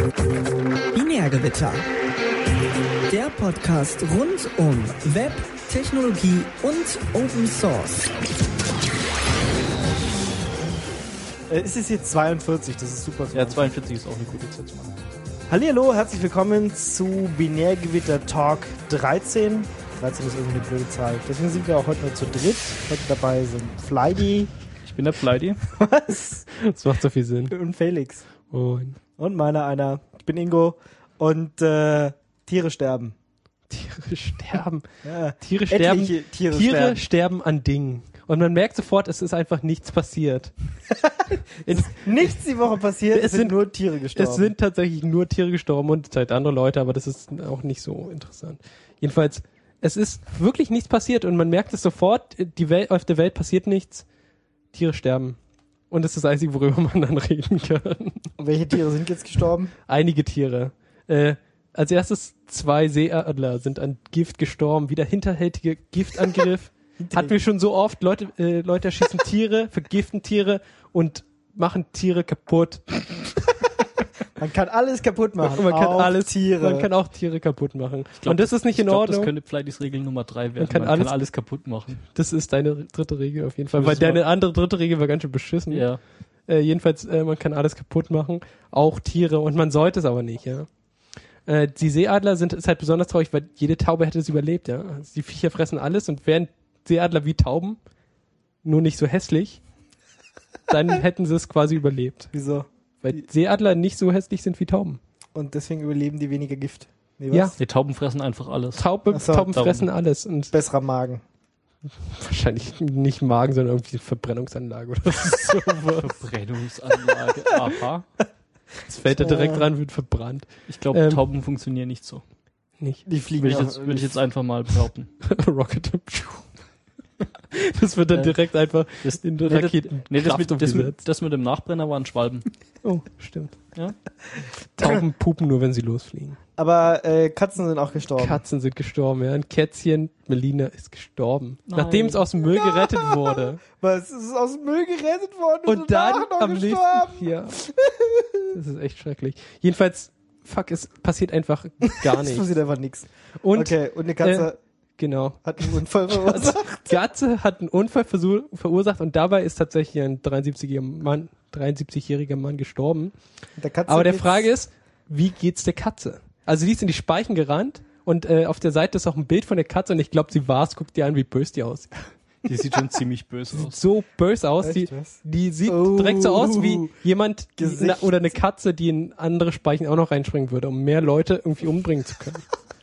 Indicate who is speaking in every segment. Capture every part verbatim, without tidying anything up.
Speaker 1: Binärgewitter. Der Podcast rund um Web, Technologie und Open Source.
Speaker 2: Äh, ist es jetzt zweiundvierzig? Das ist super.
Speaker 3: Ja, zweiundvierzig ist auch eine gute Zeit zu machen.
Speaker 2: Hallihallo, herzlich willkommen zu Binärgewitter Talk dreizehn. dreizehn ist irgendwie eine blöde Zahl. Deswegen sind wir auch heute nur zu dritt. Heute dabei sind Flydi.
Speaker 3: Ich bin der Flydi.
Speaker 2: Was?
Speaker 4: Das macht so viel Sinn.
Speaker 2: Und Felix.
Speaker 4: Und
Speaker 2: Und meiner einer. Ich bin Ingo. Und äh, Tiere sterben.
Speaker 4: Tiere sterben.
Speaker 2: Ja.
Speaker 4: Tiere sterben.
Speaker 2: Etliche Tiere,
Speaker 4: Tiere
Speaker 2: sterben.
Speaker 4: sterben an Dingen. Und man merkt sofort, es ist einfach nichts passiert. es,
Speaker 2: Nichts die Woche passiert,
Speaker 4: Es
Speaker 2: es sind,
Speaker 4: sind-
Speaker 2: nur Tiere gestorben.
Speaker 4: es sind tatsächlich nur Tiere gestorben und halt andere Leute, aber das ist auch nicht so interessant. Jedenfalls, es ist wirklich nichts passiert und man merkt es sofort, die Welt, auf der Welt passiert nichts, Tiere sterben. Und das ist das Einzige, worüber man dann reden kann.
Speaker 2: Und welche Tiere sind jetzt gestorben?
Speaker 4: Einige Tiere. Äh, als erstes zwei Seeadler sind an Gift gestorben. Wieder hinterhältige Giftangriff. Hatten wir schon so oft. Leute, äh, Leute erschießen Tiere, vergiften Tiere und machen Tiere kaputt.
Speaker 2: Man kann alles kaputt machen.
Speaker 4: Und man kann
Speaker 2: auch
Speaker 4: alles,
Speaker 2: Tiere.
Speaker 4: man kann auch Tiere kaputt machen.
Speaker 3: glaub,
Speaker 4: und das ist nicht
Speaker 3: ich
Speaker 4: in
Speaker 3: glaub,
Speaker 4: Ordnung.
Speaker 3: Das könnte Flydis Regel Nummer drei werden.
Speaker 4: kann
Speaker 3: Man
Speaker 4: alles-
Speaker 3: kann alles kaputt machen.
Speaker 4: Das ist deine dritte Regel auf jeden Fall.
Speaker 3: Das
Speaker 4: Weil deine
Speaker 3: war-
Speaker 4: andere dritte Regel war ganz schön beschissen.
Speaker 3: Ja.
Speaker 4: Äh, jedenfalls, äh, man kann alles kaputt machen, auch Tiere, und man sollte es aber nicht, ja. Äh, die Seeadler sind ist halt besonders traurig, weil jede Taube hätte es überlebt, ja. Also die Viecher fressen alles und wären Seeadler wie Tauben, nur nicht so hässlich, dann hätten sie es quasi überlebt.
Speaker 2: Wieso?
Speaker 4: Weil Seeadler nicht so hässlich sind wie Tauben.
Speaker 2: Und deswegen überleben die weniger Gift. Nee,
Speaker 4: Ja.
Speaker 3: Die Tauben fressen einfach alles.
Speaker 4: Taube,
Speaker 2: Ach so,
Speaker 4: Tauben
Speaker 3: Tauben.
Speaker 4: fressen alles und
Speaker 2: Besserer Magen.
Speaker 4: wahrscheinlich nicht Magen, sondern irgendwie Verbrennungsanlage oder so.
Speaker 3: Verbrennungsanlage. Aha.
Speaker 4: Das fällt da direkt dran, wird verbrannt.
Speaker 3: Ich glaube,
Speaker 4: Ähm,
Speaker 3: Tauben funktionieren nicht so.
Speaker 4: Nicht.
Speaker 2: Die fliegen
Speaker 3: Würde ich,
Speaker 2: auch-
Speaker 3: jetzt, würde ich jetzt einfach mal behaupten.
Speaker 4: Rocket. Das wird dann
Speaker 3: Äh,
Speaker 4: direkt einfach
Speaker 3: Das,
Speaker 4: in
Speaker 3: nee,
Speaker 4: der
Speaker 3: das,
Speaker 4: Raketen.
Speaker 3: nee, das, mit, das,
Speaker 4: umgesetzt.
Speaker 3: mit, das mit dem Nachbrenner waren Schwalben.
Speaker 4: Oh, stimmt.
Speaker 3: Ja?
Speaker 4: Tauben pupen nur, wenn sie losfliegen.
Speaker 2: Aber äh, Katzen sind auch gestorben.
Speaker 4: Katzen sind gestorben, ja. Ein Kätzchen, Melina, ist gestorben.
Speaker 3: Nein.
Speaker 4: Nachdem es aus dem Müll gerettet wurde.
Speaker 2: Was? Es ist aus dem Müll gerettet worden und,
Speaker 4: Und dann
Speaker 2: danach noch
Speaker 4: am nächsten,
Speaker 2: gestorben.
Speaker 4: ja. Das ist echt schrecklich. Jedenfalls, fuck, es passiert einfach gar
Speaker 2: Es
Speaker 4: nichts.
Speaker 2: passiert einfach nichts.
Speaker 4: Und,
Speaker 2: Okay, und eine Katze
Speaker 4: genau.
Speaker 2: hat einen Unfall verursacht.
Speaker 4: Katze hat einen Unfall versuch, verursacht und dabei ist tatsächlich ein dreiundsiebzigjähriger Mann, dreiundsiebzigjähriger Mann gestorben.
Speaker 2: Der Katze
Speaker 4: Aber der
Speaker 2: geht's-
Speaker 4: Frage ist, wie geht's der Katze? Also die ist in die Speichen gerannt und äh, auf der Seite ist auch ein Bild von der Katze und ich glaube, sie war's. Guck dir an, wie böse die aussieht.
Speaker 3: Die sieht schon ziemlich böse aus.
Speaker 4: So böse aus.
Speaker 2: Echt,
Speaker 4: Die,
Speaker 2: was?
Speaker 4: die sieht
Speaker 2: Oh.
Speaker 4: direkt so aus wie jemand die,
Speaker 2: Gesicht.
Speaker 4: na, oder eine Katze, die in andere Speichen auch noch reinspringen würde, um mehr Leute irgendwie umbringen zu können.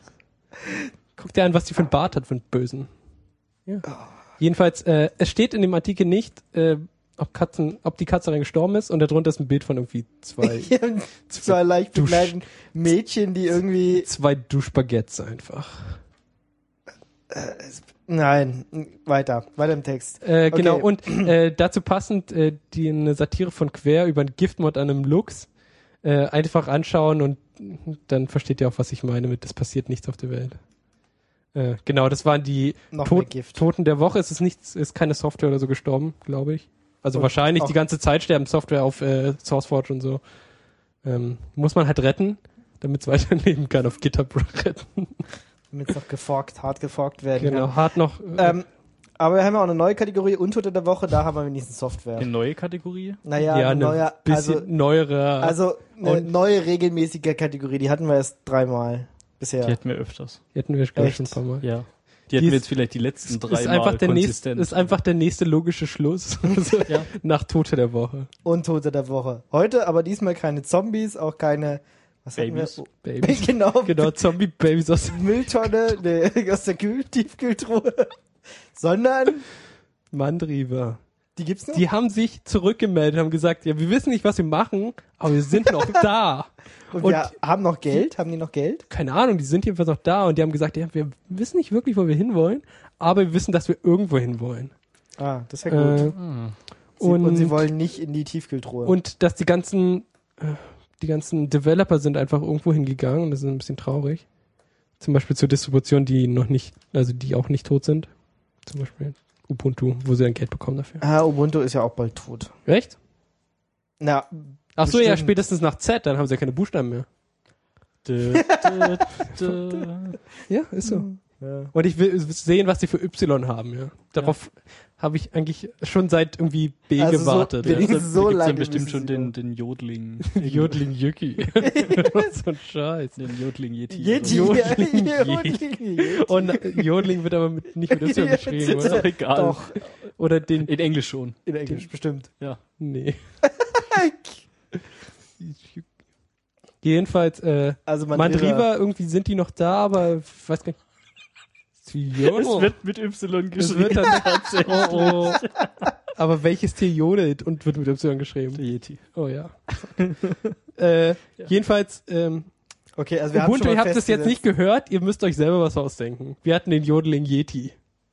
Speaker 4: Guck dir an, was die für einen Bart hat, für einen Bösen. Ja. Jedenfalls, äh, es steht in dem Artikel nicht, äh, ob Katzen, ob die Katze daran gestorben ist und darunter ist ein Bild von irgendwie zwei,
Speaker 2: Hier haben zwei leicht
Speaker 4: Dusch-
Speaker 2: bekleideten Mädchen, die irgendwie...
Speaker 4: zwei Duschbaguettes einfach.
Speaker 2: Nein, weiter. Weiter im Text.
Speaker 4: Äh, genau,
Speaker 2: Okay.
Speaker 4: und äh, dazu passend äh, die eine Satire von Quer über einen Giftmord an einem Luchs äh, einfach anschauen und dann versteht ihr auch, was ich meine mit, es passiert nichts auf der Welt. Äh, genau, das waren die
Speaker 2: Noch
Speaker 4: Tot-
Speaker 2: mehr Gift.
Speaker 4: Toten der Woche. Es ist nichts, ist keine Software oder so gestorben, glaube ich. Also
Speaker 2: Und
Speaker 4: wahrscheinlich
Speaker 2: auch-
Speaker 4: die ganze Zeit sterben Software auf äh, SourceForge und so. Ähm, muss man halt retten, damit es weiterleben kann, auf GitHub retten.
Speaker 2: Damit es noch geforkt, hart geforkt werden
Speaker 4: Genau,
Speaker 2: kann.
Speaker 4: hart noch. Äh,
Speaker 2: Ähm, aber wir haben ja auch eine neue Kategorie, Untote der Woche, da haben wir wenigstens Software.
Speaker 3: Eine neue Kategorie?
Speaker 2: Naja,
Speaker 4: ja,
Speaker 2: eine
Speaker 4: eine
Speaker 2: neue,
Speaker 4: bisschen
Speaker 2: also,
Speaker 4: neuere.
Speaker 2: also eine
Speaker 4: Und-
Speaker 2: neue regelmäßige Kategorie, die hatten wir erst dreimal bisher.
Speaker 3: Die hätten wir öfters.
Speaker 4: die hatten wir, glaube ich,
Speaker 2: Echt?
Speaker 4: schon ein paar Mal.
Speaker 3: Ja. Die
Speaker 4: Die
Speaker 3: hätten wir
Speaker 4: ist-
Speaker 3: jetzt vielleicht die letzten drei
Speaker 4: ist
Speaker 3: Mal
Speaker 4: einfach, der nächste,
Speaker 3: konsistent.
Speaker 4: ist einfach der nächste logische Schluss. Also,
Speaker 3: Ja.
Speaker 4: Nach Tote der Woche.
Speaker 2: Untote der Woche. Heute aber diesmal keine Zombies, auch keine was hatten
Speaker 3: Babys.
Speaker 2: Wir?
Speaker 4: Babys.
Speaker 2: genau,
Speaker 4: Genau, Zombie-Babys aus.
Speaker 2: Mülltonne ne, aus der Kühl Tiefkühltruhe, sondern
Speaker 4: Mandriva.
Speaker 2: die gibt's noch.
Speaker 4: Die haben sich zurückgemeldet, haben gesagt, ja, wir wissen nicht, was wir machen, aber wir sind noch da.
Speaker 2: und
Speaker 4: und-
Speaker 2: wir haben noch Geld, haben die noch Geld?
Speaker 4: Keine Ahnung, die sind jedenfalls noch da und die haben gesagt, ja, wir wissen nicht wirklich, wo wir hinwollen, aber wir wissen, dass wir irgendwo hinwollen.
Speaker 2: Ah, das ist ja gut.
Speaker 4: Äh,
Speaker 3: Hm.
Speaker 2: sie, und,
Speaker 4: und-
Speaker 2: sie wollen nicht in die Tiefkühltruhe.
Speaker 4: Und dass die ganzen, äh, die ganzen Developer sind einfach irgendwo hingegangen und das ist ein bisschen traurig. Zum Beispiel zur Distribution, die noch nicht, also die auch nicht tot sind. Zum Beispiel Ubuntu, wo sie dann Geld bekommen dafür.
Speaker 2: ah, Ubuntu ist ja auch bald tot.
Speaker 4: Echt?
Speaker 2: Na,
Speaker 4: Ach so, ja,
Speaker 2: Bestimmt.
Speaker 4: spätestens nach Z, dann haben sie ja keine Buchstaben mehr.
Speaker 3: Dö, dö, dö.
Speaker 4: Ja, ist so.
Speaker 2: Ja.
Speaker 4: Und ich will sehen, was die für Y haben, ja. Darauf habe ich eigentlich schon seit irgendwie B
Speaker 2: Also so
Speaker 4: gewartet.
Speaker 2: bin
Speaker 4: ja.
Speaker 2: ich- so
Speaker 3: da gibt's
Speaker 2: lange
Speaker 3: dann bestimmt
Speaker 2: wissen
Speaker 3: schon
Speaker 2: Sie
Speaker 3: den, den Jodling.
Speaker 4: Jodling Jücki. So ein Scheiß.
Speaker 3: Den Jodling Yeti.
Speaker 2: Yeti.
Speaker 3: oder
Speaker 2: Ja,
Speaker 4: Jodling
Speaker 2: Jodling Yeti.
Speaker 4: Und Jodling wird aber mit, nicht mit Y
Speaker 2: Ja,
Speaker 4: geschrieben,
Speaker 3: so. Ist
Speaker 4: oder?
Speaker 3: doch egal.
Speaker 2: Doch,
Speaker 4: Oder den...
Speaker 3: In Englisch schon.
Speaker 2: in Englisch bestimmt.
Speaker 3: Ja.
Speaker 4: Nee. Jedenfalls, äh,
Speaker 2: Also Mandriva.
Speaker 4: Mandriva, irgendwie sind die noch da, aber ich weiß gar nicht.
Speaker 3: Es wird mit Y
Speaker 4: Es wird
Speaker 3: geschrieben.
Speaker 4: dann, oh, oh. Aber welches Tier jodelt und wird mit Y geschrieben?
Speaker 3: Der Yeti.
Speaker 4: Oh ja. äh, Jedenfalls, ähm,
Speaker 2: Okay, also wir haben
Speaker 4: Ubuntu,
Speaker 2: schon
Speaker 4: ihr
Speaker 2: mal
Speaker 4: habt das jetzt
Speaker 2: festgesetzt-
Speaker 4: nicht gehört, ihr müsst euch selber was ausdenken. Wir hatten den Jodeling Yeti.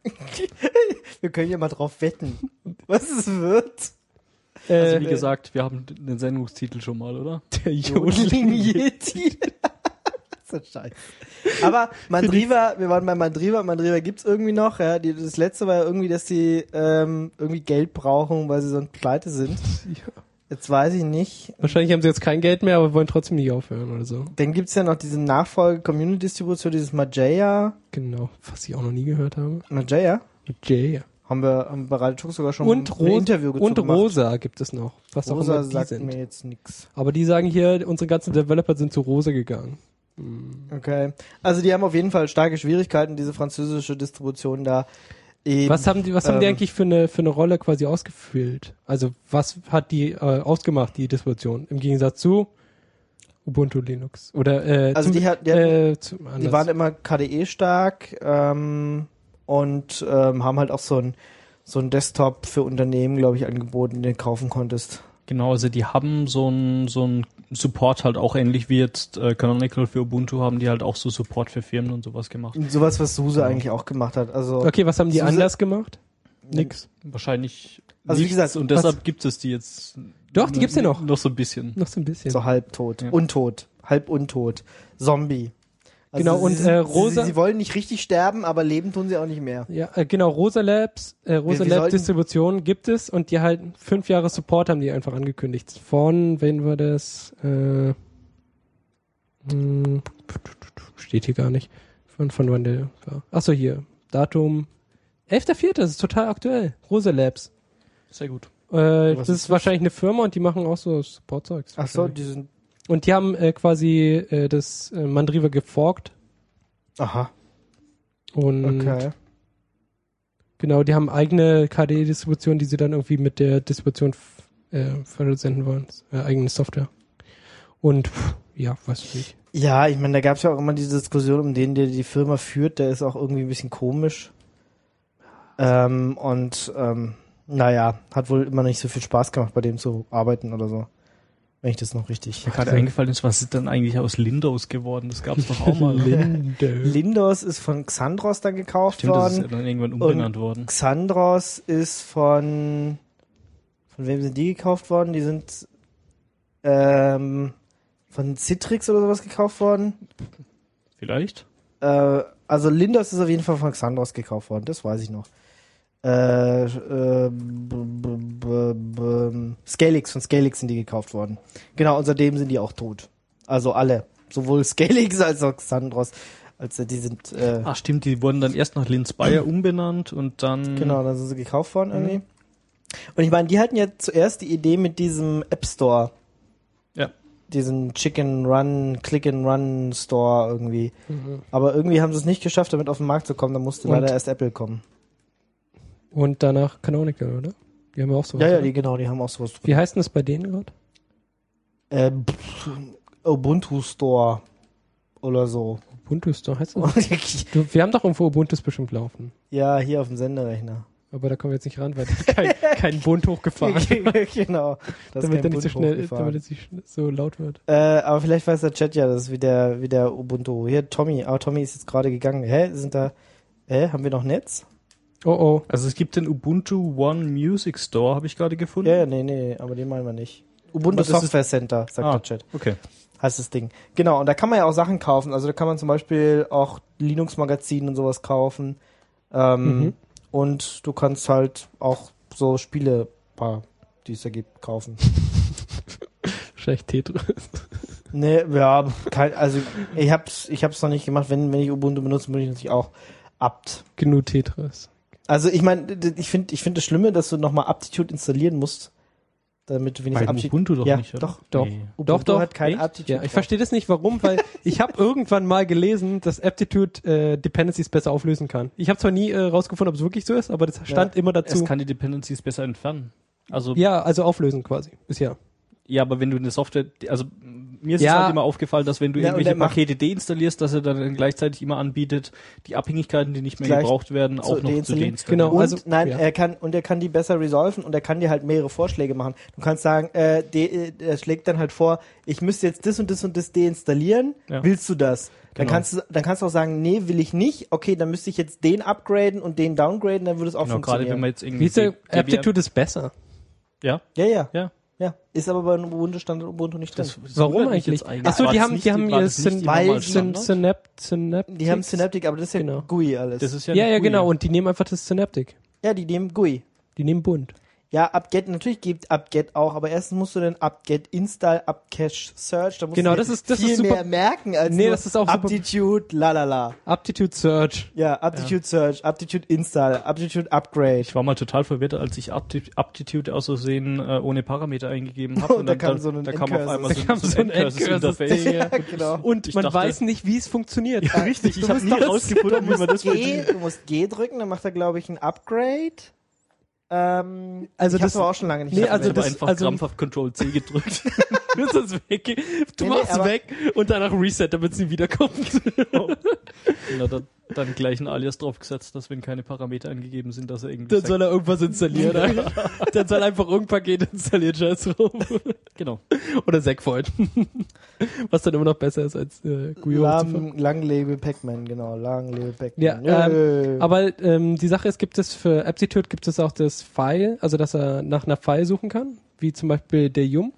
Speaker 2: Wir können ja mal drauf wetten, was es wird.
Speaker 4: Äh,
Speaker 3: Also wie gesagt, wir haben den Sendungstitel schon mal, oder?
Speaker 4: der
Speaker 2: Jodling Yeti. So scheiße. Aber Mandriva, wir waren bei Mandriva, Mandriva gibt's irgendwie noch, ja. Die, das letzte war ja irgendwie, dass die ähm, irgendwie Geld brauchen, weil sie sonst pleite sind. Jetzt weiß ich nicht.
Speaker 4: Wahrscheinlich haben sie jetzt kein Geld mehr, aber wollen trotzdem nicht aufhören oder so.
Speaker 2: Dann gibt's ja noch diese Nachfolge-Community-Distribution, dieses Mageia.
Speaker 4: Genau, was ich auch noch nie gehört habe.
Speaker 2: Mageia?
Speaker 4: Jay.
Speaker 2: Haben wir, haben wir bei Radio Talk sogar schon
Speaker 4: Und,
Speaker 2: ein
Speaker 4: Ro
Speaker 2: Interview dazu
Speaker 4: und
Speaker 2: gemacht.
Speaker 4: Rosa gibt es noch. Was auch
Speaker 2: Rosa
Speaker 4: immer die
Speaker 2: sagt
Speaker 4: sind.
Speaker 2: mir jetzt nix.
Speaker 4: Aber die sagen hier, unsere ganzen Developer sind zu Rosa gegangen.
Speaker 2: Okay. Also die haben auf jeden Fall starke Schwierigkeiten, diese französische Distribution da. Eben,
Speaker 4: Was haben die, was haben die
Speaker 2: ähm,
Speaker 4: eigentlich für eine, für eine Rolle quasi ausgefüllt? Also was hat die äh, ausgemacht, die Distribution, im Gegensatz zu Ubuntu Linux? Oder äh,
Speaker 2: Also
Speaker 4: zum,
Speaker 2: die hat- die hatten-
Speaker 4: äh, zum,
Speaker 2: Die
Speaker 4: anders.
Speaker 2: waren immer K D E stark ähm, und ähm, haben halt auch so ein so ein Desktop für Unternehmen, glaube ich, angeboten, den du kaufen konntest.
Speaker 3: Genau, also die haben so ein so ein Support halt auch ähnlich wie jetzt äh, Canonical für Ubuntu haben die halt auch so Support für Firmen und sowas gemacht.
Speaker 2: Und sowas, was SUSE
Speaker 3: Ja.
Speaker 2: eigentlich auch gemacht hat. Also
Speaker 4: Okay, was haben die
Speaker 2: Suse-
Speaker 4: anders gemacht? Nix.
Speaker 3: Wahrscheinlich
Speaker 2: Also wie
Speaker 3: nichts
Speaker 2: gesagt,
Speaker 3: und
Speaker 2: was-
Speaker 3: deshalb gibt es die jetzt.
Speaker 4: Doch, die gibt's ja noch.
Speaker 3: Noch so ein bisschen.
Speaker 4: Noch so ein bisschen.
Speaker 2: so halbtot,
Speaker 3: Ja.
Speaker 2: untot, halb untot, Zombie. Also
Speaker 4: Genau,
Speaker 2: sie
Speaker 4: und,
Speaker 2: sind,
Speaker 4: äh, Rosa-
Speaker 2: Sie, sie wollen nicht richtig sterben, aber leben tun sie auch nicht mehr.
Speaker 4: Ja, äh, genau, Rosa Labs, äh, Rosa
Speaker 2: Wir- wir
Speaker 4: Lab
Speaker 2: sollten-
Speaker 4: Distribution gibt es und die halt fünf Jahre Support haben die einfach angekündigt. Von, wen war das? Äh, hm, steht hier gar nicht. Von, von wann der war. Achso, hier. Datum elfter vierter das ist total aktuell. Rosa Labs.
Speaker 3: Sehr gut.
Speaker 4: Äh,
Speaker 2: Was
Speaker 4: das
Speaker 2: ist
Speaker 4: ist
Speaker 2: das?
Speaker 4: wahrscheinlich eine Firma und die machen auch so Support-Zeugs.
Speaker 2: Ach so, die sind,
Speaker 4: Und die haben äh, quasi äh, das äh, Mandriva geforkt
Speaker 2: aha,
Speaker 4: und
Speaker 2: okay.
Speaker 4: genau, die haben eigene K D E-Distribution, die sie dann irgendwie mit der Distribution f- äh, versenden wollen. Äh, eigene Software. Und pff, ja, weiß ich nicht.
Speaker 2: Ja, ich meine, da gab es ja auch immer diese Diskussion, um den, der die Firma führt, der ist auch irgendwie ein bisschen komisch. Ähm, und ähm, naja, hat wohl immer nicht so viel Spaß gemacht, bei dem zu arbeiten oder so. Wenn ich das noch richtig.
Speaker 3: Mir gerade eingefallen ist, was ist denn eigentlich aus Windows geworden? Das gab es doch auch mal.
Speaker 4: Linde.
Speaker 2: Lindos ist von Xandros dann gekauft
Speaker 3: Stimmt, das ist ja
Speaker 2: worden.
Speaker 3: dann irgendwann umbenannt worden.
Speaker 2: Xandros ist von von wem sind die gekauft worden? Die sind ähm, von Citrix oder sowas gekauft worden.
Speaker 3: Vielleicht?
Speaker 2: Äh, also Lindos ist auf jeden Fall von Xandros gekauft worden, das weiß ich noch. Äh, äh, b- b- b- b- Scalix, von Scalix sind die gekauft worden. Genau, und seitdem sind die auch tot. Also alle. Sowohl Scalix als auch Xandros. Also die sind, äh,
Speaker 3: Ach stimmt, die wurden dann erst nach Linspire umbenannt und dann...
Speaker 2: genau, dann sind sie gekauft worden irgendwie. Und ich meine, die hatten ja zuerst die Idee mit diesem App Store.
Speaker 3: Ja.
Speaker 2: Diesen Chicken Run, Click and Run Store irgendwie.
Speaker 4: Mhm.
Speaker 2: Aber irgendwie haben sie es nicht geschafft, damit auf den Markt zu kommen. Da musste
Speaker 4: Und-
Speaker 2: leider erst Apple kommen.
Speaker 4: Und danach Canonical, oder? Die haben ja auch sowas.
Speaker 2: Ja, ja,
Speaker 4: oder?
Speaker 2: die genau, die haben auch sowas.
Speaker 4: Wie heißt denn das bei denen gerade?
Speaker 2: Äh, pff, Ubuntu Store oder so.
Speaker 4: Ubuntu Store heißt das? Du, wir haben doch irgendwo Ubuntu bestimmt laufen.
Speaker 2: Ja, hier auf dem Senderechner.
Speaker 4: Aber da kommen wir jetzt nicht ran, weil da ist kein, kein Bund hochgefahren.
Speaker 2: Genau. Das ist
Speaker 4: damit
Speaker 2: kein
Speaker 4: er nicht so
Speaker 2: Bund
Speaker 4: schnell,
Speaker 2: hochgefahren.
Speaker 4: damit es nicht schn- so laut wird.
Speaker 2: Äh, aber vielleicht weiß der Chat ja, das ist wie der, wie der Ubuntu. Hier, Tommy. Aber Tommy ist jetzt gerade gegangen. Hä? Sind da, hä? Haben wir noch Netz?
Speaker 4: Oh oh.
Speaker 3: Also es gibt den Ubuntu One Music Store, habe ich gerade gefunden.
Speaker 2: Ja, ja, nee, nee, aber den meinen wir nicht. Ubuntu
Speaker 3: Aber das ist-
Speaker 2: Software Center, sagt
Speaker 3: Ah.
Speaker 2: der Chat.
Speaker 3: Okay.
Speaker 2: Heißt das Ding. Genau, und da kann man ja auch Sachen kaufen. Also da kann man zum Beispiel auch Linux-Magazin und sowas kaufen. Ähm,
Speaker 4: Mhm.
Speaker 2: Und du kannst halt auch so Spiele, paar, die es da gibt, kaufen.
Speaker 4: Wahrscheinlich Tetris.
Speaker 2: Nee, ja, kein, also ich hab's, ich hab's noch nicht gemacht. Wenn, wenn ich Ubuntu benutze, muss ich natürlich auch apt.
Speaker 4: Genug Tetris.
Speaker 2: Also ich meine, ich finde ich finde das Schlimme, dass du nochmal Aptitude installieren musst, damit du wenigstens
Speaker 3: Bei
Speaker 2: Aptitude...
Speaker 3: Ubuntu doch
Speaker 2: ja,
Speaker 3: nicht, oder?
Speaker 2: Doch,
Speaker 4: Doch.
Speaker 3: Nee.
Speaker 2: Ubuntu
Speaker 4: Doch, doch.
Speaker 2: hat kein
Speaker 3: Echt?
Speaker 2: Aptitude.
Speaker 4: Ja, ich verstehe das nicht, warum, weil ich habe irgendwann mal gelesen, dass Aptitude äh, Dependencies besser auflösen kann. Ich habe zwar nie äh, rausgefunden, ob es wirklich so ist, aber das stand
Speaker 2: Ja.
Speaker 4: immer dazu.
Speaker 3: Es kann die Dependencies besser entfernen. Also
Speaker 4: Ja, also auflösen quasi, bisher.
Speaker 3: Ja, aber wenn du eine Software, also mir ist
Speaker 4: Ja.
Speaker 3: es halt immer aufgefallen, dass wenn du
Speaker 2: Ja, und
Speaker 3: irgendwelche
Speaker 2: der macht-
Speaker 3: Pakete deinstallierst, dass er dann gleichzeitig immer anbietet, die Abhängigkeiten, die nicht mehr
Speaker 2: Gleich
Speaker 3: gebraucht werden,
Speaker 2: zu
Speaker 3: auch noch zu
Speaker 2: deinstallieren.
Speaker 3: deinstallieren.
Speaker 4: Genau.
Speaker 2: Und
Speaker 4: also,
Speaker 2: nein,
Speaker 4: ja.
Speaker 2: er kann und er kann die besser resolven und er kann dir halt mehrere Vorschläge machen. Du kannst sagen, äh, de, äh, er schlägt dann halt vor, ich müsste jetzt das und das und das deinstallieren.
Speaker 3: Ja.
Speaker 2: Willst du das? Dann
Speaker 3: Genau.
Speaker 2: kannst du, dann kannst du auch sagen, nee, will ich nicht. Okay, dann müsste ich jetzt den upgraden und den downgraden, dann würde es auch
Speaker 3: Genau, gerade wenn
Speaker 2: funktionieren.
Speaker 3: man jetzt irgendwie
Speaker 4: Wie ist der
Speaker 3: D- D B M
Speaker 4: Aptitude ist besser.
Speaker 3: Ja,
Speaker 2: ja, ja,
Speaker 3: ja.
Speaker 2: ja. Ist aber bei Ubuntu Standard Ubuntu nicht drin.
Speaker 3: Das, das
Speaker 4: Warum
Speaker 3: wundert mich
Speaker 4: eigentlich?
Speaker 3: jetzt eigentlich.
Speaker 4: Achso,
Speaker 3: War
Speaker 4: die
Speaker 3: das
Speaker 4: haben,
Speaker 3: nicht
Speaker 4: die haben
Speaker 3: war
Speaker 4: ihr
Speaker 3: das nicht
Speaker 4: Syn-
Speaker 3: die
Speaker 2: weil
Speaker 3: normale
Speaker 2: Syn-
Speaker 3: Standard?
Speaker 4: Synap Synaptics.
Speaker 2: Die haben Synaptic, aber das ist ja
Speaker 4: Genau.
Speaker 2: G U I alles.
Speaker 3: Das ist ja,
Speaker 4: Ja,
Speaker 3: eine
Speaker 4: ja,
Speaker 3: G U I.
Speaker 4: genau. Und die nehmen einfach das Synaptic.
Speaker 2: ja, die nehmen G U I.
Speaker 4: Die nehmen bunt.
Speaker 2: Ja, apt-get, natürlich gibt apt-get auch, aber erstens musst du den apt-get install, apt-cache search, da musst
Speaker 4: Genau,
Speaker 2: du
Speaker 4: das
Speaker 2: dir
Speaker 4: ist- das
Speaker 2: viel
Speaker 4: ist super-
Speaker 2: mehr merken als
Speaker 4: Nee,
Speaker 2: nur
Speaker 4: das ist auch super-
Speaker 2: Aptitude, lalala.
Speaker 4: Aptitude Search.
Speaker 2: Ja, Aptitude search, Aptitude install, Aptitude upgrade.
Speaker 3: Ich war mal total verwirrt, als ich Apti- Aptitude aus Versehen äh, ohne Parameter eingegeben habe.
Speaker 2: Und da kam so ein
Speaker 3: da kam auf
Speaker 2: Endcurses.
Speaker 3: einmal
Speaker 4: Da
Speaker 3: so,
Speaker 4: kam
Speaker 3: so
Speaker 4: so
Speaker 3: ein
Speaker 4: ein
Speaker 3: Endcurses-Interface.
Speaker 4: Endcurses-Ding, ja.
Speaker 2: genau.
Speaker 4: Und
Speaker 3: Ich
Speaker 4: man
Speaker 3: dachte-
Speaker 4: weiß nicht, wie es funktioniert.
Speaker 3: Ja, richtig. Ich
Speaker 2: Du
Speaker 3: habe
Speaker 2: musst
Speaker 3: nie
Speaker 2: doch-
Speaker 3: rausgefunden, wie man das
Speaker 2: G, du musst G drücken, dann macht er, glaube ich, ein Upgrade. Ähm,
Speaker 4: Also
Speaker 2: ich
Speaker 4: das-
Speaker 2: hab's aber auch schon lange nicht
Speaker 4: Nee,
Speaker 2: mehr
Speaker 4: also
Speaker 3: ich habe
Speaker 4: das-
Speaker 3: einfach
Speaker 4: also-
Speaker 3: krampfhaft Control C gedrückt.
Speaker 4: Du ist es weg. Du
Speaker 2: Nee, nee,
Speaker 4: machst
Speaker 2: aber-
Speaker 4: weg und danach Reset, damit es nie wiederkommt.
Speaker 3: Und hat er dann gleich ein Alias draufgesetzt, dass wenn keine Parameter angegeben sind, dass er irgendwie
Speaker 4: Dann soll er irgendwas installieren. Dann soll er einfach irgendein Paket installieren, scheiß rum.
Speaker 3: genau.
Speaker 4: Oder Segfold. Was dann immer noch besser ist als äh, G U I hochzufahren.
Speaker 2: Lang, lang lebe Pac-Man, genau, lang lebe Pac-Man.
Speaker 4: Ja,
Speaker 2: Nö.
Speaker 4: Aber ähm, die Sache ist, gibt es für Aptitude gibt es auch das File, also dass er nach einer File suchen kann, wie zum Beispiel der Yum.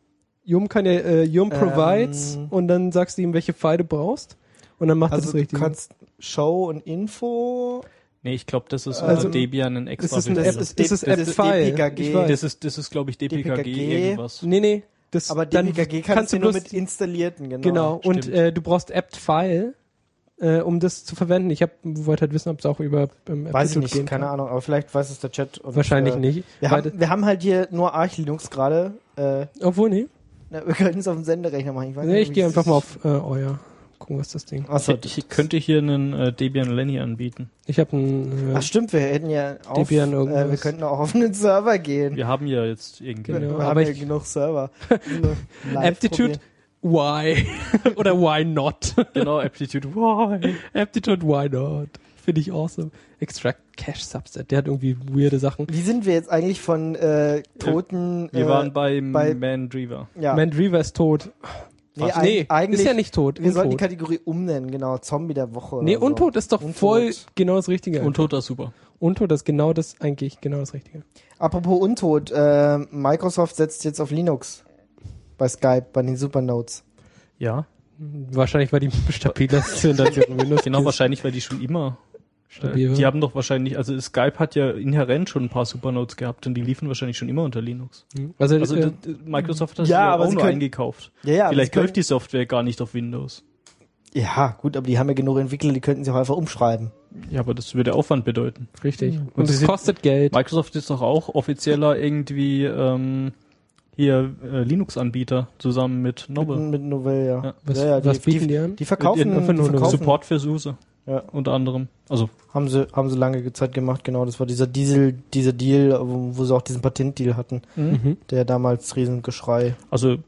Speaker 4: Yum kann ja äh, Yum
Speaker 2: Ähm,
Speaker 4: provides und dann sagst du ihm, welche File du brauchst und dann macht er
Speaker 2: also
Speaker 4: das
Speaker 2: du
Speaker 4: richtig.
Speaker 2: kannst Show und Info.
Speaker 3: Nee, ich glaube, das ist
Speaker 2: Also,
Speaker 3: unter Debian ein
Speaker 4: das
Speaker 3: extra
Speaker 4: ist ein
Speaker 3: File.
Speaker 4: App, das ist App-File.
Speaker 2: D P K G.
Speaker 4: Ich weiß.
Speaker 3: Das ist, das ist glaube ich, D P K G,
Speaker 2: D P K G.
Speaker 3: irgendwas.
Speaker 4: Nee, nee. Das,
Speaker 2: Aber
Speaker 4: dann
Speaker 2: D P K G kannst, du nur mit installierten, genau.
Speaker 4: Genau, und
Speaker 3: stimmt.
Speaker 4: äh, du brauchst apt-file, äh, um das zu verwenden. Ich hab, wollte halt wissen, ob es auch über ähm,
Speaker 2: Weiß ich
Speaker 4: Aptitude
Speaker 2: nicht,
Speaker 4: gehen
Speaker 2: keine
Speaker 4: kann.
Speaker 2: Ahnung, aber vielleicht weiß es der Chat. Und,
Speaker 4: Wahrscheinlich
Speaker 2: äh,
Speaker 4: nicht.
Speaker 2: Wir
Speaker 4: weil
Speaker 2: haben, wir haben halt hier nur Arch Linux gerade. Äh,
Speaker 4: das- obwohl, nee.
Speaker 2: na, wir können es auf dem Senderechner machen. Ich weiß
Speaker 4: nee
Speaker 2: nicht,
Speaker 4: ich
Speaker 2: wie
Speaker 4: gehe
Speaker 2: es
Speaker 4: einfach
Speaker 2: ist.
Speaker 4: mal auf äh, euer. Gucken, was das Ding.
Speaker 2: Achso,
Speaker 3: Ich, ich könnte hier einen äh, Debian Lenny anbieten.
Speaker 4: Ich habe ein.
Speaker 2: Ach
Speaker 4: Äh,
Speaker 2: stimmt, wir hätten ja auf,
Speaker 4: Debian
Speaker 2: äh,
Speaker 4: irgendwas.
Speaker 2: wir könnten auch auf einen Server gehen.
Speaker 3: Wir haben ja jetzt irgendwie.
Speaker 2: wir
Speaker 4: Genau,
Speaker 2: wir
Speaker 4: aber
Speaker 2: haben ja
Speaker 4: ich-
Speaker 2: genug Server. Live
Speaker 4: Aptitude, why? Oder why not?
Speaker 3: Genau, Aptitude. Why?
Speaker 4: Aptitude, why not? Finde ich awesome. Extract Cache Subset, der hat irgendwie weirde Sachen.
Speaker 2: Wie sind wir jetzt eigentlich von äh, toten...
Speaker 3: Wir
Speaker 2: äh,
Speaker 3: waren beim
Speaker 2: bei-
Speaker 3: Mandriva.
Speaker 2: ja.
Speaker 4: Mandriva ist tot.
Speaker 2: nee,
Speaker 3: Was?
Speaker 2: eig-
Speaker 4: Nee,
Speaker 2: eigentlich,
Speaker 4: ist ja nicht tot.
Speaker 2: wir sollten die
Speaker 4: Untot.
Speaker 2: Kategorie umnennen, genau. Zombie der Woche.
Speaker 4: Nee,
Speaker 2: oder so.
Speaker 4: untot ist doch
Speaker 2: Untot.
Speaker 4: voll genau das Richtige.
Speaker 3: Untot ist super.
Speaker 4: Untot ist genau das, eigentlich genau das Richtige.
Speaker 2: Apropos Untot, äh, Microsoft setzt jetzt auf Linux. Bei Skype, bei den Supernotes.
Speaker 3: Ja.
Speaker 4: Wahrscheinlich, weil die stabiler sind als ihre Windows.
Speaker 3: Genau, wahrscheinlich, weil die schon immer.
Speaker 4: Stabil
Speaker 3: Äh,
Speaker 4: war.
Speaker 3: die haben doch wahrscheinlich, also Skype hat ja inhärent schon ein paar Supernotes gehabt und die liefen wahrscheinlich schon immer unter Linux.
Speaker 4: Also,
Speaker 3: Also
Speaker 4: äh,
Speaker 3: d- d- Microsoft hat das
Speaker 2: ja,
Speaker 3: ja,
Speaker 2: aber
Speaker 3: auch
Speaker 2: sie
Speaker 3: nur
Speaker 2: können-
Speaker 3: eingekauft.
Speaker 2: Ja, ja.
Speaker 3: Vielleicht
Speaker 2: aber sie
Speaker 3: läuft die Software gar nicht auf Windows.
Speaker 2: können- Ja, gut, aber die haben ja genug Entwickler, die könnten sie auch einfach umschreiben.
Speaker 3: Ja, aber das würde Aufwand bedeuten.
Speaker 4: richtig.
Speaker 3: Und
Speaker 4: Und
Speaker 3: sie
Speaker 4: es
Speaker 3: sind-
Speaker 4: kostet Geld.
Speaker 3: Microsoft ist doch auch offizieller irgendwie ähm, hier äh, Linux-Anbieter zusammen mit Noble.
Speaker 2: Mit, mit Novell, ja.
Speaker 3: Ja.
Speaker 4: Was,
Speaker 2: ja, ja,
Speaker 4: was
Speaker 2: die,
Speaker 4: bieten
Speaker 2: die,
Speaker 4: die an?
Speaker 2: die verkaufen,
Speaker 3: Äh,
Speaker 4: einfach
Speaker 2: die
Speaker 4: nur
Speaker 2: verkaufen
Speaker 3: Support für SUSE
Speaker 2: Ja.
Speaker 3: unter anderem. Also
Speaker 2: haben sie, haben sie lange Zeit gemacht, genau. Das war dieser Diesel, dieser Deal, wo, wo sie auch diesen Patentdeal hatten.
Speaker 4: Mhm.
Speaker 2: Der damals Riesengeschrei.
Speaker 3: Also,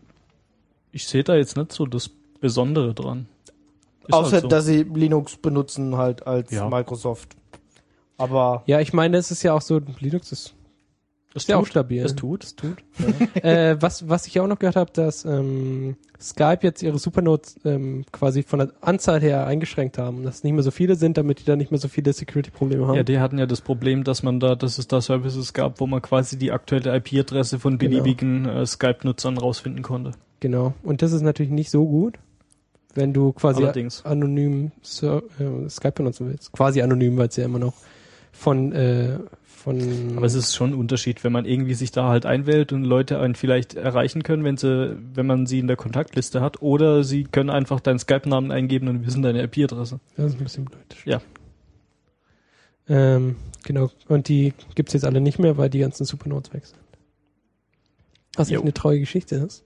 Speaker 3: ich sehe da jetzt nicht so das Besondere dran. Ist
Speaker 2: Außer,
Speaker 3: halt so.
Speaker 2: dass sie Linux benutzen halt als
Speaker 3: Ja.
Speaker 2: Microsoft. Aber
Speaker 4: Ja, ich meine, es ist ja auch so, Linux ist,
Speaker 3: das
Speaker 4: ist ja auch
Speaker 3: tut,
Speaker 4: stabil.
Speaker 3: das tut.
Speaker 4: Das tut. äh, was, was ich auch noch gehört habe, dass ähm, Skype jetzt ihre Supernotes ähm, quasi von der Anzahl her eingeschränkt haben, dass es nicht mehr so viele sind, damit die da nicht mehr so viele Security-Probleme haben.
Speaker 3: Ja, die hatten ja das Problem, dass man da, dass es da Services gab, wo man quasi die aktuelle I P-Adresse von
Speaker 4: Genau.
Speaker 3: beliebigen äh, Skype-Nutzern rausfinden konnte.
Speaker 4: Genau. Und das ist natürlich nicht so gut, wenn du quasi
Speaker 3: Allerdings.
Speaker 4: anonym Ser- äh, Skype benutzen willst. Quasi anonym, weil es ja immer noch von, äh, von.
Speaker 3: Aber es ist schon ein Unterschied, wenn man irgendwie sich da halt einwählt und Leute einen vielleicht erreichen können, wenn sie, wenn man sie in der Kontaktliste hat, oder sie können einfach deinen Skype-Namen eingeben und wissen deine I P-Adresse.
Speaker 4: Das ist ein bisschen blöd.
Speaker 3: Ja.
Speaker 4: Ähm, genau. Und die gibt's jetzt alle nicht mehr, weil die ganzen Supernodes weg sind. Was echt
Speaker 3: Jo.
Speaker 4: eine traurige Geschichte ist.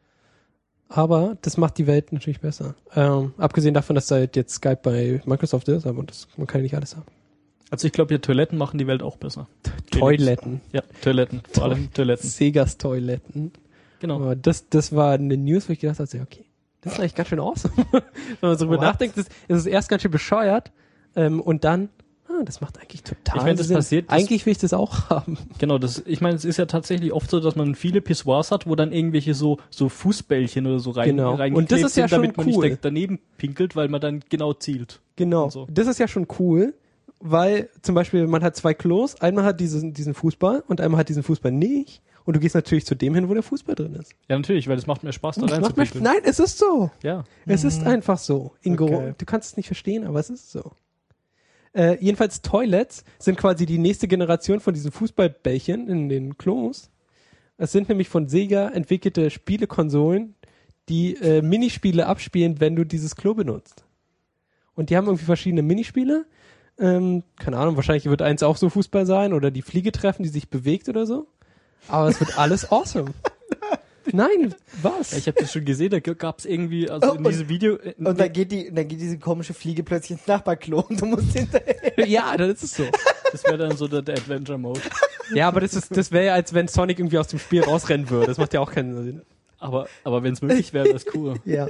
Speaker 4: Aber das macht die Welt natürlich besser. Ähm, abgesehen davon, dass da jetzt Skype bei Microsoft ist, aber das, man kann ja nicht alles haben.
Speaker 3: Also ich glaube, ja, Toiletten machen die Welt auch besser.
Speaker 4: Toiletten.
Speaker 3: Ja, Toiletten. Vor allem Toiletten.
Speaker 4: Segas Toiletten.
Speaker 3: Genau.
Speaker 4: Aber das, das war eine News, wo ich gedacht habe, okay, das ist eigentlich ganz schön awesome. Wenn man so drüber
Speaker 2: What?
Speaker 4: nachdenkt, ist, ist es erst ganz schön bescheuert ähm, und dann, ah, das macht eigentlich total
Speaker 3: Ich meine, das
Speaker 4: Sinn.
Speaker 3: passiert- das-
Speaker 4: Eigentlich will ich das auch haben.
Speaker 3: Genau, das, ich meine, es ist ja tatsächlich oft so, dass man viele Pissoirs hat, wo dann irgendwelche so, so Fußbällchen oder so rein,
Speaker 4: Genau.
Speaker 3: reingeklebt
Speaker 4: Und das ist ja
Speaker 3: sind, damit
Speaker 4: schon
Speaker 3: man
Speaker 4: cool.
Speaker 3: nicht da- daneben pinkelt, weil man dann genau zielt.
Speaker 4: Genau.
Speaker 3: Und so.
Speaker 4: Das ist ja schon cool, weil zum Beispiel man hat zwei Klos, einmal hat diesen, diesen Fußball und einmal hat diesen Fußball nicht. Und du gehst natürlich zu dem hin, wo der Fußball drin ist.
Speaker 3: Ja, natürlich, weil das macht mehr Spaß, da
Speaker 4: Das
Speaker 3: rein
Speaker 4: macht
Speaker 3: zu
Speaker 4: mir,
Speaker 3: pinkeln.
Speaker 4: nein, es ist so.
Speaker 3: Ja.
Speaker 4: Es ist einfach so. Ingo,
Speaker 2: Okay.
Speaker 4: du kannst es nicht verstehen, aber es ist so. Äh, jedenfalls Toilets sind quasi die nächste Generation von diesen Fußballbällchen in den Klos. Es sind nämlich von Sega entwickelte Spielekonsolen, die äh, Minispiele abspielen, wenn du dieses Klo benutzt. Und die haben irgendwie verschiedene Minispiele. Ähm, keine Ahnung, wahrscheinlich wird eins auch so Fußball sein oder die Fliege treffen, die sich bewegt oder so. Aber es wird alles awesome. Nein, was?
Speaker 3: Ja, ich habe das schon gesehen, da gab es irgendwie, also in
Speaker 2: Oh,
Speaker 3: diesem Video, äh,
Speaker 2: Und dann geht die, dann geht diese komische Fliege plötzlich ins Nachbarklo und du musst hinterher.
Speaker 4: Ja, dann ist es so.
Speaker 3: das wäre dann so der, der Adventure-Mode.
Speaker 4: Ja, aber das ist, das wäre ja, als wenn Sonic irgendwie aus dem Spiel rausrennen würde. Das macht ja auch keinen Sinn.
Speaker 3: Aber, aber wenn es möglich wäre, wäre es cool.
Speaker 2: Ja.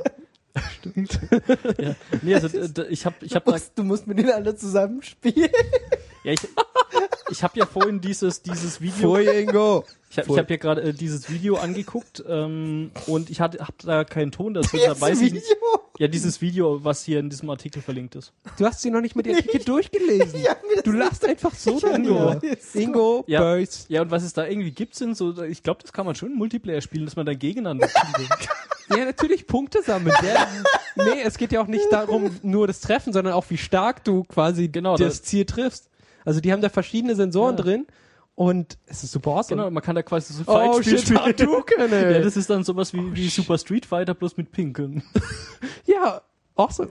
Speaker 3: Ja. Nee, also äh, da- ich habe ich
Speaker 2: Du
Speaker 3: hab da,
Speaker 2: musst, du musst mit denen alle zusammen spielen.
Speaker 3: ja, ich, ich habe ja vorhin dieses, dieses Video,
Speaker 2: Ingo.
Speaker 3: ich habe ich hab ja gerade äh, dieses Video angeguckt ähm, und ich hatte hab da keinen Ton dazu, da weiß ich nicht. Ja, dieses Video, was hier in diesem Artikel verlinkt ist.
Speaker 4: Du hast sie noch nicht mit der Artikel durchgelesen.
Speaker 2: Ja, mir das-
Speaker 4: Du lachst einfach so
Speaker 2: Ich hab
Speaker 4: darüber.
Speaker 2: mir das-
Speaker 4: Ingo,
Speaker 3: Ja.
Speaker 4: Boys.
Speaker 3: Ja, und was es da irgendwie gibt, sind so, ich glaube, das kann man schon im Multiplayer spielen, dass man dann gegeneinander spielt.
Speaker 4: Ja, natürlich Punkte sammeln. Der, nee, es geht ja auch nicht darum, nur das Treffen, sondern auch, wie stark du quasi
Speaker 3: Genau,
Speaker 4: das
Speaker 3: das-
Speaker 4: Ziel triffst. Also die haben da verschiedene Sensoren
Speaker 3: Ja.
Speaker 4: drin und es ist super awesome.
Speaker 3: Genau, man kann da quasi so
Speaker 4: Oh
Speaker 3: Fight-Spiel
Speaker 4: shit, Hadouken, ey.
Speaker 3: Ja, das ist dann sowas wie, wie Super Street Fighter, bloß mit Pinkeln.
Speaker 4: Ja, awesome.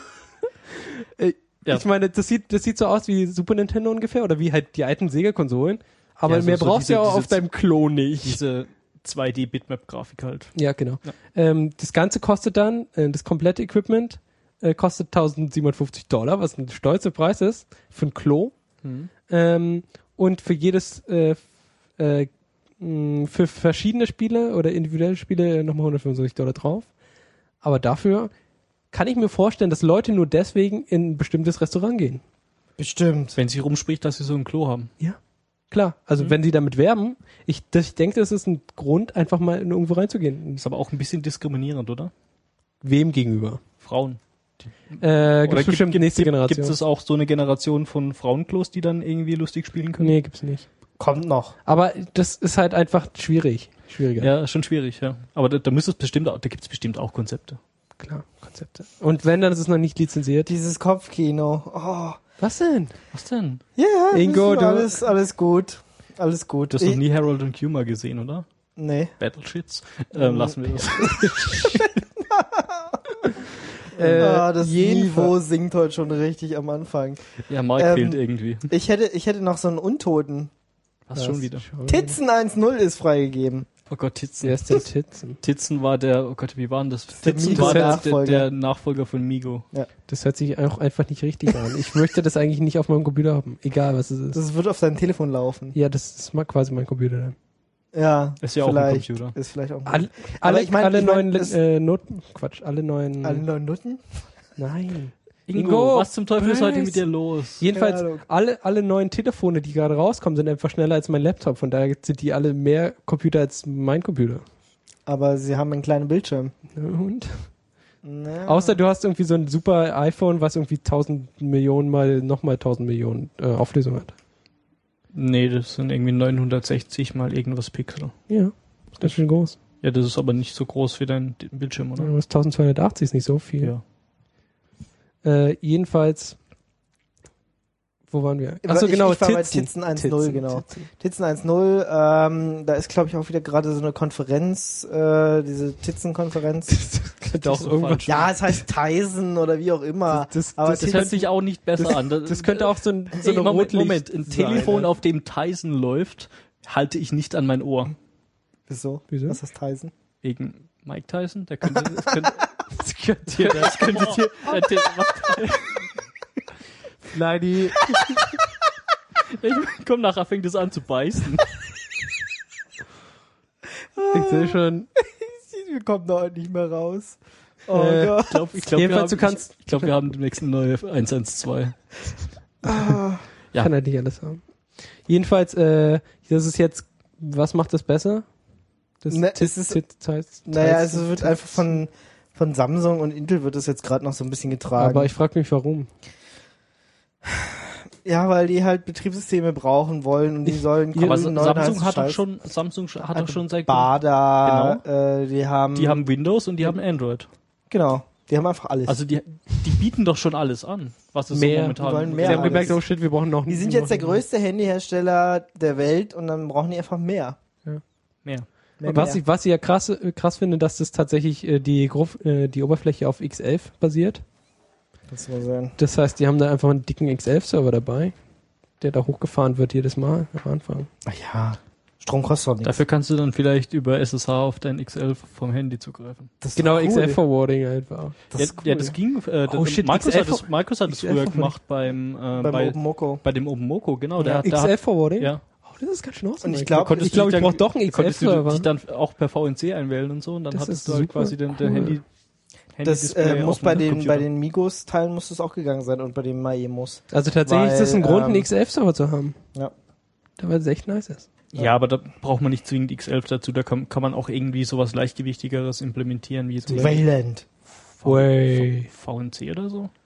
Speaker 4: Äh,
Speaker 3: Ja.
Speaker 4: Ich meine, das sieht, das sieht so aus wie Super Nintendo ungefähr oder wie halt die alten Sega-Konsolen. Aber
Speaker 3: Ja, so-
Speaker 4: mehr
Speaker 3: so
Speaker 4: brauchst du
Speaker 3: diese-
Speaker 4: ja auch
Speaker 3: diese
Speaker 4: auf deinem Klo nicht.
Speaker 3: Diese zwei D-Bitmap-Grafik halt.
Speaker 4: Ja, genau.
Speaker 3: Ja.
Speaker 4: Ähm, das Ganze kostet dann, äh, das komplette Equipment äh, kostet tausendsiebenhundertfünfzig Dollar, was ein stolzer Preis ist für ein Klo.
Speaker 3: Hm.
Speaker 4: Ähm, und für jedes, äh, f- äh, mh, für verschiedene Spiele oder individuelle Spiele nochmal hundertfünfundsechzig Dollar drauf. Aber dafür kann ich mir vorstellen, dass Leute nur deswegen in ein bestimmtes Restaurant gehen.
Speaker 2: Bestimmt.
Speaker 3: Wenn sie rumspricht, dass sie so ein Klo haben.
Speaker 4: Ja. Klar, also
Speaker 3: Mhm.
Speaker 4: wenn sie damit werben, ich, das, ich denke, das ist ein Grund, einfach mal in irgendwo reinzugehen.
Speaker 3: Ist aber auch ein bisschen diskriminierend, oder?
Speaker 4: Wem gegenüber?
Speaker 3: Frauen.
Speaker 4: Äh, gibt's
Speaker 3: Oder
Speaker 4: bestimmt nächste Generation.
Speaker 3: Gibt es auch so eine Generation von Frauenklos, die dann irgendwie lustig spielen können?
Speaker 4: Nee, gibt's nicht.
Speaker 2: Kommt noch.
Speaker 4: Aber das ist halt einfach schwierig. Schwieriger.
Speaker 3: Ja, ist schon schwierig, ja. Aber da, da müsste es bestimmt auch, da gibt es bestimmt auch Konzepte.
Speaker 4: Klar, Konzepte. Und wenn, dann ist es noch nicht lizenziert.
Speaker 2: Dieses Kopfkino. Oh.
Speaker 4: Was denn?
Speaker 3: Was denn?
Speaker 2: Ja,
Speaker 4: Ingo,
Speaker 2: ist
Speaker 4: du-
Speaker 2: alles, alles gut. Alles gut.
Speaker 3: Du hast noch
Speaker 2: Ich-
Speaker 3: nie Harold und Kumar gesehen, oder?
Speaker 2: Nee.
Speaker 3: Battleshits? Ähm, lassen wir das.
Speaker 4: Äh,
Speaker 2: ah, das
Speaker 4: jeden
Speaker 2: Niveau sinkt heute schon richtig am Anfang.
Speaker 3: Ja, Mark
Speaker 2: Ähm,
Speaker 3: fehlt irgendwie.
Speaker 2: Ich hätte, ich hätte noch so einen Untoten.
Speaker 3: Was schon wieder?
Speaker 4: Schon.
Speaker 2: Titzen eins null ist freigegeben.
Speaker 3: Oh Gott, Titzen.
Speaker 4: Wer ist denn Titzen?
Speaker 3: Titzen war der, oh Gott, wie war denn das?
Speaker 2: Der
Speaker 3: Titzen
Speaker 2: Migo
Speaker 3: war der, der,
Speaker 2: Nachfolger.
Speaker 3: der Nachfolger von Migo.
Speaker 4: Das hört sich auch einfach nicht richtig an. Ich möchte das eigentlich nicht auf meinem Computer haben. Egal, was es ist.
Speaker 2: Das wird auf deinem Telefon laufen.
Speaker 4: Ja, das ist mal quasi mein Computer dann.
Speaker 2: Ja.
Speaker 3: Ist ja auch ein
Speaker 2: vielleicht.
Speaker 3: Computer.
Speaker 2: Ist vielleicht auch ein
Speaker 4: Alle,
Speaker 2: Aber
Speaker 4: alle,
Speaker 2: ich mein-
Speaker 4: alle
Speaker 2: ich mein,
Speaker 4: neuen
Speaker 2: das-
Speaker 4: äh, Noten, Quatsch, alle neuen,
Speaker 2: Alle neun Nutten?
Speaker 4: nein.
Speaker 3: Ingo,
Speaker 4: Ingo,
Speaker 3: was zum Teufel ist heute
Speaker 4: was?
Speaker 3: mit dir los?
Speaker 4: Jedenfalls,
Speaker 2: Keine Ahnung.
Speaker 4: alle, alle neuen Telefone, die gerade rauskommen, sind einfach schneller als mein Laptop. Von daher sind die alle mehr Computer als mein Computer.
Speaker 2: Aber sie haben einen kleinen Bildschirm.
Speaker 4: Und?
Speaker 2: Na.
Speaker 4: Außer du hast irgendwie so ein super iPhone, was irgendwie tausend Millionen mal, nochmal tausend Millionen äh, Auflösung hat.
Speaker 3: Nee, das sind irgendwie neunhundertsechzig mal irgendwas Pixel.
Speaker 4: Ja, ist ganz schön groß.
Speaker 3: Ja, das ist aber nicht so groß wie dein Bildschirm, oder?
Speaker 4: Ja, zwölfhundertachtzig ist nicht so viel.
Speaker 3: Ja.
Speaker 4: Äh, jedenfalls, Wo waren wir?
Speaker 2: Ich-
Speaker 4: Achso, genau,
Speaker 2: ich war bei
Speaker 4: Titzen.
Speaker 2: Titzen eins null,
Speaker 4: Titzen,
Speaker 2: genau.
Speaker 4: Titzen.
Speaker 2: Titzen eins null, ähm, da ist, glaube ich, auch wieder gerade so eine Konferenz, äh, diese Titzen-Konferenz.
Speaker 4: Das könnte auch
Speaker 3: so
Speaker 4: irgendwas.
Speaker 3: falsch.
Speaker 2: Ja, es heißt Tyson oder wie auch immer.
Speaker 4: Das- das-
Speaker 2: aber
Speaker 4: das
Speaker 3: Das
Speaker 2: Titzen-
Speaker 3: hört sich auch nicht besser an.
Speaker 4: Das könnte auch so ein, so
Speaker 3: Ey,
Speaker 4: eine
Speaker 3: Moment,
Speaker 4: Rotlicht
Speaker 3: Moment, ein
Speaker 4: sein,
Speaker 3: Telefon,
Speaker 4: ne?
Speaker 3: auf dem Tyson läuft, halte ich nicht an mein Ohr.
Speaker 2: Wieso?
Speaker 4: Wieso?
Speaker 2: Was ist Tyson?
Speaker 3: Wegen Mike Tyson? Der könnte, das könnte, das könnte hier, das könnte hier, der Te- was-
Speaker 4: Leidi.
Speaker 3: ich komm nachher, fängt es an zu beißen.
Speaker 4: Ich sehe schon.
Speaker 2: Wir kommen da heute nicht mehr raus. Oh
Speaker 4: Äh,
Speaker 2: Gott.
Speaker 3: Ich glaube, ich glaub, wir,
Speaker 4: Jedenfalls,
Speaker 3: haben-
Speaker 4: du kannst-
Speaker 3: ich, ich glaub, wir haben demnächst eine neue eins eins zwei.
Speaker 2: Ah.
Speaker 3: Ja.
Speaker 4: Kann halt nicht alles haben. Jedenfalls, äh, das ist jetzt, was macht das besser? Das
Speaker 2: Ne,
Speaker 4: Tit-
Speaker 2: es ist-
Speaker 4: Tit- Tit-
Speaker 2: Naja,
Speaker 4: Tit-
Speaker 2: es wird einfach von, von Samsung und Intel wird das jetzt gerade noch so ein bisschen getragen.
Speaker 4: Aber ich frage mich, warum.
Speaker 2: ja, weil die halt Betriebssysteme brauchen wollen und die sollen
Speaker 3: Aber
Speaker 2: grünen, neuen
Speaker 3: Samsung
Speaker 2: heißen
Speaker 3: hat doch
Speaker 2: Scheiß.
Speaker 3: schon, Samsung sch- hat doch schon seit,
Speaker 2: Bada, äh, die haben,
Speaker 3: die haben Windows und die haben Android.
Speaker 2: genau, die haben einfach alles.
Speaker 3: Also die, die bieten doch schon alles an, was es
Speaker 4: Mehr.
Speaker 3: so momentan
Speaker 2: Die wollen
Speaker 4: Wir
Speaker 2: mehr
Speaker 4: haben
Speaker 2: alles.
Speaker 4: gemerkt, oh shit, wir brauchen noch
Speaker 2: die sind
Speaker 4: wir
Speaker 2: jetzt der
Speaker 4: brauchen-
Speaker 2: größte Handyhersteller der Welt und dann brauchen die einfach mehr.
Speaker 3: mehr.
Speaker 2: mehr
Speaker 4: Was
Speaker 2: mehr.
Speaker 4: ich, was ich ja krass, äh, krass finde, dass das tatsächlich äh, die, Gruf, äh, die Oberfläche auf X elf basiert.
Speaker 2: Das mal sehen.
Speaker 4: Das heißt, die haben da einfach einen dicken X elf Server dabei, der da hochgefahren wird jedes Mal am Anfang.
Speaker 2: Ach ja, Strom kostet doch nichts.
Speaker 3: Dafür kannst du dann vielleicht über S S H auf dein X elf vom Handy zugreifen.
Speaker 2: Das ist
Speaker 4: Genau,
Speaker 2: doch cool.
Speaker 4: X elf Forwarding einfach.
Speaker 2: Das
Speaker 3: ja,
Speaker 2: ist cool.
Speaker 3: ja, das ging. Äh,
Speaker 4: Oh
Speaker 3: das,
Speaker 4: shit,
Speaker 3: Markus,
Speaker 4: X elf
Speaker 3: hat das, Markus hat es
Speaker 4: X elf
Speaker 3: früher
Speaker 4: Forwarding.
Speaker 3: gemacht beim, äh,
Speaker 2: beim
Speaker 3: bei,
Speaker 2: OpenMoko.
Speaker 3: bei dem OpenMoko, genau.
Speaker 2: Ja.
Speaker 3: Der, hat-
Speaker 4: X
Speaker 3: da
Speaker 4: elf
Speaker 3: hat,
Speaker 4: Forwarding?
Speaker 3: ja,
Speaker 4: Oh, das ist ganz schön awesome.
Speaker 2: Und ich
Speaker 4: eigentlich.
Speaker 2: glaub,
Speaker 4: Da konntest
Speaker 2: ich
Speaker 4: du- ich glaube,
Speaker 3: dich
Speaker 4: ich
Speaker 3: dann-
Speaker 4: brauche doch einen
Speaker 3: da
Speaker 4: X elf
Speaker 3: konntest du
Speaker 4: Server.
Speaker 3: dich dann auch per V N C einwählen und so und dann
Speaker 4: Das
Speaker 3: hattest
Speaker 4: ist
Speaker 3: du halt
Speaker 4: super
Speaker 3: quasi den, den
Speaker 4: cool.
Speaker 3: Handy.
Speaker 2: Das
Speaker 3: Handy-Display
Speaker 2: äh, muss
Speaker 3: auf dem
Speaker 2: bei den,
Speaker 3: Computer.
Speaker 2: bei den Migos-Teilen muss das auch gegangen sein und bei den Maemos.
Speaker 4: Also tatsächlich ist das ein
Speaker 2: Weil,
Speaker 4: Grund, einen
Speaker 2: ähm,
Speaker 4: X elf Server zu haben.
Speaker 2: Ja.
Speaker 4: Da weil es echt nice ist.
Speaker 3: Ja, aber da braucht man nicht zwingend X elf dazu, da kann, kann man auch irgendwie sowas leichtgewichtigeres implementieren, wie zum Beispiel
Speaker 2: Wayland.
Speaker 4: Way.
Speaker 3: V N C oder so.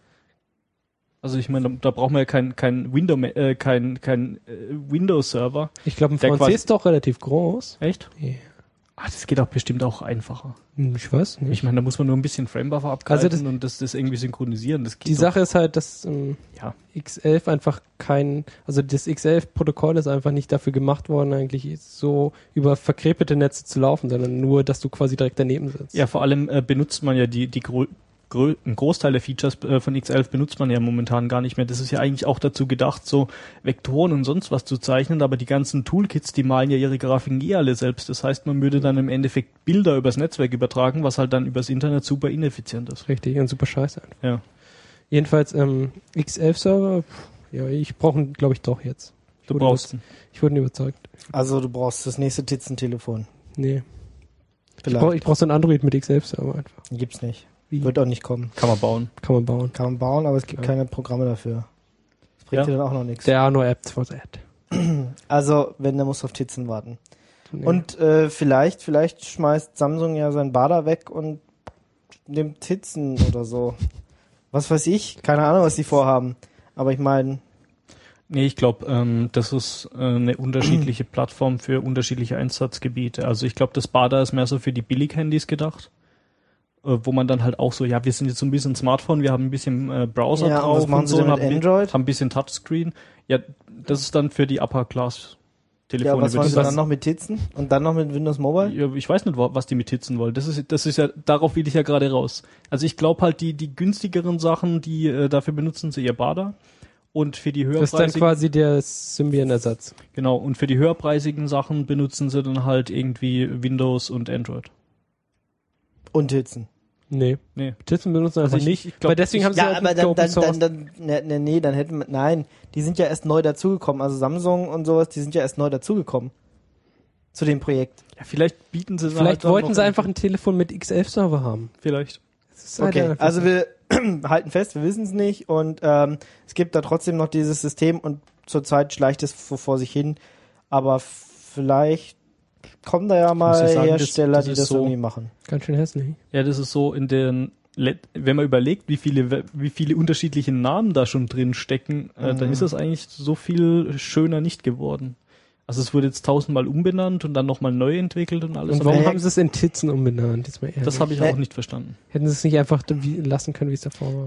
Speaker 3: Also ich meine, da, da braucht man ja kein kein Window äh, kein kein äh, Windows Server.
Speaker 4: Ich glaube, ein
Speaker 3: Der
Speaker 4: V N C
Speaker 3: quasi-
Speaker 4: ist doch relativ groß.
Speaker 3: Echt?
Speaker 4: Ja.
Speaker 3: Ah, das geht auch bestimmt auch einfacher.
Speaker 4: Hm, Ich weiß nicht.
Speaker 3: Ich meine, da muss man nur ein bisschen Framebuffer abgreifen
Speaker 4: Also das-
Speaker 3: und das, das irgendwie synchronisieren. Das geht
Speaker 4: Die
Speaker 3: doch.
Speaker 4: Sache ist halt, dass ähm,
Speaker 3: Ja.
Speaker 4: X elf einfach kein, also das X elf Protokoll ist einfach nicht dafür gemacht worden, eigentlich so über verkrepelte Netze zu laufen, sondern nur, dass du quasi direkt daneben sitzt.
Speaker 3: Ja, vor allem äh, benutzt man ja die die Gro Grö ein Großteil der Features äh, von X elf benutzt man ja momentan gar nicht mehr. Das ist ja eigentlich auch dazu gedacht, so Vektoren und sonst was zu zeichnen, aber die ganzen Toolkits, die malen ja ihre Grafiken eh alle selbst. Das heißt, man würde dann im Endeffekt Bilder übers Netzwerk übertragen, was halt dann übers Internet super ineffizient ist.
Speaker 4: Richtig, und super scheiße einfach.
Speaker 3: Ja.
Speaker 4: Jedenfalls, ähm, X elf Server, pff, ja, ich brauche ihn, glaube ich, doch jetzt.
Speaker 3: Du
Speaker 4: Wurde
Speaker 3: brauchst
Speaker 4: über- Ich wurde überzeugt.
Speaker 2: Also du brauchst das nächste Titzentelefon.
Speaker 4: Nee. Ich
Speaker 2: Vielleicht.
Speaker 4: brauche ich brauch so ein Android mit X elf Server einfach.
Speaker 2: Gibt's nicht.
Speaker 4: Wie?
Speaker 2: Wird auch nicht kommen.
Speaker 3: kann man bauen.
Speaker 4: Kann man bauen.
Speaker 2: Kann man bauen, aber es gibt
Speaker 4: Ja.
Speaker 2: keine Programme dafür. Das bringt
Speaker 3: Ja.
Speaker 2: dir dann auch noch nichts.
Speaker 4: There are no apps for that.
Speaker 2: Also, wenn, der muss auf Titzen warten.
Speaker 4: Nee.
Speaker 2: Und äh, vielleicht, vielleicht schmeißt Samsung ja sein Bada weg und nimmt Titzen oder so. Was weiß ich? Keine Ahnung, was die vorhaben. Aber ich meine,
Speaker 3: Nee, ich glaube, ähm, das ist äh, eine unterschiedliche Plattform für unterschiedliche Einsatzgebiete. Also ich glaube, das Bada ist mehr so für die Billig-Handys gedacht, äh, wo man dann halt auch so, ja, wir sind jetzt so ein bisschen Smartphone, wir haben ein bisschen äh, Browser
Speaker 2: ja, und
Speaker 3: drauf
Speaker 2: was machen
Speaker 3: und
Speaker 2: sie
Speaker 3: so,
Speaker 2: denn
Speaker 3: haben,
Speaker 2: mit
Speaker 3: bi-
Speaker 2: Android?
Speaker 3: haben ein bisschen Touchscreen. Ja, das ist dann für die Upper-Class-Telefone.
Speaker 2: Ja, was
Speaker 3: würde
Speaker 2: wollen
Speaker 3: ich
Speaker 2: sie dann
Speaker 3: sagen.
Speaker 2: noch mit Titzen? Und dann noch mit Windows Mobile?
Speaker 3: Ja, ich weiß nicht, wa- was die mit Titzen wollen. Das ist, das ist ja, darauf will ich ja gerade raus. Also ich glaube halt, die, die günstigeren Sachen, die äh, dafür benutzen sie ihr Bada. Und für die
Speaker 4: das ist dann
Speaker 3: höherpreisigen,
Speaker 4: quasi der Symbian-Ersatz.
Speaker 3: genau, und für die höherpreisigen Sachen benutzen sie dann halt irgendwie Windows und Android.
Speaker 2: Und Titzen.
Speaker 4: Nee.
Speaker 3: Nee.
Speaker 4: Titzen benutzen
Speaker 3: Also
Speaker 4: einfach
Speaker 3: ich-
Speaker 4: nicht.
Speaker 3: ich glaub,
Speaker 4: weil deswegen
Speaker 3: ich-
Speaker 4: haben sie
Speaker 2: Ja,
Speaker 4: auch
Speaker 2: aber
Speaker 4: mit
Speaker 2: dann,
Speaker 4: Open
Speaker 2: dann,
Speaker 4: Source.
Speaker 2: dann, dann, ne, ne, nee, dann hätten wir, nein, die sind ja erst neu dazugekommen. Also Samsung und sowas, die sind ja erst neu dazugekommen. Zu dem Projekt.
Speaker 3: Ja, vielleicht bieten sie dann
Speaker 4: Vielleicht
Speaker 3: halt dann
Speaker 4: wollten
Speaker 3: noch
Speaker 4: sie einfach ein Telefon mit X elf Server haben.
Speaker 3: Vielleicht.
Speaker 4: Das ist halt
Speaker 2: Okay,
Speaker 4: einfach
Speaker 2: also
Speaker 4: so.
Speaker 2: wir halten fest, wir wissen es nicht und ähm, es gibt da trotzdem noch dieses System und zurzeit schleicht es so vor sich hin, aber vielleicht kommen da ja mal
Speaker 3: muss ja sagen, das-
Speaker 2: Hersteller,
Speaker 3: das
Speaker 2: die
Speaker 3: ist
Speaker 2: das
Speaker 3: so-
Speaker 2: irgendwie machen.
Speaker 4: Ganz schön hässlich.
Speaker 3: Ja, das ist so in den, Let- wenn man überlegt, wie viele, wie viele unterschiedliche Namen da schon drin stecken, äh, dann
Speaker 2: Mhm.
Speaker 3: ist das eigentlich so viel schöner nicht geworden. Also es wurde jetzt tausendmal umbenannt und dann nochmal neu entwickelt und alles.
Speaker 4: Und
Speaker 3: aber
Speaker 4: warum
Speaker 2: Naja,
Speaker 4: haben sie es in Titzen umbenannt? Jetzt mal ehrlich.
Speaker 3: das habe ich
Speaker 2: Nee.
Speaker 3: auch nicht verstanden.
Speaker 4: Hätten sie es nicht einfach wie, lassen können, wie es davor war.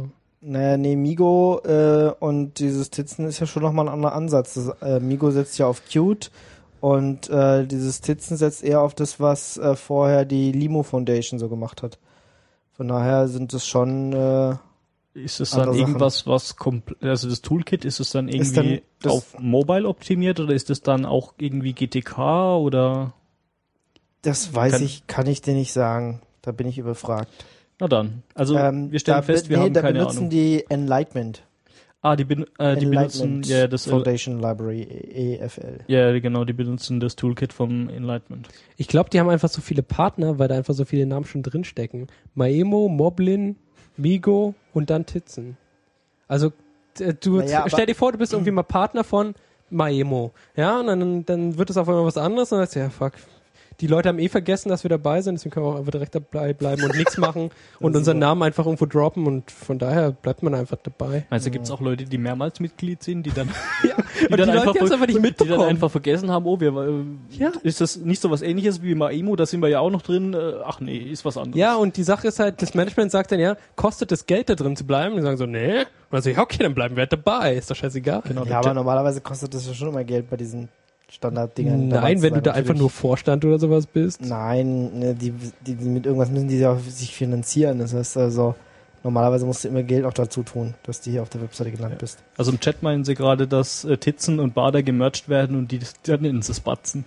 Speaker 2: Naja, nee, Migo äh, und dieses Titzen ist ja schon nochmal ein anderer Ansatz. Das, äh, Migo setzt ja auf Qt und äh, dieses Titzen setzt eher auf das, was äh, vorher die Limo Foundation so gemacht hat. Von daher sind es schon äh,
Speaker 3: Ist es dann
Speaker 2: andere
Speaker 3: irgendwas, was komplett, also das Toolkit, ist es dann
Speaker 2: Ist
Speaker 3: irgendwie
Speaker 2: dann das-
Speaker 3: auf Mobile optimiert oder ist es dann auch irgendwie G T K oder?
Speaker 2: Das weiß
Speaker 3: Kann-
Speaker 2: ich, kann ich dir nicht sagen. Da bin ich überfragt.
Speaker 3: Na dann. Also
Speaker 2: Ähm,
Speaker 3: wir stellen
Speaker 2: da
Speaker 3: fest,
Speaker 2: be-
Speaker 3: wir
Speaker 2: nee,
Speaker 3: haben
Speaker 2: da
Speaker 3: keine
Speaker 2: benutzen
Speaker 3: Ahnung.
Speaker 2: die Enlightenment.
Speaker 3: Ah, die, ben, äh, die benutzen
Speaker 2: Enlightenment
Speaker 3: ja das
Speaker 2: Foundation Library, E F L.
Speaker 3: ja genau, die benutzen das Toolkit vom Enlightenment.
Speaker 4: Ich glaube, die haben einfach so viele Partner, weil da einfach so viele Namen schon drinstecken. Maemo, Moblin, Migo und dann Titzen. Also äh, du
Speaker 2: Naja, aber-
Speaker 4: stell dir vor, du bist irgendwie mal Partner von Maemo. Ja, und dann, dann wird es auf einmal was anderes und dann sagst du, ja fuck, die Leute haben eh vergessen, dass wir dabei sind, deswegen können wir auch einfach direkt dabei bleiben und nichts machen und unseren Namen einfach irgendwo droppen und von daher bleibt man einfach dabei.
Speaker 3: Meinst du, gibt es auch Leute, die mehrmals Mitglied sind, die dann,
Speaker 4: Ja,
Speaker 3: die
Speaker 4: und die Leute haben es einfach nicht
Speaker 3: die dann
Speaker 4: mitbekommen.
Speaker 3: einfach vergessen haben, oh, wir, äh,
Speaker 4: Ja.
Speaker 3: ist das nicht so was ähnliches wie Maemo, da sind wir ja auch noch drin, äh, ach nee, ist was anderes.
Speaker 4: Ja, und die Sache ist halt, das Management sagt dann, ja, kostet es Geld da drin zu bleiben? Und die sagen so, nee. Und dann so, ja, okay, dann bleiben wir halt dabei, ist doch scheißegal.
Speaker 3: Genau,
Speaker 2: Ja, aber normalerweise kostet das ja schon immer Geld bei diesen Standarddingern. dabei
Speaker 4: Nein,
Speaker 2: zu
Speaker 4: wenn du
Speaker 2: sein,
Speaker 4: da einfach
Speaker 2: natürlich.
Speaker 4: nur Vorstand oder sowas bist.
Speaker 2: Nein, ne, die, die, die mit irgendwas müssen die ja sich finanzieren. Das heißt also, normalerweise musst du immer Geld auch dazu tun, dass du hier auf der Webseite gelandet bist.
Speaker 3: Also im Chat meinen sie gerade, dass äh, Titzen und Bader gemerged werden und die, die nennen sie Spatzen.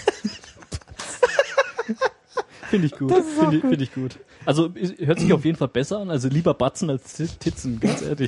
Speaker 3: Finde ich gut. Finde ich, find ich gut. Also ist- hört sich auf jeden Fall besser an. Also lieber Batzen als Tit- Titzen, ganz ehrlich.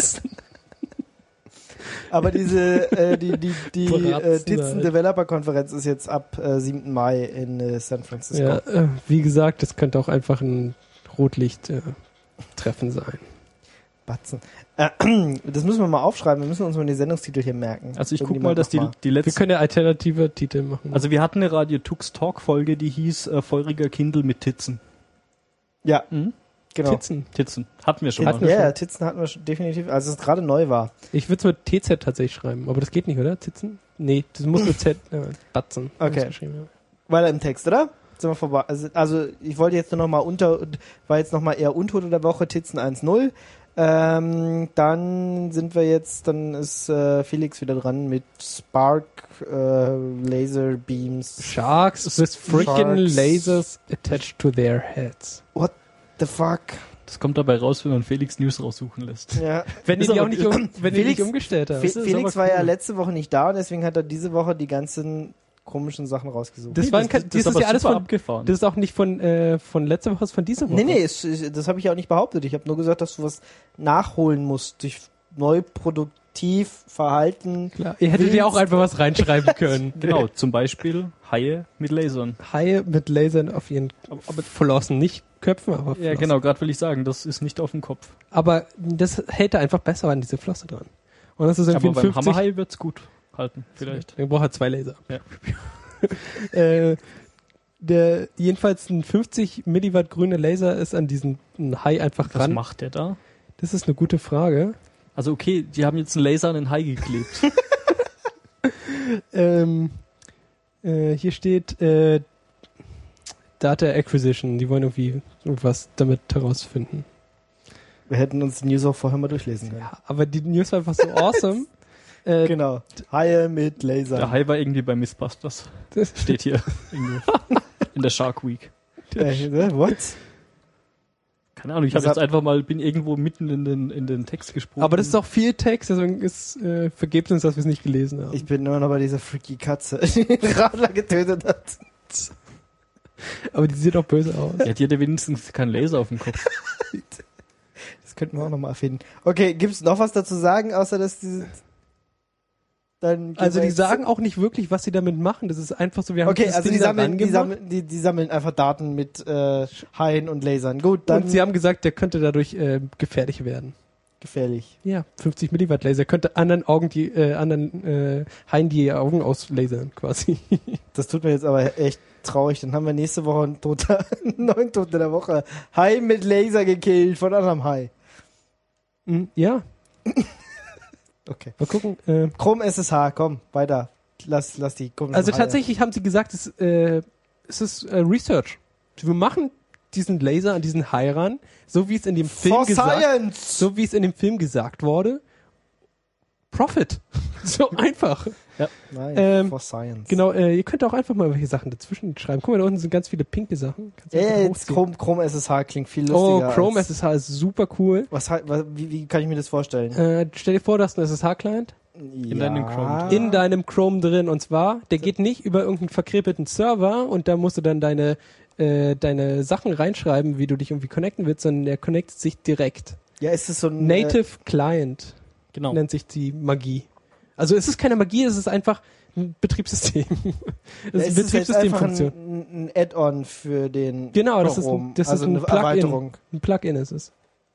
Speaker 2: Aber diese, äh, die, die, die äh,
Speaker 4: Bratzen
Speaker 2: Titzen
Speaker 4: halt.
Speaker 2: Developer Konferenz ist jetzt ab äh, siebten Mai in äh, San Francisco.
Speaker 4: Ja, äh, wie gesagt, das könnte auch einfach ein Rotlicht-Treffen sein.
Speaker 2: Batzen. Äh, das müssen wir mal aufschreiben. Wir müssen uns mal den Sendungstitel hier merken.
Speaker 3: Also ich guck
Speaker 2: Irgendjemand
Speaker 3: mal, dass die,
Speaker 2: noch mal.
Speaker 3: die
Speaker 4: Wir
Speaker 3: letzte...
Speaker 4: können ja alternative Titel machen.
Speaker 3: Also wir hatten eine Radio Tux Talk Folge, die hieß äh, Feuriger Kindle mit Titzen.
Speaker 2: Ja,
Speaker 3: Mhm.
Speaker 2: genau.
Speaker 4: Titzen.
Speaker 3: Titzen. Hatten wir schon
Speaker 4: Hatten
Speaker 3: mal.
Speaker 4: wir
Speaker 2: Ja,
Speaker 4: schon.
Speaker 2: ja, Titzen hatten wir schon definitiv, als es gerade neu war.
Speaker 4: Ich würde es mit T Z tatsächlich schreiben, aber das geht nicht, oder? Titzen? Nee, das muss mit Z, äh, Batzen.
Speaker 2: Okay.
Speaker 4: geschrieben, ja.
Speaker 2: Weiter im Text, oder? Sind wir vorbei. Also, also ich wollte jetzt nur noch mal unter, war jetzt noch mal eher Untote der Woche, Titzen eins null. Ähm, dann sind wir jetzt, dann ist äh, Felix wieder dran mit Spark, äh, Laser Beams.
Speaker 4: Sharks with freaking
Speaker 2: Sharks.
Speaker 4: lasers attached to their heads.
Speaker 2: What the fuck?
Speaker 3: Das kommt dabei raus, wenn man Felix News raussuchen lässt.
Speaker 2: Ja.
Speaker 4: Wenn
Speaker 3: Ist
Speaker 4: die, die
Speaker 3: aber-
Speaker 4: auch nicht, um, wenn die
Speaker 2: Felix-
Speaker 4: nicht umgestellt haben.
Speaker 2: Fe
Speaker 3: ist
Speaker 2: Felix
Speaker 3: aber
Speaker 2: war ja
Speaker 3: cool.
Speaker 2: letzte Woche nicht da und deswegen hat er diese Woche die ganzen komischen Sachen rausgesucht.
Speaker 4: Das
Speaker 3: Nee,
Speaker 4: waren kein- das ist
Speaker 3: aber
Speaker 4: ja alles
Speaker 3: super
Speaker 4: von-
Speaker 3: abgefahren.
Speaker 4: Das ist auch nicht von, äh, von letzter Woche, das ist von dieser Woche.
Speaker 2: Nee, nee, es, ich- das habe ich auch nicht behauptet. Ich habe nur gesagt, dass du was nachholen musst durch neu produktiv Verhalten.
Speaker 4: Klar. Ihr hättet ja auch einfach was reinschreiben können.
Speaker 3: Genau, zum Beispiel Haie mit Lasern.
Speaker 4: Haie mit Lasern auf ihren aber Flossen, nicht Köpfen, aber Flossen.
Speaker 3: Ja, genau, gerade will ich sagen, das ist nicht auf dem Kopf.
Speaker 4: Aber das hält er einfach besser an diese Flosse dran. Und das ist irgendwie
Speaker 3: Aber
Speaker 4: ein
Speaker 3: beim
Speaker 4: fünfzig.
Speaker 3: Hammerhai wird's gut halten, vielleicht.
Speaker 4: Dann braucht er zwei Laser.
Speaker 3: Ja.
Speaker 4: äh, der, jedenfalls ein fünfzig Milliwatt grüner Laser ist an diesen Hai einfach
Speaker 3: Was
Speaker 4: ran.
Speaker 3: macht der da?
Speaker 4: Das ist eine gute Frage.
Speaker 3: Also okay, die haben jetzt einen Laser an den Hai geklebt.
Speaker 4: Ähm, äh, hier steht äh, Data Acquisition. Die wollen irgendwie irgendwas damit herausfinden.
Speaker 2: Wir hätten uns die News auch vorher mal durchlesen können.
Speaker 4: Ja, aber die News war einfach so awesome. Äh,
Speaker 2: Genau. Haie mit
Speaker 3: Der
Speaker 2: Laser.
Speaker 3: Hai war irgendwie bei Mythbusters.
Speaker 4: das,
Speaker 3: Steht hier irgendwo. In der Shark Week.
Speaker 2: Äh, what?
Speaker 3: Keine Ahnung, ich
Speaker 2: Das
Speaker 3: habe jetzt
Speaker 2: hat-
Speaker 3: einfach mal, bin irgendwo mitten in den, in den Text gesprungen.
Speaker 4: aber das ist auch viel Text, deswegen ist äh, vergebt uns, dass wir es nicht gelesen haben.
Speaker 2: Ich bin immer noch bei dieser freaky Katze, die den Radler getötet hat.
Speaker 4: aber die sieht auch böse aus.
Speaker 3: Ja, die hat ja wenigstens keinen Laser auf dem Kopf.
Speaker 2: Das könnten wir auch nochmal erfinden. Okay, gibt's noch was dazu sagen, außer dass diese... Dann gehen
Speaker 4: Also
Speaker 2: wir
Speaker 4: die
Speaker 2: jetzt-
Speaker 4: sagen auch nicht wirklich, was sie damit machen. Das ist einfach so, wir haben
Speaker 2: Okay,
Speaker 4: dieses
Speaker 2: also die
Speaker 4: Ding da
Speaker 2: sammeln, die,
Speaker 4: rangemacht.
Speaker 2: sammeln, die, die sammeln einfach Daten mit äh, Haien und Lasern. Gut, dann
Speaker 4: Und sie haben gesagt, der könnte dadurch äh, gefährlich werden.
Speaker 2: gefährlich.
Speaker 4: Ja, fünfzig Milliwatt Laser könnte anderen Augen die äh, anderen äh, Haien die Augen auslasern quasi.
Speaker 2: Das tut mir jetzt aber echt traurig. Dann haben wir nächste Woche einen Toter, einen neuen Toten der Woche. Hai mit Laser gekillt von anderem Hai.
Speaker 4: Mhm, ja,
Speaker 2: Okay.
Speaker 4: mal gucken. Äh,
Speaker 2: Chrome S S H, komm, weiter. Lass, lass die kommen.
Speaker 4: also tatsächlich haben sie gesagt, es, äh, es ist äh, Research. Wir machen diesen Laser an diesen Hai ran, so wie es in dem Film
Speaker 2: For
Speaker 4: gesagt,
Speaker 2: Science!
Speaker 4: so wie es in dem Film gesagt wurde. Profit. So einfach.
Speaker 2: Nein,
Speaker 4: Ähm,
Speaker 2: for Science.
Speaker 4: Genau, äh, ihr könnt auch einfach mal welche Sachen dazwischen schreiben. Guck mal, da unten sind ganz viele pinke Sachen. Kannst du
Speaker 2: Ja,
Speaker 4: einfach
Speaker 2: jetzt
Speaker 4: hochziehen.
Speaker 2: Chrome, Chrome S S H klingt viel
Speaker 4: Oh,
Speaker 2: lustiger.
Speaker 4: Chrome
Speaker 2: als,
Speaker 4: S S H ist super cool.
Speaker 2: was, halt- was, wie, wie kann ich mir das vorstellen?
Speaker 4: Äh, stell dir vor, du hast einen S S H-Client
Speaker 2: in
Speaker 3: deinem Chrome.
Speaker 4: in deinem Chrome drin. Und zwar, der geht nicht über irgendeinen verkrepelten Server und da musst du dann deine, äh, deine Sachen reinschreiben, wie du dich irgendwie connecten willst, sondern der connectet sich direkt.
Speaker 2: Ja, ist es so ein...
Speaker 4: Native Client
Speaker 3: Genau.
Speaker 4: nennt sich die Magie. Also es ist keine Magie, es ist einfach ein Betriebssystem.
Speaker 2: Äh,
Speaker 4: Es
Speaker 2: ist
Speaker 4: ist eine
Speaker 2: es jetzt einfach
Speaker 4: Betriebssystemfunktion.
Speaker 2: ein, ein Add-on für den
Speaker 4: Genau, das ist
Speaker 2: Chrome.
Speaker 4: ein, das
Speaker 2: also
Speaker 4: ist ein
Speaker 2: eine
Speaker 4: Plugin.
Speaker 2: Erweiterung.
Speaker 4: Ein Plugin ist es.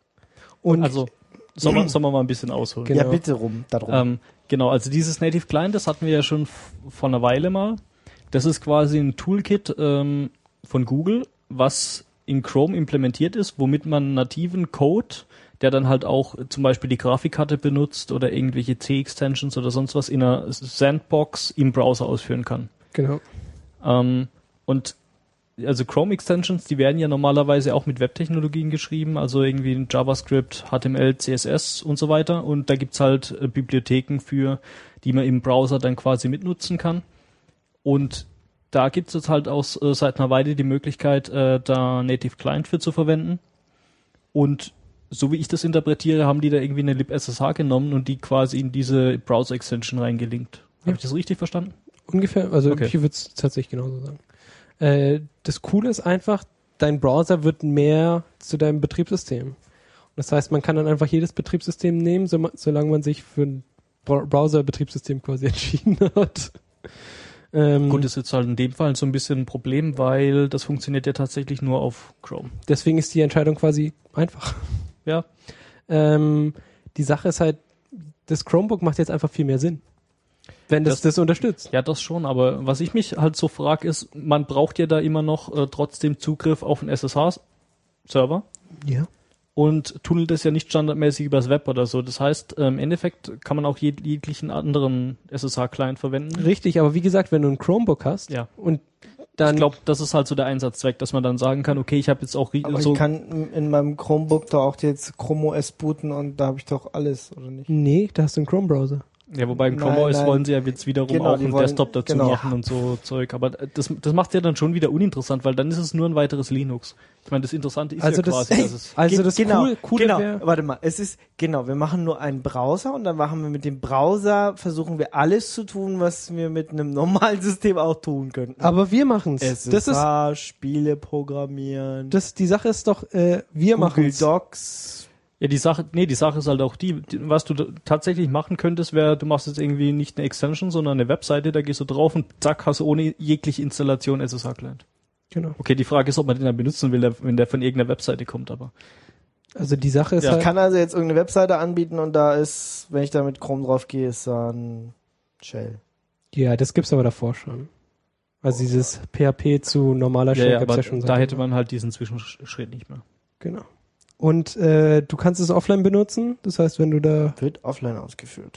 Speaker 4: Und
Speaker 3: Also, sollen wir, sollen wir mal ein bisschen ausholen?
Speaker 4: Genau.
Speaker 2: Ja, bitte rum, darum.
Speaker 3: Ähm, genau, also dieses Native Client, das hatten wir ja schon f- vor einer Weile mal. Das ist quasi ein Toolkit ähm, von Google, was in Chrome implementiert ist, womit man nativen Code, der dann halt auch zum Beispiel die Grafikkarte benutzt oder irgendwelche C-Extensions oder sonst was in einer Sandbox im Browser ausführen kann.
Speaker 4: genau.
Speaker 3: Ähm, und also Chrome-Extensions, die werden ja normalerweise auch mit Webtechnologien geschrieben, also irgendwie in JavaScript, H T M L, C S S und so weiter. Und da gibt's halt äh, Bibliotheken für, die man im Browser dann quasi mitnutzen kann. Und da gibt's jetzt halt auch äh, seit einer Weile die Möglichkeit, äh, da Native Client für zu verwenden. Und so wie ich das interpretiere, haben die da irgendwie eine libSSH genommen und die quasi in diese Browser-Extension reingelinkt.
Speaker 4: Ja.
Speaker 3: Habe ich das richtig verstanden?
Speaker 4: Ungefähr, also
Speaker 3: Okay.
Speaker 4: hier wird es tatsächlich genauso sagen. Äh, das Coole ist einfach, dein Browser wird mehr zu deinem Betriebssystem. Und das heißt, man kann dann einfach jedes Betriebssystem nehmen, so, solange man sich für ein Bra- Browser-Betriebssystem quasi entschieden hat. Ähm,
Speaker 3: Gut, ist jetzt halt in dem Fall so ein bisschen ein Problem, weil das funktioniert ja tatsächlich nur auf Chrome.
Speaker 4: deswegen ist die Entscheidung quasi einfach.
Speaker 3: Ja.
Speaker 4: Ähm, die Sache ist halt, das Chromebook macht jetzt einfach viel mehr Sinn. Wenn das das,
Speaker 3: Das-
Speaker 4: unterstützt.
Speaker 3: Ja, das schon, aber was ich mich halt so frage, ist, man braucht ja da immer noch äh, trotzdem Zugriff auf einen S S H-Server
Speaker 4: Ja.
Speaker 3: und tunnelt das ja nicht standardmäßig übers Web oder so. Das heißt, äh, im Endeffekt kann man auch jeg jeglichen anderen S S H-Client verwenden.
Speaker 4: Richtig, aber wie gesagt, wenn du ein Chromebook hast
Speaker 3: Ja.
Speaker 4: und dann
Speaker 3: Ich glaube, das ist halt so der Einsatzzweck, dass man dann sagen kann, okay, ich habe jetzt auch ri-
Speaker 2: Aber
Speaker 3: so
Speaker 2: ich kann in meinem Chromebook da auch jetzt Chrome O S booten und da habe ich doch alles, oder nicht?
Speaker 4: nee, da hast du einen Chrome-Browser.
Speaker 3: Ja, wobei im Chrome
Speaker 2: Nein,
Speaker 3: O S
Speaker 2: nein.
Speaker 3: wollen sie ja jetzt wiederum
Speaker 2: Genau,
Speaker 3: auch
Speaker 2: die
Speaker 3: einen
Speaker 2: wollen-
Speaker 3: Desktop dazu
Speaker 2: genau.
Speaker 3: machen und so Zeug. Aber das, das macht ja dann schon wieder uninteressant, weil dann ist es nur ein weiteres Linux. Ich meine, das Interessante ist
Speaker 4: Also
Speaker 3: ja
Speaker 4: das-
Speaker 3: quasi, dass es...
Speaker 4: Also
Speaker 2: Ge-
Speaker 4: das
Speaker 2: genau,
Speaker 4: cool, coole
Speaker 2: genau.
Speaker 4: wäre,
Speaker 2: Warte mal, es ist, genau, wir machen nur einen Browser und dann machen wir mit dem Browser, versuchen wir alles zu tun, was wir mit einem normalen System auch tun könnten.
Speaker 4: aber wir machen's.
Speaker 2: S
Speaker 4: Das
Speaker 2: S
Speaker 4: ist,
Speaker 2: H, Spiele programmieren,
Speaker 4: das, die Sache ist doch, äh, wir
Speaker 2: Google
Speaker 4: machen's.
Speaker 2: Docs.
Speaker 3: Ja, die Sache, nee, die Sache ist halt auch die, die was du da tatsächlich machen könntest, wäre, du machst jetzt irgendwie nicht eine Extension, sondern eine Webseite, da gehst du drauf und zack, hast du ohne jegliche Installation S S H-Client.
Speaker 4: Genau.
Speaker 3: Okay, die Frage ist, ob man den dann benutzen will, der- wenn der von irgendeiner Webseite kommt, aber...
Speaker 4: Also die Sache ist
Speaker 3: Ja.
Speaker 4: halt,
Speaker 2: Ich kann also jetzt irgendeine Webseite anbieten und da ist, wenn ich da mit Chrome drauf gehe, ist da ein Shell.
Speaker 4: ja, das gibt's aber davor schon. Also dieses P H P zu normaler
Speaker 3: Ja,
Speaker 4: Shell
Speaker 3: ja,
Speaker 4: gab's
Speaker 3: aber
Speaker 4: ja schon seit
Speaker 3: da hätte
Speaker 4: langem.
Speaker 3: man halt diesen Zwischenschritt nicht mehr.
Speaker 4: Genau. Und äh, du kannst es offline benutzen, das heißt, wenn du da,
Speaker 2: Wird offline ausgeführt.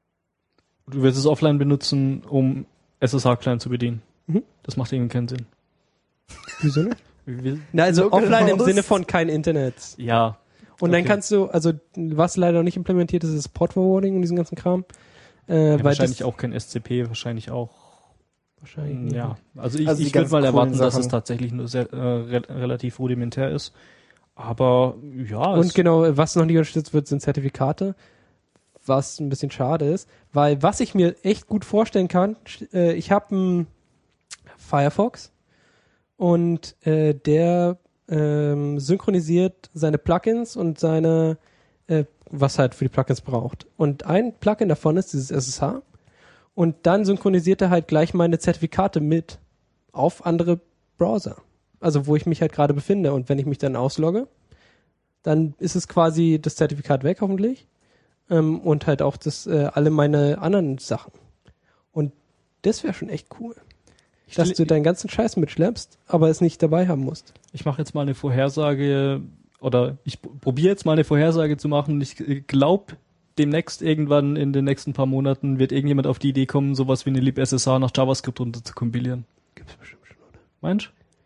Speaker 3: Du wirst es offline benutzen, um S S H-Client zu bedienen.
Speaker 4: Mhm.
Speaker 3: Das macht irgendwie keinen Sinn.
Speaker 4: wieso nicht?
Speaker 3: Wie will-
Speaker 4: Na, also
Speaker 2: Local
Speaker 4: offline im
Speaker 2: Host.
Speaker 4: Sinne von kein Internet.
Speaker 3: Ja,
Speaker 4: Und dann
Speaker 3: Okay.
Speaker 4: kannst du, also was leider noch nicht implementiert ist, ist Port Forwarding und diesen ganzen Kram. Äh,
Speaker 3: ja
Speaker 4: weil
Speaker 3: wahrscheinlich
Speaker 4: das,
Speaker 3: auch kein S C P, wahrscheinlich auch.
Speaker 4: Wahrscheinlich nicht.
Speaker 3: Ja, also ich,
Speaker 2: Also die
Speaker 3: ich würde
Speaker 2: ganz
Speaker 3: mal
Speaker 2: coolen
Speaker 3: erwarten, dass es
Speaker 2: Sachen.
Speaker 3: tatsächlich nur sehr, äh, re relativ rudimentär ist. Aber ja,
Speaker 4: Und
Speaker 3: es,
Speaker 4: genau, was noch nicht unterstützt wird, sind Zertifikate, was ein bisschen schade ist, weil was ich mir echt gut vorstellen kann, sch- äh, ich habe einen Firefox und äh, der ähm, synchronisiert seine Plugins und seine, äh, was halt für die Plugins braucht. Und ein Plugin davon ist dieses S S H und dann synchronisiert er halt gleich meine Zertifikate mit auf andere Browser. Also wo ich mich halt gerade befinde. Und wenn ich mich dann auslogge, dann ist es quasi das Zertifikat weg, hoffentlich. Ähm, und halt auch das, äh, alle meine anderen Sachen. Und das wäre schon echt cool.
Speaker 3: ich,
Speaker 4: Dass du deinen ganzen Scheiß mitschleppst, aber es nicht dabei haben musst.
Speaker 3: ich mache jetzt mal eine Vorhersage oder ich probiere jetzt mal eine Vorhersage zu machen. Ich glaube, demnächst irgendwann in den nächsten paar Monaten wird irgendjemand auf die Idee kommen, sowas wie eine libSSH nach JavaScript runter zu kompilieren.
Speaker 4: Gibt's bestimmt schon, oder?
Speaker 3: Meinst du?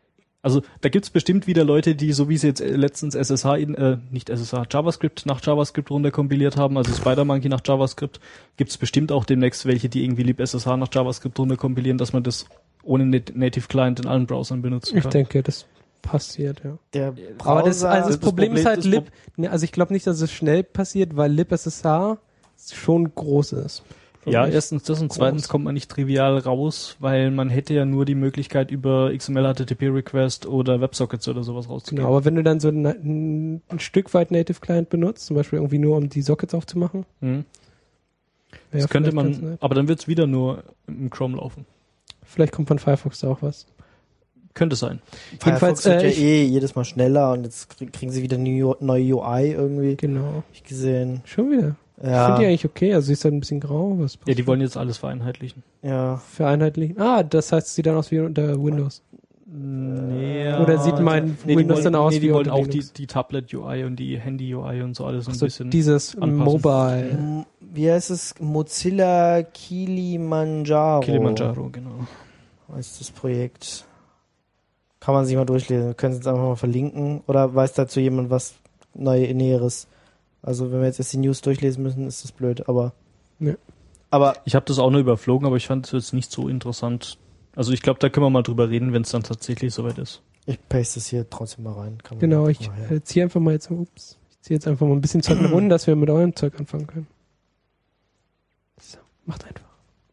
Speaker 3: Also da gibt's bestimmt wieder Leute, die, so wie sie jetzt letztens S S H, in, äh, nicht S S H, JavaScript nach JavaScript runterkompiliert haben, also SpiderMonkey nach JavaScript, gibt's bestimmt auch demnächst welche, die irgendwie libSSH nach JavaScript runterkompilieren, dass man das ohne Native Client in allen Browsern benutzen kann.
Speaker 4: Ich denke, das passiert, ja.
Speaker 2: Der Browser,
Speaker 4: Aber das, also das,
Speaker 3: das
Speaker 4: Problem,
Speaker 3: Problem
Speaker 4: ist halt
Speaker 3: das
Speaker 4: lib, ne, also ich glaube nicht, dass es schnell passiert, weil libSSH schon groß ist.
Speaker 3: Ja, erstens das und zweitens kommt man nicht trivial raus, weil man hätte ja nur die Möglichkeit, über X M L H T T P Request oder WebSockets oder sowas rauszugeben.
Speaker 4: Genau, aber wenn du dann so ein, ein, ein Stück weit Native Client benutzt, zum Beispiel irgendwie nur um die Sockets aufzumachen,
Speaker 3: Mhm.
Speaker 4: wäre
Speaker 3: Das könnte
Speaker 4: vielleicht ganz
Speaker 3: man,
Speaker 4: nett.
Speaker 3: aber dann wird's wieder nur im Chrome laufen.
Speaker 4: Vielleicht kommt von Firefox da auch was.
Speaker 3: Könnte sein.
Speaker 2: Firefox
Speaker 4: Jedenfalls,
Speaker 2: wird
Speaker 4: äh,
Speaker 2: ja
Speaker 4: ich-
Speaker 2: eh jedes Mal schneller und jetzt krie- kriegen sie wieder eine neue U I irgendwie.
Speaker 4: Genau.
Speaker 2: Hab ich gesehen.
Speaker 4: Schon wieder. Ich
Speaker 2: Ja,
Speaker 4: finde die eigentlich okay, also sie ist halt ein bisschen grau. Was
Speaker 3: Ja, die wollen jetzt alles vereinheitlichen.
Speaker 2: ja.
Speaker 4: vereinheitlichen. Ah, das heißt, es sieht dann aus wie unter Windows.
Speaker 3: Nee,
Speaker 4: Oder sieht mein
Speaker 3: nee, die
Speaker 4: Windows
Speaker 3: wollen,
Speaker 4: dann aus
Speaker 3: nee, die
Speaker 4: wie
Speaker 3: wollen
Speaker 4: unter
Speaker 3: auch die,
Speaker 4: Linux?
Speaker 3: die Tablet-U I und die Handy-U I und so alles so ein
Speaker 4: So
Speaker 3: bisschen.
Speaker 4: dieses
Speaker 3: anpassen.
Speaker 4: Mobile.
Speaker 2: M- Wie heißt es? Mozilla Kilimanjaro.
Speaker 3: Kilimanjaro, genau.
Speaker 2: Heißt das Projekt. Kann man sich mal durchlesen. Wir können es jetzt einfach mal verlinken. Oder weiß dazu jemand was Neu Näheres? Also wenn wir jetzt erst die News durchlesen müssen, ist das blöd. Aber
Speaker 4: Nee.
Speaker 2: aber
Speaker 3: Ich habe das auch nur überflogen, aber ich fand es jetzt nicht so interessant. Also ich glaube, da können wir mal drüber reden, wenn es dann tatsächlich soweit ist.
Speaker 2: ich paste es hier trotzdem mal rein. Kann man
Speaker 4: Genau,
Speaker 2: mal
Speaker 4: ich
Speaker 2: her.
Speaker 4: äh, ziehe einfach mal jetzt, ups, ich ziehe jetzt einfach mal ein bisschen Zeug nach unten, dass wir mit eurem Zeug anfangen können. So, macht einfach.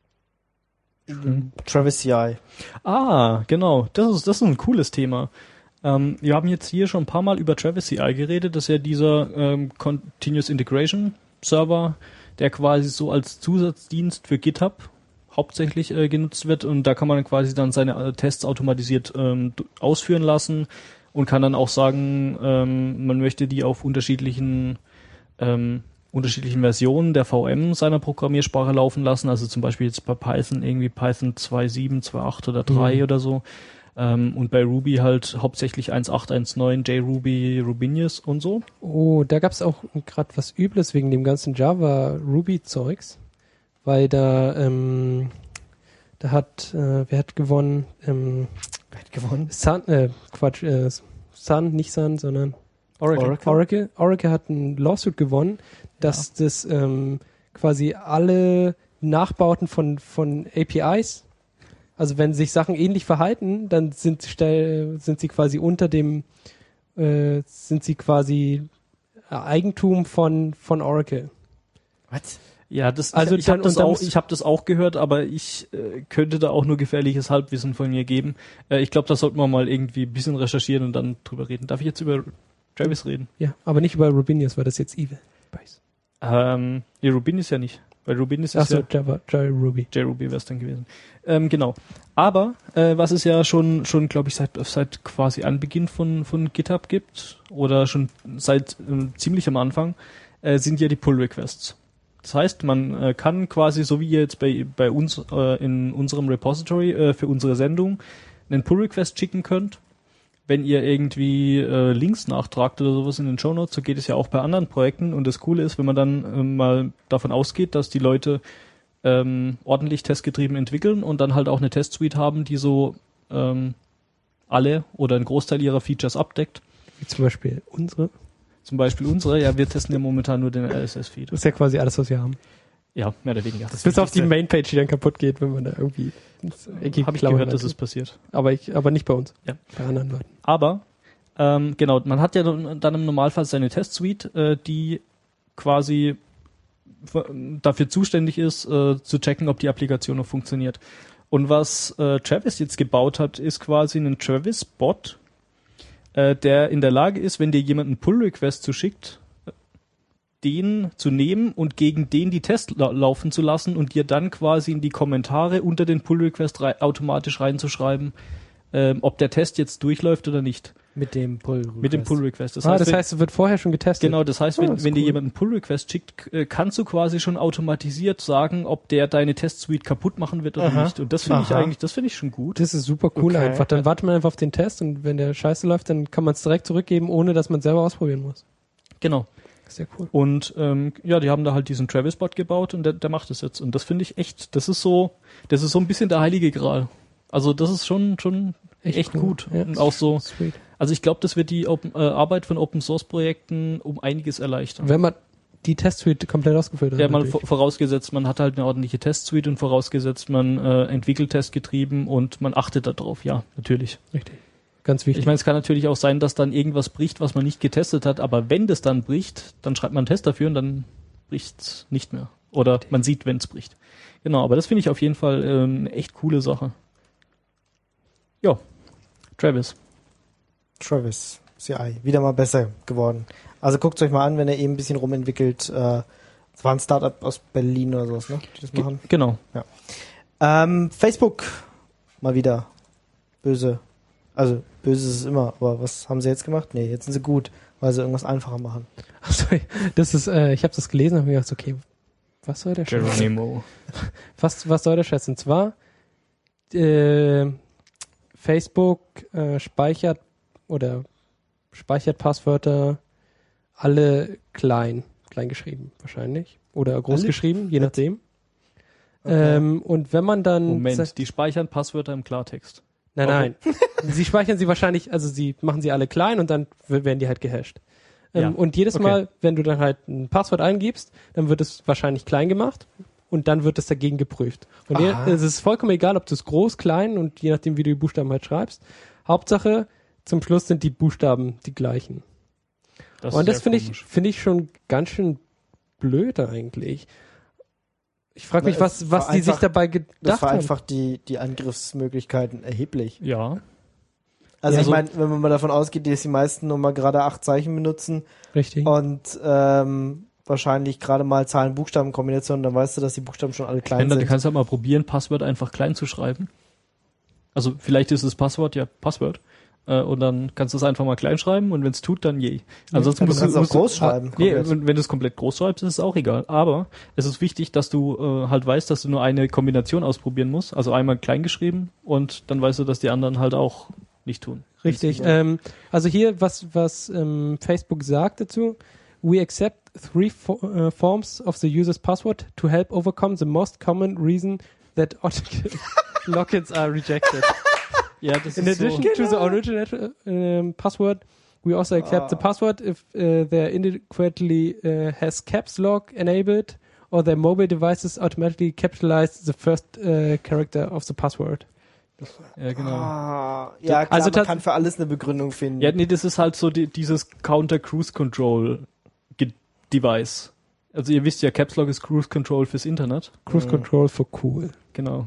Speaker 2: Travis C I.
Speaker 3: Ah, genau. Das ist, das ist ein cooles Thema. Ähm, wir haben jetzt hier schon ein paar Mal über Travis C I geredet. Das ist ja dieser ähm, Continuous Integration Server, der quasi so als Zusatzdienst für GitHub hauptsächlich äh, genutzt wird. Und da kann man quasi dann seine äh, Tests automatisiert ähm, d- ausführen lassen und kann dann auch sagen, ähm, man möchte die auf unterschiedlichen ähm, unterschiedlichen Versionen der V M seiner Programmiersprache laufen lassen, also zum Beispiel jetzt bei Python irgendwie Python zwei Punkt sieben, zwei Punkt acht oder drei
Speaker 4: Mhm.
Speaker 3: oder so, ähm, und bei Ruby halt hauptsächlich eins Punkt acht, eins Punkt neun, JRuby, Rubinius und so.
Speaker 4: Oh, da gab's auch gerade was Übles wegen dem ganzen Java-Ruby-Zeugs, weil da, ähm, da hat, äh, wer hat gewonnen? Ähm,
Speaker 2: Wer hat gewonnen?
Speaker 4: Sun, äh, Quatsch, äh, Sun, nicht Sun, sondern
Speaker 3: Oracle.
Speaker 2: Oracle.
Speaker 4: Oracle. Oracle hat ein Lawsuit gewonnen, dass das ähm, quasi alle Nachbauten von, von A P Is, also wenn sich Sachen ähnlich verhalten, dann sind, stell, sind sie quasi unter dem, äh, sind sie quasi Eigentum von, von Oracle.
Speaker 2: Was?
Speaker 3: Ja, das,
Speaker 4: Also
Speaker 3: ich, ich habe
Speaker 4: dann-
Speaker 3: das,
Speaker 4: und dann
Speaker 3: auch-
Speaker 4: musst-
Speaker 3: ich hab das auch gehört, aber ich äh, könnte da auch nur gefährliches Halbwissen von mir geben. Äh, ich glaube, da sollten wir mal irgendwie ein bisschen recherchieren und dann drüber reden. Darf ich jetzt über Travis reden?
Speaker 4: Ja, aber nicht über Rubinius, weil das jetzt Evil. Weiß.
Speaker 3: Ähm, nee, Rubin ist ja nicht. Weil Rubin ist
Speaker 4: Achso,
Speaker 3: ja
Speaker 4: Java, Java Ruby.
Speaker 3: JRuby wäre es dann gewesen. Ähm, genau. Aber äh, was es ja schon, schon glaube ich, seit, seit quasi Anbeginn von, von GitHub gibt oder schon seit ähm, ziemlich am Anfang, äh, sind ja die Pull-Requests. Das heißt, man äh, kann quasi, so wie ihr jetzt bei, bei uns äh, in unserem Repository äh, für unsere Sendung einen Pull-Request schicken könnt, wenn ihr irgendwie äh, Links nachtragt oder sowas in den Shownotes, so geht es ja auch bei anderen Projekten. Und das Coole ist, wenn man dann ähm, mal davon ausgeht, dass die Leute ähm, ordentlich testgetrieben entwickeln und dann halt auch eine Testsuite haben, die so ähm, alle oder einen Großteil ihrer Features abdeckt.
Speaker 4: Wie zum Beispiel unsere.
Speaker 3: Zum Beispiel unsere, ja, wir testen ja momentan nur den R S S-Feed.
Speaker 4: Das ist ja quasi alles, was wir haben.
Speaker 3: Ja, mehr oder weniger.
Speaker 4: Bis auf die Mainpage, die dann kapput geht, wenn man da irgendwie ins Eckige
Speaker 3: Habe ich
Speaker 4: Klammern
Speaker 3: gehört, dass
Speaker 4: hat.
Speaker 3: es passiert.
Speaker 4: Aber ich, aber nicht bei uns.
Speaker 3: Ja.
Speaker 4: Bei anderen Leuten.
Speaker 3: Aber, ähm, genau, man hat ja dann dann im Normalfall seine Testsuite, äh, die quasi f- dafür zuständig ist, äh, zu checken, ob die Applikation noch funktioniert. Und was äh, Travis jetzt gebaut hat, ist quasi ein Travis-Bot, äh, der in der Lage ist, wenn dir jemand einen Pull-Request zuschickt, den zu nehmen und gegen den die Tests la- laufen zu lassen und dir dann quasi in die Kommentare unter den Pull-Request rei- automatisch reinzuschreiben, ähm, ob der Test jetzt durchläuft oder nicht.
Speaker 2: Mit dem Pull.
Speaker 3: Mit dem Pull-Request. Das
Speaker 4: ah,
Speaker 3: heißt,
Speaker 4: das
Speaker 3: wenn,
Speaker 4: heißt, es wird vorher schon getestet.
Speaker 3: genau, das heißt,
Speaker 4: Ah,
Speaker 3: wenn,
Speaker 4: das ist
Speaker 3: wenn dir
Speaker 4: cool.
Speaker 3: jemand einen Pull-Request schickt, äh, kannst du quasi schon automatisiert sagen, ob der deine Testsuite kaputt machen wird oder
Speaker 2: Aha.
Speaker 3: nicht. Und das finde ich
Speaker 2: Aha.
Speaker 3: eigentlich, das finde ich schon gut.
Speaker 4: Das ist super cool
Speaker 2: Okay.
Speaker 4: einfach. Dann wartet man einfach auf den Test und wenn der scheiße läuft, dann kann man es direkt zurückgeben, ohne dass man es selber ausprobieren muss.
Speaker 3: Genau.
Speaker 4: Sehr cool.
Speaker 3: Und ähm, ja, die haben da halt diesen Travis-Bot gebaut und der, der macht es jetzt. Und das finde ich echt, das ist so, das ist so ein bisschen der heilige Gral. Also das ist schon, schon echt, echt
Speaker 4: cool.
Speaker 3: gut.
Speaker 4: Ja.
Speaker 3: Und auch so,
Speaker 4: Sweet.
Speaker 3: also ich glaube, das wird die Open, äh, Arbeit von Open-Source-Projekten um einiges erleichtern.
Speaker 4: Wenn man die Testsuite komplett ausgeführt hat.
Speaker 3: Ja, mal
Speaker 4: natürlich.
Speaker 3: vorausgesetzt, man hat halt eine ordentliche Testsuite und vorausgesetzt, man äh, entwickelt testgetrieben und man achtet darauf. Ja, natürlich.
Speaker 4: Richtig. Ganz wichtig.
Speaker 3: Ich meine, es kann natürlich auch sein, dass dann irgendwas bricht, was man nicht getestet hat, aber wenn das dann bricht, dann schreibt man einen Test dafür und dann bricht's nicht mehr. Oder man sieht, wenn es bricht. Genau, aber das finde ich auf jeden Fall ähm, eine echt coole Sache. Ja, Travis.
Speaker 2: Travis, C I, wieder mal besser geworden. Also guckt euch mal an, wenn er eben ein bisschen rumentwickelt. Äh, es war ein Startup aus Berlin oder sowas, ne? Die das machen.
Speaker 3: Ge- genau.
Speaker 2: Ähm, Facebook, mal wieder böse. Also böse ist es immer, aber was haben sie jetzt gemacht? Nee, jetzt sind sie gut, weil sie irgendwas einfacher machen.
Speaker 4: Achso, das ist, äh, ich habe das gelesen und habe mir gedacht, okay, was soll der Scheiß?
Speaker 3: Geronimo.
Speaker 4: Was, was soll der Scheiß? Und zwar, äh, Facebook äh, speichert oder speichert Passwörter alle klein, klein geschrieben wahrscheinlich oder groß
Speaker 2: Alle?
Speaker 4: geschrieben, je nachdem.
Speaker 2: Okay.
Speaker 4: Ähm, und wenn man dann
Speaker 3: Moment,
Speaker 4: sagt-
Speaker 3: die speichern Passwörter im Klartext.
Speaker 4: Nein, nein. sie speichern sie wahrscheinlich, also sie machen sie alle klein und dann w- werden die halt gehasht. Ähm,
Speaker 3: Ja.
Speaker 4: Und jedes
Speaker 3: Okay.
Speaker 4: Mal, wenn du dann halt ein Passwort eingibst, dann wird es wahrscheinlich klein gemacht und dann wird es dagegen geprüft. Und hier,
Speaker 2: Aha.
Speaker 4: es ist vollkommen egal, ob du es groß, klein und je nachdem, wie du die Buchstaben halt schreibst. Hauptsache, zum Schluss sind die Buchstaben die gleichen.
Speaker 3: Das
Speaker 4: und
Speaker 3: ist
Speaker 4: das
Speaker 3: sehr
Speaker 4: finde ich,
Speaker 3: komisch.
Speaker 4: finde ich schon ganz schön blöd eigentlich. Ich frage mich,
Speaker 2: Na,
Speaker 4: was,
Speaker 2: es
Speaker 4: was
Speaker 2: war
Speaker 4: die sich
Speaker 2: einfach-
Speaker 4: dabei
Speaker 2: Das
Speaker 4: gedacht haben.
Speaker 2: vereinfacht die, die Angriffsmöglichkeiten erheblich.
Speaker 3: Ja.
Speaker 2: Also
Speaker 3: Ja,
Speaker 2: ich
Speaker 3: so-
Speaker 2: meine, wenn man mal davon ausgeht, dass die meisten nur mal gerade acht Zeichen benutzen
Speaker 4: Richtig.
Speaker 2: und ähm, wahrscheinlich gerade mal Zahlen-Buchstaben-Kombinationen, dann weißt du, dass die Buchstaben schon alle klein
Speaker 3: Ändern, du
Speaker 2: sind.
Speaker 3: kannst ja mal probieren, Passwort einfach klein zu schreiben. Also vielleicht ist das Passwort ja Passwort. Äh, und dann kannst du es einfach mal klein schreiben und wenn es tut, dann je. Ansonsten
Speaker 2: Ja, du
Speaker 3: musst
Speaker 2: kannst
Speaker 3: du
Speaker 2: auch
Speaker 3: musst
Speaker 2: groß
Speaker 3: du,
Speaker 2: schreiben,
Speaker 3: Nee,
Speaker 2: komplett.
Speaker 3: wenn, wenn du es komplett groß schreibst, ist es auch egal. Aber es ist wichtig, dass du äh, halt weißt, dass du nur eine Kombination ausprobieren musst. Also einmal klein geschrieben und dann weißt du, dass die anderen halt auch nicht tun.
Speaker 4: Richtig. Ähm, also hier, was, was ähm, Facebook sagt dazu, we accept three fo uh, forms of the user's password to help overcome the most common reason that auto- logins are rejected.
Speaker 3: Ja, das
Speaker 4: In
Speaker 3: ist
Speaker 4: addition
Speaker 3: so.
Speaker 4: to the original um, password, we also accept the
Speaker 2: Ah.
Speaker 4: password if uh, they're inadequately uh, has caps lock enabled or their mobile devices automatically capitalize the first uh, character of the password.
Speaker 3: Ja, genau.
Speaker 2: Ah, ja, klar,
Speaker 4: Also
Speaker 2: man
Speaker 4: tats-
Speaker 2: kann für alles eine Begründung finden.
Speaker 3: Ja, nee, das ist halt so die, dieses Counter-Cruise-Control-Device. Also ihr wisst ja, Caps Lock ist Cruise Control fürs Internet.
Speaker 4: Cruise
Speaker 2: Mhm.
Speaker 4: Control for cool.
Speaker 3: Genau.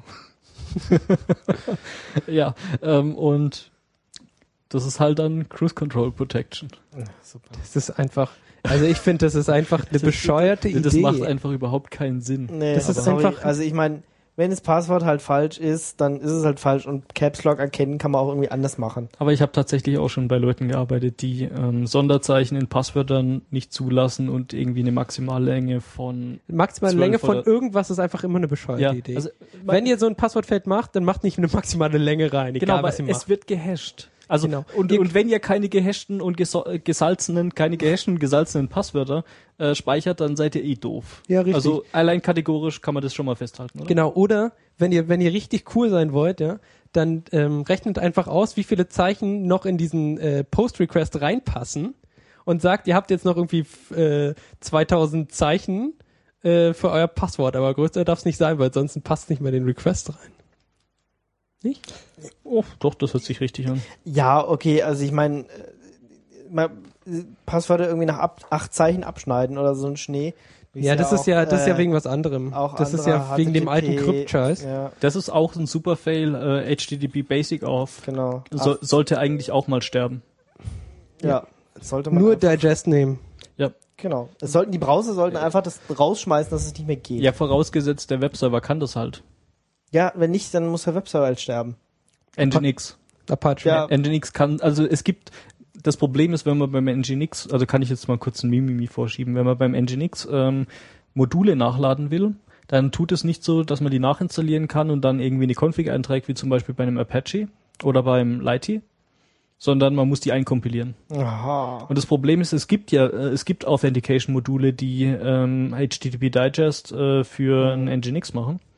Speaker 3: ja, ähm, und das ist halt dann Cruise Control Protection.
Speaker 2: Ja, super.
Speaker 4: Das ist einfach, also ich finde, das ist einfach eine bescheuerte Idee.
Speaker 3: Das macht einfach überhaupt keinen Sinn.
Speaker 2: Nee,
Speaker 4: Das ist
Speaker 2: sorry.
Speaker 4: einfach-
Speaker 2: Also ich meine, wenn das Passwort halt falsch ist, dann ist es halt falsch und Caps Lock erkennen kann man auch irgendwie anders machen.
Speaker 3: Aber ich habe tatsächlich auch schon bei Leuten gearbeitet, die ähm, Sonderzeichen in Passwörtern nicht zulassen und irgendwie eine Maximallänge von
Speaker 4: Maximale
Speaker 3: zwölf
Speaker 4: Länge von
Speaker 3: oder-
Speaker 4: irgendwas ist einfach immer eine bescheuerte
Speaker 3: ja,
Speaker 4: Idee.
Speaker 3: also,
Speaker 4: Wenn ihr so ein Passwortfeld macht, dann macht nicht eine maximale Länge rein, egal
Speaker 3: genau, aber
Speaker 4: was ihr
Speaker 3: es
Speaker 4: macht.
Speaker 3: wird gehasht. Also
Speaker 4: Genau.
Speaker 3: und,
Speaker 4: Ihr-
Speaker 3: und wenn ihr keine gehashten und geso- äh, gesalzenen, keine gehashten und gesalzenen Passwörter äh, speichert, dann seid ihr eh doof.
Speaker 4: Ja, richtig.
Speaker 3: Also allein kategorisch kann man das schon mal festhalten, oder?
Speaker 4: Genau, oder wenn ihr, wenn ihr richtig cool sein wollt, ja, dann ähm, rechnet einfach aus, wie viele Zeichen noch in diesen äh, Post-Request reinpassen und sagt, ihr habt jetzt noch irgendwie äh, zweitausend Zeichen äh, für euer Passwort, aber größer darf es nicht sein, weil sonst passt nicht mehr den Request rein. Nicht?
Speaker 3: Oh, doch, das hört sich richtig an.
Speaker 2: Ja, okay, also ich meine, Passwörter irgendwie nach ab, acht Zeichen abschneiden oder so ein Schnee.
Speaker 4: Ja, das ist ja, das ist ja
Speaker 2: äh,
Speaker 4: wegen was anderem.
Speaker 2: auch
Speaker 4: Das ist ja
Speaker 2: anderer
Speaker 4: wegen dem
Speaker 2: H T T P,
Speaker 4: alten Krypt-Scheiß.
Speaker 2: Ja,
Speaker 3: Das ist auch ein super Fail, äh, H T T P Basic auf.
Speaker 2: genau.
Speaker 3: So, sollte eigentlich auch mal sterben.
Speaker 2: ja, sollte man
Speaker 4: Nur
Speaker 2: einfach,
Speaker 4: Digest nehmen.
Speaker 3: Ja.
Speaker 2: genau. Es sollten die Browser sollten einfach das rausschmeißen, dass es nicht mehr geht.
Speaker 3: Ja, vorausgesetzt, der Webserver kann das halt.
Speaker 2: Ja, wenn nicht, dann muss der Webserver halt sterben.
Speaker 3: Nginx.
Speaker 4: Apache.
Speaker 2: Ja.
Speaker 3: Nginx kann, also es gibt, das Problem ist, wenn man beim Nginx, also kann ich jetzt mal kurz ein Mimimi vorschieben, wenn man beim Nginx ähm, Module nachladen will, dann tut es nicht so, dass man die nachinstallieren kann und dann irgendwie eine Config einträgt, wie zum Beispiel bei einem Apache oder beim Lighty, sondern man muss die einkompilieren.
Speaker 2: Aha.
Speaker 3: Und das Problem ist, es gibt ja, äh, es gibt Authentication-Module, die ähm, H T T P Digest äh, für ein Nginx machen,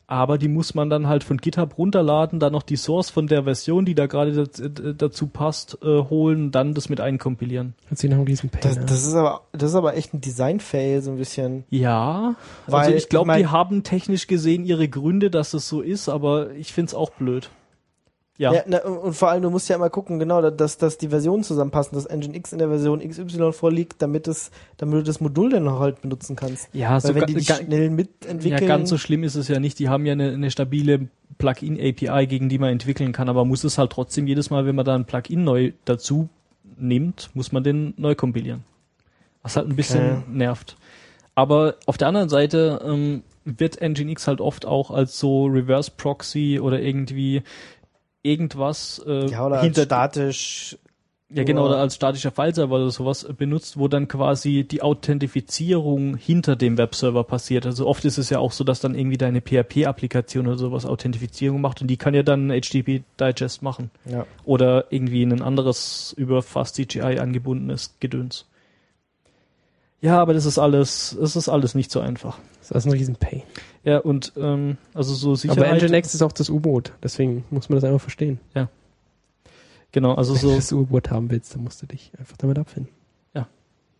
Speaker 3: aber die muss man dann halt von GitHub runterladen, dann noch die Source von der Version, die da gerade dazu passt, äh, holen, dann das mit einkompilieren.
Speaker 4: Hat sie noch diesen Pain,
Speaker 2: Das,
Speaker 4: ja.
Speaker 2: das ist aber, das ist aber echt ein Design-Fail, so ein bisschen.
Speaker 3: Ja,
Speaker 2: Weil,
Speaker 3: also ich glaube,
Speaker 2: ich mein-
Speaker 3: die haben technisch gesehen ihre Gründe, dass es so ist, aber ich find's auch blöd. Ja,
Speaker 2: Ja, na, und vor allem, du musst ja immer gucken, genau, dass, dass die Versionen zusammenpassen, dass Nginx in der Version X Y vorliegt, damit es, damit du das Modul dann noch halt benutzen kannst.
Speaker 3: ja,
Speaker 2: Weil
Speaker 3: so
Speaker 2: wenn
Speaker 3: ga-
Speaker 2: die dich
Speaker 3: ga-
Speaker 2: schnell
Speaker 3: ja,
Speaker 2: mitentwickeln.
Speaker 3: ganz so schlimm ist es ja nicht. Die haben ja eine, eine stabile Plugin-A P I, gegen die man entwickeln kann, aber muss es halt trotzdem jedes Mal, wenn man da ein Plugin neu dazu nimmt, muss man den neu kompilieren. Was halt ein bisschen
Speaker 2: Okay.
Speaker 3: nervt. Aber auf der anderen Seite ähm, wird Nginx halt oft auch als so Reverse Proxy oder irgendwie irgendwas äh,
Speaker 2: ja, oder
Speaker 3: hinter
Speaker 2: als statisch.
Speaker 3: ja genau,
Speaker 2: nur-
Speaker 3: oder als statischer Fileserver oder sowas benutzt, wo dann quasi die Authentifizierung hinter dem Webserver passiert. Also oft ist es ja auch so, dass dann irgendwie deine P H P-Applikation oder sowas Authentifizierung macht und die kann ja dann ein H T T P Digest machen.
Speaker 2: Ja.
Speaker 3: Oder irgendwie ein anderes über FastCGI angebundenes Gedöns. Ja, aber das ist alles, das ist alles nicht so einfach.
Speaker 4: Das ist also ein riesen Pain.
Speaker 3: Ja, und ähm, also so
Speaker 4: Aber
Speaker 3: Sicherheit.
Speaker 4: Nginx ist auch das U-Boot, deswegen muss man das einfach verstehen.
Speaker 3: Genau, also
Speaker 4: Wenn du
Speaker 3: so.
Speaker 4: das U-Boot haben willst, dann musst du dich einfach damit abfinden.
Speaker 3: Ja.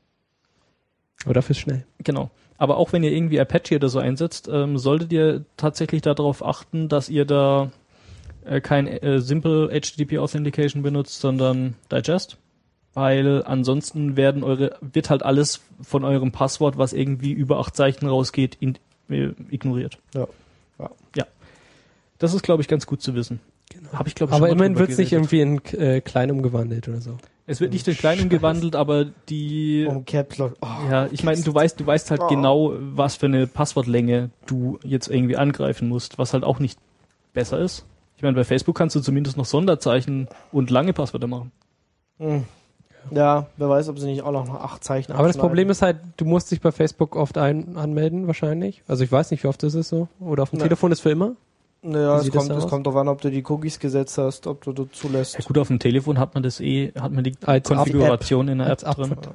Speaker 4: Aber dafür ist schnell.
Speaker 3: Genau. Aber auch wenn ihr irgendwie Apache oder so einsetzt, ähm, solltet ihr tatsächlich darauf achten, dass ihr da äh, kein äh, Simple H T T P Authentication benutzt, sondern Digest. Weil ansonsten werden eure, wird halt alles von eurem Passwort, was irgendwie über acht Zeichen rausgeht, in, äh, ignoriert.
Speaker 2: Ja. Ja.
Speaker 3: Ja. Das ist, glaube ich, ganz gut zu wissen.
Speaker 4: Genau.
Speaker 3: Hab ich, glaube ich,
Speaker 4: Aber
Speaker 3: schon mal
Speaker 4: immerhin
Speaker 3: drüber
Speaker 4: wird es nicht
Speaker 3: geredet.
Speaker 4: irgendwie in äh, klein umgewandelt oder so.
Speaker 3: Es wird nicht in klein umgewandelt, aber die,
Speaker 2: Um Caps Lock. Oh,
Speaker 3: ja, ich meine, du weißt, du weißt halt
Speaker 2: Oh.
Speaker 3: genau, was für eine Passwortlänge du jetzt irgendwie angreifen musst, was halt auch nicht besser ist. Ich meine, bei Facebook kannst du zumindest noch Sonderzeichen und lange Passwörter machen.
Speaker 2: hm. Ja, wer weiß, ob sie nicht auch noch acht Zeichen
Speaker 4: Aber das
Speaker 2: abschneiden.
Speaker 4: Problem ist halt, du musst dich bei Facebook oft ein anmelden, wahrscheinlich. Also ich weiß nicht, wie oft das ist so. Oder auf dem
Speaker 2: Na.
Speaker 4: Telefon ist für immer.
Speaker 2: Naja,
Speaker 4: Wie
Speaker 2: es
Speaker 4: sieht das
Speaker 2: kommt,
Speaker 4: da
Speaker 2: es
Speaker 4: aus?
Speaker 2: kommt darauf an, ob du die Cookies gesetzt hast, ob du das zulässt.
Speaker 3: Ja gut, auf dem Telefon hat man das eh, hat man die
Speaker 4: Als
Speaker 3: Konfiguration in der
Speaker 4: Als
Speaker 3: App drin.
Speaker 4: App.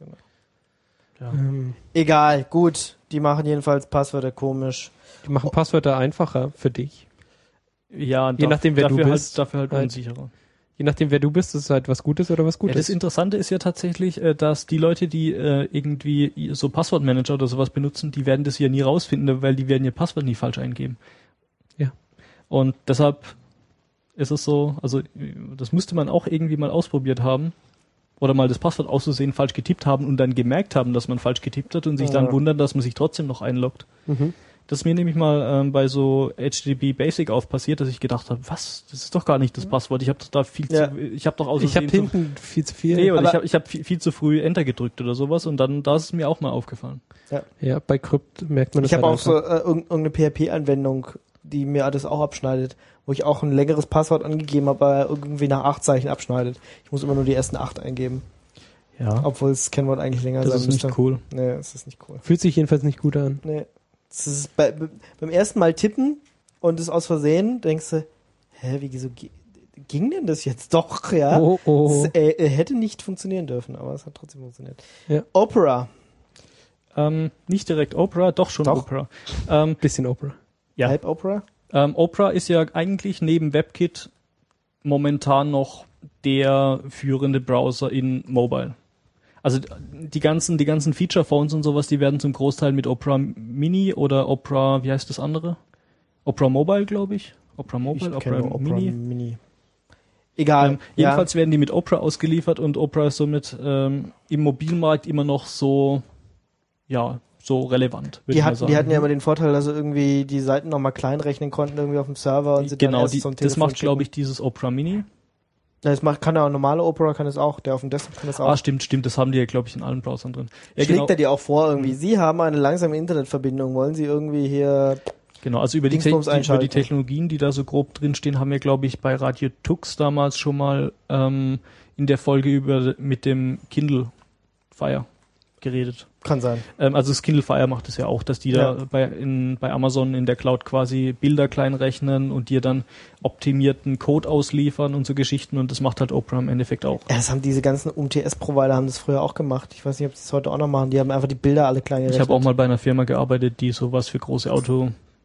Speaker 3: Ja.
Speaker 4: Ähm,
Speaker 2: Egal, gut. Die machen jedenfalls Passwörter komisch.
Speaker 4: die machen Passwörter einfacher für dich.
Speaker 3: Ja,
Speaker 4: Je nachdem, wer du
Speaker 3: dafür
Speaker 4: bist,
Speaker 3: Halt, dafür halt
Speaker 4: halt.
Speaker 3: unsicherer.
Speaker 4: Je nachdem, wer du bist, ist es halt was Gutes oder was
Speaker 3: Ja,
Speaker 4: Gutes.
Speaker 3: das Interessante ist ja tatsächlich, äh, dass die Leute, die äh, irgendwie so Passwortmanager oder sowas benutzen, die werden das ja nie rausfinden, weil die werden ihr Passwort nie falsch eingeben.
Speaker 4: Ja.
Speaker 3: Und deshalb ist es so, also das müsste man auch irgendwie mal ausprobiert haben oder mal das Passwort auszusehen falsch getippt haben und dann gemerkt haben, dass man falsch getippt hat und sich dann
Speaker 2: Ja.
Speaker 3: wundern, dass man sich trotzdem noch einloggt.
Speaker 4: Mhm.
Speaker 3: Das ist mir nämlich mal ähm, bei so H T T P Basic auf passiert, dass ich gedacht habe, was, das ist doch gar nicht das Passwort. Ich habe doch da viel
Speaker 2: Ja.
Speaker 3: zu, ich habe doch aus
Speaker 4: Ich habe
Speaker 3: Versehen zu-
Speaker 4: hinten viel zu viel.
Speaker 3: Nee, oder
Speaker 2: Aber-
Speaker 3: ich habe ich hab viel, viel zu früh Enter gedrückt oder sowas und dann, da ist es mir auch mal aufgefallen.
Speaker 4: Ja, bei Crypt merkt man das
Speaker 2: Ich habe
Speaker 4: halt
Speaker 2: auch so
Speaker 4: einfach.
Speaker 2: äh, irg- irgendeine P H P-Anwendung, die mir alles auch abschneidet, wo ich auch ein längeres Passwort angegeben habe, aber irgendwie nach acht Zeichen abschneidet. Ich muss immer nur die ersten acht eingeben,
Speaker 3: Ja,
Speaker 2: obwohl das Kennwort eigentlich länger
Speaker 3: das
Speaker 2: sein
Speaker 3: ist
Speaker 2: müsste.
Speaker 3: nicht cool.
Speaker 2: Nee, das ist nicht cool.
Speaker 4: Fühlt sich jedenfalls nicht gut an.
Speaker 2: Nee. Das ist bei, be- beim ersten Mal tippen und es aus Versehen, denkst du, hä, wie wieso gi- ging denn das jetzt doch, ja?
Speaker 4: Oh, oh.
Speaker 2: Es äh, äh, hätte nicht funktionieren dürfen, aber es hat trotzdem funktioniert.
Speaker 4: Ja.
Speaker 2: Opera.
Speaker 3: Ähm, nicht direkt Opera, doch schon
Speaker 2: Doch.
Speaker 3: Opera. Ähm,
Speaker 4: Bisschen Opera.
Speaker 3: ja,
Speaker 2: Halb Opera?
Speaker 3: ähm, Opera ist ja eigentlich neben WebKit momentan noch der führende Browser in Mobile. Also die ganzen, die ganzen Feature-Phones und sowas, die werden zum Großteil mit Opera Mini oder Opera, wie heißt das andere? Opera Mobile, glaube ich. Opera Mobile,
Speaker 2: ich
Speaker 3: Opera,
Speaker 2: kenne nur Opera
Speaker 3: Mini.
Speaker 2: Mini. Egal.
Speaker 3: Ähm, jedenfalls werden die mit Opera ausgeliefert und Opera ist somit ähm, im Mobilmarkt immer noch so, ja, so relevant. würd
Speaker 2: Die
Speaker 3: ich mal
Speaker 2: hatten,
Speaker 3: sagen.
Speaker 2: die hatten ja immer den Vorteil, dass sie irgendwie die Seiten nochmal klein rechnen konnten, irgendwie auf dem Server und sie dann
Speaker 3: Genau,
Speaker 2: erst
Speaker 3: die,
Speaker 2: zum
Speaker 3: das
Speaker 2: Telefon
Speaker 3: macht, glaube ich,
Speaker 2: schicken.
Speaker 3: dieses Opera Mini.
Speaker 2: Ja, das macht, kann ja auch normale Opera, kann es auch, der auf dem Desktop kann es auch.
Speaker 3: Ah, stimmt, stimmt, das haben die ja, glaube ich, in allen Browsern drin. Ja,
Speaker 2: Schlägt
Speaker 3: genau,
Speaker 2: er dir auch vor irgendwie, Sie haben eine langsame Internetverbindung, wollen Sie irgendwie hier,
Speaker 3: genau, also über die, Te
Speaker 2: Dingsbums
Speaker 3: die, über
Speaker 2: einschalten.
Speaker 3: die Technologien, die da so grob drinstehen, haben wir, glaube ich, bei Radio Tux damals schon mal ähm, in der Folge über mit dem Kindle Fire geredet.
Speaker 2: kann sein.
Speaker 3: Ähm, also das Kindle Fire macht es ja auch, dass die
Speaker 2: Ja.
Speaker 3: da bei, in, bei Amazon in der Cloud quasi Bilder klein rechnen und dir dann optimierten Code ausliefern und so Geschichten und das macht halt Opera im Endeffekt auch.
Speaker 2: Ja, das haben diese ganzen U M T S-Provider haben das früher auch gemacht. Ich weiß nicht, ob sie das heute auch noch machen. Die haben einfach die Bilder alle klein
Speaker 3: Ich
Speaker 2: gerechnet.
Speaker 3: habe auch mal bei einer Firma gearbeitet, die sowas für große Auto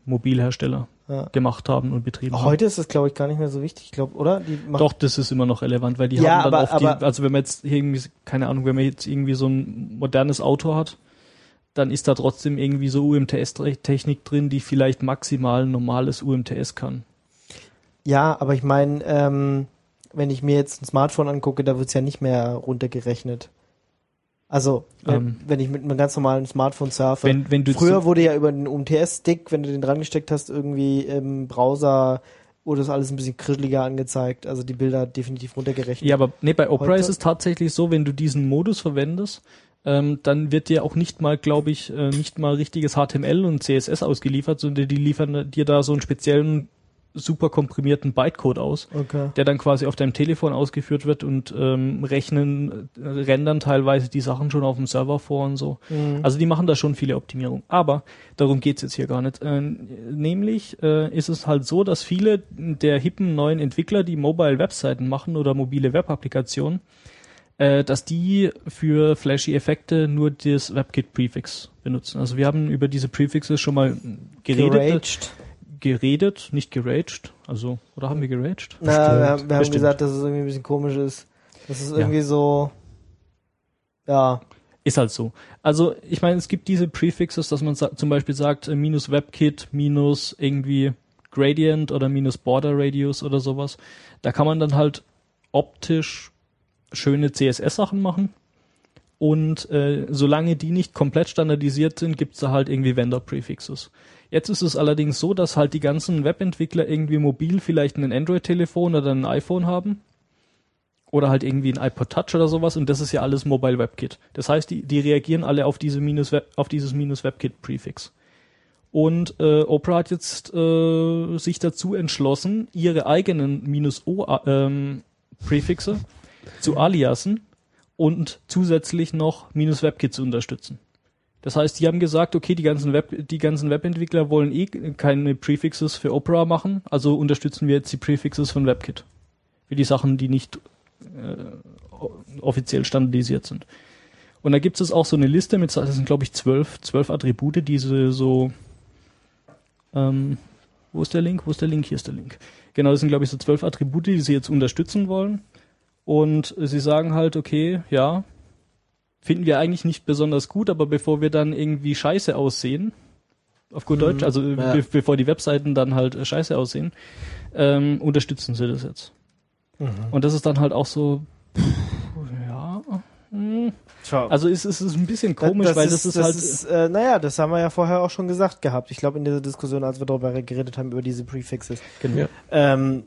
Speaker 3: Mobilhersteller
Speaker 2: Ja.
Speaker 3: gemacht haben und betrieben haben.
Speaker 2: Heute ist das, glaube ich, gar nicht mehr so wichtig, ich glaube, oder? Die machen
Speaker 3: Doch, das ist immer noch relevant, weil die
Speaker 2: Ja,
Speaker 3: haben dann
Speaker 2: aber-
Speaker 3: oft die,
Speaker 2: aber-
Speaker 3: also wenn man jetzt irgendwie, keine Ahnung, wenn man jetzt irgendwie so ein modernes Auto hat, dann ist da trotzdem irgendwie so U M T S-Technik drin, die vielleicht maximal ein normales U M T S kann.
Speaker 2: Ja, aber ich meine, ähm, wenn ich mir jetzt ein Smartphone angucke, da wird's ja nicht mehr runtergerechnet. Also, wenn,
Speaker 3: Ähm.
Speaker 2: wenn ich mit einem ganz normalen Smartphone surfe.
Speaker 3: Wenn, wenn du
Speaker 2: Früher
Speaker 3: so,
Speaker 2: wurde ja über den U M T S-Stick, wenn du den dran gesteckt hast, irgendwie im Browser, wurde das alles ein bisschen krischeliger angezeigt. Also die Bilder definitiv runtergerechnet.
Speaker 3: ja, aber nee, bei Opera
Speaker 2: Heute-
Speaker 3: ist es tatsächlich so, wenn du diesen Modus verwendest, ähm, dann wird dir auch nicht mal, glaube ich, äh, nicht mal richtiges H T M L und C S S ausgeliefert, sondern die liefern dir da so einen speziellen, super komprimierten Bytecode aus,
Speaker 2: Okay.
Speaker 3: der dann quasi auf deinem Telefon ausgeführt wird und ähm, rechnen, äh, rendern teilweise die Sachen schon auf dem Server vor und so.
Speaker 2: Mhm.
Speaker 3: Also die machen da schon viele Optimierungen. Aber darum geht's jetzt hier gar nicht. Äh, nämlich äh, ist es halt so, dass viele der hippen neuen Entwickler, die Mobile-Webseiten machen oder mobile Web-Applikationen, äh, dass die für flashy Effekte nur das WebKit-Prefix benutzen. Also wir haben über diese Prefixes schon mal geredet.
Speaker 2: Geraged.
Speaker 3: Geredet, nicht geraged. Also, oder haben wir geraged?
Speaker 2: Na, wir haben, wir haben
Speaker 3: Bestimmt.
Speaker 2: gesagt, dass es irgendwie ein bisschen komisch ist. Das ist
Speaker 3: Ja.
Speaker 2: irgendwie so, ja,
Speaker 3: Ist halt so. Also, ich meine, es gibt diese Prefixes, dass man sa- zum Beispiel sagt, äh, minus WebKit, minus irgendwie Gradient oder minus Border Radius oder sowas. Da kann man dann halt optisch schöne C S S-Sachen machen. Und äh, solange die nicht komplett standardisiert sind, gibt's da halt irgendwie Vendor-Prefixes. Jetzt ist es allerdings so, dass halt die ganzen Webentwickler irgendwie mobil vielleicht ein Android-Telefon oder ein iPhone haben. Oder halt irgendwie ein iPod Touch oder sowas. Und das ist ja alles Mobile WebKit. Das heißt, die, die reagieren alle auf diese minus Web, auf dieses minus WebKit-Prefix. Und äh, Opera hat jetzt äh, sich dazu entschlossen, ihre eigenen minus O ähm, Prefixe zu aliasen und zusätzlich noch minus WebKit zu unterstützen. Das heißt, die haben gesagt, okay, die ganzen Web, die ganzen Webentwickler wollen eh keine Prefixes für Opera machen, also unterstützen wir jetzt die Prefixes von WebKit. Für die Sachen, die nicht äh, offiziell standardisiert sind. Und da gibt es auch so eine Liste mit, das sind glaube ich zwölf, zwölf Attribute, diese so, ähm, wo ist der Link? Wo ist der Link? Hier ist der Link. Genau, das sind glaube ich so zwölf Attribute, die sie jetzt unterstützen wollen. Und sie sagen halt, okay, ja, finden wir eigentlich nicht besonders gut, aber bevor wir dann irgendwie scheiße aussehen, auf gut Deutsch, also
Speaker 2: ja.
Speaker 3: be- bevor die Webseiten dann halt äh, scheiße aussehen, ähm, unterstützen sie das jetzt.
Speaker 2: Mhm.
Speaker 3: Und das ist dann halt auch so, pff, ja, hm.
Speaker 2: Ciao.
Speaker 3: Also es ist, es ist ein bisschen komisch,
Speaker 2: das
Speaker 3: weil das ist,
Speaker 2: das
Speaker 3: halt,
Speaker 2: Ist, äh, naja, das haben wir ja vorher auch schon gesagt gehabt. Ich glaube, in dieser Diskussion, als wir darüber geredet haben, über diese Prefixes.
Speaker 3: genau.
Speaker 4: Ja.
Speaker 2: Ähm,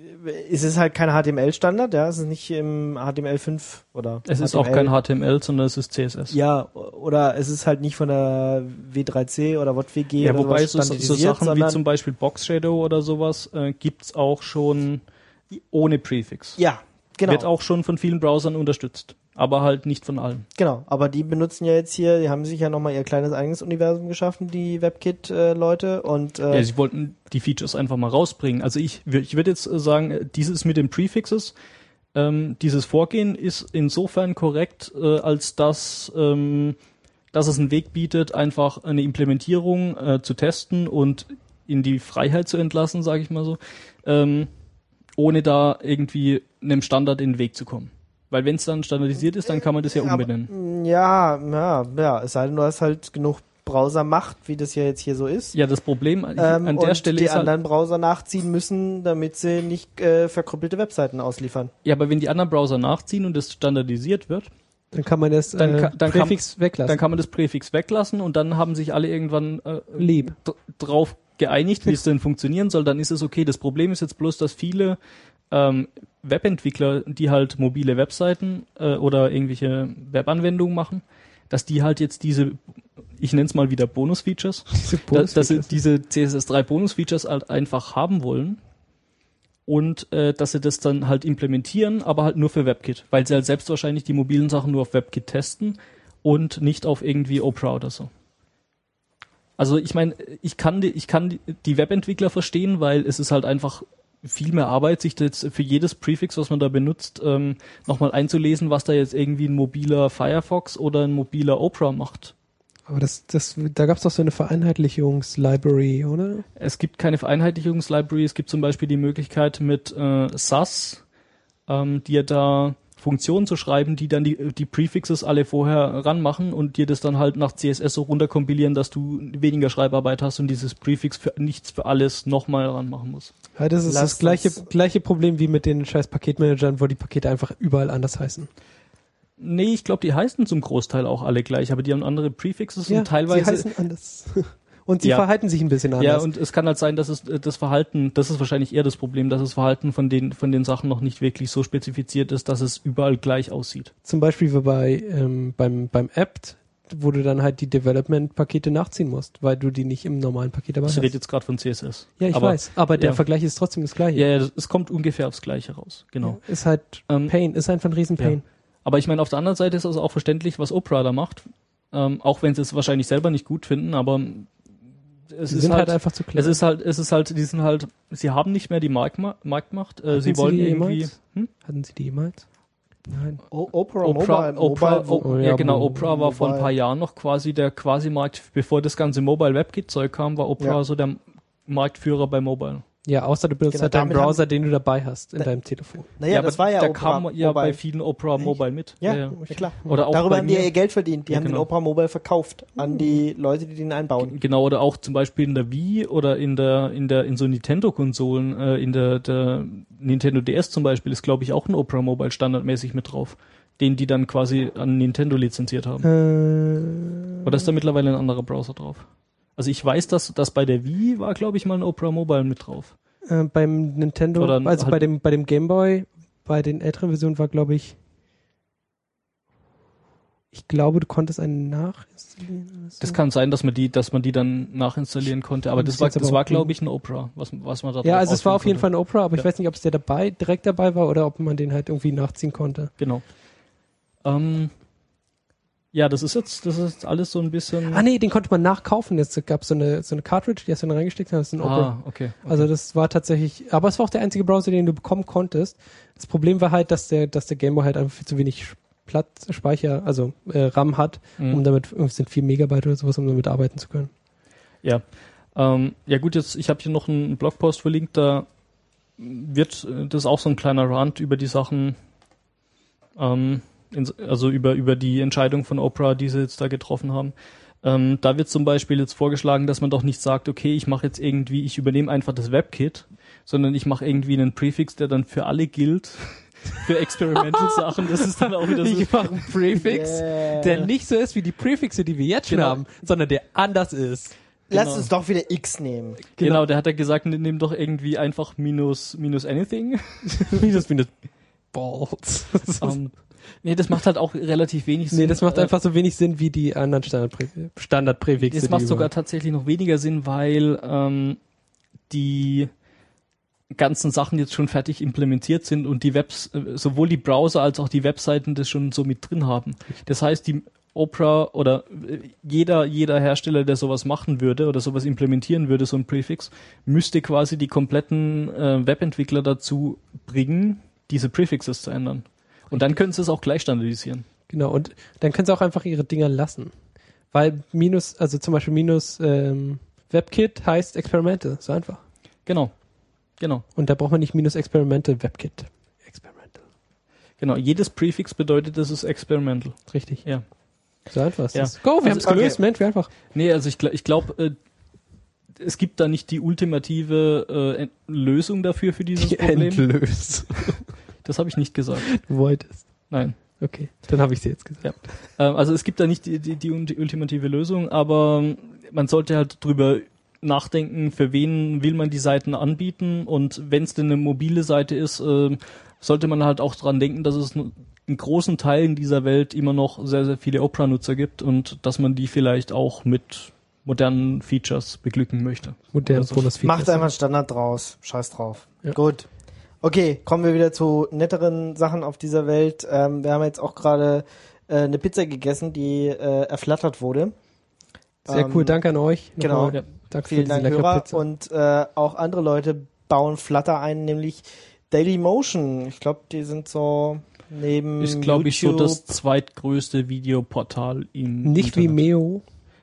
Speaker 2: es ist halt kein H T M L-Standard, ja, es ist nicht im H T M L fünf oder
Speaker 3: Es ist
Speaker 2: H T M L.
Speaker 3: auch kein H T M L, sondern es ist C S S.
Speaker 2: Ja, oder es ist halt nicht von der W drei C oder W W G
Speaker 3: Ja,
Speaker 2: oder
Speaker 3: wobei
Speaker 2: sowas
Speaker 3: so, so
Speaker 2: standardisiert,
Speaker 3: Sachen wie
Speaker 2: sondern
Speaker 3: zum Beispiel Box Shadow oder sowas äh, gibt's auch schon ohne Präfix.
Speaker 2: ja, genau.
Speaker 3: Wird auch schon von vielen Browsern unterstützt, aber halt nicht von allen.
Speaker 2: Genau, aber die benutzen ja jetzt hier, die haben sich ja nochmal ihr kleines eigenes Universum geschaffen, die WebKit-Leute und äh,
Speaker 3: Ja, sie wollten die Features einfach mal rausbringen. Also ich, wür- ich würde jetzt äh, sagen, äh, dieses mit den Prefixes, ähm, dieses Vorgehen ist insofern korrekt, äh, als dass, ähm, dass es einen Weg bietet, einfach eine Implementierung äh, zu testen und in die Freiheit zu entlassen, sage ich mal so, ähm, ohne da irgendwie einem Standard in den Weg zu kommen. Weil wenn es dann standardisiert ist, dann kann man das ja umbenennen.
Speaker 2: Aber, ja, ja, ja, es sei denn, du hast halt genug Browsermacht, wie das ja jetzt hier so ist.
Speaker 3: Ja, das Problem an,
Speaker 2: Ähm,
Speaker 3: an der
Speaker 2: und
Speaker 3: Stelle
Speaker 2: die
Speaker 3: ist halt,
Speaker 2: anderen Browser nachziehen müssen, damit sie nicht äh, verkrüppelte Webseiten ausliefern.
Speaker 3: ja, aber wenn die anderen Browser nachziehen und das standardisiert wird,
Speaker 4: Dann kann man das
Speaker 3: Dann
Speaker 4: äh,
Speaker 3: ka- dann kann-
Speaker 4: Präfix weglassen.
Speaker 3: dann kann man das Präfix weglassen und dann haben sich alle irgendwann äh,
Speaker 4: Lieb.
Speaker 3: d- drauf geeinigt, wie es denn funktionieren soll, dann ist es okay. Das Problem ist jetzt bloß, dass viele ähm, Webentwickler, die halt mobile Webseiten äh, oder irgendwelche Webanwendungen machen, dass die halt jetzt diese, ich nenne es mal wieder Bonus-Features,
Speaker 4: Diese
Speaker 3: da, dass sie
Speaker 4: Bonus-Features.
Speaker 3: diese C S S drei Bonus-Features halt einfach haben wollen und äh, dass sie das dann halt implementieren, aber halt nur für WebKit, weil sie halt selbst wahrscheinlich die mobilen Sachen nur auf WebKit testen und nicht auf irgendwie Opera oder so. Also ich meine, ich kann die, ich kann die, die Webentwickler verstehen, weil es ist halt einfach viel mehr Arbeit, sich jetzt für jedes Prefix, was man da benutzt, ähm, nochmal einzulesen, was da jetzt irgendwie ein mobiler Firefox oder ein mobiler Opera macht.
Speaker 4: Aber das, das, da gab es doch so eine Vereinheitlichungs-Library, oder?
Speaker 3: Es gibt keine Vereinheitlichungs-Library, es gibt zum Beispiel die Möglichkeit mit äh, S A S, ähm, dir da Funktionen zu schreiben, die dann die, die Prefixes alle vorher ranmachen und dir das dann halt nach C S S so runterkompilieren, dass du weniger Schreibarbeit hast und dieses Prefix für nichts für alles nochmal ranmachen musst.
Speaker 4: Ja, das ist
Speaker 2: Lass
Speaker 4: das gleiche,
Speaker 2: uns-
Speaker 4: gleiche Problem wie mit den scheiß Paketmanagern, wo die Pakete einfach überall anders heißen.
Speaker 3: Nee, ich glaube, die heißen zum Großteil auch alle gleich, aber die haben andere Prefixes
Speaker 4: Ja,
Speaker 3: und teilweise...
Speaker 4: sie heißen anders. Und sie
Speaker 3: Ja.
Speaker 4: verhalten sich ein bisschen anders.
Speaker 3: Ja, und es kann halt sein, dass es äh, das Verhalten, das ist wahrscheinlich eher das Problem, dass das Verhalten von den von den Sachen noch nicht wirklich so spezifiziert ist, dass es überall gleich aussieht.
Speaker 4: Zum Beispiel wie bei ähm, beim beim apt, wo du dann halt die Development-Pakete nachziehen musst, weil du die nicht im normalen Paket dabei
Speaker 3: Ich
Speaker 4: hast.
Speaker 3: rede jetzt gerade von C S S.
Speaker 4: Ja, ich
Speaker 3: aber,
Speaker 4: weiß. Aber der
Speaker 3: ja.
Speaker 4: Vergleich ist trotzdem das gleiche.
Speaker 3: Ja, ja, das- es kommt ungefähr aufs Gleiche raus. Genau.
Speaker 4: Ja, ist halt
Speaker 3: Ähm,
Speaker 4: Pain, ist einfach ein riesen Pain.
Speaker 3: Aber ich meine, auf der anderen Seite ist also auch verständlich, was Opera da macht. Ähm, auch wenn sie es wahrscheinlich selber nicht gut finden, aber es
Speaker 4: Sie
Speaker 3: ist
Speaker 4: sind halt,
Speaker 3: halt,
Speaker 4: einfach zu klein.
Speaker 3: es ist halt, es ist halt, die sind halt, sie haben nicht mehr die Marktma- Marktmacht. Äh,
Speaker 4: Hatten
Speaker 3: sie
Speaker 4: sie
Speaker 3: wollen
Speaker 4: die
Speaker 3: irgendwie,
Speaker 4: jemals?
Speaker 3: hm?
Speaker 4: Hatten sie die jemals? Nein.
Speaker 2: O- Opera,
Speaker 3: Opera,
Speaker 2: Mobile,
Speaker 3: Opera,
Speaker 2: Mobile,
Speaker 3: o-
Speaker 4: oh,
Speaker 3: ja,
Speaker 4: ja,
Speaker 3: genau,
Speaker 4: Mo-
Speaker 3: Opera war vor ein
Speaker 2: Mobile.
Speaker 3: paar Jahren noch quasi der Quasi-Markt, bevor das ganze Mobile WebKit-Zeug kam, war Opera
Speaker 2: Ja.
Speaker 3: so der Marktführer bei Mobile.
Speaker 4: Ja, außer du benutzt
Speaker 2: Genau,
Speaker 4: halt deinen
Speaker 2: damit
Speaker 4: Browser,
Speaker 2: haben-
Speaker 4: den du dabei hast in
Speaker 2: Da-
Speaker 4: deinem Telefon.
Speaker 2: Naja, das
Speaker 3: aber
Speaker 2: war ja
Speaker 3: da
Speaker 2: Opera
Speaker 3: kam ja
Speaker 2: Mobile.
Speaker 3: bei vielen Opera Mobile mit.
Speaker 2: Ja,
Speaker 3: ja.
Speaker 2: ja, klar.
Speaker 3: Oder auch
Speaker 2: Darüber
Speaker 3: bei
Speaker 2: haben die
Speaker 3: mir.
Speaker 2: ihr Geld verdient. Die
Speaker 3: Ja,
Speaker 2: haben den
Speaker 3: genau.
Speaker 2: Opera Mobile verkauft an die Leute, die den einbauen.
Speaker 3: Genau, oder auch zum Beispiel in der Wii oder in der, in der, in so Nintendo-Konsolen, äh, in der, der Nintendo D S zum Beispiel ist, glaube ich, auch ein Opera Mobile standardmäßig mit drauf, den die dann quasi an Nintendo lizenziert haben.
Speaker 4: Äh,
Speaker 3: Oder ist da mittlerweile ein anderer Browser drauf? Also ich weiß, dass, dass bei der Wii war, glaube ich, mal ein Opera Mobile mit drauf.
Speaker 4: äh, beim Nintendo,
Speaker 3: Oder
Speaker 4: also
Speaker 3: halt-
Speaker 4: bei dem bei dem Game Boy, bei den älteren Versionen war, glaube ich, ich glaube, du konntest einen nachinstallieren. oder so.
Speaker 3: Das kann sein, dass man die, dass man die dann nachinstallieren konnte, aber
Speaker 4: Das
Speaker 3: das
Speaker 4: ist
Speaker 3: war,
Speaker 4: jetzt aber
Speaker 3: das war,
Speaker 4: auch-
Speaker 3: glaube ich, ein Opera, was, was man da
Speaker 4: Ja,
Speaker 3: drauf
Speaker 4: also es war auf
Speaker 3: ausführen
Speaker 4: jeden Fall
Speaker 3: konnte.
Speaker 4: ein Opera, aber ich
Speaker 3: Ja.
Speaker 4: weiß nicht, ob es der dabei, direkt dabei war oder ob man den halt irgendwie nachziehen konnte.
Speaker 3: Genau. Ähm, ja, das ist jetzt, das ist alles so ein bisschen.
Speaker 4: Ah nee, den konnte man nachkaufen. Jetzt gab es so eine, so eine Cartridge, die hast du dann reingesteckt, das ist ein Opera.
Speaker 3: Ah, okay. okay.
Speaker 4: Also das war tatsächlich, aber es war auch der einzige Browser, den du bekommen konntest. Das Problem war halt, dass der, dass der Game Boy halt einfach viel zu wenig Platz, Speicher, also äh, RAM hat,
Speaker 3: Mhm.
Speaker 4: um damit, es sind vier Megabyte oder sowas, um damit arbeiten zu können.
Speaker 3: Ja. Ähm, ja gut, jetzt, ich habe hier noch einen Blogpost verlinkt, da wird, äh, das ist auch so ein kleiner Rant über die Sachen, ähm, ins, also über, über die Entscheidung von Opera, die sie jetzt da getroffen haben. Ähm, da wird zum Beispiel jetzt vorgeschlagen, dass man doch nicht sagt, okay, ich mache jetzt irgendwie, ich übernehme einfach das WebKit, sondern ich mache irgendwie einen Präfix, der dann für alle gilt, für Experimental-Sachen. Das ist dann auch wieder so.
Speaker 4: Ich mache einen Präfix,
Speaker 2: Yeah.
Speaker 4: der nicht so ist wie die Präfixe, die wir jetzt schon
Speaker 3: Genau.
Speaker 4: haben, sondern der anders ist.
Speaker 2: Lass
Speaker 3: Genau.
Speaker 2: uns doch wieder X nehmen.
Speaker 3: Genau, der hat ja gesagt, nimm doch irgendwie einfach minus, minus anything.
Speaker 4: minus, minus Balls.
Speaker 3: Ähm, nee, das macht halt auch relativ wenig Sinn.
Speaker 4: Nee, das macht
Speaker 3: Äh,
Speaker 4: einfach so wenig Sinn wie die anderen Standardprä- Standardpräfixe.
Speaker 3: Das macht
Speaker 4: die
Speaker 3: sogar
Speaker 4: über-
Speaker 3: tatsächlich noch weniger Sinn, weil ähm, die ganzen Sachen jetzt schon fertig implementiert sind und die Webs, äh, sowohl die Browser als auch die Webseiten das schon so mit drin haben. Das heißt, die Opera oder äh, jeder jeder Hersteller, der sowas machen würde oder sowas implementieren würde, so ein Prefix, müsste quasi die kompletten äh, Webentwickler dazu bringen, diese Prefixes zu ändern. Und dann können sie es auch gleich standardisieren.
Speaker 4: Genau, und dann können sie auch einfach ihre Dinger lassen. Weil minus, also zum Beispiel minus ähm, WebKit heißt Experimental, so einfach.
Speaker 3: Genau. Genau.
Speaker 4: Und da braucht man nicht minus Experimental WebKit. Experimental.
Speaker 3: Genau. Jedes Prefix bedeutet, das ist experimental.
Speaker 4: Richtig.
Speaker 3: Ja.
Speaker 4: So einfach ist
Speaker 3: Ja.
Speaker 4: das. Go, wir
Speaker 3: Also-
Speaker 4: haben es gelöst,
Speaker 2: okay.
Speaker 4: Mensch, wie einfach.
Speaker 3: Nee, also ich, gl- ich glaube, äh, es gibt da nicht die ultimative äh, Ent- Lösung dafür für dieses Problem.
Speaker 4: Endlös.
Speaker 3: Das habe ich nicht gesagt.
Speaker 4: Du wolltest.
Speaker 3: Nein.
Speaker 4: Okay, dann habe ich sie jetzt gesagt.
Speaker 3: Ja. Ähm, also es gibt da nicht die, die, die ultimative Lösung, aber man sollte halt drüber nachdenken, für wen will man die Seiten anbieten, und wenn es denn eine mobile Seite ist, äh, sollte man halt auch dran denken, dass es in großen Teilen dieser Welt immer noch sehr, sehr viele Opera-Nutzer gibt und dass man die vielleicht auch mit modernen Features beglücken möchte.
Speaker 4: Moderne
Speaker 3: Also,
Speaker 4: Bonus-Features.
Speaker 2: Macht einfach einen Standard draus. Scheiß drauf.
Speaker 4: Ja.
Speaker 2: Gut. Okay, kommen wir wieder zu netteren Sachen auf dieser Welt. Ähm, wir haben jetzt auch gerade äh, eine Pizza gegessen, die äh, erflattert wurde.
Speaker 4: Sehr
Speaker 2: Ähm,
Speaker 4: cool, danke an euch.
Speaker 2: genau.
Speaker 4: Nochmal.
Speaker 3: Ja.
Speaker 4: Danke
Speaker 2: Vielen
Speaker 4: für diese
Speaker 2: Dank,
Speaker 4: leckere
Speaker 2: Hörer.
Speaker 4: Pizza.
Speaker 2: Und äh, auch andere Leute bauen Flutter ein, nämlich Dailymotion. Ich glaube, die sind so neben
Speaker 3: Ist, glaube ich, so
Speaker 2: YouTube.
Speaker 3: das zweitgrößte Videoportal im
Speaker 4: Nicht wie
Speaker 3: Internet.
Speaker 4: Meo.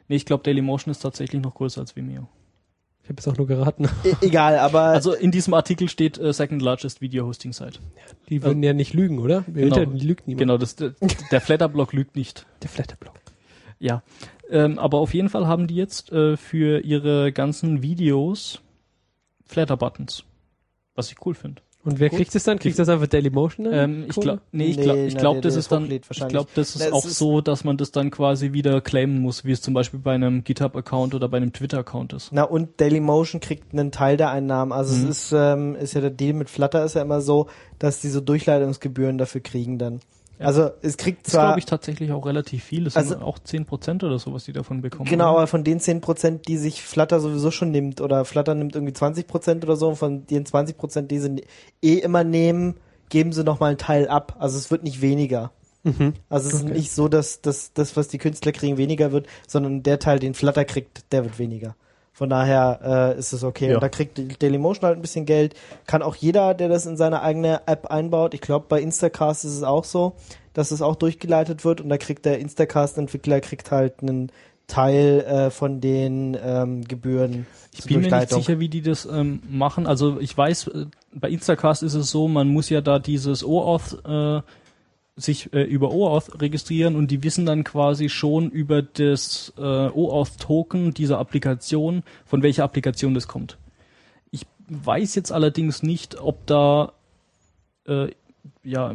Speaker 3: Nee, ich glaube, Dailymotion ist tatsächlich noch größer als Vimeo.
Speaker 4: Ich habe es auch nur geraten.
Speaker 2: E- egal, aber
Speaker 3: Also in diesem Artikel steht äh, Second Largest Video Hosting Site.
Speaker 4: Die würden ja nicht lügen, oder? Im
Speaker 3: Genau.
Speaker 4: Internet lügt niemand.
Speaker 3: Genau, das, der, der Flatterblock lügt nicht.
Speaker 4: Der Flatterblock.
Speaker 3: Ja, ähm, aber auf jeden Fall haben die jetzt äh, für ihre ganzen Videos Flatter-Buttons, was ich cool finde.
Speaker 4: Und wer
Speaker 2: Gut.
Speaker 4: kriegt es dann? Kriegt das einfach Dailymotion?
Speaker 3: Ähm, ich
Speaker 4: Cool.
Speaker 3: glaube, nee, ich
Speaker 2: Nee,
Speaker 3: glaube, ich
Speaker 2: na,
Speaker 3: glaube,
Speaker 2: der-
Speaker 3: das
Speaker 2: der
Speaker 3: ist dann,
Speaker 2: hochlädt
Speaker 3: ich
Speaker 2: wahrscheinlich.
Speaker 3: glaube, das ist
Speaker 2: Das
Speaker 3: auch
Speaker 2: ist-
Speaker 3: so, dass man das dann quasi wieder claimen muss, wie es zum Beispiel bei einem GitHub-Account oder bei einem Twitter-Account ist.
Speaker 2: Na, und Dailymotion kriegt einen Teil der Einnahmen. Also
Speaker 3: Mhm.
Speaker 2: es ist, ähm, ist ja der Deal mit Flutter ist ja immer so, dass die so Durchleitungsgebühren dafür kriegen dann.
Speaker 3: Ja.
Speaker 2: Also es kriegt
Speaker 3: Das ist,
Speaker 2: zwar,
Speaker 3: glaube ich, tatsächlich auch relativ viel. Das
Speaker 2: Also-
Speaker 3: sind auch zehn Prozent oder so, was die davon bekommen.
Speaker 2: genau,
Speaker 3: oder?
Speaker 2: aber von den zehn Prozent, die sich Flutter sowieso schon nimmt, oder Flutter nimmt irgendwie zwanzig Prozent oder so, und von den zwanzig Prozent, die sie ne- eh immer nehmen, geben sie nochmal einen Teil ab. Also es wird nicht weniger.
Speaker 4: Mhm.
Speaker 2: Also es
Speaker 4: Okay.
Speaker 2: ist nicht so, dass, dass das, was die Künstler kriegen, weniger wird, sondern der Teil, den Flutter kriegt, der wird weniger. Von daher äh, ist es okay.
Speaker 3: Ja.
Speaker 2: Und da kriegt Dailymotion halt ein bisschen Geld. Kann auch jeder, der das in seine eigene App einbaut. Ich glaube, bei Instacast ist es auch so, dass es auch durchgeleitet wird und da kriegt der Instacast-Entwickler kriegt halt einen Teil äh, von den ähm, Gebühren.
Speaker 3: Ich
Speaker 2: zur
Speaker 3: bin mir nicht
Speaker 2: Durchleitung.
Speaker 3: sicher, wie die das ähm, machen. Also ich weiß, äh, bei Instacast ist es so, man muss ja da dieses OAuth äh, sich äh, über OAuth registrieren und die wissen dann quasi schon über das äh, OAuth-Token dieser Applikation, von welcher Applikation das kommt. Ich weiß jetzt allerdings nicht, ob da äh, ja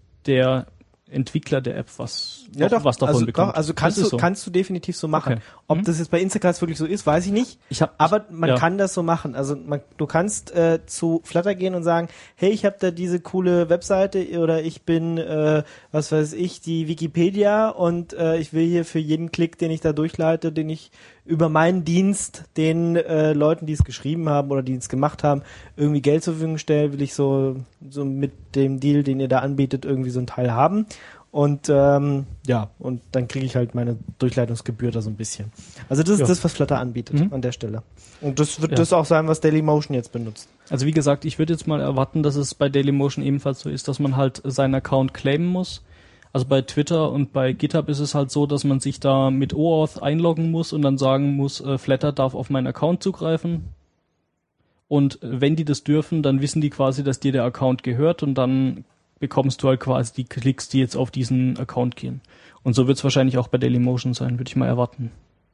Speaker 3: der Entwickler der App was,
Speaker 2: Ja, doch,
Speaker 3: was davon
Speaker 2: also,
Speaker 3: bekommt.
Speaker 2: Doch, also kannst
Speaker 3: Das
Speaker 2: du,
Speaker 3: ist so.
Speaker 2: kannst du definitiv so machen.
Speaker 3: Okay.
Speaker 2: Ob
Speaker 3: Mhm.
Speaker 2: das jetzt bei Instacast wirklich so ist, weiß ich nicht.
Speaker 3: Ich hab,
Speaker 2: Aber man
Speaker 3: ja.
Speaker 2: kann das so machen. Also man, du kannst äh, zu Flutter gehen und sagen, hey, ich habe da diese coole Webseite oder ich bin, äh, was weiß ich, die Wikipedia und äh, ich will hier für jeden Klick, den ich da durchleite, den ich über meinen Dienst den äh, Leuten, die es geschrieben haben oder die es gemacht haben, irgendwie Geld zur Verfügung stellen, will ich so, so mit dem Deal, den ihr da anbietet, irgendwie so einen Teil haben. Und ähm, ja, und dann kriege ich halt meine Durchleitungsgebühr da so ein bisschen. Also das ist
Speaker 3: Ja.
Speaker 2: das, was Flutter anbietet
Speaker 3: Mhm.
Speaker 2: an der Stelle. Und das wird
Speaker 3: Ja.
Speaker 2: das auch sein, was Dailymotion jetzt benutzt.
Speaker 3: Also wie gesagt, ich würde jetzt mal erwarten, dass es bei Dailymotion ebenfalls so ist, dass man halt seinen Account claimen muss. Also bei Twitter und bei GitHub ist es halt so, dass man sich da mit OAuth einloggen muss und dann sagen muss, äh, Flutter darf auf meinen Account zugreifen. Und äh, wenn die das dürfen, dann wissen die quasi, dass dir der Account gehört und dann bekommst du halt quasi die Klicks, die jetzt auf diesen Account gehen. Und so wird es wahrscheinlich auch bei Dailymotion sein, würde ich mal erwarten.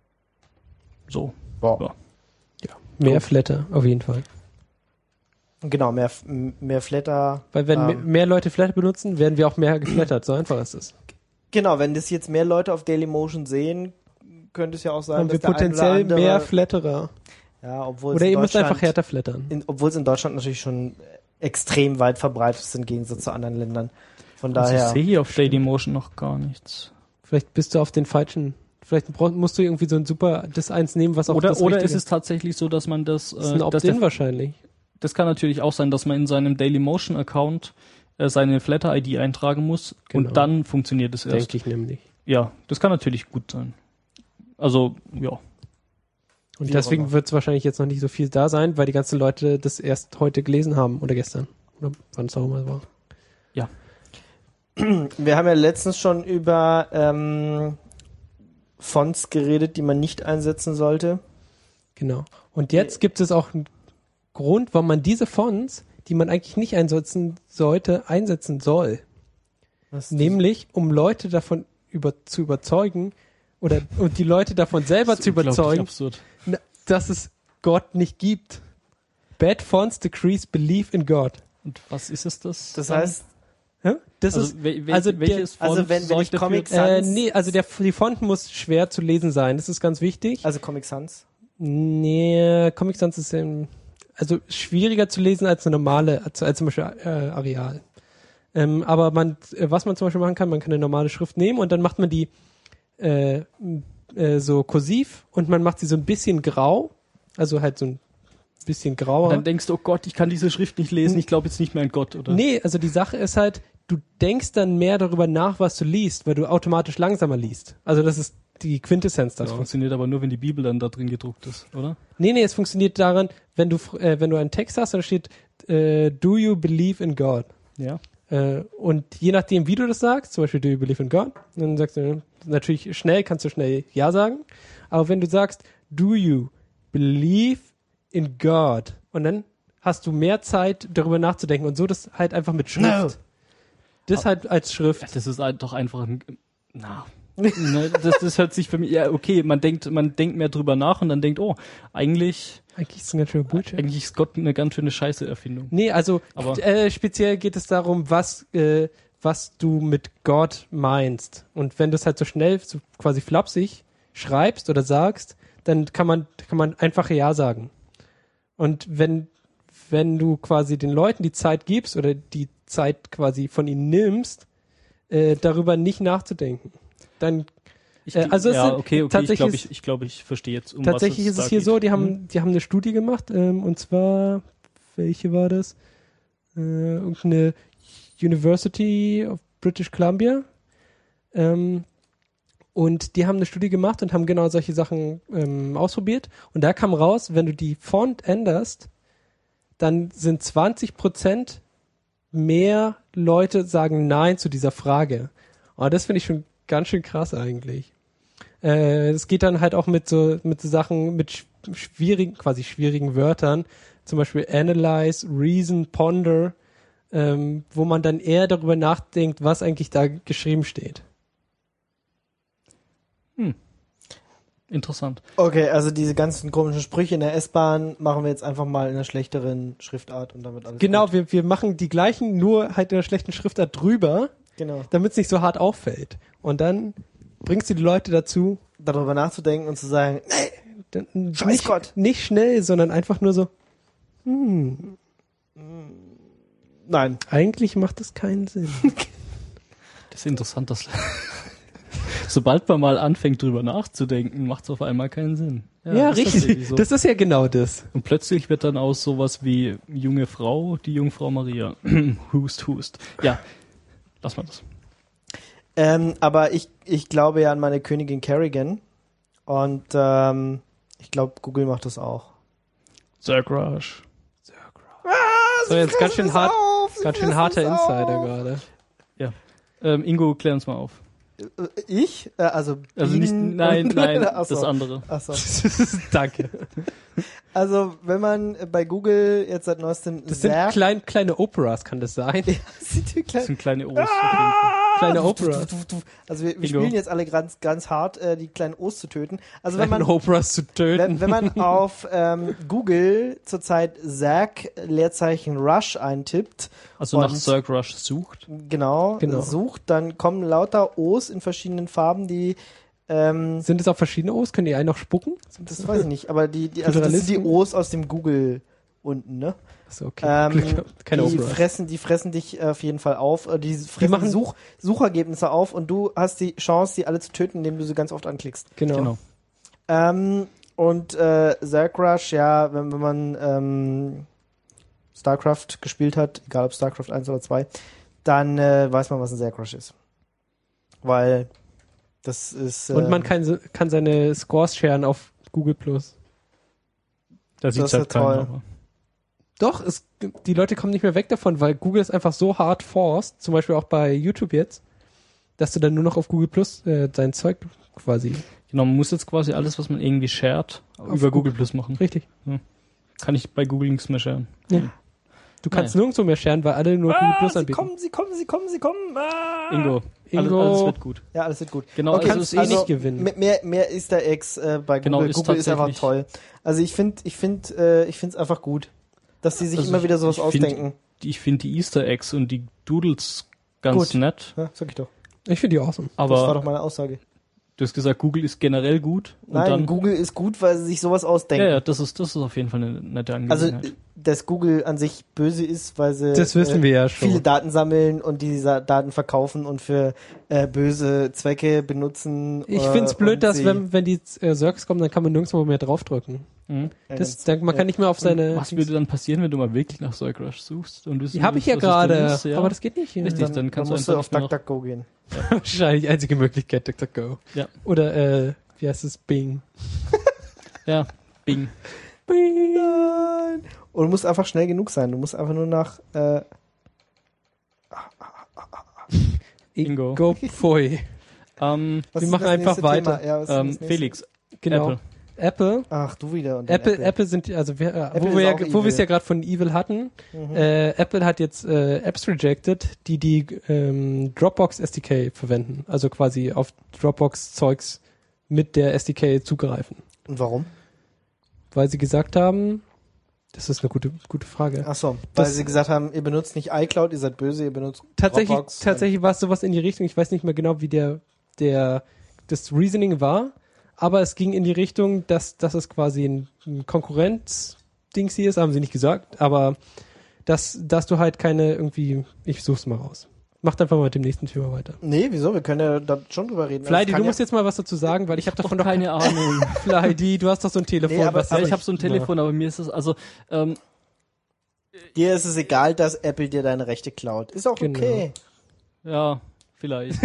Speaker 3: So.
Speaker 2: Wow.
Speaker 3: Ja.
Speaker 4: Mehr Flatter, auf jeden Fall.
Speaker 2: Genau, mehr, mehr Flatter.
Speaker 4: Weil wenn
Speaker 2: ähm,
Speaker 4: mehr, mehr Leute Flatter benutzen, werden wir auch mehr geflattert. So einfach ist es.
Speaker 2: Genau, wenn das jetzt mehr Leute auf Dailymotion sehen, könnte es ja auch sein,
Speaker 4: Haben wir
Speaker 2: dass der ein oder
Speaker 4: potenziell
Speaker 2: andere,
Speaker 4: mehr Flatterer.
Speaker 2: ja, obwohl
Speaker 4: Oder
Speaker 2: es
Speaker 4: ihr
Speaker 2: in
Speaker 4: müsst einfach
Speaker 2: Deutschland-
Speaker 4: härter flattern.
Speaker 2: in, obwohl es in Deutschland natürlich schon extrem weit verbreitet ist im Gegensatz zu anderen Ländern. Von
Speaker 3: Also
Speaker 2: daher.
Speaker 3: ich sehe hier auf Dailymotion noch gar nichts.
Speaker 4: Vielleicht bist du auf den falschen. Vielleicht brauch, musst du irgendwie so ein super, das eins nehmen, was auch
Speaker 3: Oder,
Speaker 4: das
Speaker 3: oder
Speaker 4: Richtige
Speaker 3: ist es tatsächlich so, dass man das,
Speaker 4: Das ist
Speaker 3: äh,
Speaker 4: ein
Speaker 3: dass
Speaker 4: Opt-in
Speaker 3: der,
Speaker 4: wahrscheinlich.
Speaker 3: das kann natürlich auch sein, dass man in seinem Dailymotion-Account äh, seine Flatter-I D eintragen muss
Speaker 4: Genau.
Speaker 3: und dann funktioniert es erst.
Speaker 4: Denke ich nämlich.
Speaker 3: Ja, das kann natürlich gut sein. Also, ja.
Speaker 4: Und
Speaker 2: Wie auch
Speaker 4: deswegen
Speaker 2: immer.
Speaker 4: wird es wahrscheinlich jetzt noch nicht so viel da sein, weil die ganzen Leute das erst heute gelesen haben oder gestern. Oder wann es auch immer war.
Speaker 2: Wir haben ja letztens schon über ähm, Fonts geredet, die man nicht einsetzen sollte.
Speaker 4: Genau. Und jetzt gibt es auch einen Grund, warum man diese Fonts, die man eigentlich nicht einsetzen sollte, einsetzen soll.
Speaker 2: Was
Speaker 4: Nämlich, um Leute davon über, zu überzeugen oder und die Leute davon selber
Speaker 3: Das ist
Speaker 4: zu
Speaker 3: unglaublich
Speaker 4: überzeugen,
Speaker 3: absurd.
Speaker 4: na, dass es Gott nicht gibt. Bad fonts decrease belief in God.
Speaker 3: Und was ist es das?
Speaker 2: Das
Speaker 3: dann?
Speaker 2: heißt,
Speaker 4: Hä? Das
Speaker 3: also,
Speaker 4: ist
Speaker 3: wel, wel,
Speaker 4: also der-
Speaker 3: welches Font
Speaker 2: also wenn- wenn
Speaker 3: sorgt
Speaker 2: ich
Speaker 3: dafür-
Speaker 2: Comics-
Speaker 4: äh,
Speaker 2: Sans-
Speaker 4: nee, also der die Font muss schwer zu lesen sein. Das ist ganz wichtig.
Speaker 2: also Comic Sans.
Speaker 4: Nee, Comic Sans ist ähm, also schwieriger zu lesen als eine normale, als, als zum Beispiel äh, Areal. Ähm, aber man, äh, was man zum Beispiel machen kann, man kann eine normale Schrift nehmen und dann macht man die äh, m- äh, so kursiv und man macht sie so ein bisschen grau, also halt so ein bisschen grauer.
Speaker 3: Und dann denkst du, oh Gott, ich kann diese Schrift nicht lesen, ich glaube jetzt nicht mehr an Gott, oder?
Speaker 4: Nee, also die Sache ist halt, du denkst dann mehr darüber nach, was du liest, weil du automatisch langsamer liest. Also das ist die Quintessenz
Speaker 3: Das
Speaker 4: daraus.
Speaker 3: funktioniert aber nur, wenn die Bibel dann da drin gedruckt ist, oder?
Speaker 4: Nee, nee, es funktioniert daran, wenn du, äh, wenn du einen Text hast, da steht, äh, do you believe in God?
Speaker 3: Ja.
Speaker 4: Äh, und je nachdem, wie du das sagst, zum Beispiel, do you believe in God? Dann sagst du natürlich schnell, kannst du schnell Ja sagen. Aber wenn du sagst, do you believe in God? Und dann hast du mehr Zeit, darüber nachzudenken. Und so das halt einfach mit Schrift.
Speaker 2: No.
Speaker 4: Das halt als Schrift.
Speaker 3: Ja, das ist halt doch einfach ein, na, ne, das, das hört sich für mich, ja, okay, man denkt, man denkt mehr drüber nach und dann denkt, oh, eigentlich,
Speaker 4: Eigentlich ist es ein ganz schöner Bullshit.
Speaker 3: eigentlich ist Gott eine ganz schöne Scheiße-Erfindung.
Speaker 4: Nee, also
Speaker 3: Aber-
Speaker 4: äh, speziell geht es darum, was äh, was du mit Gott meinst. Und wenn du es halt so schnell, so quasi flapsig schreibst oder sagst, dann kann man kann man einfach Ja sagen. Und wenn wenn du quasi den Leuten die Zeit gibst oder die Zeit quasi von ihnen nimmst, äh, darüber nicht nachzudenken, dann
Speaker 3: Ich,
Speaker 4: Äh, also es
Speaker 3: ja,
Speaker 4: sind
Speaker 3: okay, okay, ich
Speaker 4: tatsächlich
Speaker 3: glaube,
Speaker 4: ist-
Speaker 3: ich, ich, glaub, ich verstehe jetzt, um
Speaker 4: tatsächlich
Speaker 3: was
Speaker 4: ist es
Speaker 3: da
Speaker 4: hier
Speaker 3: geht.
Speaker 4: so, die
Speaker 3: Hm?
Speaker 4: haben, die haben eine Studie gemacht, ähm, und zwar, welche war das? Äh, irgendeine University of British Columbia. Ähm, und die haben eine Studie gemacht und haben genau solche Sachen ähm, ausprobiert. Und da kam raus, wenn du die Font änderst, dann sind zwanzig Prozent mehr Leute sagen Nein zu dieser Frage. Aber das finde ich schon ganz schön krass eigentlich. Äh, es geht dann halt auch mit so, mit so Sachen, mit sch- schwierigen, quasi schwierigen Wörtern, zum Beispiel Analyze, Reason, Ponder, ähm, wo man dann eher darüber nachdenkt, was eigentlich da geschrieben steht.
Speaker 3: Interessant.
Speaker 2: Okay, also diese ganzen komischen Sprüche in der S-Bahn machen wir jetzt einfach mal in einer schlechteren Schriftart und damit alles
Speaker 4: Genau,
Speaker 2: gut.
Speaker 4: wir, wir machen die gleichen, nur halt in einer schlechten Schriftart drüber,
Speaker 2: Genau.
Speaker 4: damit es nicht so hart auffällt. Und dann bringst du die Leute dazu,
Speaker 2: Darüber nachzudenken und zu sagen, nee,
Speaker 4: dann
Speaker 2: Scheiß
Speaker 4: nicht,
Speaker 2: Gott.
Speaker 4: nicht schnell, sondern einfach nur so, hm,
Speaker 2: nein.
Speaker 4: eigentlich macht das keinen Sinn.
Speaker 3: Das ist interessant, dass sobald man mal anfängt drüber nachzudenken, macht es auf einmal keinen Sinn.
Speaker 4: Ja,
Speaker 3: das ist
Speaker 4: richtig.
Speaker 3: tatsächlich so.
Speaker 4: Das ist ja genau das.
Speaker 3: Und plötzlich wird dann aus sowas wie junge Frau die Jungfrau Maria. hust, hust. Ja, lass mal das.
Speaker 2: Ähm, aber ich, ich glaube ja an meine Königin Kerrigan und ähm, ich glaube, Google macht das auch.
Speaker 3: Zercrush.
Speaker 4: So, jetzt ganz schön hart,
Speaker 2: auf,
Speaker 4: ganz schön harter Insider gerade.
Speaker 3: Ähm, Ingo, klär uns mal auf.
Speaker 2: Äh, Ich? Äh, also,
Speaker 3: Also nicht,
Speaker 2: Bienen
Speaker 3: nein,
Speaker 2: und-
Speaker 3: nein,
Speaker 2: Ach so.
Speaker 3: das andere.
Speaker 2: Ach so.
Speaker 4: Danke.
Speaker 2: Also, wenn man bei Google jetzt seit neuestem
Speaker 4: Das sind
Speaker 2: Zerg-
Speaker 4: klein, kleine Operas, kann das sein?
Speaker 2: Ja, das sind die
Speaker 3: Das
Speaker 2: kleinen.
Speaker 3: sind kleine O's auf jeden Fall.
Speaker 4: Kleine Operas.
Speaker 2: Also wir, wir
Speaker 3: Ingo.
Speaker 2: spielen jetzt alle ganz, ganz hart, äh, die kleinen O's zu töten. Also wenn
Speaker 4: Kleine
Speaker 2: man,
Speaker 4: Operas zu töten.
Speaker 2: wenn, wenn man auf ähm, Google zurzeit Zerg Leerzeichen Rush eintippt,
Speaker 3: Also nach
Speaker 2: Und-
Speaker 3: Zercrush sucht.
Speaker 2: genau,
Speaker 4: Genau.
Speaker 2: sucht, dann kommen lauter O's in verschiedenen Farben, die ähm,
Speaker 4: Sind es auch verschiedene O's? Können die einen noch spucken?
Speaker 2: das weiß ich nicht, aber die, die also das sind die
Speaker 4: Föderalisten?
Speaker 2: O's aus dem Google unten, ne?
Speaker 4: Achso, okay.
Speaker 2: Ähm,
Speaker 4: Keine
Speaker 2: die
Speaker 4: Operas.
Speaker 2: fressen, die fressen dich äh, auf jeden Fall auf. Äh, Die fressen
Speaker 4: machen-
Speaker 2: Such, Suchergebnisse auf und du hast die Chance, die alle zu töten, indem du sie ganz oft anklickst.
Speaker 4: Genau.
Speaker 3: Genau.
Speaker 2: Ähm, und äh, Zercrush, ja, wenn, wenn man ähm, StarCraft gespielt hat, egal ob StarCraft eins oder zwei, dann äh, weiß man, was ein Zercrush ist. Weil das ist...
Speaker 4: Und man
Speaker 2: ähm,
Speaker 4: kann, so- kann seine Scores sharen auf Google Plus.
Speaker 3: Da sieht
Speaker 2: ist ja
Speaker 3: halt keiner.
Speaker 2: toll.
Speaker 3: aber-
Speaker 4: Doch, es, die Leute kommen nicht mehr weg davon, weil Google es einfach so hart forst, zum Beispiel auch bei YouTube jetzt, dass du dann nur noch auf Google Plus äh, dein Zeug quasi.
Speaker 3: Genau, man muss jetzt quasi alles, was man irgendwie shared, über
Speaker 4: Google.
Speaker 3: Google Plus machen.
Speaker 4: Richtig.
Speaker 3: Kann ich bei Google nichts mehr sharen.
Speaker 4: Du kannst
Speaker 3: Naja.
Speaker 4: nirgendwo mehr sharen, weil alle nur Google Plus
Speaker 2: sie
Speaker 4: anbieten.
Speaker 2: kommen, sie kommen, sie kommen, sie kommen. Ah!
Speaker 3: Ingo,
Speaker 4: Ingo.
Speaker 3: Alles, alles wird gut.
Speaker 2: Ja, alles wird gut.
Speaker 3: Genau,
Speaker 2: Okay,
Speaker 3: also
Speaker 4: kannst
Speaker 3: es
Speaker 4: eh
Speaker 3: ist
Speaker 4: nicht gewinnen.
Speaker 2: me- Mehr, mehr Easter Eggs äh, bei Google.
Speaker 3: Genau, ist
Speaker 2: Google ist einfach
Speaker 3: tatsächlich-
Speaker 2: toll. Also ich finde, ich finde, äh, ich finde es einfach gut, dass sie sich
Speaker 3: Also
Speaker 2: immer
Speaker 3: ich-
Speaker 2: wieder sowas
Speaker 3: ich find-
Speaker 2: ausdenken.
Speaker 3: Ich finde die Easter Eggs und die Doodles ganz
Speaker 2: Gut.
Speaker 3: nett,
Speaker 2: Ja, sag ich doch.
Speaker 4: Ich finde die awesome.
Speaker 2: das war
Speaker 3: aber
Speaker 2: doch meine Aussage.
Speaker 3: du hast gesagt, Google ist generell gut. Und
Speaker 2: Nein,
Speaker 3: dann,
Speaker 2: Google ist gut, weil sie sich sowas ausdenken.
Speaker 3: ja, ja, das ist, das ist auf jeden Fall eine nette
Speaker 2: Also,
Speaker 3: Angelegenheit.
Speaker 2: dass Google an sich böse ist, weil sie
Speaker 4: Das wissen
Speaker 2: äh,
Speaker 4: wir ja schon.
Speaker 2: viele Daten sammeln und diese Daten verkaufen und für äh, böse Zwecke benutzen.
Speaker 4: Ich
Speaker 2: äh,
Speaker 4: find's blöd,
Speaker 2: und
Speaker 4: dass
Speaker 2: sie-
Speaker 4: wenn, wenn die äh, Zergs kommen, dann kann man nirgendwo mehr draufdrücken.
Speaker 3: Mhm.
Speaker 2: Ja,
Speaker 4: Das,
Speaker 2: ganz-
Speaker 4: dann, man kann nicht mehr auf seine...
Speaker 3: Was würde dann passieren, wenn du mal wirklich nach Zercrush suchst? Und du
Speaker 4: Die habe ich ja
Speaker 3: was es denn
Speaker 4: gerade,
Speaker 3: ist, ja?
Speaker 4: aber das geht nicht.
Speaker 3: Richtig.
Speaker 2: dann,
Speaker 3: dann kannst du
Speaker 2: musst du
Speaker 3: einfach
Speaker 2: auf
Speaker 3: nur noch-
Speaker 2: DuckDuckGo gehen.
Speaker 4: Wahrscheinlich die einzige Möglichkeit, DuckDuckGo.
Speaker 3: Ja.
Speaker 4: Oder, äh, wie heißt es? Bing.
Speaker 3: Ja, Bing.
Speaker 2: Bing. Nein. Und du musst einfach schnell genug sein. Du musst einfach nur nach äh,
Speaker 3: Ingo.
Speaker 4: Go Pfui.
Speaker 3: Ähm,
Speaker 2: Was
Speaker 4: Wir
Speaker 2: ist
Speaker 4: machen
Speaker 2: das
Speaker 4: einfach
Speaker 2: nächste
Speaker 4: weiter.
Speaker 2: Thema? Ja, was ist
Speaker 3: ähm,
Speaker 2: das nächste?
Speaker 3: Felix,
Speaker 4: Genau.
Speaker 3: Apple.
Speaker 4: Apple.
Speaker 2: Ach, du wieder. Und dann
Speaker 4: Apple, Apple sind, also wir, äh,
Speaker 2: Apple
Speaker 4: wo wir,
Speaker 2: ist
Speaker 4: ja,
Speaker 2: auch
Speaker 4: wo wir es
Speaker 2: evil.
Speaker 4: ja gerade von Evil hatten,
Speaker 2: Mhm.
Speaker 4: äh, Apple hat jetzt äh, Apps rejected, die die ähm, Dropbox S D K verwenden, also quasi auf Dropbox-Zeugs mit der S D K zugreifen.
Speaker 2: Und warum?
Speaker 4: Weil sie gesagt haben, das ist eine gute, gute Frage.
Speaker 2: Ach so, weil
Speaker 4: Das-
Speaker 2: sie gesagt haben, ihr benutzt nicht iCloud, ihr seid böse, ihr benutzt
Speaker 4: Tatsächlich,
Speaker 2: Dropbox.
Speaker 4: tatsächlich war es sowas in die Richtung, ich weiß nicht mehr genau, wie der, der, das Reasoning war, aber es ging in die Richtung, dass, dass es quasi ein, ein Konkurrenz-Dings hier ist, haben sie nicht gesagt, aber dass, dass du halt keine irgendwie, ich such's mal raus. Macht einfach mal mit dem nächsten Thema weiter.
Speaker 2: Nee, wieso? Wir können ja da schon drüber reden.
Speaker 4: Flydy,
Speaker 2: Also es
Speaker 4: du
Speaker 2: kann
Speaker 4: musst jetzt mal was dazu sagen, weil ich habe davon
Speaker 3: Doch
Speaker 4: doch
Speaker 3: keine Ahnung.
Speaker 4: Flydy, du hast doch so ein Telefon.
Speaker 2: Nee, aber-
Speaker 4: was
Speaker 3: Ja,
Speaker 2: aber
Speaker 3: ich habe so ein Telefon, aber mir ist es, also, ähm,
Speaker 2: dir ist es egal, dass Apple dir deine Rechte klaut. Ist auch
Speaker 4: Genau.
Speaker 2: okay.
Speaker 3: ja, vielleicht.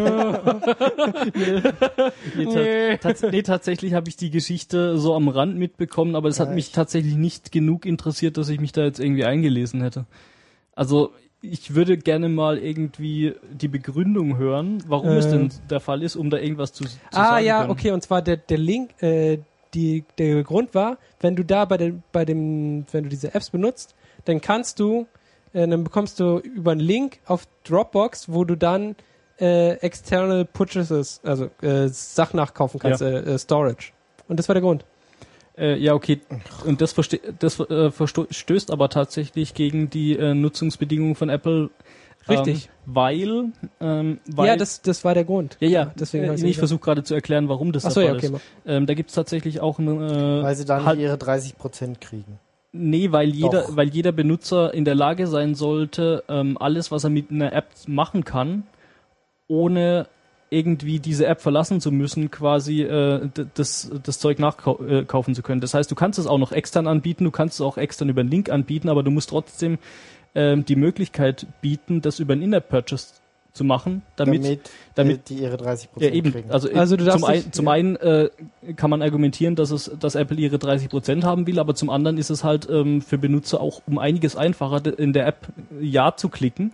Speaker 3: nee, nee, ta tats nee, tatsächlich habe ich die Geschichte so am Rand mitbekommen, aber es hat
Speaker 2: Ja,
Speaker 3: mich
Speaker 2: ich-
Speaker 3: tatsächlich nicht genug interessiert, dass ich mich da jetzt irgendwie eingelesen hätte. Also, ich würde gerne mal irgendwie die Begründung hören, warum
Speaker 4: Äh.
Speaker 3: es denn der Fall ist, um da irgendwas zu, zu
Speaker 4: Ah
Speaker 3: sagen
Speaker 4: ja,
Speaker 3: können.
Speaker 4: okay, und zwar der, der Link, äh, die, der Grund war, wenn du da bei dem, bei dem, wenn du diese Apps benutzt, dann kannst du, äh, dann bekommst du über einen Link auf Dropbox, wo du dann äh, external purchases, also äh, Sachen nachkaufen kannst,
Speaker 3: Ja.
Speaker 4: äh, äh, Storage. Und das war der Grund.
Speaker 3: Äh, ja, okay. Und das, verste das äh, verstößt aber tatsächlich gegen die äh, Nutzungsbedingungen von Apple.
Speaker 4: Richtig.
Speaker 3: Ähm, weil, ähm, weil
Speaker 4: Ja, das, das war der Grund.
Speaker 3: ja, ja,
Speaker 4: deswegen
Speaker 3: äh,
Speaker 4: hab ich's
Speaker 3: ich
Speaker 4: nicht
Speaker 3: versuche gerade zu erklären, warum das
Speaker 4: Ach so,
Speaker 3: der
Speaker 4: ja,
Speaker 3: Fall
Speaker 4: okay.
Speaker 3: ist.
Speaker 4: mach.
Speaker 3: Ähm, da gibt's tatsächlich auch ein, äh,
Speaker 2: Weil sie dann
Speaker 3: halt,
Speaker 2: ihre dreißig Prozent kriegen.
Speaker 3: nee, weil jeder,
Speaker 2: Doch.
Speaker 3: weil jeder Benutzer in der Lage sein sollte, ähm, alles, was er mit einer App machen kann, ohne irgendwie diese App verlassen zu müssen, quasi äh, d- das, das Zeug nachkaufen zu können. Das heißt, du kannst es auch noch extern anbieten, du kannst es auch extern über einen Link anbieten, aber du musst trotzdem ähm, die Möglichkeit bieten, das über einen In-App-Purchase zu machen, damit,
Speaker 2: damit,
Speaker 3: damit
Speaker 2: äh, die ihre dreißig
Speaker 3: ja,
Speaker 2: Prozent
Speaker 3: eben.
Speaker 2: kriegen.
Speaker 3: Also,
Speaker 4: Also du darfst
Speaker 3: zum, ein,
Speaker 4: nicht-
Speaker 3: zum
Speaker 4: ja.
Speaker 3: einen äh, kann man argumentieren, dass es, dass Apple ihre dreißig Prozent haben will, aber zum anderen ist es halt ähm, für Benutzer auch um einiges einfacher, de- in der App Ja zu klicken.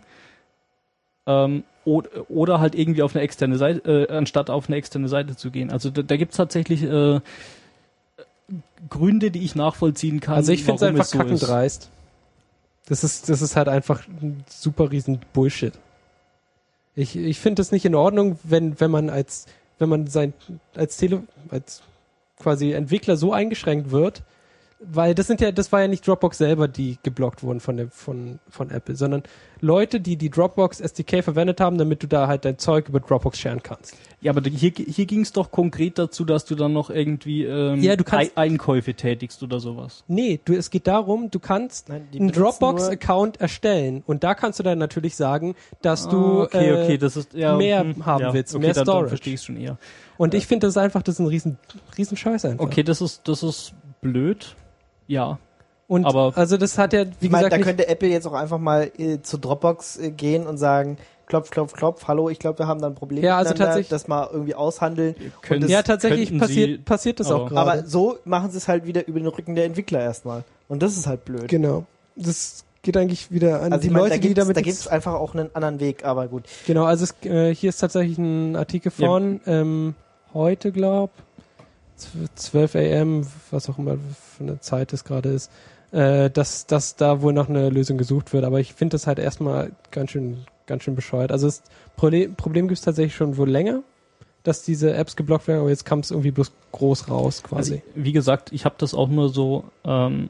Speaker 3: Ähm, oder, oder halt irgendwie auf eine externe Seite, äh, anstatt auf eine externe Seite zu gehen. Also da, da gibt's tatsächlich äh, Gründe, die ich nachvollziehen kann.
Speaker 4: Also ich finde es
Speaker 3: warum
Speaker 4: einfach
Speaker 3: so ist.
Speaker 4: kackendreist. Das ist, das ist halt einfach ein super riesen Bullshit. Ich, ich finde es nicht in Ordnung, wenn, wenn man als, wenn man sein, als Tele, als quasi Entwickler so eingeschränkt wird, weil das sind ja, das war ja nicht Dropbox selber, die geblockt wurden von der, von, von Apple, sondern Leute, die die Dropbox S D K verwendet haben, damit du da halt dein Zeug über Dropbox sharen kannst.
Speaker 3: Ja, aber hier, hier ging es doch konkret dazu, dass du dann noch irgendwie ähm,
Speaker 4: Ja, du kannst-
Speaker 3: Ei- Einkäufe tätigst oder sowas.
Speaker 4: Nee, du, es geht darum, du kannst
Speaker 2: Nein, die
Speaker 4: einen
Speaker 2: benutzen
Speaker 4: Dropbox-Account erstellen und da kannst du dann natürlich sagen, dass du
Speaker 3: Ah, okay,
Speaker 4: äh,
Speaker 3: okay, das ist ja,
Speaker 4: mehr
Speaker 3: hm,
Speaker 4: haben
Speaker 3: ja,
Speaker 4: willst,
Speaker 3: okay,
Speaker 4: mehr
Speaker 3: dann,
Speaker 4: Storage.
Speaker 3: Dann verstehe ich schon eher.
Speaker 4: und ich finde das ist einfach, das ist ein riesen, riesen Scheiß einfach.
Speaker 3: Okay, das ist das ist blöd. Ja,
Speaker 4: Und
Speaker 3: aber-
Speaker 4: also das hat ja, wie
Speaker 2: Ich meine,
Speaker 4: gesagt,
Speaker 2: da
Speaker 4: nicht,
Speaker 2: könnte Apple jetzt auch einfach mal äh, zu Dropbox äh, gehen und sagen, klopf, klopf, klopf, hallo, ich glaube, wir haben da ein Problem
Speaker 4: Ja, also
Speaker 2: miteinander,
Speaker 4: tatsächlich-
Speaker 2: das mal irgendwie aushandeln.
Speaker 3: können,
Speaker 2: das-
Speaker 4: ja tatsächlich
Speaker 3: könnten
Speaker 4: passiert,
Speaker 3: Sie-
Speaker 4: passiert das auch
Speaker 3: aber-
Speaker 4: gerade.
Speaker 2: Aber so machen sie es halt wieder über den Rücken der Entwickler erstmal. Und das ist halt blöd.
Speaker 4: Genau. Das geht eigentlich wieder an
Speaker 2: Also
Speaker 4: die
Speaker 2: ich meine,
Speaker 4: Leute,
Speaker 2: da
Speaker 4: die
Speaker 2: gibt's,
Speaker 4: damit
Speaker 2: da gibt's einfach auch einen anderen Weg, aber gut.
Speaker 4: genau, also es, äh, hier ist tatsächlich ein Artikel von ähm, heute, glaub zwölf a.m., was auch immer für eine Zeit es gerade ist, äh, dass, dass da wohl noch eine Lösung gesucht wird. Aber ich finde das halt erstmal ganz schön, ganz schön bescheuert. Also das Problem, Problem gibt es tatsächlich schon wohl länger, dass diese Apps geblockt werden, aber jetzt kam es irgendwie bloß groß raus quasi.
Speaker 3: Also, wie gesagt, ich habe das auch nur so ähm,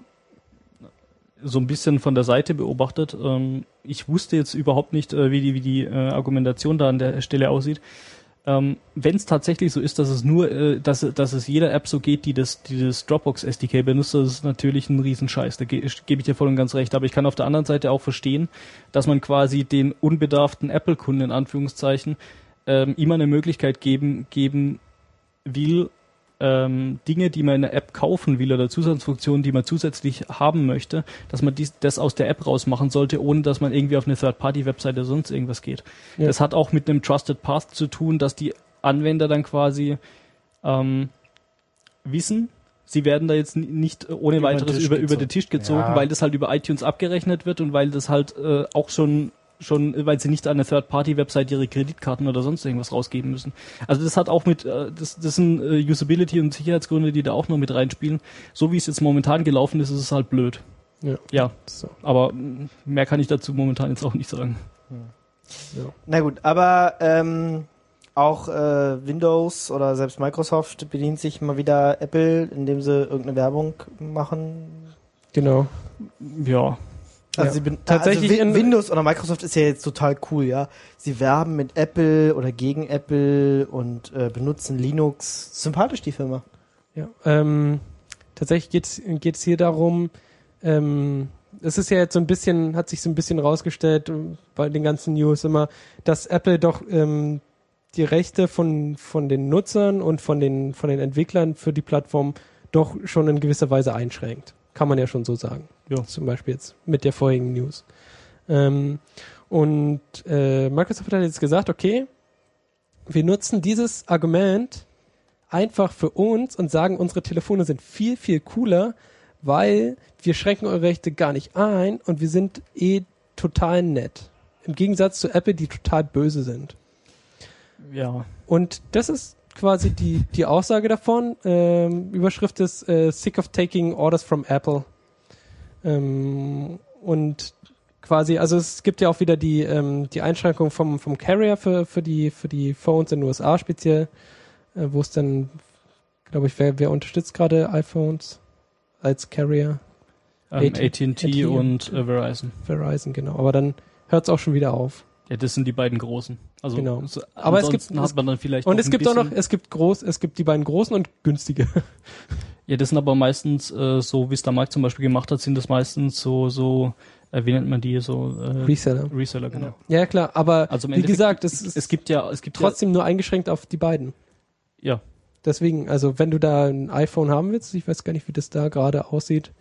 Speaker 3: so ein bisschen von der Seite beobachtet. Ähm, ich wusste jetzt überhaupt nicht, äh, wie die wie die äh, Argumentation da an der Stelle aussieht. Ähm, wenn es tatsächlich so ist, dass es nur, äh, dass, dass es jeder App so geht, die das, die das Dropbox S D K benutzt, das ist natürlich ein Riesenscheiß. Da ge gebe ich dir voll und ganz recht. Aber ich kann auf der anderen Seite auch verstehen, dass man quasi den unbedarften Apple-Kunden in Anführungszeichen ähm, immer eine Möglichkeit geben geben will, ähm, Dinge, die man in der App kaufen will oder Zusatzfunktionen, die man zusätzlich haben möchte, dass man dies, das aus der App rausmachen sollte, ohne dass man irgendwie auf eine Third-Party-Webseite oder sonst irgendwas geht.
Speaker 4: Ja.
Speaker 3: Das hat auch mit einem Trusted Path zu tun, dass die Anwender dann quasi ähm, wissen, sie werden da jetzt n- nicht ohne
Speaker 2: Über den
Speaker 3: weiteres
Speaker 2: Tisch
Speaker 3: über, über
Speaker 2: gezogen.
Speaker 3: den Tisch gezogen,
Speaker 2: Ja.
Speaker 3: weil das halt über iTunes abgerechnet wird und weil das halt äh, auch schon schon, weil sie nicht an eine Third-Party-Website ihre Kreditkarten oder sonst irgendwas rausgeben müssen. Also das hat auch mit, äh, das, das sind äh, Usability und Sicherheitsgründe, die da auch noch mit reinspielen. So wie es jetzt momentan gelaufen ist, ist es halt blöd.
Speaker 4: Ja.
Speaker 3: Ja,
Speaker 4: So.
Speaker 3: aber mh, mehr kann ich dazu momentan jetzt auch nicht sagen.
Speaker 4: Ja.
Speaker 2: Na gut, aber ähm, auch äh, Windows oder selbst Microsoft bedient sich mal wieder Apple, indem sie irgendeine Werbung machen.
Speaker 4: Genau.
Speaker 3: Ja,
Speaker 2: Also
Speaker 4: Ja.
Speaker 2: sie ben-
Speaker 4: Tatsächlich
Speaker 2: also Win-
Speaker 4: in-
Speaker 2: Windows oder Microsoft ist ja jetzt total cool, ja. Sie werben mit Apple oder gegen Apple und äh, benutzen Linux. Sympathisch, die Firma.
Speaker 4: Ja, ähm, tatsächlich geht's geht's hier darum, ähm, es ist ja jetzt so ein bisschen, hat sich so ein bisschen rausgestellt äh, bei den ganzen News immer, dass Apple doch ähm, die Rechte von von den Nutzern und von den von den Entwicklern für die Plattform doch schon in gewisser Weise einschränkt. Kann man ja schon so sagen.
Speaker 3: Ja.
Speaker 4: Zum Beispiel jetzt mit der vorherigen News. Ähm, und äh, Microsoft hat jetzt gesagt, okay, wir nutzen dieses Argument einfach für uns und sagen, unsere Telefone sind viel, viel cooler, weil wir schränken eure Rechte gar nicht ein und wir sind eh total nett. Im Gegensatz zu Apple, die total böse sind.
Speaker 3: ja.
Speaker 4: Und das ist quasi die, die Aussage davon. Ähm, Überschrift ist äh, Sick of taking orders from Apple. Ähm, und quasi, also es gibt ja auch wieder die, ähm, die Einschränkung vom, vom Carrier für, für, die, für die Phones in den U S A speziell, äh, wo es dann, glaube ich, wer, wer unterstützt gerade iPhones als Carrier?
Speaker 3: Ähm,
Speaker 4: A
Speaker 3: A T
Speaker 4: T
Speaker 3: and
Speaker 4: T
Speaker 3: T und äh, Verizon.
Speaker 4: Verizon, genau. Aber dann hört es auch schon wieder auf.
Speaker 3: Ja, das sind die beiden großen. Also
Speaker 4: Genau.
Speaker 3: so,
Speaker 4: Aber es gibt-
Speaker 3: ansonsten hat man dann vielleicht
Speaker 4: Und
Speaker 3: noch
Speaker 4: es
Speaker 3: ein
Speaker 4: gibt auch noch,
Speaker 3: bisschen-
Speaker 4: es gibt groß, es gibt die beiden großen und günstige.
Speaker 3: Ja, das sind aber meistens äh, so, wie es der Markt zum Beispiel gemacht hat, sind das meistens so, so, äh, wie nennt man die, so äh,
Speaker 4: Reseller.
Speaker 3: Reseller, genau.
Speaker 4: Ja, klar, aber
Speaker 3: Also im
Speaker 4: wie
Speaker 3: Endeffekt,
Speaker 4: gesagt, es ist
Speaker 3: es gibt ja, es gibt
Speaker 4: trotzdem nur eingeschränkt auf die beiden.
Speaker 3: ja, ja,
Speaker 4: Deswegen, also wenn du da ein iPhone haben willst, ich weiß gar nicht, wie das da gerade aussieht,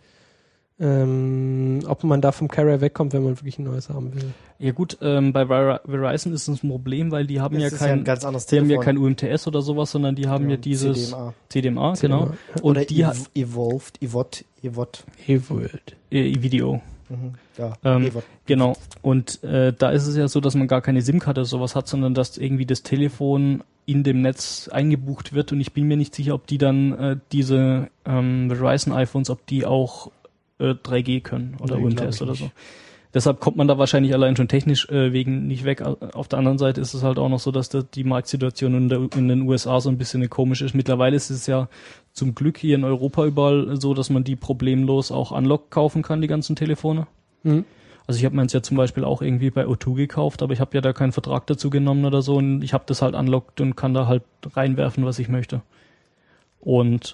Speaker 4: ähm, ob man da vom Carrier wegkommt, wenn man wirklich ein neues haben will.
Speaker 3: ja gut, ähm, bei Ver- Verizon ist es ein Problem, weil die haben
Speaker 2: Das
Speaker 3: ja
Speaker 2: ist ja
Speaker 3: kein,
Speaker 2: ein ganz anderes
Speaker 3: die haben ja
Speaker 2: Telefon.
Speaker 3: kein U M T S oder sowas, sondern die haben
Speaker 2: Genau,
Speaker 3: ja dieses
Speaker 2: C D M A.
Speaker 3: C D M A, genau. Und
Speaker 2: Oder
Speaker 3: die hat
Speaker 2: Ev- Evolved, Evot, Evot.
Speaker 4: E-World.
Speaker 3: äh, Video.
Speaker 2: Mhm. Ja,
Speaker 3: Ähm,
Speaker 2: Evot.
Speaker 3: Genau. Und äh, da ist es ja so, dass man gar keine SIM-Karte oder sowas hat, sondern dass irgendwie das Telefon in dem Netz eingebucht wird. Und ich bin mir nicht sicher, ob die dann äh, diese ähm, Verizon-iPhones, ob die auch äh, drei G können oder
Speaker 2: Nee,
Speaker 3: U M T
Speaker 2: glaub
Speaker 3: S
Speaker 2: ich
Speaker 3: oder
Speaker 2: nicht.
Speaker 3: so. Deshalb kommt man da wahrscheinlich allein schon technisch äh, wegen nicht weg. Auf der anderen Seite ist es halt auch noch so, dass da die Marktsituation in, der, in den U S A so ein bisschen komisch ist. Mittlerweile ist es ja zum Glück hier in Europa überall so, dass man die problemlos auch unlock kaufen kann, die ganzen Telefone.
Speaker 4: Mhm.
Speaker 3: Also ich habe meins ja zum Beispiel auch irgendwie bei O zwei gekauft, aber ich habe ja da keinen Vertrag dazu genommen oder so und ich habe das halt unlockt und kann da halt reinwerfen, was ich möchte. Und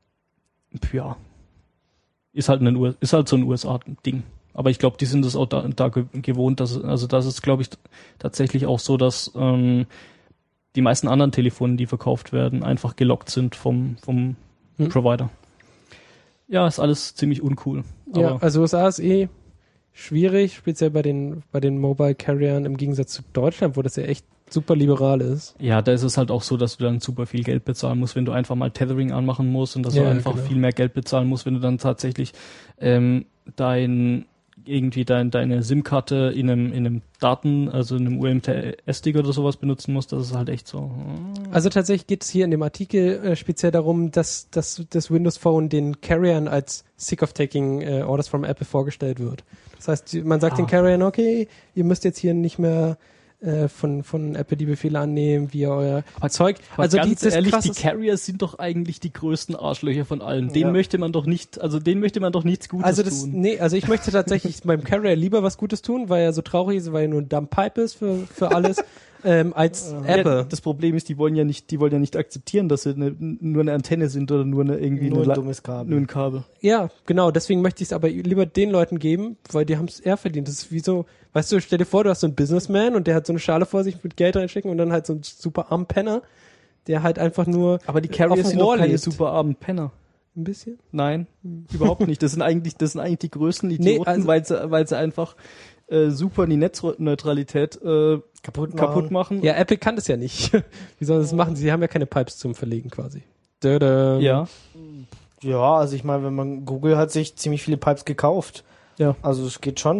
Speaker 3: ja, ist halt ein U S, ist halt so ein U S A-Ding. Aber ich glaube, die sind es auch da, da ge- gewohnt, dass also das ist, glaube ich, t- tatsächlich auch so, dass ähm, die meisten anderen Telefone, die verkauft werden, einfach gelockt sind vom vom
Speaker 4: Hm.
Speaker 3: Provider. Ja, ist alles ziemlich uncool.
Speaker 4: Ja,
Speaker 3: Aber
Speaker 4: also U S A ist eh schwierig, speziell bei den bei den Mobile Carriern im Gegensatz zu Deutschland, wo das ja echt super liberal ist.
Speaker 3: ja, da ist es halt auch so, dass du dann super viel Geld bezahlen musst, wenn du einfach mal Tethering anmachen musst und dass
Speaker 4: Ja,
Speaker 3: du einfach
Speaker 4: genau.
Speaker 3: viel mehr Geld bezahlen musst, wenn du dann tatsächlich ähm, dein irgendwie dein, deine SIM-Karte in einem, in einem Daten, also in einem U M T S-Stick oder sowas benutzen musst. Das ist halt echt so.
Speaker 4: Also tatsächlich geht es hier in dem Artikel äh, speziell darum, dass, dass das Windows Phone den Carriern als Sick of Taking äh, Orders from Apple vorgestellt wird. Das heißt, die- man sagt
Speaker 3: Ah.
Speaker 4: den Carriern, okay, ihr müsst jetzt hier nicht mehr äh, von, von Apple die Befehle annehmen, wie ihr euer
Speaker 3: Aber
Speaker 4: Zeug.
Speaker 3: Aber
Speaker 4: Also die,
Speaker 3: ganz
Speaker 4: das
Speaker 3: ehrlich,
Speaker 4: Krasse
Speaker 3: die
Speaker 4: ist-
Speaker 3: Carriers sind doch eigentlich die größten Arschlöcher von allen. Denen
Speaker 2: Ja.
Speaker 3: möchte man doch nicht, also denen möchte man doch nichts Gutes
Speaker 4: Also das,
Speaker 3: tun.
Speaker 4: nee, also ich möchte tatsächlich beim Carrier lieber was Gutes tun, weil er so traurig ist, weil er nur ein Dumb Pipe ist für, für alles, ähm, als Apple.
Speaker 3: Ja, das Problem ist, die wollen ja nicht, die wollen ja nicht akzeptieren, dass sie eine, nur eine Antenne sind oder nur eine irgendwie
Speaker 2: Nur
Speaker 3: eine
Speaker 2: ein
Speaker 3: La-
Speaker 2: dummes Kabel.
Speaker 3: nur ein Kabel.
Speaker 4: Ja, genau, deswegen möchte ich es aber lieber den Leuten geben, weil die haben es eher verdient. Das ist wie so, weißt du, stell dir vor, du hast so einen Businessman und der hat so eine Schale vor sich mit Geld reinstecken und dann halt so ein super armen Penner, der halt einfach nur
Speaker 3: Aber die
Speaker 4: auf
Speaker 3: Carriers
Speaker 4: dem
Speaker 3: sind doch
Speaker 4: Rohr
Speaker 3: keine
Speaker 4: lebt.
Speaker 3: super armen Penner.
Speaker 4: Ein bisschen.
Speaker 3: Nein, überhaupt nicht. Das sind eigentlich, das sind eigentlich die größten Idioten,
Speaker 4: also-
Speaker 3: weil sie, weil sie einfach äh, super die Netzneutralität äh,
Speaker 2: Kaputt machen.
Speaker 3: kaputt machen.
Speaker 4: Ja, Apple kann das ja nicht. Wie sollen sie das machen? Sie haben ja keine Pipes zum Verlegen quasi. Dödö.
Speaker 3: Ja.
Speaker 2: Ja, also ich meine, wenn man Google hat sich ziemlich viele Pipes gekauft.
Speaker 3: Ja.
Speaker 2: Also es geht schon.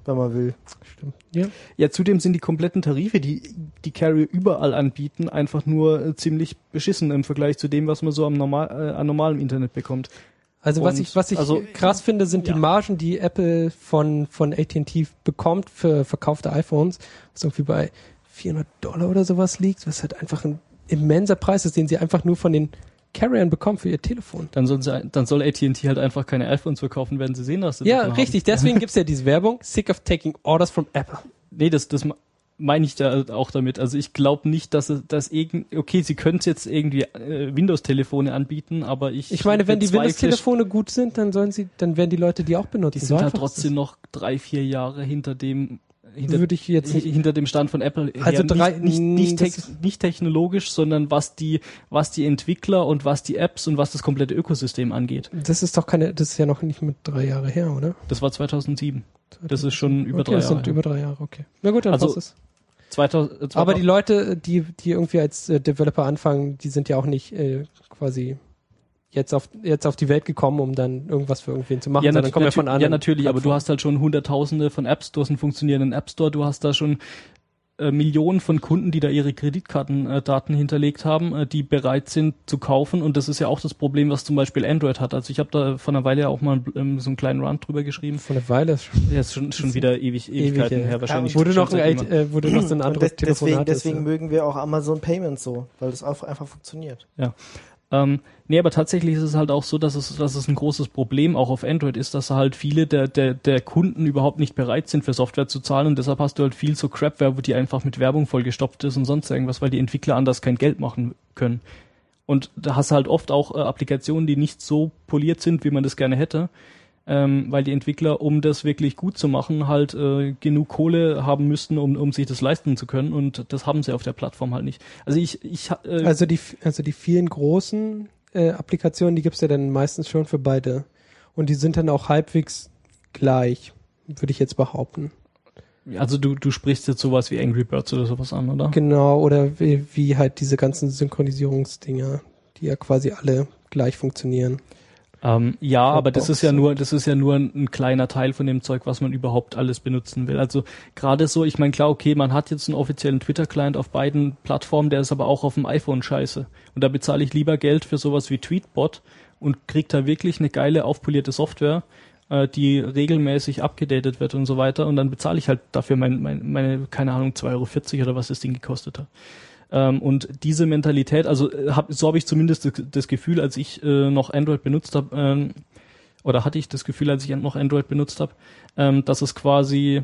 Speaker 2: wenn man will.
Speaker 4: Stimmt. Ja.
Speaker 3: Ja, zudem sind die kompletten Tarife, die die Carrier überall anbieten, einfach nur äh, ziemlich beschissen im Vergleich zu dem, was man so am normal, äh, an normalem Internet bekommt.
Speaker 4: Also was
Speaker 3: Und
Speaker 4: ich was ich
Speaker 3: also,
Speaker 4: krass finde, sind
Speaker 3: ja.
Speaker 4: die Margen, die Apple von von A T and T bekommt für verkaufte iPhones, was irgendwie bei vierhundert Dollar oder sowas liegt, was halt einfach ein immenser Preis ist, den sie einfach nur von den Carriern bekommen für ihr Telefon.
Speaker 3: Dann, sollen sie, dann soll A T and T halt einfach keine iPhones verkaufen, werden sie sehen, dass sie
Speaker 4: Ja,
Speaker 3: davon
Speaker 4: richtig.
Speaker 3: haben.
Speaker 4: Deswegen gibt's ja diese Werbung, sick of taking orders from Apple.
Speaker 3: Nee, das, das meine ich da auch damit. Also ich glaube nicht, dass es, dass irgend, okay, sie können jetzt irgendwie äh, Windows-Telefone anbieten, aber ich
Speaker 4: Ich meine, wenn die
Speaker 3: bezweifle-
Speaker 4: Windows-Telefone gut sind, dann sollen sie, dann werden die Leute die auch benutzen.
Speaker 3: die
Speaker 4: So
Speaker 3: sind halt
Speaker 4: einfach ist
Speaker 3: trotzdem noch drei, vier Jahre hinter dem hinter,
Speaker 4: Würde ich jetzt nicht-
Speaker 3: hinter dem Stand von Apple.
Speaker 4: Also
Speaker 3: her.
Speaker 4: drei-
Speaker 3: nicht, nicht, nicht,
Speaker 4: das-
Speaker 3: te- nicht technologisch, sondern was die was die Entwickler und was die Apps und was das komplette Ökosystem angeht.
Speaker 4: das. Das ist doch keine, das ist ja noch nicht mit drei Jahre her, oder?
Speaker 3: Das war zweitausendsieben. Das ist schon über
Speaker 4: okay,
Speaker 3: drei
Speaker 4: das
Speaker 3: Jahre.
Speaker 4: sind über drei Jahre, okay. Na gut, dann
Speaker 3: Also,
Speaker 4: passt es.
Speaker 3: zweitausend,
Speaker 4: Aber die Leute, die, die irgendwie als äh, Developer anfangen, die sind ja auch nicht äh, quasi jetzt auf jetzt auf die Welt gekommen, um dann irgendwas für irgendwen zu machen,
Speaker 3: ja,
Speaker 4: sondern
Speaker 3: nat-
Speaker 4: kommen ja
Speaker 3: natü-
Speaker 4: von anderen.
Speaker 3: ja, natürlich, aber du
Speaker 4: Plattformen.
Speaker 3: hast halt schon Hunderttausende von Apps, du hast einen funktionierenden App Store, du hast da schon äh, Millionen von Kunden, die da ihre Kreditkartendaten äh, hinterlegt haben, äh, die bereit sind zu kaufen, und das ist ja auch das Problem, was zum Beispiel Android hat. Also ich habe da vor einer Weile ja auch mal ähm, so einen kleinen Rant drüber geschrieben.
Speaker 4: Von einer Weile ist schon
Speaker 3: Ja, ist schon, schon wieder ewig, Ewigkeiten
Speaker 4: ewig, ja.
Speaker 3: her wahrscheinlich.
Speaker 4: Wurde
Speaker 3: schon
Speaker 4: noch ein,
Speaker 3: seit
Speaker 4: alt-
Speaker 3: immer.
Speaker 4: äh, wurde noch so ein
Speaker 2: Und
Speaker 4: anderes
Speaker 2: des, deswegen,
Speaker 4: Telefonat.
Speaker 2: deswegen
Speaker 4: ist,
Speaker 2: mögen wir auch Amazon Payments so, weil das auch einfach funktioniert.
Speaker 3: Ähm, nee, aber tatsächlich ist es halt auch so, dass es, dass es ein großes Problem auch auf Android ist, dass halt viele der, der, der Kunden überhaupt nicht bereit sind, für Software zu zahlen, und deshalb hast du halt viel so Crap-Ware, die einfach mit Werbung vollgestopft ist und sonst irgendwas, weil die Entwickler anders kein Geld machen können. Und da hast du halt oft auch äh, Applikationen, die nicht so poliert sind, wie man das gerne hätte, ähm, weil die Entwickler, um das wirklich gut zu machen, halt äh, genug Kohle haben müssten, um, um sich das leisten zu können, und das haben sie auf der Plattform halt nicht. Also ich, ich äh,
Speaker 4: Also die, also die vielen großen äh, Applikationen, die gibt's ja dann meistens schon für beide. Und die sind dann auch halbwegs gleich, würde ich jetzt behaupten.
Speaker 3: Also du, du sprichst jetzt sowas wie Angry Birds oder sowas an, oder?
Speaker 4: Genau, oder wie, wie halt diese ganzen Synchronisierungsdinger, die ja quasi alle gleich funktionieren.
Speaker 3: Ähm, ja, aber das
Speaker 4: Dropbox.
Speaker 3: ist ja nur, das ist ja nur ein, ein kleiner Teil von dem Zeug, was man überhaupt alles benutzen will. Also gerade so, ich meine, klar, okay, man hat jetzt einen offiziellen Twitter-Client auf beiden Plattformen, der ist aber auch auf dem iPhone scheiße. Und da bezahle ich lieber Geld für sowas wie Tweetbot und krieg da wirklich eine geile, aufpolierte Software, äh, die regelmäßig abgedatet wird und so weiter. Und dann bezahle ich halt dafür mein, mein, meine, keine Ahnung, zwei Euro vierzig oder was das Ding gekostet hat. Ähm, und diese Mentalität, also äh, hab, so habe ich zumindest das, das Gefühl, als ich äh, noch Android benutzt habe, ähm, oder hatte ich das Gefühl, als ich noch Android benutzt habe, ähm, dass es quasi,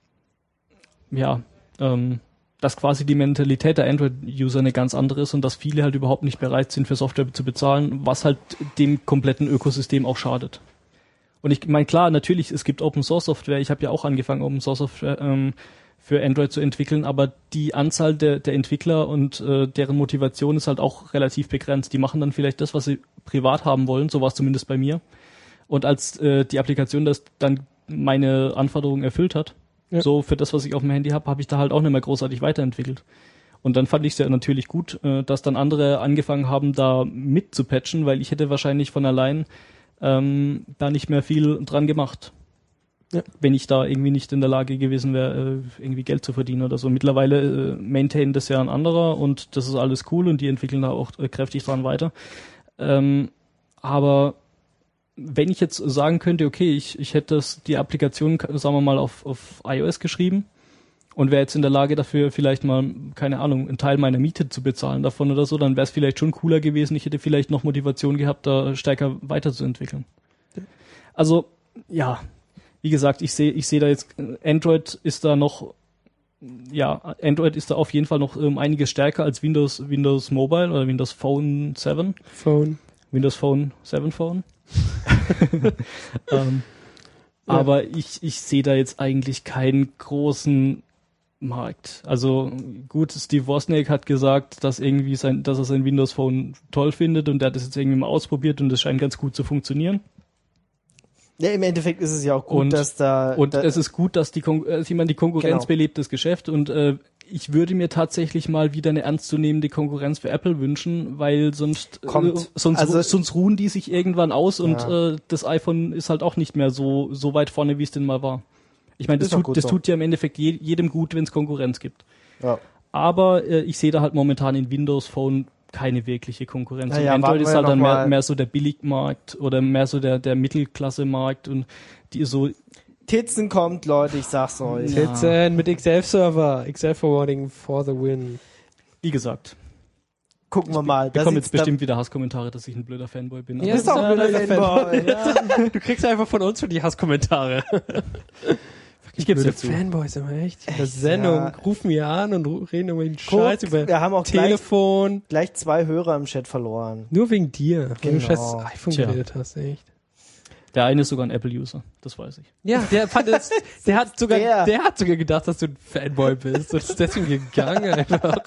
Speaker 3: ja, ähm, dass quasi die Mentalität der Android-User eine ganz andere ist und dass viele halt überhaupt nicht bereit sind, für Software zu bezahlen, was halt dem kompletten Ökosystem auch schadet. Und ich meine, klar, natürlich, es gibt Open-Source-Software, ich habe ja auch angefangen, Open-Source-Software ähm, für Android zu entwickeln, aber die Anzahl der, der Entwickler und äh, deren Motivation ist halt auch relativ begrenzt. Die machen dann vielleicht das, was sie privat haben wollen, so war es zumindest bei mir. Und als äh, die Applikation das dann meine Anforderungen erfüllt hat,
Speaker 4: ja.
Speaker 3: so für das, was ich auf dem Handy habe, habe ich da halt auch nicht mehr großartig weiterentwickelt. Und dann fand ich es ja natürlich gut, äh, dass dann andere angefangen haben, da mitzupatchen, weil ich hätte wahrscheinlich von allein ähm, da nicht mehr viel dran gemacht. Ja. Wenn ich da irgendwie nicht in der Lage gewesen wäre, äh, irgendwie Geld zu verdienen oder so. Mittlerweile äh, maintain das ja ein anderer und das ist alles cool und die entwickeln da auch äh, kräftig dran weiter. Ähm, aber wenn ich jetzt sagen könnte, okay, ich, ich hätte das, die Applikation, sagen wir mal, auf, auf iOS geschrieben und wäre jetzt in der Lage dafür vielleicht mal, keine Ahnung, einen Teil meiner Miete zu bezahlen davon oder so, dann wäre es vielleicht schon cooler gewesen. Ich hätte vielleicht noch Motivation gehabt, da stärker weiterzuentwickeln. Ja. Also, ja, wie gesagt, ich sehe ich sehe da jetzt, Android ist da noch, ja, Android ist da auf jeden Fall noch um einiges stärker als Windows Windows Mobile oder Windows Phone sieben.
Speaker 4: Phone.
Speaker 3: Windows Phone sieben Phone. ähm, ja. Aber ich, ich sehe da jetzt eigentlich keinen großen Markt. Also gut, Steve Wozniak hat gesagt, dass irgendwie sein, dass er sein Windows Phone toll findet und er hat das jetzt irgendwie mal ausprobiert und es scheint ganz gut zu funktionieren.
Speaker 2: Ja, im Endeffekt ist es ja auch gut,
Speaker 3: und,
Speaker 2: dass da...
Speaker 3: Und
Speaker 2: da,
Speaker 3: es ist gut, dass die, Kon- also ich meine, die Konkurrenz
Speaker 2: genau.
Speaker 3: belebt das Geschäft und äh, ich würde mir tatsächlich mal wieder eine ernstzunehmende Konkurrenz für Apple wünschen, weil sonst
Speaker 2: Kommt.
Speaker 3: Äh, sonst,
Speaker 2: Also,
Speaker 3: sonst ruhen die sich irgendwann aus und
Speaker 2: ja.
Speaker 3: äh, das iPhone ist halt auch nicht mehr so so weit vorne, wie es denn mal war. Ich meine, das,
Speaker 2: Ist auch
Speaker 3: tut,
Speaker 2: gut
Speaker 3: das
Speaker 2: so.
Speaker 3: tut ja im Endeffekt je, jedem gut, wenn es Konkurrenz gibt.
Speaker 2: Ja.
Speaker 3: Aber äh, ich sehe da halt momentan in Windows Phone keine wirkliche Konkurrenz.
Speaker 2: Ja,
Speaker 3: Und
Speaker 2: ja,
Speaker 3: Android
Speaker 2: warten
Speaker 3: ist
Speaker 2: wir
Speaker 3: halt
Speaker 2: ja
Speaker 3: dann
Speaker 2: noch
Speaker 3: mehr,
Speaker 2: mal.
Speaker 3: mehr so der Billigmarkt oder mehr so der, der Mittelklasse-Markt und die so,
Speaker 2: Titzen kommt, Leute, ich sag's euch.
Speaker 3: Ja.
Speaker 4: Titzen mit X elf Server, X elf Forwarding for the win.
Speaker 3: wie gesagt,
Speaker 2: Gucken wir mal.
Speaker 3: wir
Speaker 2: Da
Speaker 3: bekommen jetzt
Speaker 2: sitzt da-
Speaker 3: bestimmt wieder Hasskommentare, dass ich ein blöder Fanboy bin.
Speaker 4: Ja,
Speaker 3: Aber-
Speaker 2: Du bist auch ein blöder
Speaker 4: Ja,
Speaker 2: Fanboy. Ja.
Speaker 4: Du kriegst einfach von uns für die Hasskommentare.
Speaker 3: Ich geb's
Speaker 4: Blöde
Speaker 3: dir zu.
Speaker 4: Fanboys immer echt. In der Sendung
Speaker 2: ja.
Speaker 4: rufen wir an und ru- reden irgendwelchen
Speaker 2: Guck,
Speaker 4: Scheiß über
Speaker 2: wir haben auch gleich,
Speaker 4: Telefon.
Speaker 2: gleich zwei Hörer im Chat verloren.
Speaker 4: Nur wegen dir, weil
Speaker 2: Genau.
Speaker 4: du scheiß iPhone
Speaker 3: Tja.
Speaker 4: geredet hast, echt.
Speaker 3: Der eine ist sogar ein Apple-User, das weiß ich.
Speaker 4: Ja, der fand es, der hat sogar,
Speaker 2: Der.
Speaker 4: der. hat sogar gedacht, dass du ein Fanboy bist und ist deswegen gegangen einfach.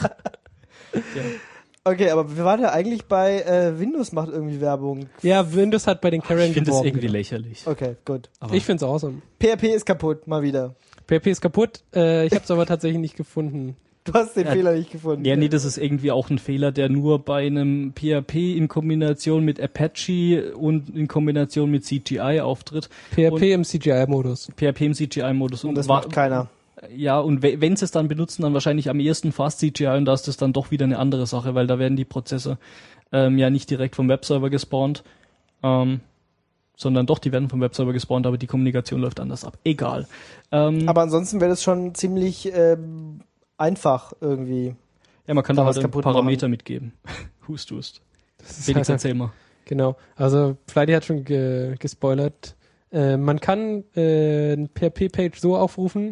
Speaker 2: Okay, aber wir waren ja eigentlich bei äh, Windows macht irgendwie Werbung.
Speaker 4: Ja, Windows hat bei den Carriern
Speaker 3: Ich finde das
Speaker 4: geworben.
Speaker 3: irgendwie lächerlich.
Speaker 2: Okay, gut.
Speaker 3: Aber
Speaker 4: Ich find's awesome.
Speaker 2: P H P ist kaputt, mal wieder.
Speaker 4: P H P ist kaputt, äh, ich hab's aber tatsächlich nicht gefunden.
Speaker 2: Du hast den
Speaker 3: Ja,
Speaker 2: Fehler nicht gefunden.
Speaker 3: ja, nee, das ist irgendwie auch ein Fehler, der nur bei einem P H P in Kombination mit Apache und in Kombination mit C G I auftritt.
Speaker 4: P H P
Speaker 3: Und-
Speaker 4: im C G I-Modus.
Speaker 3: P H P im C G I-Modus.
Speaker 2: Und das
Speaker 3: wa-
Speaker 2: macht keiner.
Speaker 3: Ja, und we- wenn sie es dann benutzen, dann wahrscheinlich am ehesten Fast C G I und da ist das dann doch wieder eine andere Sache, weil da werden die Prozesse ähm, ja nicht direkt vom Webserver gespawnt, ähm, sondern doch, die werden vom Webserver gespawnt, aber die Kommunikation läuft anders ab. Egal. Ähm,
Speaker 2: Aber ansonsten wäre das schon ziemlich ähm, einfach irgendwie.
Speaker 3: ja, man kann
Speaker 2: kann
Speaker 3: da
Speaker 2: was
Speaker 3: halt einen
Speaker 2: kaputt
Speaker 3: Parameter mitgeben. Hust, hust.
Speaker 4: Das ist
Speaker 3: Felix,
Speaker 4: halt-
Speaker 3: erzähl mal.
Speaker 4: Genau, also Flighty hat schon ge gespoilert. Äh, man kann äh, eine P H P-Page so aufrufen,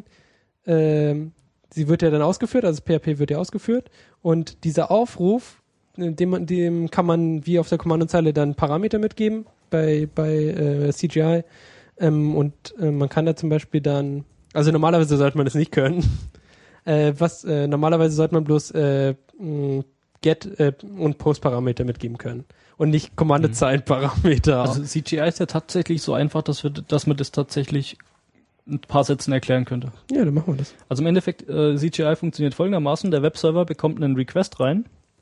Speaker 4: ähm, sie wird ja dann ausgeführt, also das P H P wird ja ausgeführt und dieser Aufruf, äh, dem, man- dem kann man wie auf der Kommandozeile dann Parameter mitgeben bei, bei äh, C G I ähm, und äh, man kann da zum Beispiel dann, also normalerweise sollte man das nicht können, äh, was äh, normalerweise sollte man bloß äh, mh, Get äh, und Post-Parameter mitgeben können und nicht Kommandozeilenparameter.
Speaker 3: Also C G I ist ja tatsächlich so einfach, dass, wir, dass man das tatsächlich in ein paar Sätzen erklären könnte.
Speaker 4: Ja, dann machen wir das.
Speaker 3: Also im Endeffekt, äh, C G I funktioniert folgendermaßen, der Webserver bekommt einen Request rein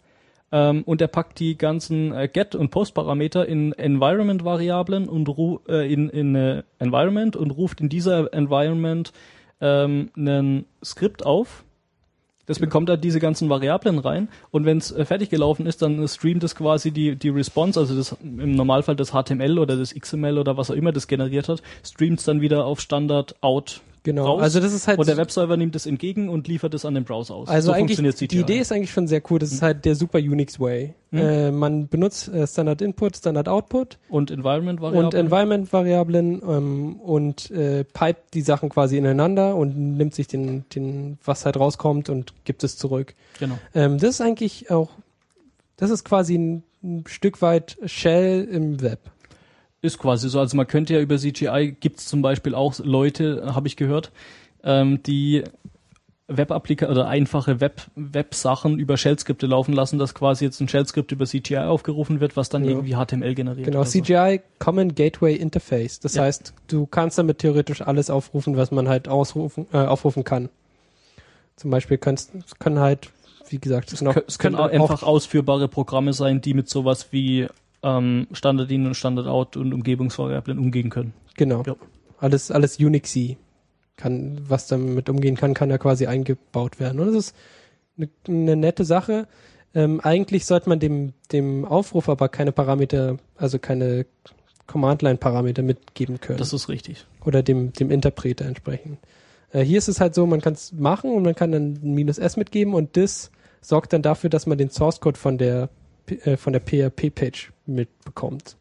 Speaker 3: ähm, und er packt die ganzen äh, Get- und Post-Parameter in Environment-Variablen und ru äh, in, in äh, Environment und ruft in dieser Environment ähm, ein Skript auf. Das bekommt er diese ganzen Variablen rein und wenn es äh, fertig gelaufen ist, dann streamt es quasi die die Response, also das im Normalfall das H T M L oder das X M L oder was auch immer das generiert hat, streamt es dann wieder auf Standard out.
Speaker 4: Genau.
Speaker 3: Raus.
Speaker 4: Also das ist halt
Speaker 3: Und der Webserver nimmt es entgegen und liefert es an den Browser aus.
Speaker 4: also
Speaker 3: so
Speaker 4: eigentlich
Speaker 3: funktioniert C G I.
Speaker 4: die Idee ist eigentlich schon sehr cool. Das ist halt der super Unix Way.
Speaker 3: Mhm.
Speaker 4: Äh, man benutzt äh, Standard Input, Standard Output
Speaker 3: und Environment-Variablen.
Speaker 4: und Environment Variablen ähm, und äh, pipet die Sachen quasi ineinander und nimmt sich den den was halt rauskommt und gibt es zurück.
Speaker 3: Genau.
Speaker 4: Ähm, das ist eigentlich auch das ist quasi ein, ein Stück weit Shell im Web.
Speaker 3: Ist quasi so. Also man könnte ja über C G I, gibt es zum Beispiel auch Leute, habe ich gehört, ähm, die Web-Applika oder einfache Web Web-Sachen über Shell-Skripte laufen lassen, dass quasi jetzt ein Shell-Skript über C G I aufgerufen wird, was dann
Speaker 4: Ja.
Speaker 3: irgendwie H T M L generiert.
Speaker 4: Genau,
Speaker 3: oder
Speaker 4: C
Speaker 3: so.
Speaker 4: G I Common Gateway Interface. Das
Speaker 3: Ja.
Speaker 4: heißt, du kannst damit theoretisch alles aufrufen, was man halt ausrufen, äh, aufrufen kann. Zum Beispiel kannst, können halt, wie gesagt,
Speaker 3: Es,
Speaker 4: noch-
Speaker 3: kö- es können auch einfach ausführbare Programme sein, die mit sowas wie ähm, Standard-In und Standard-Out und Umgebungsvariablen umgehen können.
Speaker 4: Genau.
Speaker 3: Ja.
Speaker 4: Alles, alles Unixy kann, was damit umgehen kann, kann ja quasi eingebaut werden. Und das ist eine, eine nette Sache. Ähm, eigentlich sollte man dem, dem Aufruf aber keine Parameter, also keine Command-Line-Parameter mitgeben können.
Speaker 3: Das ist richtig.
Speaker 4: Oder dem, dem Interpreter entsprechend. Äh, hier ist es halt so, man kann es machen und man kann dann ein minus S mitgeben und das sorgt dann dafür, dass man den Source Code von der, P- äh, von der P H P-Page mitbekommt.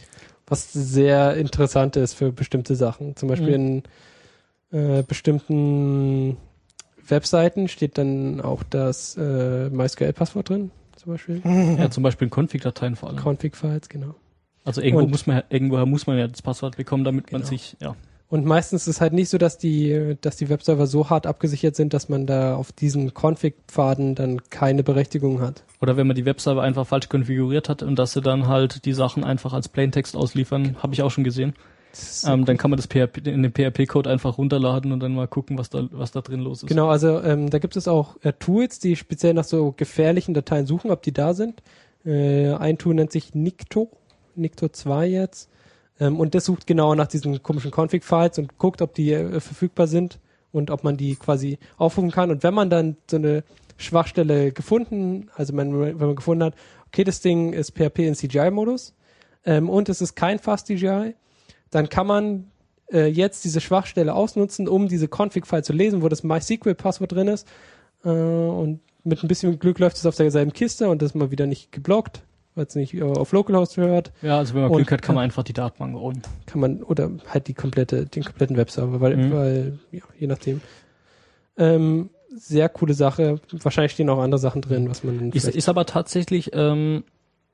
Speaker 4: Was sehr interessant ist für bestimmte Sachen. Zum Beispiel in äh, bestimmten Webseiten steht dann auch das äh, MySQL-Passwort drin, zum Beispiel.
Speaker 3: Ja, zum Beispiel in Config-Dateien vor allem.
Speaker 4: Config-Files, genau.
Speaker 3: Also irgendwo
Speaker 4: Und-
Speaker 3: muss man, irgendwoher muss man ja das Passwort bekommen, damit man
Speaker 4: Genau.
Speaker 3: sich, ja.
Speaker 4: Und meistens ist es halt nicht so, dass die, dass die Webserver so hart abgesichert sind, dass man da auf diesen Config-Pfaden dann keine Berechtigung hat.
Speaker 3: Oder wenn man die Webserver einfach falsch konfiguriert hat und dass sie dann halt die Sachen einfach als Plaintext ausliefern, habe ich auch schon gesehen. Ähm, dann kann man das P H P, in den P H P-Code einfach runterladen und dann mal gucken, was da, was da drin los ist.
Speaker 4: Genau, also ähm, da gibt es auch äh, Tools, die speziell nach so gefährlichen Dateien suchen, ob die da sind. Äh, ein Tool nennt sich Nikto, Nikto zwei jetzt. Ähm, und das sucht genau nach diesen komischen Config-Files und guckt, ob die äh, verfügbar sind und ob man die quasi aufrufen kann. Und wenn man dann so eine Schwachstelle gefunden, also man, wenn man gefunden hat, okay, das Ding ist P H P in C G I-Modus ähm, und es ist kein Fast C G I, dann kann man äh, jetzt diese Schwachstelle ausnutzen, um diese Config-File zu lesen, wo das MySQL-Passwort drin ist. Äh, und mit ein bisschen Glück läuft es auf derselben Kiste und das ist mal wieder nicht geblockt, weil es nicht äh, auf Localhost hört.
Speaker 3: Ja, also wenn man
Speaker 4: Und
Speaker 3: Glück hat, kann man einfach die Datenbank rollen.
Speaker 4: Kann man, oder halt die komplette, den kompletten Webserver, weil,
Speaker 3: Mhm.
Speaker 4: weil ja, je nachdem. Ähm, sehr coole Sache. Wahrscheinlich stehen auch andere Sachen drin, was man dann
Speaker 3: Ist,
Speaker 4: vielleicht-
Speaker 3: ist aber tatsächlich ähm,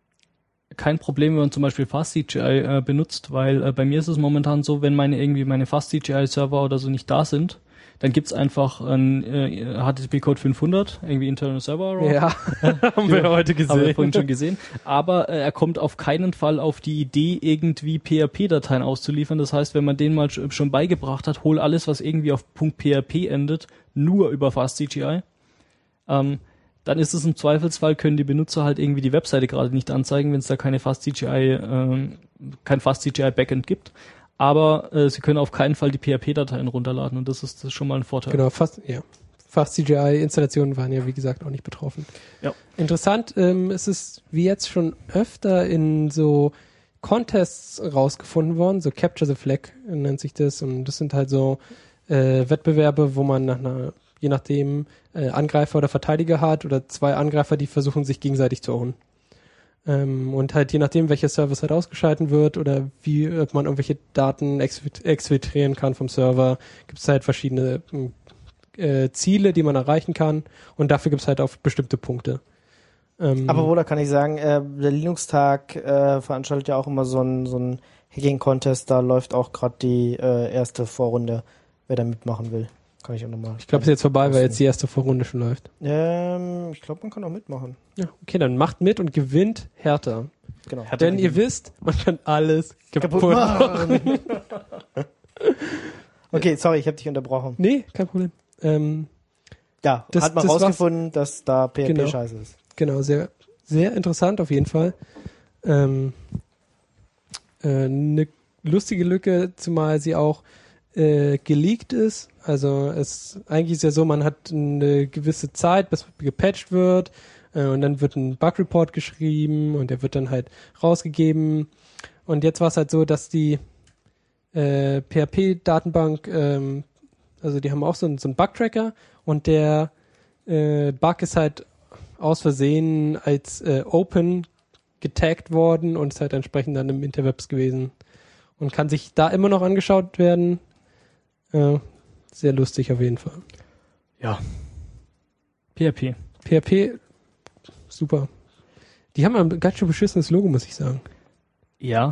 Speaker 3: kein Problem, wenn man zum Beispiel Fast C G I äh, benutzt, weil äh, bei mir ist es momentan so, wenn meine irgendwie meine Fast C G I-Server oder so nicht da sind, dann gibt's einfach ein äh, H T T P-Code fünfhundert, irgendwie Internal Server Error.
Speaker 4: Ja, haben wir heute
Speaker 3: Haben wir
Speaker 4: gesehen.
Speaker 3: vorhin schon gesehen. Aber äh, er kommt auf keinen Fall auf die Idee, irgendwie P H P-Dateien auszuliefern. Das heißt, wenn man den mal sch- schon beigebracht hat, hol alles, was irgendwie auf .php endet, nur über Fast C G I. Ähm, dann ist es im Zweifelsfall, können die Benutzer halt irgendwie die Webseite gerade nicht anzeigen, wenn es da keine Fast C G I, ähm, kein Fast C G I-Backend gibt. Aber äh, sie können auf keinen Fall die P H P-Dateien runterladen und das ist, das ist schon mal ein Vorteil.
Speaker 4: Genau, fast, ja. Fast C G I-Installationen waren ja, wie gesagt, auch nicht betroffen.
Speaker 3: Ja.
Speaker 4: Interessant ähm, ist es, wie jetzt schon öfter in so Contests rausgefunden worden, so Capture the Flag nennt sich das, und das sind halt so äh, Wettbewerbe, wo man nach einer, je nachdem, äh, Angreifer oder Verteidiger hat oder zwei Angreifer, die versuchen, sich gegenseitig zu ownen. Ähm, und halt je nachdem, welcher Service halt ausgeschalten wird oder wie ob man irgendwelche Daten exfil- exfiltrieren kann vom Server, gibt es halt verschiedene äh, Ziele, die man erreichen kann, und dafür gibt es halt auch bestimmte Punkte. Ähm,
Speaker 2: Aber wo, da kann ich sagen, äh, der Linux-Tag äh, veranstaltet ja auch immer so einen so einen Hacking-Contest, da läuft auch gerade die äh, erste Vorrunde, wer da mitmachen will. Kann ich auch nochmal.
Speaker 4: ich glaube, es ist jetzt vorbei, weil jetzt die erste Vorrunde schon läuft.
Speaker 2: Ähm, ich glaube, man kann auch mitmachen.
Speaker 4: Ja, okay, dann macht mit und gewinnt härter.
Speaker 2: Genau.
Speaker 4: Denn ihr wisst, man kann alles kaputt,
Speaker 2: Kaputt
Speaker 4: machen.
Speaker 2: machen. Okay, sorry, ich habe dich unterbrochen.
Speaker 4: Nee, kein Problem. Ähm,
Speaker 2: Ja,
Speaker 4: Das-
Speaker 2: hat man
Speaker 4: das war's.
Speaker 2: rausgefunden, dass da P H P
Speaker 4: Genau.
Speaker 2: scheiße ist.
Speaker 4: Genau, sehr, sehr interessant auf jeden Fall. Ähm, äh, eine lustige Lücke, zumal sie auch äh, geleakt ist. Also es eigentlich ist ja so, man hat eine gewisse Zeit, bis gepatcht wird, äh, und dann wird ein Bug-Report geschrieben und der wird dann halt rausgegeben. Und jetzt war es halt so, dass die äh, P H P-Datenbank, ähm, also die haben auch so einen, so einen Bug-Tracker, und der äh, Bug ist halt aus Versehen als äh, Open getaggt worden und ist halt entsprechend dann im Interwebs gewesen und kann sich da immer noch angeschaut werden. Äh, sehr lustig auf jeden Fall.
Speaker 3: Ja. P H P.
Speaker 4: P H P, super. Die haben ein ganz schön beschissenes Logo, muss ich sagen.
Speaker 3: Ja.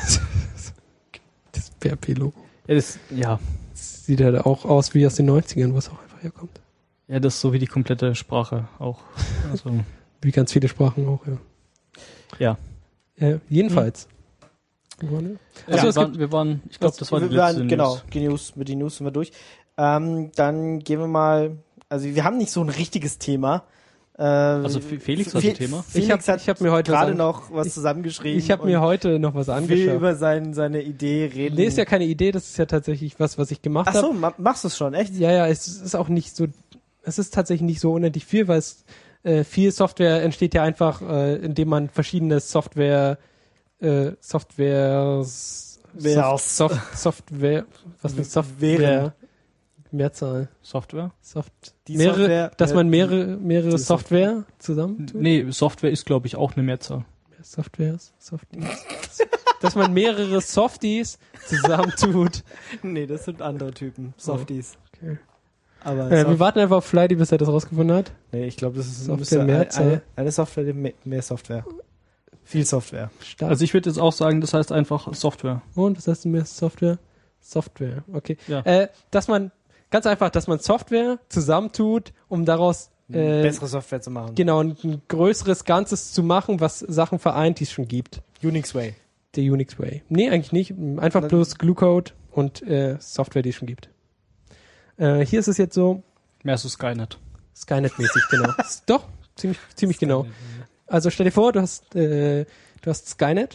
Speaker 4: Das P H P-Logo.
Speaker 3: Ja, das, ja.
Speaker 4: Das sieht halt auch aus wie aus den neunzigern, wo es auch einfach herkommt.
Speaker 3: Ja, das ist so wie die komplette Sprache auch. Also,
Speaker 4: Wie ganz viele Sprachen auch, ja.
Speaker 3: ja.
Speaker 4: Äh, jedenfalls.
Speaker 3: Ja,
Speaker 4: Also,
Speaker 3: wir,
Speaker 4: es
Speaker 3: waren,
Speaker 4: gibt,
Speaker 3: wir waren, ich glaube, das war die
Speaker 2: wir waren,
Speaker 3: letzte
Speaker 2: Genau,
Speaker 3: News.
Speaker 2: die News, mit den News sind wir durch. Ähm, dann gehen wir mal, also wir haben nicht so ein richtiges Thema. Äh,
Speaker 3: Also F- Felix hat
Speaker 2: Fe-
Speaker 3: ein Thema.
Speaker 2: Felix
Speaker 4: Ich hab-
Speaker 2: hat
Speaker 4: ich hab mir heute was
Speaker 2: gerade
Speaker 4: an-
Speaker 2: noch was
Speaker 4: ich-
Speaker 2: zusammengeschrieben.
Speaker 4: ich habe mir
Speaker 2: und
Speaker 4: heute noch was
Speaker 2: will
Speaker 4: angeschaut.
Speaker 2: über sein, seine Idee reden.
Speaker 4: Nee, ist ja keine Idee, das ist ja tatsächlich was, was ich gemacht
Speaker 2: Ach
Speaker 4: habe.
Speaker 2: so, ma machst du es schon, echt?
Speaker 4: Ja, ja, es ist auch nicht so, es ist tatsächlich nicht so unendlich viel, weil es äh, viel Software entsteht ja einfach, äh, indem man verschiedene Software, äh, Software,
Speaker 2: Wer-
Speaker 4: Soft, Soft, Software, was ist Software?
Speaker 2: Während.
Speaker 4: Mehrzahl.
Speaker 3: Software?
Speaker 4: Soft,
Speaker 2: Die
Speaker 4: mehrere,
Speaker 2: Software-
Speaker 4: dass
Speaker 2: ja,
Speaker 4: man
Speaker 2: die-
Speaker 4: mehrere, mehrere
Speaker 2: die
Speaker 4: Software zusammentut.
Speaker 3: Nee, Software ist, glaube ich, auch eine Mehrzahl.
Speaker 4: Softwares, Softies. dass man mehrere Softies zusammentut.
Speaker 2: Nee, das sind andere Typen, Softies.
Speaker 4: Okay.
Speaker 2: Aber
Speaker 4: Äh, wir
Speaker 2: Soft-
Speaker 4: warten einfach auf Flighty, bis er das rausgefunden hat.
Speaker 2: nee, ich glaube, das ist
Speaker 4: Software
Speaker 2: müsste
Speaker 4: Mehrzahl.
Speaker 2: eine, eine Software, mehr, mehr Software. Viel Software.
Speaker 4: Stark.
Speaker 3: Also ich würde jetzt auch sagen, das heißt einfach Software.
Speaker 4: Und was heißt denn mehr Software? Software, okay.
Speaker 3: Ja.
Speaker 4: Äh, dass man, ganz einfach, dass man Software zusammentut, um daraus äh,
Speaker 2: Bessere Software zu machen.
Speaker 4: genau ein, ein größeres Ganzes zu machen, was Sachen vereint, die es schon gibt.
Speaker 2: Unix Way.
Speaker 4: Der Unix Way. Nee, eigentlich nicht. Einfach
Speaker 2: Na-
Speaker 4: bloß Glue-Code und äh, Software, die es schon gibt. Äh, hier ist es jetzt so,
Speaker 3: Mehr so Skynet.
Speaker 4: Skynet-mäßig, genau. Doch, ziemlich, ziemlich genau. Also stell dir vor, du hast, äh, du hast Skynet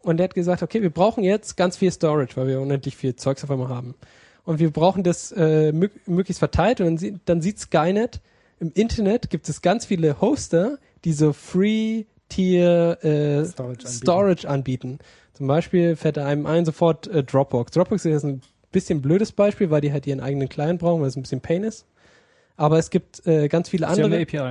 Speaker 4: und der hat gesagt, okay, wir brauchen jetzt ganz viel Storage, weil wir unendlich viel Zeugs auf einmal haben. Und wir brauchen das äh, mö- möglichst verteilt und dann, sie- dann sieht Skynet, im Internet gibt es ganz viele Hoster, die so Free-Tier äh,
Speaker 2: Storage anbieten.
Speaker 4: Storage anbieten. Zum Beispiel fällt einem ein sofort äh, Dropbox. Dropbox ist jetzt ein bisschen blödes Beispiel, weil die halt ihren eigenen Client brauchen, weil es ein bisschen Pain ist. Aber es gibt äh, ganz viele
Speaker 3: Sie haben
Speaker 4: andere.
Speaker 3: eine A P I.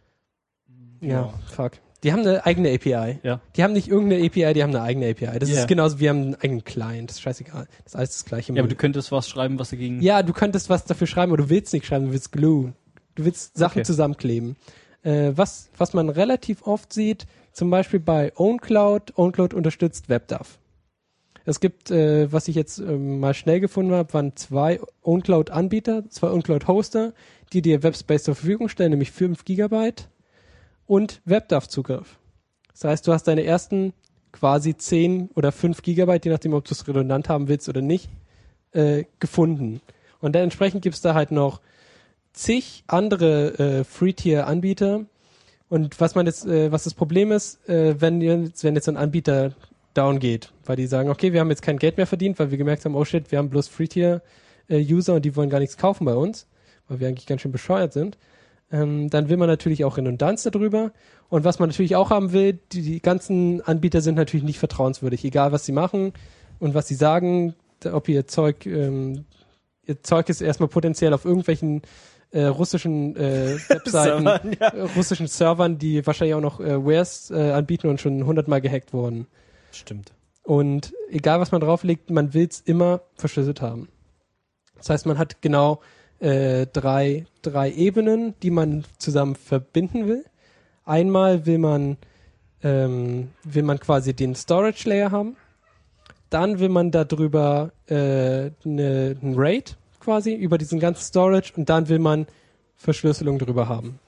Speaker 4: Ja, fuck. Die haben eine eigene A P I.
Speaker 3: Ja.
Speaker 4: Die haben nicht irgendeine A P I, die haben eine eigene A P I. Das
Speaker 3: Ja.
Speaker 4: ist genauso, wir haben einen eigenen Client. Das ist scheißegal. Das ist alles das gleiche.
Speaker 3: Ja, aber du könntest was schreiben, was dagegen...
Speaker 4: Ja, du könntest was dafür schreiben, aber du willst nicht schreiben, du willst Glue. Du willst Sachen
Speaker 3: Okay.
Speaker 4: zusammenkleben. Äh, was, was man relativ oft sieht, zum Beispiel bei OwnCloud, OwnCloud unterstützt WebDAV. Es gibt, äh, was ich jetzt ähm, mal schnell gefunden habe, waren zwei OwnCloud-Anbieter, zwei OwnCloud-Hoster, die dir Webspace zur Verfügung stellen, nämlich fünf Gigabyte und WebDAV-Zugriff. Das heißt, du hast deine ersten quasi zehn oder fünf Gigabyte, je nachdem, ob du es redundant haben willst oder nicht, äh, gefunden. Und dann entsprechend gibt es da halt noch zig andere äh, Free-Tier-Anbieter. Und was man jetzt, äh, was das Problem ist, äh, wenn, jetzt, wenn jetzt ein Anbieter down geht, weil die sagen, okay, wir haben jetzt kein Geld mehr verdient, weil wir gemerkt haben, oh shit, wir haben bloß Free-Tier-User und die wollen gar nichts kaufen bei uns, weil wir eigentlich ganz schön bescheuert sind. Ähm, dann will man natürlich auch Redundanz darüber. Und was man natürlich auch haben will, die, die ganzen Anbieter sind natürlich nicht vertrauenswürdig, egal was sie machen und was sie sagen, ob ihr Zeug, ähm, ihr Zeug ist erstmal potenziell auf irgendwelchen äh, russischen äh, Webseiten,
Speaker 2: Servern, ja.
Speaker 4: äh, russischen Servern, die wahrscheinlich auch noch äh, Wares äh, anbieten und schon hundertmal gehackt wurden.
Speaker 2: Stimmt.
Speaker 4: Und egal was man drauflegt, man will es immer verschlüsselt haben. Das heißt, man hat genau äh, drei, drei Ebenen, die man zusammen verbinden will. Einmal will man, ähm, will man quasi den Storage Layer haben. Dann will man darüber äh, ne, ein RAID quasi über diesen ganzen Storage und dann will man Verschlüsselung drüber haben.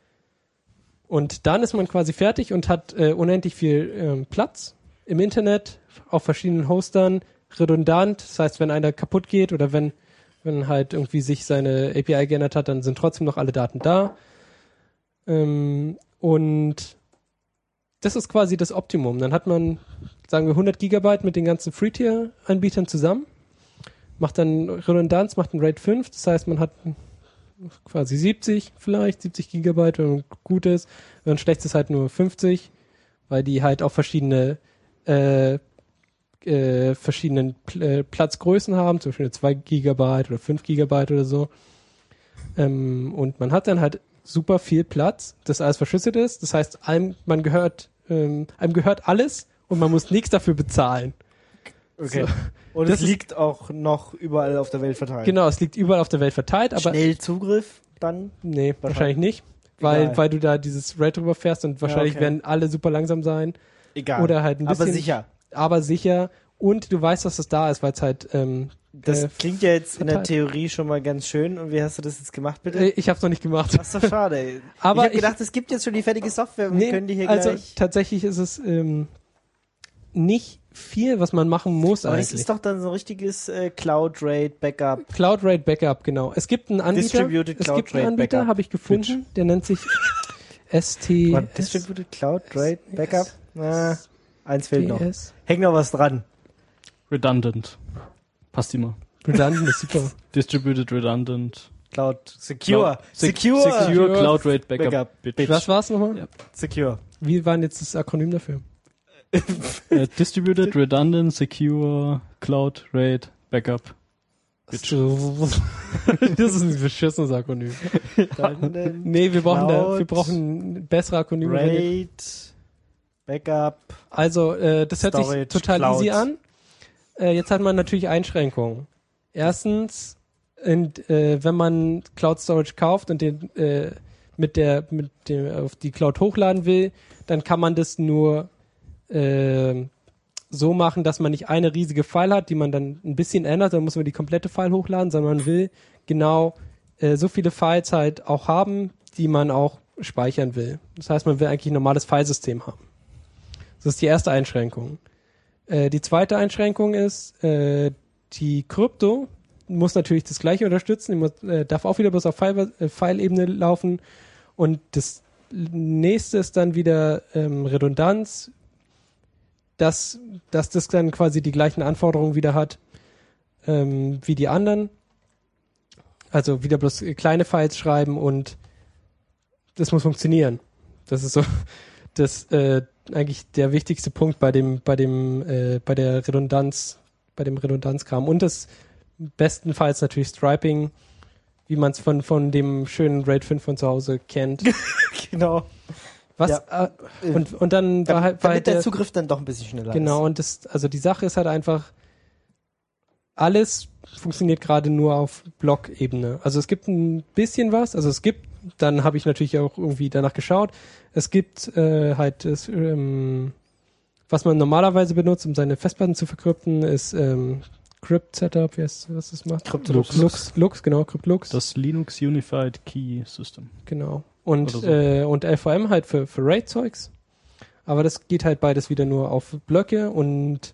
Speaker 4: Und dann ist man quasi fertig und hat äh, unendlich viel ähm, Platz im Internet, auf verschiedenen Hostern, redundant. Das heißt, wenn einer kaputt geht oder wenn, wenn halt irgendwie sich seine A P I geändert hat, dann sind trotzdem noch alle Daten da. Ähm, und das ist quasi das Optimum. Dann hat man, sagen wir, hundert Gigabyte mit den ganzen Free-Tier-Anbietern zusammen, macht dann Redundanz, macht ein RAID fünf, das heißt, man hat quasi siebzig vielleicht, siebzig Gigabyte, wenn man gut ist. Wenn man schlecht ist, halt nur fünfzig, weil die halt auch verschiedene äh, äh, verschiedenen Pl- äh, Platzgrößen haben, zum Beispiel zwei Gigabyte oder fünf Gigabyte oder so. Ähm, und man hat dann halt super viel Platz, das alles verschlüsselt ist. Das heißt, einem, man gehört, ähm, einem gehört alles und man muss nichts dafür bezahlen.
Speaker 2: Okay.
Speaker 4: So.
Speaker 2: Und
Speaker 4: Das
Speaker 2: es
Speaker 4: ist-
Speaker 2: liegt auch noch überall auf der Welt verteilt.
Speaker 4: Genau, es liegt überall auf der Welt verteilt, aber
Speaker 2: Schnell Zugriff dann?
Speaker 4: nee, wahrscheinlich nicht,
Speaker 2: Egal.
Speaker 4: weil, weil du da dieses RAID drüber fährst und wahrscheinlich
Speaker 2: okay.
Speaker 4: werden alle super langsam sein.
Speaker 2: Egal.
Speaker 4: Oder halt ein bisschen,
Speaker 2: Aber sicher.
Speaker 4: aber sicher. Und du weißt, dass das da ist, weil es halt, ähm,
Speaker 2: Das
Speaker 4: äh,
Speaker 2: klingt ja jetzt in der
Speaker 4: verteilt.
Speaker 2: Theorie schon mal ganz schön. Und wie hast du das jetzt gemacht, bitte?
Speaker 4: äh, ich hab's noch nicht gemacht.
Speaker 2: Das ist doch schade. ey.
Speaker 4: Aber
Speaker 2: ich habe
Speaker 4: ich-
Speaker 2: gedacht, es gibt jetzt schon die fertige Software. Wir
Speaker 4: Nee,
Speaker 2: können die hier
Speaker 4: also
Speaker 2: gleich...
Speaker 4: tatsächlich ist es ähm, nicht viel, was man machen muss
Speaker 2: Aber das
Speaker 4: eigentlich.
Speaker 2: ist doch dann so ein richtiges äh, Cloud RAID Backup.
Speaker 4: Cloud RAID Backup, genau. Es gibt einen Anbieter,
Speaker 2: Distributed
Speaker 4: es
Speaker 2: Cloud
Speaker 4: gibt einen
Speaker 2: RAID
Speaker 4: Anbieter,
Speaker 2: Backup.
Speaker 4: habe ich gefunden, der nennt sich S T
Speaker 2: Warte, Distributed Cloud RAID Backup? Na, eins fehlt noch.
Speaker 4: S
Speaker 2: Hängt noch was dran.
Speaker 3: Redundant. Passt immer.
Speaker 4: Redundant ist super.
Speaker 3: Distributed Redundant.
Speaker 2: Cloud Secure.
Speaker 3: Cloud- Sec-
Speaker 2: Secure.
Speaker 3: Secure Cloud Rate Backup.
Speaker 2: Backup.
Speaker 3: Bitch.
Speaker 4: Was war's nochmal?
Speaker 3: Ja.
Speaker 2: Secure.
Speaker 4: Wie war denn jetzt das Akronym dafür?
Speaker 3: Äh, Distributed Redundant Secure Cloud Rate Backup. Bitch.
Speaker 4: So. Das ist ein beschissenes Akronym.
Speaker 2: Dann,
Speaker 4: Nee, wir brauchen, da,
Speaker 2: Cloud
Speaker 4: wir brauchen bessere Akronyme.
Speaker 2: RAID Backup.
Speaker 4: Also, äh, das hört
Speaker 2: Storage,
Speaker 4: sich total
Speaker 2: Cloud.
Speaker 4: easy an. Äh, jetzt hat man natürlich Einschränkungen. Erstens, in, äh, wenn man Cloud Storage kauft und den äh, mit der mit dem auf die Cloud hochladen will, dann kann man das nur äh, so machen, dass man nicht eine riesige File hat, die man dann ein bisschen ändert, dann muss man die komplette File hochladen, sondern man will genau äh, so viele Files halt auch haben, die man auch speichern will. Das heißt, man will eigentlich ein normales Filesystem haben. Das ist die erste Einschränkung. Äh, die zweite Einschränkung ist, äh, die Krypto muss natürlich das gleiche unterstützen, die muss, äh, darf auch wieder bloß auf File, äh, File-Ebene laufen und das nächste ist dann wieder ähm, Redundanz. dass, dass das dann quasi die gleichen Anforderungen wieder hat ähm, wie die anderen. Also wieder bloß kleine Files schreiben und das muss funktionieren. Das ist so das äh, eigentlich der wichtigste Punkt bei dem bei dem äh, bei der Redundanz bei dem Redundanzkram und das bestenfalls natürlich Striping, wie man es von von dem schönen RAID fünf von zu Hause kennt.
Speaker 2: Genau.
Speaker 4: Was
Speaker 2: Ja.
Speaker 4: äh, und und dann war halt, war
Speaker 2: Damit
Speaker 4: halt
Speaker 2: der
Speaker 4: der
Speaker 2: Zugriff dann doch ein bisschen schneller
Speaker 4: genau
Speaker 2: ist.
Speaker 4: und das also die Sache ist halt einfach alles funktioniert gerade nur auf Block-Ebene. Also es gibt ein bisschen was, also es gibt, dann habe ich natürlich auch irgendwie danach geschaut, es gibt äh, halt, das, ähm, was man normalerweise benutzt, um seine Festplatten zu verkrypten, ist ähm, Crypt-Setup, wie heißt, was das macht?
Speaker 2: Cryptlux.
Speaker 4: Lux, Lux, genau, Cryptlux.
Speaker 3: Das Linux Unified Key System.
Speaker 4: Genau. Und,
Speaker 3: Oder so.
Speaker 4: äh, und L V M halt für, für RAID-Zeugs. Aber das geht halt beides wieder nur auf Blöcke und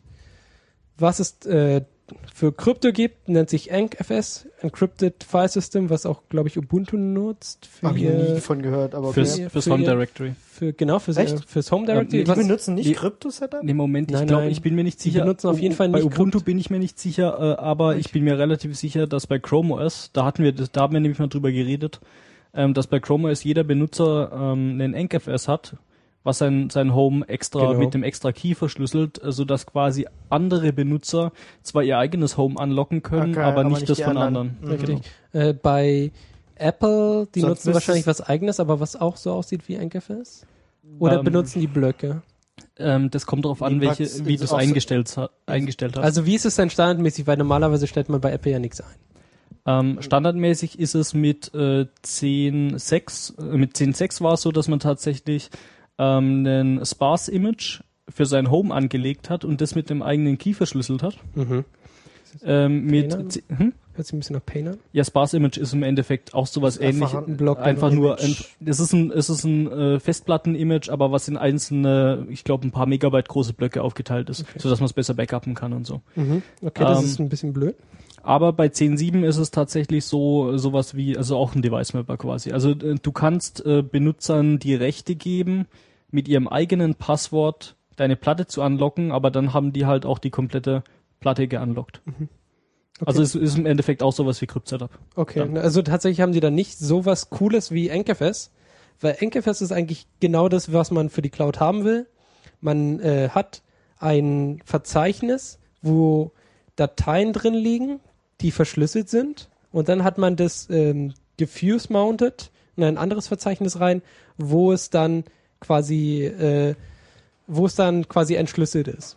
Speaker 4: was ist äh, für Krypto gibt, nennt sich EncFS, Encrypted File System, was auch, glaube ich, Ubuntu nutzt. Für
Speaker 2: Habe ich noch nie
Speaker 4: ihr-
Speaker 2: davon gehört, aber
Speaker 3: Fürs,
Speaker 2: okay.
Speaker 4: ihr-
Speaker 3: fürs
Speaker 4: für
Speaker 3: Home
Speaker 4: ihr-
Speaker 3: Directory.
Speaker 4: Für, genau, fürs,
Speaker 2: Echt?
Speaker 4: äh, fürs Home Directory.
Speaker 3: Ja,
Speaker 2: Die
Speaker 4: was,
Speaker 2: benutzen nicht
Speaker 3: die-
Speaker 2: Krypto-Setup?
Speaker 3: Nee, Moment, ich
Speaker 4: Nein,
Speaker 3: glaube,
Speaker 4: nein.
Speaker 3: ich bin mir nicht
Speaker 4: Die
Speaker 3: sicher.
Speaker 4: benutzen auf jeden Fall
Speaker 3: Bei
Speaker 4: nicht
Speaker 3: Ubuntu
Speaker 4: Krypt-
Speaker 3: bin ich mir nicht sicher, äh, aber ich bin mir relativ sicher, dass bei Chrome O S, da hatten wir, das, da haben wir nämlich mal drüber geredet, ähm, dass bei Chrome O S jeder Benutzer ähm, einen EncFS hat, was sein, sein Home extra
Speaker 4: Genau.
Speaker 3: mit dem extra Key verschlüsselt, äh, sodass quasi andere Benutzer zwar ihr eigenes Home anlocken können,
Speaker 2: Okay,
Speaker 3: aber,
Speaker 2: aber
Speaker 3: nicht
Speaker 2: nicht
Speaker 3: das
Speaker 2: die
Speaker 3: von
Speaker 2: anderen.
Speaker 3: anderen.
Speaker 2: Mhm.
Speaker 4: Richtig. Äh, bei Apple, die
Speaker 2: Sonst
Speaker 4: nutzen
Speaker 2: müsste
Speaker 4: wahrscheinlich
Speaker 2: es-
Speaker 4: was eigenes, aber was auch so aussieht wie EncFS? Oder
Speaker 3: Ähm,
Speaker 4: benutzen die Blöcke?
Speaker 3: Ähm, das kommt darauf an,
Speaker 2: Nee,
Speaker 3: welche,
Speaker 2: was-
Speaker 3: wie du es
Speaker 2: auch so-
Speaker 3: eingestellt, ha- eingestellt hast.
Speaker 4: Also wie ist es denn standardmäßig? Weil normalerweise stellt man bei Apple ja nichts ein.
Speaker 3: Ähm, standardmäßig ist es mit äh, zehn Punkt sechs, äh, mit zehn Punkt sechs war es so, dass man tatsächlich ähm, einen Sparse-Image für sein Home angelegt hat und das mit dem eigenen Key verschlüsselt hat.
Speaker 4: Mhm.
Speaker 3: Ähm, mit
Speaker 4: Painer?
Speaker 3: z- hm?
Speaker 4: Hört sich ein bisschen nach Pain an.
Speaker 3: Ja, Sparse-Image ist im Endeffekt auch sowas ähnliches.
Speaker 2: Einfach
Speaker 4: Ein Block.
Speaker 3: Einfach nur, ein,
Speaker 2: Image.
Speaker 3: es ist ein, es ist ein äh, Festplatten-Image, aber was in einzelne, ich glaube, ein paar Megabyte große Blöcke aufgeteilt ist,
Speaker 4: Okay.
Speaker 3: sodass man es besser backuppen kann und so.
Speaker 4: Mhm. Okay, das
Speaker 3: Ähm,
Speaker 4: ist ein bisschen blöd.
Speaker 3: Aber bei zehn Punkt sieben ist es tatsächlich so sowas wie, also auch ein Device Mapper quasi. Also äh, du kannst äh, Benutzern die Rechte geben, mit ihrem eigenen Passwort deine Platte zu unlocken, aber dann haben die halt auch die komplette Platte geunlockt.
Speaker 4: Okay.
Speaker 3: Also es ist im Endeffekt auch sowas wie Crypt-Setup.
Speaker 4: Okay,
Speaker 3: Dann.
Speaker 4: also tatsächlich haben sie da nicht so was Cooles wie EncFS, weil EncFS ist eigentlich genau das, was man für die Cloud haben will. Man äh, hat ein Verzeichnis, wo Dateien drin liegen, die verschlüsselt sind und dann hat man das ähm, diffuse-mounted in ein anderes Verzeichnis rein, wo es dann quasi, äh, wo es dann quasi entschlüsselt ist.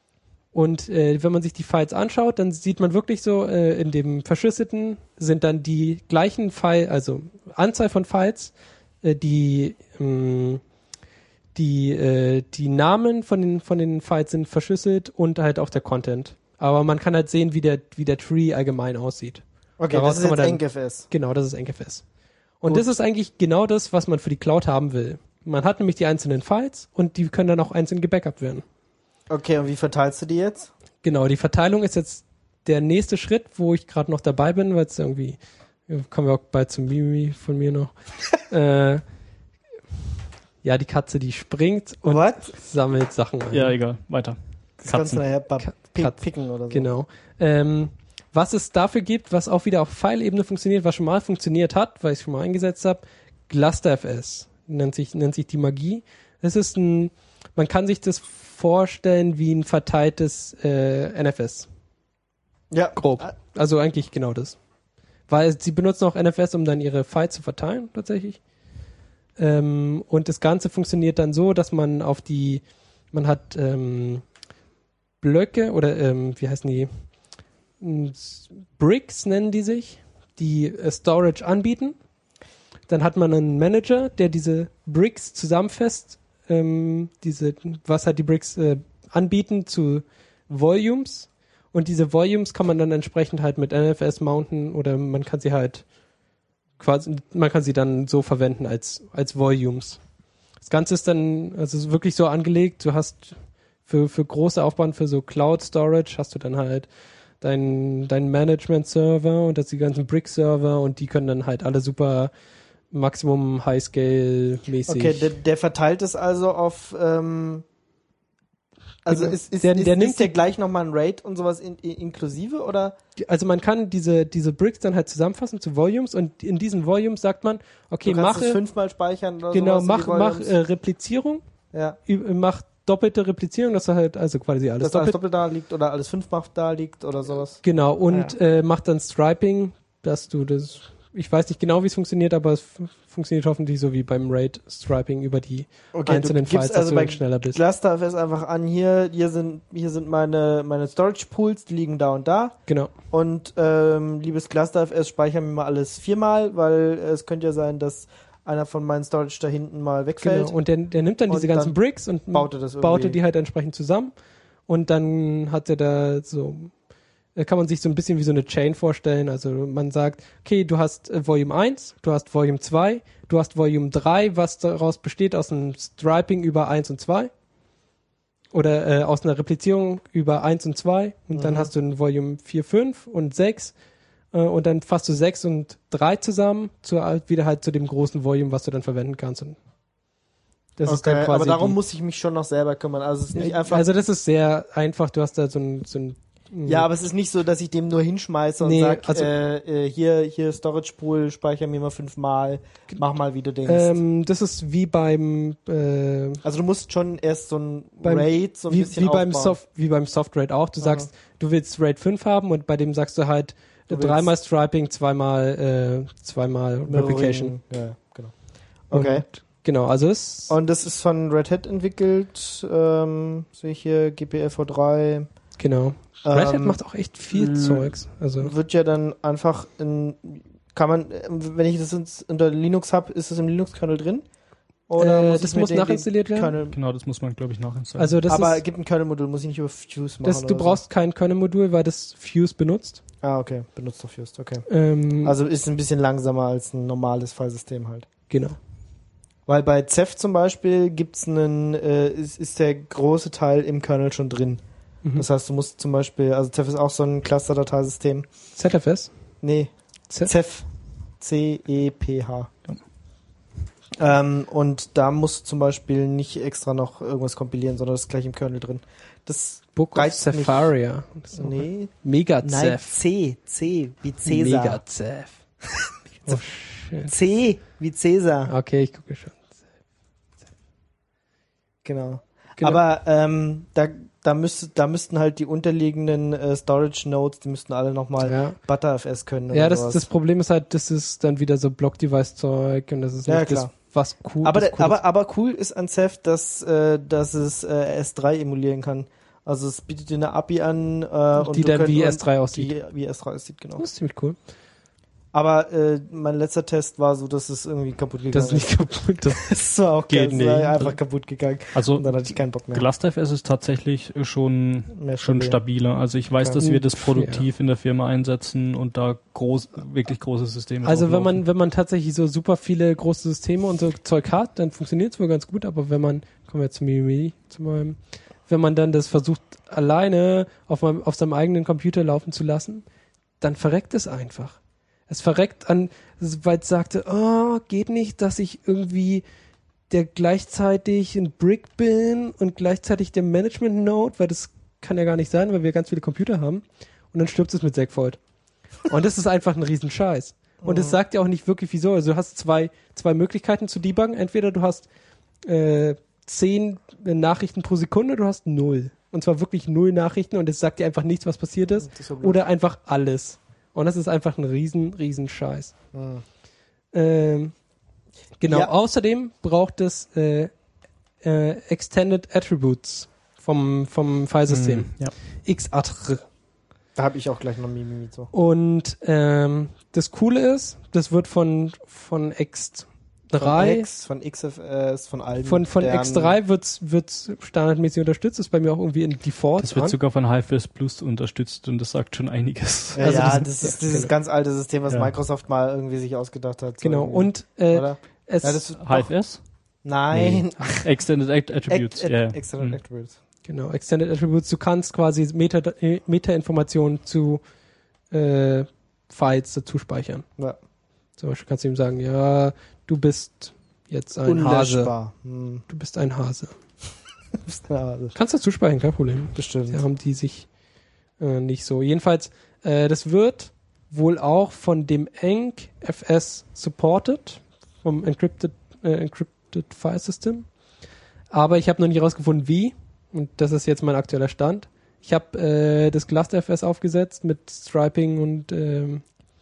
Speaker 4: Und äh, wenn man sich die Files anschaut, dann sieht man wirklich so, äh, in dem verschlüsselten sind dann die gleichen File, also Anzahl von Files, äh, die ähm, die äh, die Namen von den von den Files sind verschlüsselt und halt auch der Content. Aber man kann halt sehen, wie der wie der Tree allgemein aussieht.
Speaker 2: Okay,
Speaker 4: Daraus
Speaker 2: das ist
Speaker 4: kann
Speaker 2: jetzt
Speaker 4: man dann-
Speaker 2: EncFS.
Speaker 4: Genau, das ist EncFS. Und
Speaker 2: Gut.
Speaker 4: das ist eigentlich genau das, was man für die Cloud haben will. Man hat nämlich die einzelnen Files und die können dann auch einzeln gebackupt werden.
Speaker 2: Okay, und wie verteilst du die jetzt?
Speaker 4: Genau, die Verteilung ist jetzt der nächste Schritt, wo ich gerade noch dabei bin, weil es irgendwie, ja, kommen wir auch bald zum Mimi von mir noch. äh, ja, die Katze, die springt und
Speaker 2: What?
Speaker 4: sammelt Sachen ein.
Speaker 3: Ja, egal, weiter.
Speaker 2: Das kannst du
Speaker 3: Katzen.
Speaker 2: nachher ba-
Speaker 4: Ka-
Speaker 2: pick,
Speaker 4: Katzen.
Speaker 2: picken oder so.
Speaker 4: Genau. Ähm, was es dafür gibt, was auch wieder auf File-Ebene funktioniert, was schon mal funktioniert hat, weil ich es schon mal eingesetzt habe, GlusterFS nennt sich, nennt sich die Magie. Es ist ein, man kann sich das vorstellen wie ein verteiltes äh, N F S.
Speaker 2: Ja,
Speaker 4: Grob.
Speaker 2: Ah,
Speaker 4: Also eigentlich genau das. Weil sie benutzen auch N F S, um dann ihre Files zu verteilen, tatsächlich. Ähm, und das Ganze funktioniert dann so, dass man auf die, man hat ähm, Blöcke oder ähm, wie heißen die? Mm, s- Bricks nennen die sich, die äh, Storage anbieten. Dann hat man einen Manager, der diese Bricks zusammenfasst, ähm, diese, was halt die Bricks äh, anbieten zu Volumes. Und diese Volumes kann man dann entsprechend halt mit N F S mounten oder man kann sie halt quasi, man kann sie dann so verwenden als, als Volumes. Das Ganze ist dann, also es ist wirklich so angelegt, du hast für, für große Aufbauten, für so Cloud Storage hast du dann halt dein, dein Management-Server und das die ganzen Brick-Server und die können dann halt alle super Maximum High-Scale-mäßig.
Speaker 2: okay, der, der verteilt es also auf, ähm, Also
Speaker 4: Genau.
Speaker 2: ist, ist,
Speaker 4: Der-
Speaker 2: ist,
Speaker 4: der
Speaker 2: ist
Speaker 4: nimmt
Speaker 2: der
Speaker 4: die-
Speaker 2: gleich nochmal ein RAID und sowas in, in, inklusive oder?
Speaker 4: Also man kann diese, diese Bricks dann halt zusammenfassen zu Volumes und in diesen Volumes sagt man, okay,
Speaker 2: du kannst es
Speaker 4: mache,
Speaker 2: fünfmal speichern oder
Speaker 4: genau,
Speaker 2: sowas in
Speaker 4: mach,
Speaker 2: die
Speaker 4: mach
Speaker 2: Volumes?
Speaker 4: äh, Replizierung,
Speaker 2: ja,
Speaker 4: ü- mach doppelte Replizierung, dass er halt, also quasi alles
Speaker 2: dass alles
Speaker 4: doppelt,
Speaker 2: doppelt da liegt oder alles fünffach da liegt oder sowas.
Speaker 4: genau, und
Speaker 2: Ah,
Speaker 4: äh, mach dann Striping, dass du das, ich weiß nicht genau, wie es funktioniert, aber es f- funktioniert hoffentlich so wie beim RAID-Striping über die einzelnen
Speaker 2: du gibst
Speaker 4: Files, dass
Speaker 2: also
Speaker 4: du
Speaker 2: bei
Speaker 4: dann schneller bist.
Speaker 2: Clusterfs einfach an, hier, hier sind, hier sind meine, meine Storage Pools, die liegen da und da.
Speaker 4: Genau.
Speaker 2: Und ähm, liebes Clusterfs, speichern wir mal alles viermal, weil äh, es könnte ja sein, dass einer von meinen Storage da hinten mal wegfällt.
Speaker 4: Genau. Und der, der nimmt dann
Speaker 2: Und
Speaker 4: diese ganzen
Speaker 2: dann
Speaker 4: Bricks und
Speaker 2: baut er das irgendwie.
Speaker 4: baut er die halt entsprechend zusammen und dann hat er da so, da kann man sich so ein bisschen wie so eine Chain vorstellen. Also man sagt, okay, du hast äh, Volume eins, du hast Volume zwei, du hast Volume drei, was daraus besteht aus einem Striping über eins und zwei oder äh, aus einer Replizierung über eins und zwei und
Speaker 2: Mhm.
Speaker 4: dann hast du ein Volume vier, fünf und sechs äh, und dann fasst du sechs und drei zusammen zu, wieder halt zu dem großen Volume, was du dann verwenden kannst. Und das ist dann
Speaker 2: Okay,
Speaker 4: quasi
Speaker 2: aber darum
Speaker 4: die,
Speaker 2: muss ich mich schon noch selber kümmern. Also es ist nicht einfach.
Speaker 4: also das ist sehr einfach, du hast da so ein, so ein
Speaker 2: ja, aber es ist nicht so, dass ich dem nur hinschmeiße und
Speaker 4: Nee,
Speaker 2: sag,
Speaker 4: also-
Speaker 2: äh, äh, hier, hier Storage Pool, speicher mir mal fünfmal, mach mal, wie du denkst.
Speaker 4: ähm, das ist wie beim äh,
Speaker 2: also du musst schon erst so ein
Speaker 4: beim-
Speaker 2: RAID so ein
Speaker 4: wie,
Speaker 2: bisschen
Speaker 4: wie beim
Speaker 2: aufbauen.
Speaker 4: Soft wie beim Soft-RAID auch. Du
Speaker 2: Aha.
Speaker 4: sagst, du willst RAID fünf haben und bei dem sagst du halt
Speaker 2: Du
Speaker 4: äh,
Speaker 2: willst-
Speaker 4: dreimal Striping, zweimal äh, zweimal Replication.
Speaker 2: Ja, genau. Okay.
Speaker 4: Und, genau, also es
Speaker 2: Und das ist von Red Hat entwickelt, ähm, sehe ich hier, G P L v drei.
Speaker 4: genau. Red Hat
Speaker 2: Ähm,
Speaker 4: macht auch echt viel
Speaker 2: l-
Speaker 4: Zeugs. Also
Speaker 2: Wird ja dann einfach in, kann man, äh, wenn ich das ins, unter Linux habe, ist es im Linux-Kernel drin? Oder
Speaker 4: Äh,
Speaker 2: muss
Speaker 4: das
Speaker 2: ich mir
Speaker 4: muss
Speaker 2: den- den
Speaker 4: nachinstalliert werden?
Speaker 2: Kernel,
Speaker 3: Genau, das muss man, glaube ich, nachinstallieren.
Speaker 4: also das
Speaker 2: aber
Speaker 4: ist
Speaker 2: gibt ein Kernel-Modul, muss ich nicht über Fuse machen?
Speaker 4: das, du
Speaker 2: oder
Speaker 4: brauchst kein Kernel-Modul, weil das Fuse benutzt.
Speaker 2: So. Ah, okay, benutzt doch Fuse, okay.
Speaker 4: Ähm,
Speaker 2: Also ist ein bisschen langsamer als ein normales Filesystem halt.
Speaker 4: genau.
Speaker 2: Weil bei Ceph zum Beispiel gibt's einen, äh, ist, ist der große Teil im Kernel schon drin.
Speaker 4: Mhm.
Speaker 2: Das heißt, du musst zum Beispiel, also Ceph ist auch so ein Cluster-Dateisystem.
Speaker 4: Z F S?
Speaker 2: Nee,
Speaker 4: Z-
Speaker 2: Ceph. C E P H. Ähm, und da musst du zum Beispiel nicht extra noch irgendwas kompilieren, sondern das ist gleich im Kernel drin. Das
Speaker 4: Book of
Speaker 2: reicht nicht.
Speaker 4: Safaria. Das ist auch-
Speaker 2: Nee.
Speaker 4: Mega
Speaker 2: Nein,
Speaker 4: Ceph.
Speaker 2: C. C wie Cäsar.
Speaker 4: Mega Ceph. Oh, shit.
Speaker 2: C wie Cäsar.
Speaker 4: Okay, ich gucke schon.
Speaker 2: Genau.
Speaker 4: Genau.
Speaker 2: Aber ähm, da, da, müsste, da müssten halt die unterliegenden äh, Storage Nodes, die müssten alle nochmal
Speaker 4: Ja,
Speaker 2: ButterFS können. Oder
Speaker 4: ja das,
Speaker 2: sowas.
Speaker 4: das Problem ist halt, das ist dann wieder so Block-Device-Zeug und das ist
Speaker 2: Ja,
Speaker 4: nicht das,
Speaker 2: klar.
Speaker 4: was cool
Speaker 2: aber,
Speaker 4: das
Speaker 2: der,
Speaker 4: cool
Speaker 2: aber,
Speaker 4: ist.
Speaker 2: aber cool ist an Ceph, dass, äh, dass es äh, S drei emulieren kann. Also es bietet dir eine A P I an, äh, und
Speaker 4: die
Speaker 2: du
Speaker 4: dann
Speaker 2: könnt-
Speaker 4: wie
Speaker 2: und
Speaker 4: S drei aussieht.
Speaker 2: Die, wie S drei aussieht, genau.
Speaker 4: Das ist ziemlich cool.
Speaker 2: Aber äh, mein letzter Test war so, dass es irgendwie kaputt gegangen
Speaker 4: Das ist nicht kaputt. Das
Speaker 2: Das war auch
Speaker 4: Geht
Speaker 2: geil. Es war
Speaker 4: nicht.
Speaker 2: einfach kaputt gegangen.
Speaker 3: Also
Speaker 2: Und dann hatte ich keinen Bock mehr.
Speaker 3: GlastFS ist tatsächlich schon,
Speaker 2: Mehr
Speaker 3: schon
Speaker 2: stabil.
Speaker 3: stabiler. Also ich weiß,
Speaker 2: Okay.
Speaker 3: dass wir das
Speaker 4: Ja.
Speaker 3: produktiv in der Firma einsetzen und da groß, wirklich große Systeme
Speaker 4: Also wenn
Speaker 3: drauflaufen.
Speaker 4: man, wenn man tatsächlich so super viele große Systeme und so Zeug hat, dann funktioniert es wohl ganz gut, aber wenn man, kommen wir jetzt zu Mimimi, zu meinem, wenn man dann das versucht, alleine auf, meinem, auf seinem eigenen Computer laufen zu lassen, dann verreckt es einfach. Es verreckt an, weil es sagte, oh, geht nicht, dass ich irgendwie der gleichzeitig ein Brick bin und gleichzeitig der Management Node, weil das kann ja gar nicht sein, weil wir ganz viele Computer haben. Und dann stirbt es mit Segfault. Und das ist einfach ein Riesenscheiß. Und es sagt ja auch nicht wirklich wieso. Also du hast zwei, zwei Möglichkeiten zu debuggen. Entweder du hast äh, zehn Nachrichten pro Sekunde, du hast null. Und zwar wirklich null Nachrichten und es sagt dir einfach nichts, was passiert ist.
Speaker 2: Das ist so blöd.
Speaker 4: Oder einfach alles. Und das ist einfach ein riesen, riesen Scheiß.
Speaker 2: Hm.
Speaker 4: Ähm, genau.
Speaker 2: Ja.
Speaker 4: Außerdem braucht es äh, äh, Extended Attributes vom, vom Filesystem.
Speaker 3: Hm, ja.
Speaker 4: X A T R.
Speaker 2: Da habe ich auch gleich noch Mimimi so.
Speaker 4: Und ähm, das Coole ist, das wird von, von X drei,
Speaker 2: Von X, von X F S, von allen.
Speaker 4: von, von
Speaker 2: deren-
Speaker 4: X drei wird's, wird's standardmäßig unterstützt. Das ist bei mir auch irgendwie in Default
Speaker 3: Das wird
Speaker 4: dran.
Speaker 3: sogar von Hi-Fi Plus unterstützt und das sagt schon einiges.
Speaker 2: Ja,
Speaker 4: Also
Speaker 2: ja,
Speaker 4: das-
Speaker 2: das ist
Speaker 4: ja,
Speaker 2: dieses
Speaker 4: genau.
Speaker 2: ganz alte System, was
Speaker 3: Ja.
Speaker 2: Microsoft mal irgendwie sich ausgedacht hat. So
Speaker 4: Genau.
Speaker 2: irgendwie.
Speaker 4: Und äh,
Speaker 2: Oder?
Speaker 4: es,
Speaker 2: Ja, das, doch,
Speaker 3: Hi-F-S?
Speaker 2: nein.
Speaker 3: Extended Act Attributes.
Speaker 2: Act-
Speaker 3: ja.
Speaker 2: Act- Extended
Speaker 3: Hm.
Speaker 2: Attributes.
Speaker 4: genau, Extended Attributes, du kannst quasi Meta, äh, Meta-Informationen zu äh, Files dazu speichern.
Speaker 2: Ja.
Speaker 4: Zum Beispiel kannst du ihm sagen, ja, du bist jetzt ein Hase.
Speaker 2: Unlöschbar. Hm.
Speaker 4: Du bist ein Hase.
Speaker 2: Also,
Speaker 4: Kannst du dazu speichern, kein Problem.
Speaker 2: bestimmt.
Speaker 4: Da haben die sich äh, nicht so. Jedenfalls, äh, das wird wohl auch von dem E N C F S supported, vom Encrypted, äh, Encrypted File System. Aber ich habe noch nicht herausgefunden, wie. Und das ist jetzt mein aktueller Stand. Ich habe äh, das GlastFS aufgesetzt mit Striping und ähm,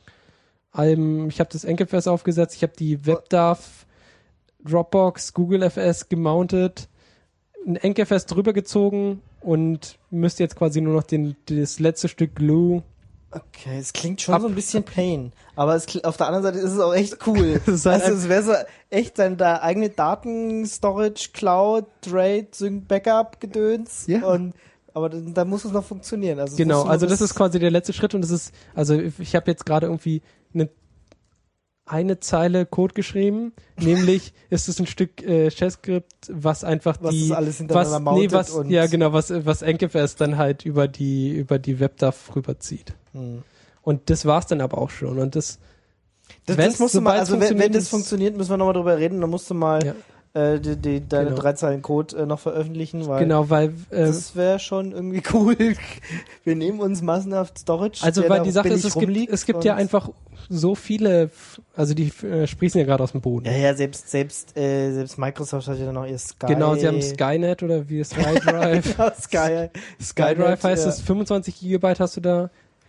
Speaker 4: allem. Ich habe das E N C F S aufgesetzt. Ich habe die WebDAV, Dropbox, Google F S gemountet, ein E N C F S drüber gezogen und müsste jetzt quasi nur noch den, das letzte Stück Glue.
Speaker 2: Okay, es klingt schon
Speaker 4: Ab-
Speaker 2: so ein bisschen Pain. Aber es, kli- auf der anderen Seite ist es auch echt cool.
Speaker 4: Es ist halt
Speaker 2: also es wäre so echt dann da eigene Daten-Storage, Cloud, Trade, Sync, Backup, Gedöns.
Speaker 4: Ja.
Speaker 2: Und, aber dann, dann muss es noch funktionieren. Also es
Speaker 4: Genau,
Speaker 2: muss nur
Speaker 4: also das
Speaker 2: bis-
Speaker 4: ist quasi der letzte Schritt und das ist, also ich habe jetzt gerade irgendwie eine eine Zeile Code geschrieben, nämlich ist es ein Stück äh, Shell-Skript, was einfach
Speaker 2: was
Speaker 4: die
Speaker 2: ist alles hintereinander
Speaker 4: was,
Speaker 2: mountet
Speaker 4: nee, was,
Speaker 2: und
Speaker 4: ja genau, was was E N C F S dann halt über die über die WebDAV rüberzieht.
Speaker 2: Hm.
Speaker 4: Und das war's dann aber auch schon und das
Speaker 2: Das,
Speaker 4: Wenn's-
Speaker 2: das musst du mal,
Speaker 4: sobald's
Speaker 2: also wenn, wenn
Speaker 4: funktioniert,
Speaker 2: das
Speaker 4: ist-
Speaker 2: funktioniert, müssen wir nochmal drüber reden. Dann musst du mal
Speaker 4: Ja.
Speaker 2: äh, die, die, deine
Speaker 4: Genau.
Speaker 2: drei Zeilen Code äh, noch veröffentlichen, weil
Speaker 4: genau, weil äh,
Speaker 2: das wäre schon irgendwie cool. Wir nehmen uns massenhaft Storage.
Speaker 4: also
Speaker 2: der
Speaker 4: weil
Speaker 2: da
Speaker 4: die Sache
Speaker 2: billig
Speaker 4: ist, es gibt
Speaker 2: rumliegt
Speaker 4: es gibt ja
Speaker 2: und-
Speaker 4: einfach so viele, also die äh, sprießen ja gerade aus dem Boden.
Speaker 2: Ja, ja, selbst, selbst, äh, selbst Microsoft hat ja dann noch ihr Sky.
Speaker 4: Genau, sie haben Skynet oder wie SkyDrive.
Speaker 2: Genau, Sky.
Speaker 4: SkyDrive heißt
Speaker 2: ja.
Speaker 4: es, fünfundzwanzig Gigabyte hast du da.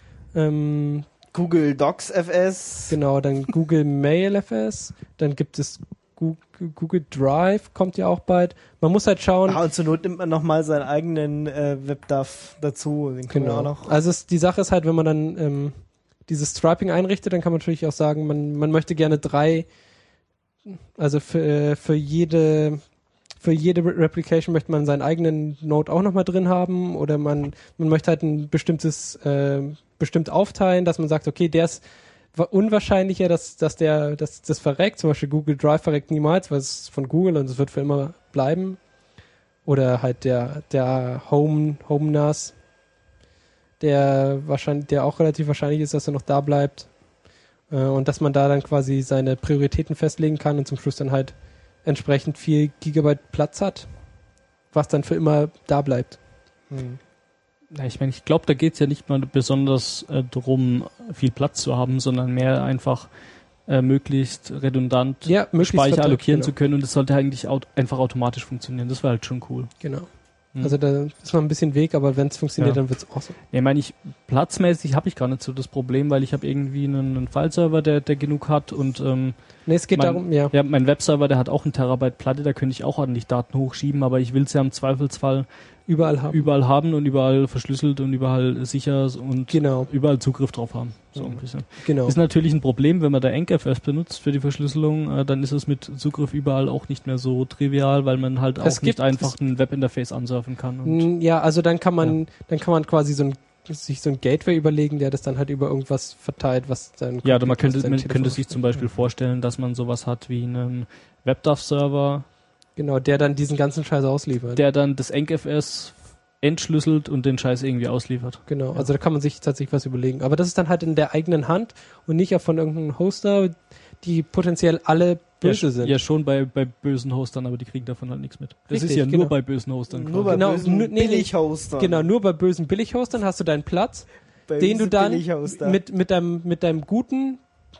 Speaker 4: Ähm,
Speaker 2: Google Docs F S.
Speaker 4: genau, dann Google Mail F S, dann gibt es Google, Google Drive, kommt ja auch bald. Man muss halt schauen.
Speaker 2: Ah, und zur Not nimmt man nochmal seinen eigenen äh, WebDAV dazu. Den können wir
Speaker 4: Genau.
Speaker 2: auch noch.
Speaker 4: Also es, die Sache ist halt, wenn man dann ähm, dieses Striping einrichtet, dann kann man natürlich auch sagen, man, man möchte gerne drei, also für, äh, für jede für jede Re- Replication möchte man seinen eigenen Node auch nochmal drin haben oder man, man möchte halt ein bestimmtes äh, bestimmt aufteilen, dass man sagt, okay, der ist wa- unwahrscheinlicher, dass, dass der dass das verreckt, zum Beispiel Google Drive verreckt niemals, weil es ist von Google und es wird für immer bleiben. Oder halt der der Home Home N A S, der wahrscheinlich, der auch relativ wahrscheinlich ist, dass er noch da bleibt. Äh, und dass man da dann quasi seine Prioritäten festlegen kann und zum Schluss dann halt entsprechend viel Gigabyte Platz hat, was dann für immer da bleibt.
Speaker 2: Hm.
Speaker 3: Ja, ich meine, ich glaube, da geht's ja nicht mal besonders äh, darum, viel Platz zu haben, sondern mehr einfach äh, möglichst redundant
Speaker 4: Ja, möglichst
Speaker 3: Speicher
Speaker 4: verteilt,
Speaker 3: allokieren
Speaker 4: genau.
Speaker 3: zu können und es sollte eigentlich aut- einfach automatisch funktionieren. Das war halt schon cool.
Speaker 4: Genau.
Speaker 3: Hm.
Speaker 4: Also da ist noch ein bisschen Weg, aber wenn es funktioniert,
Speaker 3: Ja.
Speaker 4: dann wird's awesome.
Speaker 3: Ja, ich meine, ich, platzmäßig habe ich gar nicht so das Problem, weil ich habe irgendwie einen, einen File-Server, der, der genug hat und ähm,
Speaker 4: Nee, es geht
Speaker 3: Mein-
Speaker 4: darum, ja.
Speaker 3: ja, mein Webserver, der hat auch einen Terabyte Platte, da könnte ich auch ordentlich Daten hochschieben, aber ich will es ja im Zweifelsfall
Speaker 4: Überall haben.
Speaker 3: überall haben und überall verschlüsselt und überall sicher und
Speaker 4: Genau,
Speaker 3: überall Zugriff drauf haben. So
Speaker 2: Mhm.
Speaker 3: ein bisschen.
Speaker 4: genau.
Speaker 3: Ist natürlich ein Problem, wenn man da E N C F S benutzt für die Verschlüsselung, äh, dann ist es mit Zugriff überall auch nicht mehr so trivial, weil man halt auch
Speaker 4: Es gibt-
Speaker 3: nicht einfach ein Webinterface ansurfen kann. Und
Speaker 4: Mm, Ja, also dann kann man, dann kann man quasi so ein, sich so ein Gateway überlegen, der das dann halt über irgendwas verteilt, was dann
Speaker 3: ja, oder man
Speaker 4: was
Speaker 3: könnte,
Speaker 4: dein
Speaker 3: man
Speaker 4: Telefon
Speaker 3: könnte sich
Speaker 4: aufnimmt.
Speaker 3: zum Beispiel vorstellen, dass man sowas hat wie einen WebDAV-Server,
Speaker 4: Genau, der dann diesen ganzen Scheiß ausliefert.
Speaker 3: der dann das E N C F S entschlüsselt und den Scheiß irgendwie ausliefert.
Speaker 4: Genau,
Speaker 3: Ja.
Speaker 4: also da kann man sich tatsächlich was überlegen. Aber das ist dann halt in der eigenen Hand und nicht auch von irgendeinem Hoster, die potenziell alle böse
Speaker 3: ja,
Speaker 4: sind.
Speaker 3: Ja, schon bei, bei bösen Hostern, aber die kriegen davon halt nichts mit. Das
Speaker 4: Richtig,
Speaker 3: ist ja
Speaker 4: genau.
Speaker 3: nur bei bösen Hostern.
Speaker 2: Nur
Speaker 3: quasi.
Speaker 2: bei
Speaker 4: Genau,
Speaker 2: bösen
Speaker 4: nu- nee, nee.
Speaker 2: Billighostern.
Speaker 4: Genau, nur bei bösen Billighostern hast du deinen Platz,
Speaker 2: Bei
Speaker 4: den du
Speaker 2: bösen
Speaker 4: dann
Speaker 2: Billighoster.
Speaker 4: mit, mit, deinem, mit deinem guten,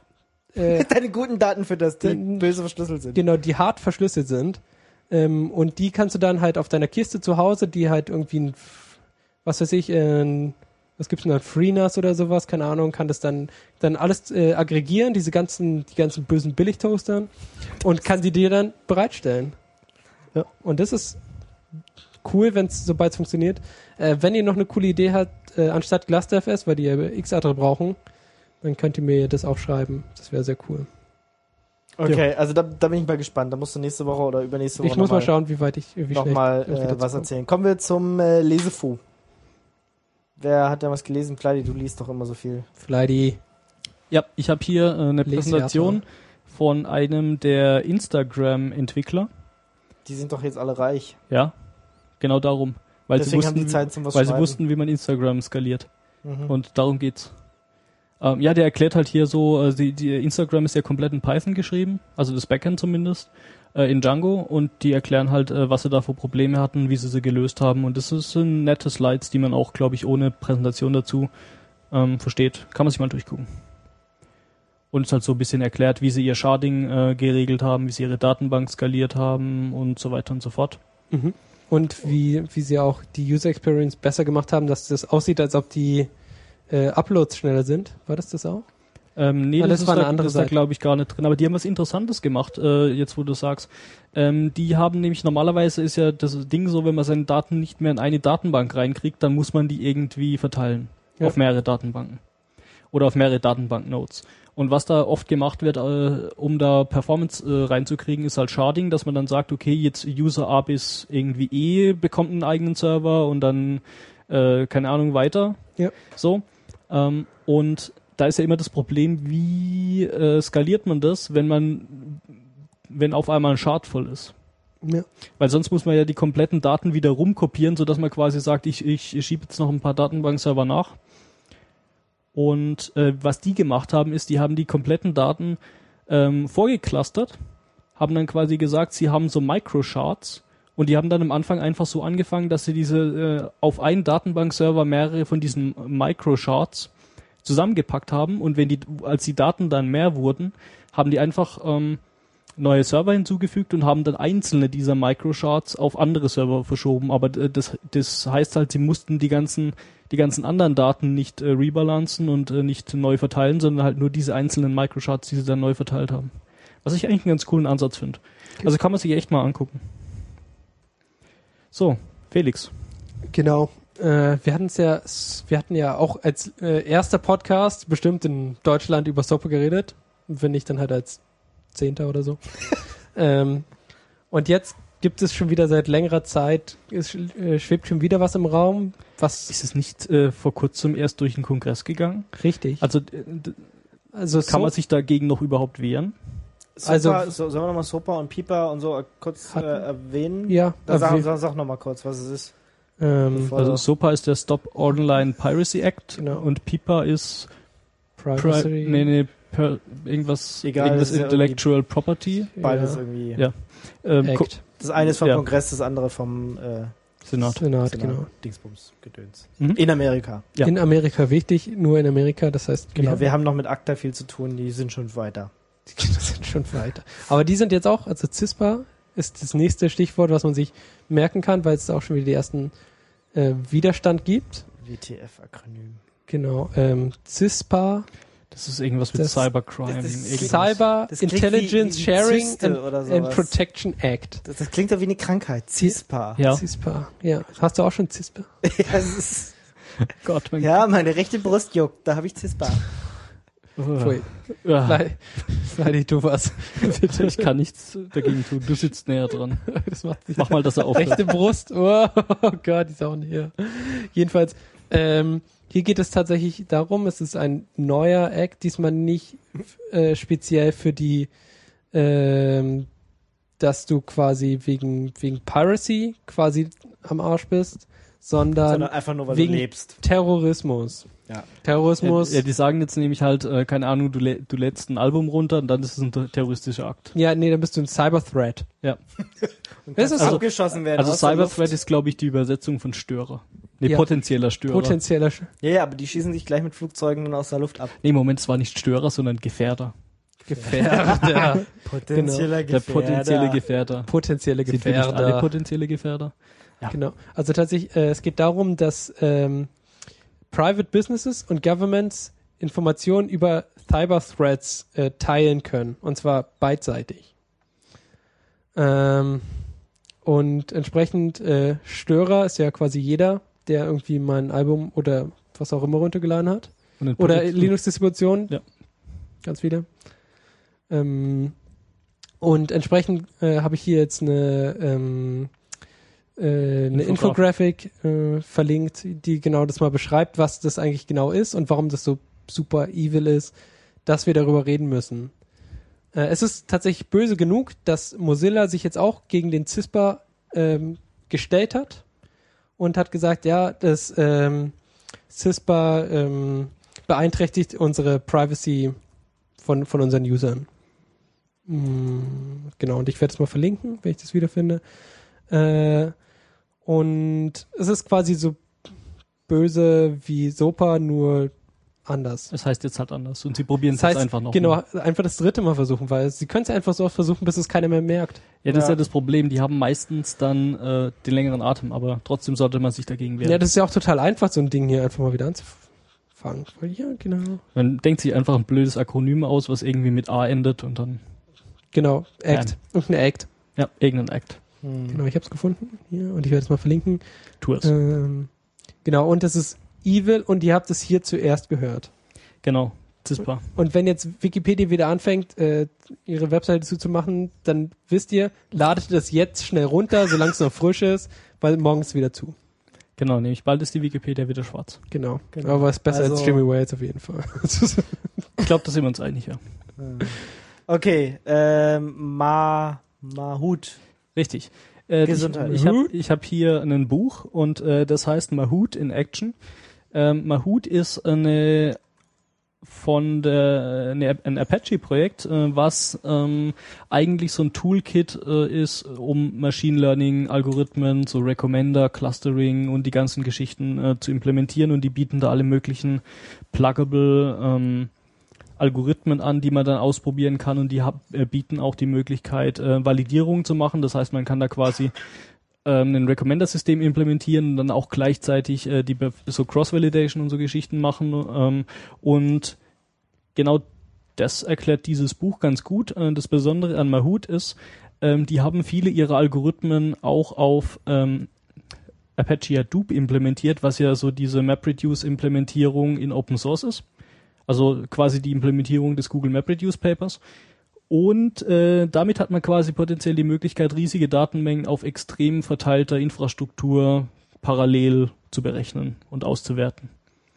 Speaker 4: äh,
Speaker 2: deine guten Daten für das, die
Speaker 4: Den-
Speaker 2: böse verschlüsselt sind.
Speaker 4: genau, die hart verschlüsselt sind. Ähm, und die kannst du dann halt auf deiner Kiste zu Hause, die halt irgendwie ein, was weiß ich, ein, was gibt's denn da, FreeNAS oder sowas, keine Ahnung, kann das dann, dann alles äh, aggregieren, diese ganzen, die ganzen bösen Billigtoastern und kann die dir dann bereitstellen.
Speaker 2: Ja.
Speaker 4: Und das ist cool, wenn es, sobald es funktioniert. Äh, wenn ihr noch eine coole Idee habt, äh, anstatt GlastFS, weil die ja X-Adre brauchen, dann könnt ihr mir das auch schreiben. Das wäre sehr cool.
Speaker 2: Okay, also da, da bin ich mal gespannt. Da musst du nächste Woche oder übernächste Woche
Speaker 4: Ich muss mal
Speaker 2: noch
Speaker 4: schauen, wie weit ich, wie schnell
Speaker 2: nochmal
Speaker 4: ich irgendwie
Speaker 2: äh,
Speaker 4: dazu
Speaker 2: was
Speaker 4: komme.
Speaker 2: erzählen. Kommen wir zum äh, Lesefu. Wer hat da was gelesen? Kleidi, du liest doch immer so viel.
Speaker 4: Flighty.
Speaker 3: Ja, ich habe hier äh, eine
Speaker 4: Lese
Speaker 3: Präsentation von einem der Instagram-Entwickler.
Speaker 2: Die sind doch jetzt alle reich.
Speaker 3: Ja, genau darum. Weil, sie
Speaker 2: Deswegen haben
Speaker 3: wussten,
Speaker 2: die Zeit zum was
Speaker 3: weil sie
Speaker 2: schreiben.
Speaker 3: wussten, wie man Instagram skaliert.
Speaker 2: Mhm.
Speaker 3: Und darum geht's. Ähm, ja, der erklärt halt hier so, äh, die, die Instagram ist ja komplett in Python geschrieben, also das Backend zumindest, äh, in Django, und die erklären halt, äh, was sie da für Probleme hatten, wie sie sie gelöst haben, und das sind nette Slides, die man auch, glaube ich, ohne Präsentation dazu ähm, versteht. Kann man sich mal durchgucken. Und es halt so ein bisschen erklärt, wie sie ihr Sharding äh, geregelt haben, wie sie ihre Datenbank skaliert haben und so weiter und so fort.
Speaker 4: Mhm. Und wie, wie sie auch die User Experience besser gemacht haben, dass das aussieht, als ob die äh, Uploads schneller sind. War das das auch?
Speaker 3: Ähm, nee,
Speaker 4: Ah,
Speaker 3: das,
Speaker 4: das
Speaker 3: ist
Speaker 4: war eine
Speaker 3: da,
Speaker 4: andere
Speaker 3: das ist da
Speaker 4: Seite.
Speaker 3: glaube ich gar nicht drin. Aber die haben was Interessantes gemacht, äh, jetzt wo du sagst. Ähm, die haben nämlich, normalerweise ist ja das Ding so, wenn man seine Daten nicht mehr in eine Datenbank reinkriegt, dann muss man die irgendwie verteilen.
Speaker 4: Ja.
Speaker 3: Auf mehrere Datenbanken. Oder auf mehrere Datenbank-Nodes. Und was da oft gemacht wird, äh, um da Performance äh, reinzukriegen, ist halt Sharding, dass man dann sagt, okay, jetzt User A bis irgendwie E bekommt einen eigenen Server und dann, äh, keine Ahnung, weiter.
Speaker 4: Ja.
Speaker 3: So. Ähm, und da ist ja immer das Problem, wie äh, skaliert man das, wenn man, wenn auf einmal ein Shard voll ist.
Speaker 4: Ja.
Speaker 3: Weil sonst muss man ja die kompletten Daten wieder rumkopieren, sodass man quasi sagt, ich, ich, ich schiebe jetzt noch ein paar Datenbankserver nach. Und äh, was die gemacht haben, ist, die haben die kompletten Daten ähm, vorgeclustert, haben dann quasi gesagt, sie haben so Microshards, und die haben dann am Anfang einfach so angefangen, dass sie diese äh, auf einen Datenbankserver mehrere von diesen Microshards zusammengepackt haben, und wenn die, als die Daten dann mehr wurden, haben die einfach ähm, neue Server hinzugefügt und haben dann einzelne dieser Microshards auf andere Server verschoben. Aber äh, das, das heißt halt, sie mussten die ganzen die ganzen anderen Daten nicht äh, rebalancen und äh, nicht neu verteilen, sondern halt nur diese einzelnen Microshards, die sie dann neu verteilt haben. Was ich eigentlich einen ganz coolen Ansatz finde. Also kann man sich echt mal angucken. So, Felix.
Speaker 4: Genau. Äh, wir hatten es ja, wir hatten ja auch als äh, erster Podcast bestimmt in Deutschland über Sopa geredet. Wenn nicht, dann halt als Zehnter oder so. ähm, und jetzt gibt es schon wieder seit längerer Zeit, es äh, schwebt schon wieder was im Raum. Was
Speaker 3: Ist es nicht äh, vor kurzem erst durch den Kongress gegangen?
Speaker 4: richtig?
Speaker 3: Also äh, d-
Speaker 4: Also
Speaker 3: kann man sich dagegen noch überhaupt wehren?
Speaker 2: Also,
Speaker 4: Also-
Speaker 2: so, sollen wir nochmal Sopa und Pipa und so kurz äh,
Speaker 4: Hatten-
Speaker 2: erwähnen?
Speaker 4: ja,
Speaker 2: Da sag,
Speaker 4: erwäh-
Speaker 2: sag, sag nochmal kurz, was es ist.
Speaker 4: ähm,
Speaker 2: Bevor-
Speaker 3: Also SOPA ist der Stop Online Piracy Act,
Speaker 4: Genau.
Speaker 3: und PIPA ist Pri-
Speaker 4: Privacy.
Speaker 3: nee, nee, per, irgendwas,
Speaker 2: Egal,
Speaker 3: irgendwas
Speaker 2: das ist ja
Speaker 3: Intellectual Property.
Speaker 2: Beides
Speaker 4: ja,
Speaker 2: irgendwie.
Speaker 3: Ja. Ähm, Ko-
Speaker 4: Act.
Speaker 2: Das eine ist vom
Speaker 3: Ja.
Speaker 2: Kongress, das andere vom äh,
Speaker 3: Senat.
Speaker 4: Senat,
Speaker 2: Senat,
Speaker 4: genau.
Speaker 2: Dingsbums, Gedöns.
Speaker 3: Mhm.
Speaker 2: In Amerika.
Speaker 3: Ja.
Speaker 4: In Amerika wichtig, nur in Amerika, das heißt,
Speaker 2: Genau,
Speaker 4: wir,
Speaker 2: wir haben noch mit ACTA viel zu tun, die sind schon weiter.
Speaker 4: die sind schon weiter. Aber die sind jetzt auch, also CISPA ist das nächste Stichwort, was man sich merken kann, weil es da auch schon wieder die ersten äh, Widerstand gibt.
Speaker 2: W T F-Akronym.
Speaker 4: Genau, ähm, CISPA,
Speaker 3: Das ist irgendwas mit
Speaker 4: Das-
Speaker 3: Cybercrime.
Speaker 2: das ist-
Speaker 3: irgendwas.
Speaker 4: Cyber
Speaker 2: Das klingt
Speaker 4: Intelligence
Speaker 2: wie- wie
Speaker 4: Sharing
Speaker 2: Zyste
Speaker 4: and,
Speaker 2: oder
Speaker 4: and
Speaker 2: sowas.
Speaker 4: Protection Act.
Speaker 2: Das, das klingt doch wie eine Krankheit. CISPA.
Speaker 3: Ja.
Speaker 4: CISPA, ja. Hast du auch schon CISPA?
Speaker 2: Ja, das ist,
Speaker 3: Gott, mein
Speaker 2: ja, meine rechte Brust juckt, da habe ich CISPA.
Speaker 4: Pfui.
Speaker 3: Ja,
Speaker 4: Vielleicht, vielleicht du was.
Speaker 3: bitte, ich kann nichts dagegen tun. Du sitzt näher dran.
Speaker 4: Das macht
Speaker 3: Mach mal, dass er aufhört.
Speaker 4: rechte Brust. Oh, oh Gott, die ist auch näher. Jedenfalls, ähm, hier geht es tatsächlich darum, es ist ein neuer Act, diesmal nicht äh, speziell für die, ähm, dass du quasi wegen, wegen Piracy quasi am Arsch bist, sondern,
Speaker 2: Sondern einfach nur, weil
Speaker 4: wegen
Speaker 2: du lebst.
Speaker 4: Terrorismus.
Speaker 2: Ja.
Speaker 4: Terrorismus.
Speaker 3: Ja, die sagen jetzt nämlich halt, äh, keine Ahnung, du, lä du lädst ein Album runter und dann ist es ein ter- terroristischer Akt.
Speaker 4: Ja, nee, dann bist du ein Cyber-Threat.
Speaker 3: Ja.
Speaker 2: Und
Speaker 4: Das
Speaker 2: kannst
Speaker 4: ist so-
Speaker 2: abgeschossen werden.
Speaker 3: Also
Speaker 2: aus der
Speaker 3: Cyberthreat
Speaker 2: Luft.
Speaker 3: ist, glaube ich, die Übersetzung von Störer. Nee,
Speaker 4: Ja.
Speaker 3: potenzieller Störer.
Speaker 4: Potenzieller Sch
Speaker 2: Ja, ja, aber die schießen sich gleich mit Flugzeugen dann aus der Luft ab.
Speaker 3: nee, Moment, es war nicht Störer, sondern Gefährder.
Speaker 4: Gefährder.
Speaker 2: Potenzieller
Speaker 3: Der potenzielle Gefährder.
Speaker 4: Potenzielle
Speaker 3: Sind wir nicht alle
Speaker 4: Gefährder.
Speaker 3: potenzielle Gefährder? Ja.
Speaker 4: Genau. Also tatsächlich, äh, es geht darum, dass ähm, Private Businesses und Governments Informationen über Cyber-Threats äh, teilen können. Und zwar beidseitig. Ähm, und entsprechend äh, Störer ist ja quasi jeder, der irgendwie mal ein Album oder was auch immer runtergeladen hat.
Speaker 3: Und ein
Speaker 4: Oder
Speaker 3: Poten-
Speaker 4: Linux-Distributionen.
Speaker 3: Ja.
Speaker 4: Ganz viele. Ähm, und entsprechend äh, habe ich hier jetzt eine, ähm, äh, eine Infographic äh, verlinkt, die genau das mal beschreibt, was das eigentlich genau ist und warum das so super evil ist, dass wir darüber reden müssen. Äh, es ist tatsächlich böse genug, dass Mozilla sich jetzt auch gegen den CISPA ähm, gestellt hat und hat gesagt, ja, das ähm, CISPA ähm, beeinträchtigt unsere Privacy von, von unseren Usern. Genau, und ich werde es mal verlinken, wenn ich das wiederfinde. Äh, und es ist quasi so böse wie SOPA, nur anders.
Speaker 3: Das heißt jetzt halt anders. Und sie probieren es
Speaker 4: Das heißt,
Speaker 3: jetzt einfach noch.
Speaker 4: genau,
Speaker 3: mal.
Speaker 4: einfach das dritte Mal versuchen, weil sie können es ja einfach so oft versuchen, bis es keiner mehr merkt.
Speaker 3: Ja, das
Speaker 2: Ja.
Speaker 3: ist ja das Problem. Die haben meistens dann äh, den längeren Atem, aber trotzdem sollte man sich dagegen wehren.
Speaker 4: Ja, das ist ja auch total einfach, so ein Ding hier einfach mal wieder anzufangen. Weil, ja, genau.
Speaker 3: Man denkt sich einfach ein blödes Akronym aus, was irgendwie mit A endet und dann,
Speaker 4: Genau, Act. Irgendein Act.
Speaker 3: ja, irgendein Act.
Speaker 2: Hm.
Speaker 4: Genau, ich habe es gefunden hier und ich werde es mal verlinken.
Speaker 3: Tu es.
Speaker 4: Ähm, genau, und das ist Evil und ihr habt es hier zuerst gehört.
Speaker 3: Genau. Zispa.
Speaker 4: Und wenn jetzt Wikipedia wieder anfängt, äh, ihre Webseite zuzumachen, dann wisst ihr, ladet das jetzt schnell runter, solange es noch frisch ist, weil morgen ist es wieder zu.
Speaker 3: Genau, nämlich bald ist die Wikipedia wieder schwarz.
Speaker 4: Genau.
Speaker 2: Genau.
Speaker 4: Aber es ist besser
Speaker 2: Also-
Speaker 4: als Jimmy Wales auf jeden Fall.
Speaker 3: Ich glaube, da sind wir uns einig, ja.
Speaker 2: Okay, ähm, Ma, Mahut.
Speaker 3: Richtig. Äh,
Speaker 2: Gesundheit.
Speaker 3: Ich, ich habe ich hab hier ein Buch und äh, das heißt Mahout in Action. Ähm, Mahout ist eine von der eine, ein Apache-Projekt, äh, was ähm, eigentlich so ein Toolkit äh, ist, um Machine Learning Algorithmen, so Recommender, Clustering und die ganzen Geschichten äh, zu implementieren, und die bieten da alle möglichen pluggable ähm, Algorithmen an, die man dann ausprobieren kann, und die hab, äh, bieten auch die Möglichkeit, äh, Validierung zu machen. Das heißt, man kann da quasi ähm, ein Recommender-System implementieren und dann auch gleichzeitig äh, die Be- so Cross-Validation und so Geschichten machen. Ähm, und genau das erklärt dieses Buch ganz gut. Äh, das Besondere an Mahout ist, ähm, die haben viele ihrer Algorithmen auch auf ähm, Apache Hadoop implementiert, was ja so diese MapReduce-Implementierung in Open Source ist. Also quasi die Implementierung des Google MapReduce Papers. Und äh, damit hat man quasi potenziell die Möglichkeit, riesige Datenmengen auf extrem verteilter Infrastruktur parallel zu berechnen und auszuwerten.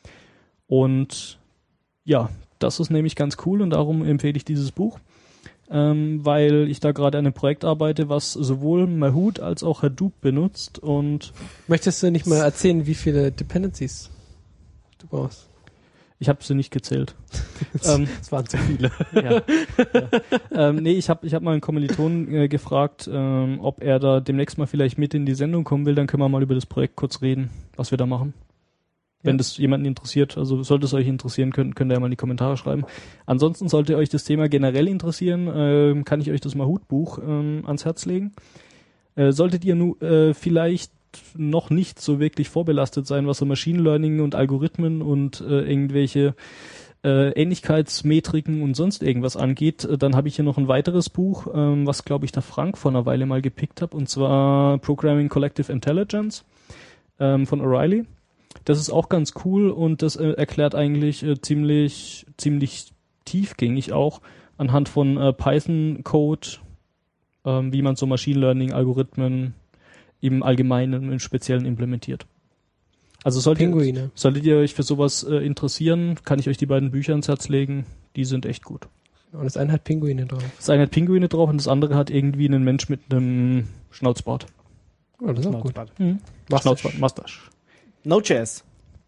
Speaker 3: Und ja, das ist nämlich ganz cool, und darum empfehle ich dieses Buch, ähm, weil ich da gerade an einem Projekt arbeite, was sowohl Mahout als auch Hadoop benutzt. Und
Speaker 4: Möchtest du nicht mal erzählen, wie viele Dependencies du brauchst?
Speaker 3: ich habe sie nicht gezählt. ähm,
Speaker 4: Es waren zu viele.
Speaker 3: Ja. ja. Ähm, nee, ich habe ich hab mal einen Kommilitonen äh, gefragt, ähm, ob er da demnächst mal vielleicht mit in die Sendung kommen will. Dann können wir mal über das Projekt kurz reden, was wir da machen. Wenn
Speaker 4: Ja.
Speaker 3: das jemanden interessiert, also sollte es euch interessieren, könnt, könnt ihr ja mal in die Kommentare schreiben. Ansonsten sollte euch das Thema generell interessieren, ähm, kann ich euch das Mahout-Buch ähm, ans Herz legen. Äh, solltet ihr nu, äh, vielleicht noch nicht so wirklich vorbelastet sein, was so Machine Learning und Algorithmen und äh, irgendwelche äh, Ähnlichkeitsmetriken und sonst irgendwas angeht, äh, dann habe ich hier noch ein weiteres Buch, ähm, was, glaube ich, der Frank vor einer Weile mal gepickt hat, und zwar Programming Collective Intelligence ähm, von O'Reilly. Das ist auch ganz cool, und das äh, erklärt eigentlich äh, ziemlich ziemlich tiefgängig auch anhand von äh, Python-Code, ähm, wie man so Machine Learning-Algorithmen im Allgemeinen und im Speziellen implementiert. Also solltet,
Speaker 4: Pinguine.
Speaker 3: solltet ihr euch für sowas äh, interessieren, kann ich euch die beiden Bücher ans Herz legen. Die sind echt gut.
Speaker 4: Und das eine hat Pinguine drauf.
Speaker 3: Das eine hat Pinguine drauf und das andere hat irgendwie einen Mensch mit einem Schnauzbart.
Speaker 4: Oh, das ist auch gut.
Speaker 2: Schnauzbart.
Speaker 3: Mhm. Schnauzbart, Mustache.
Speaker 2: Node.js.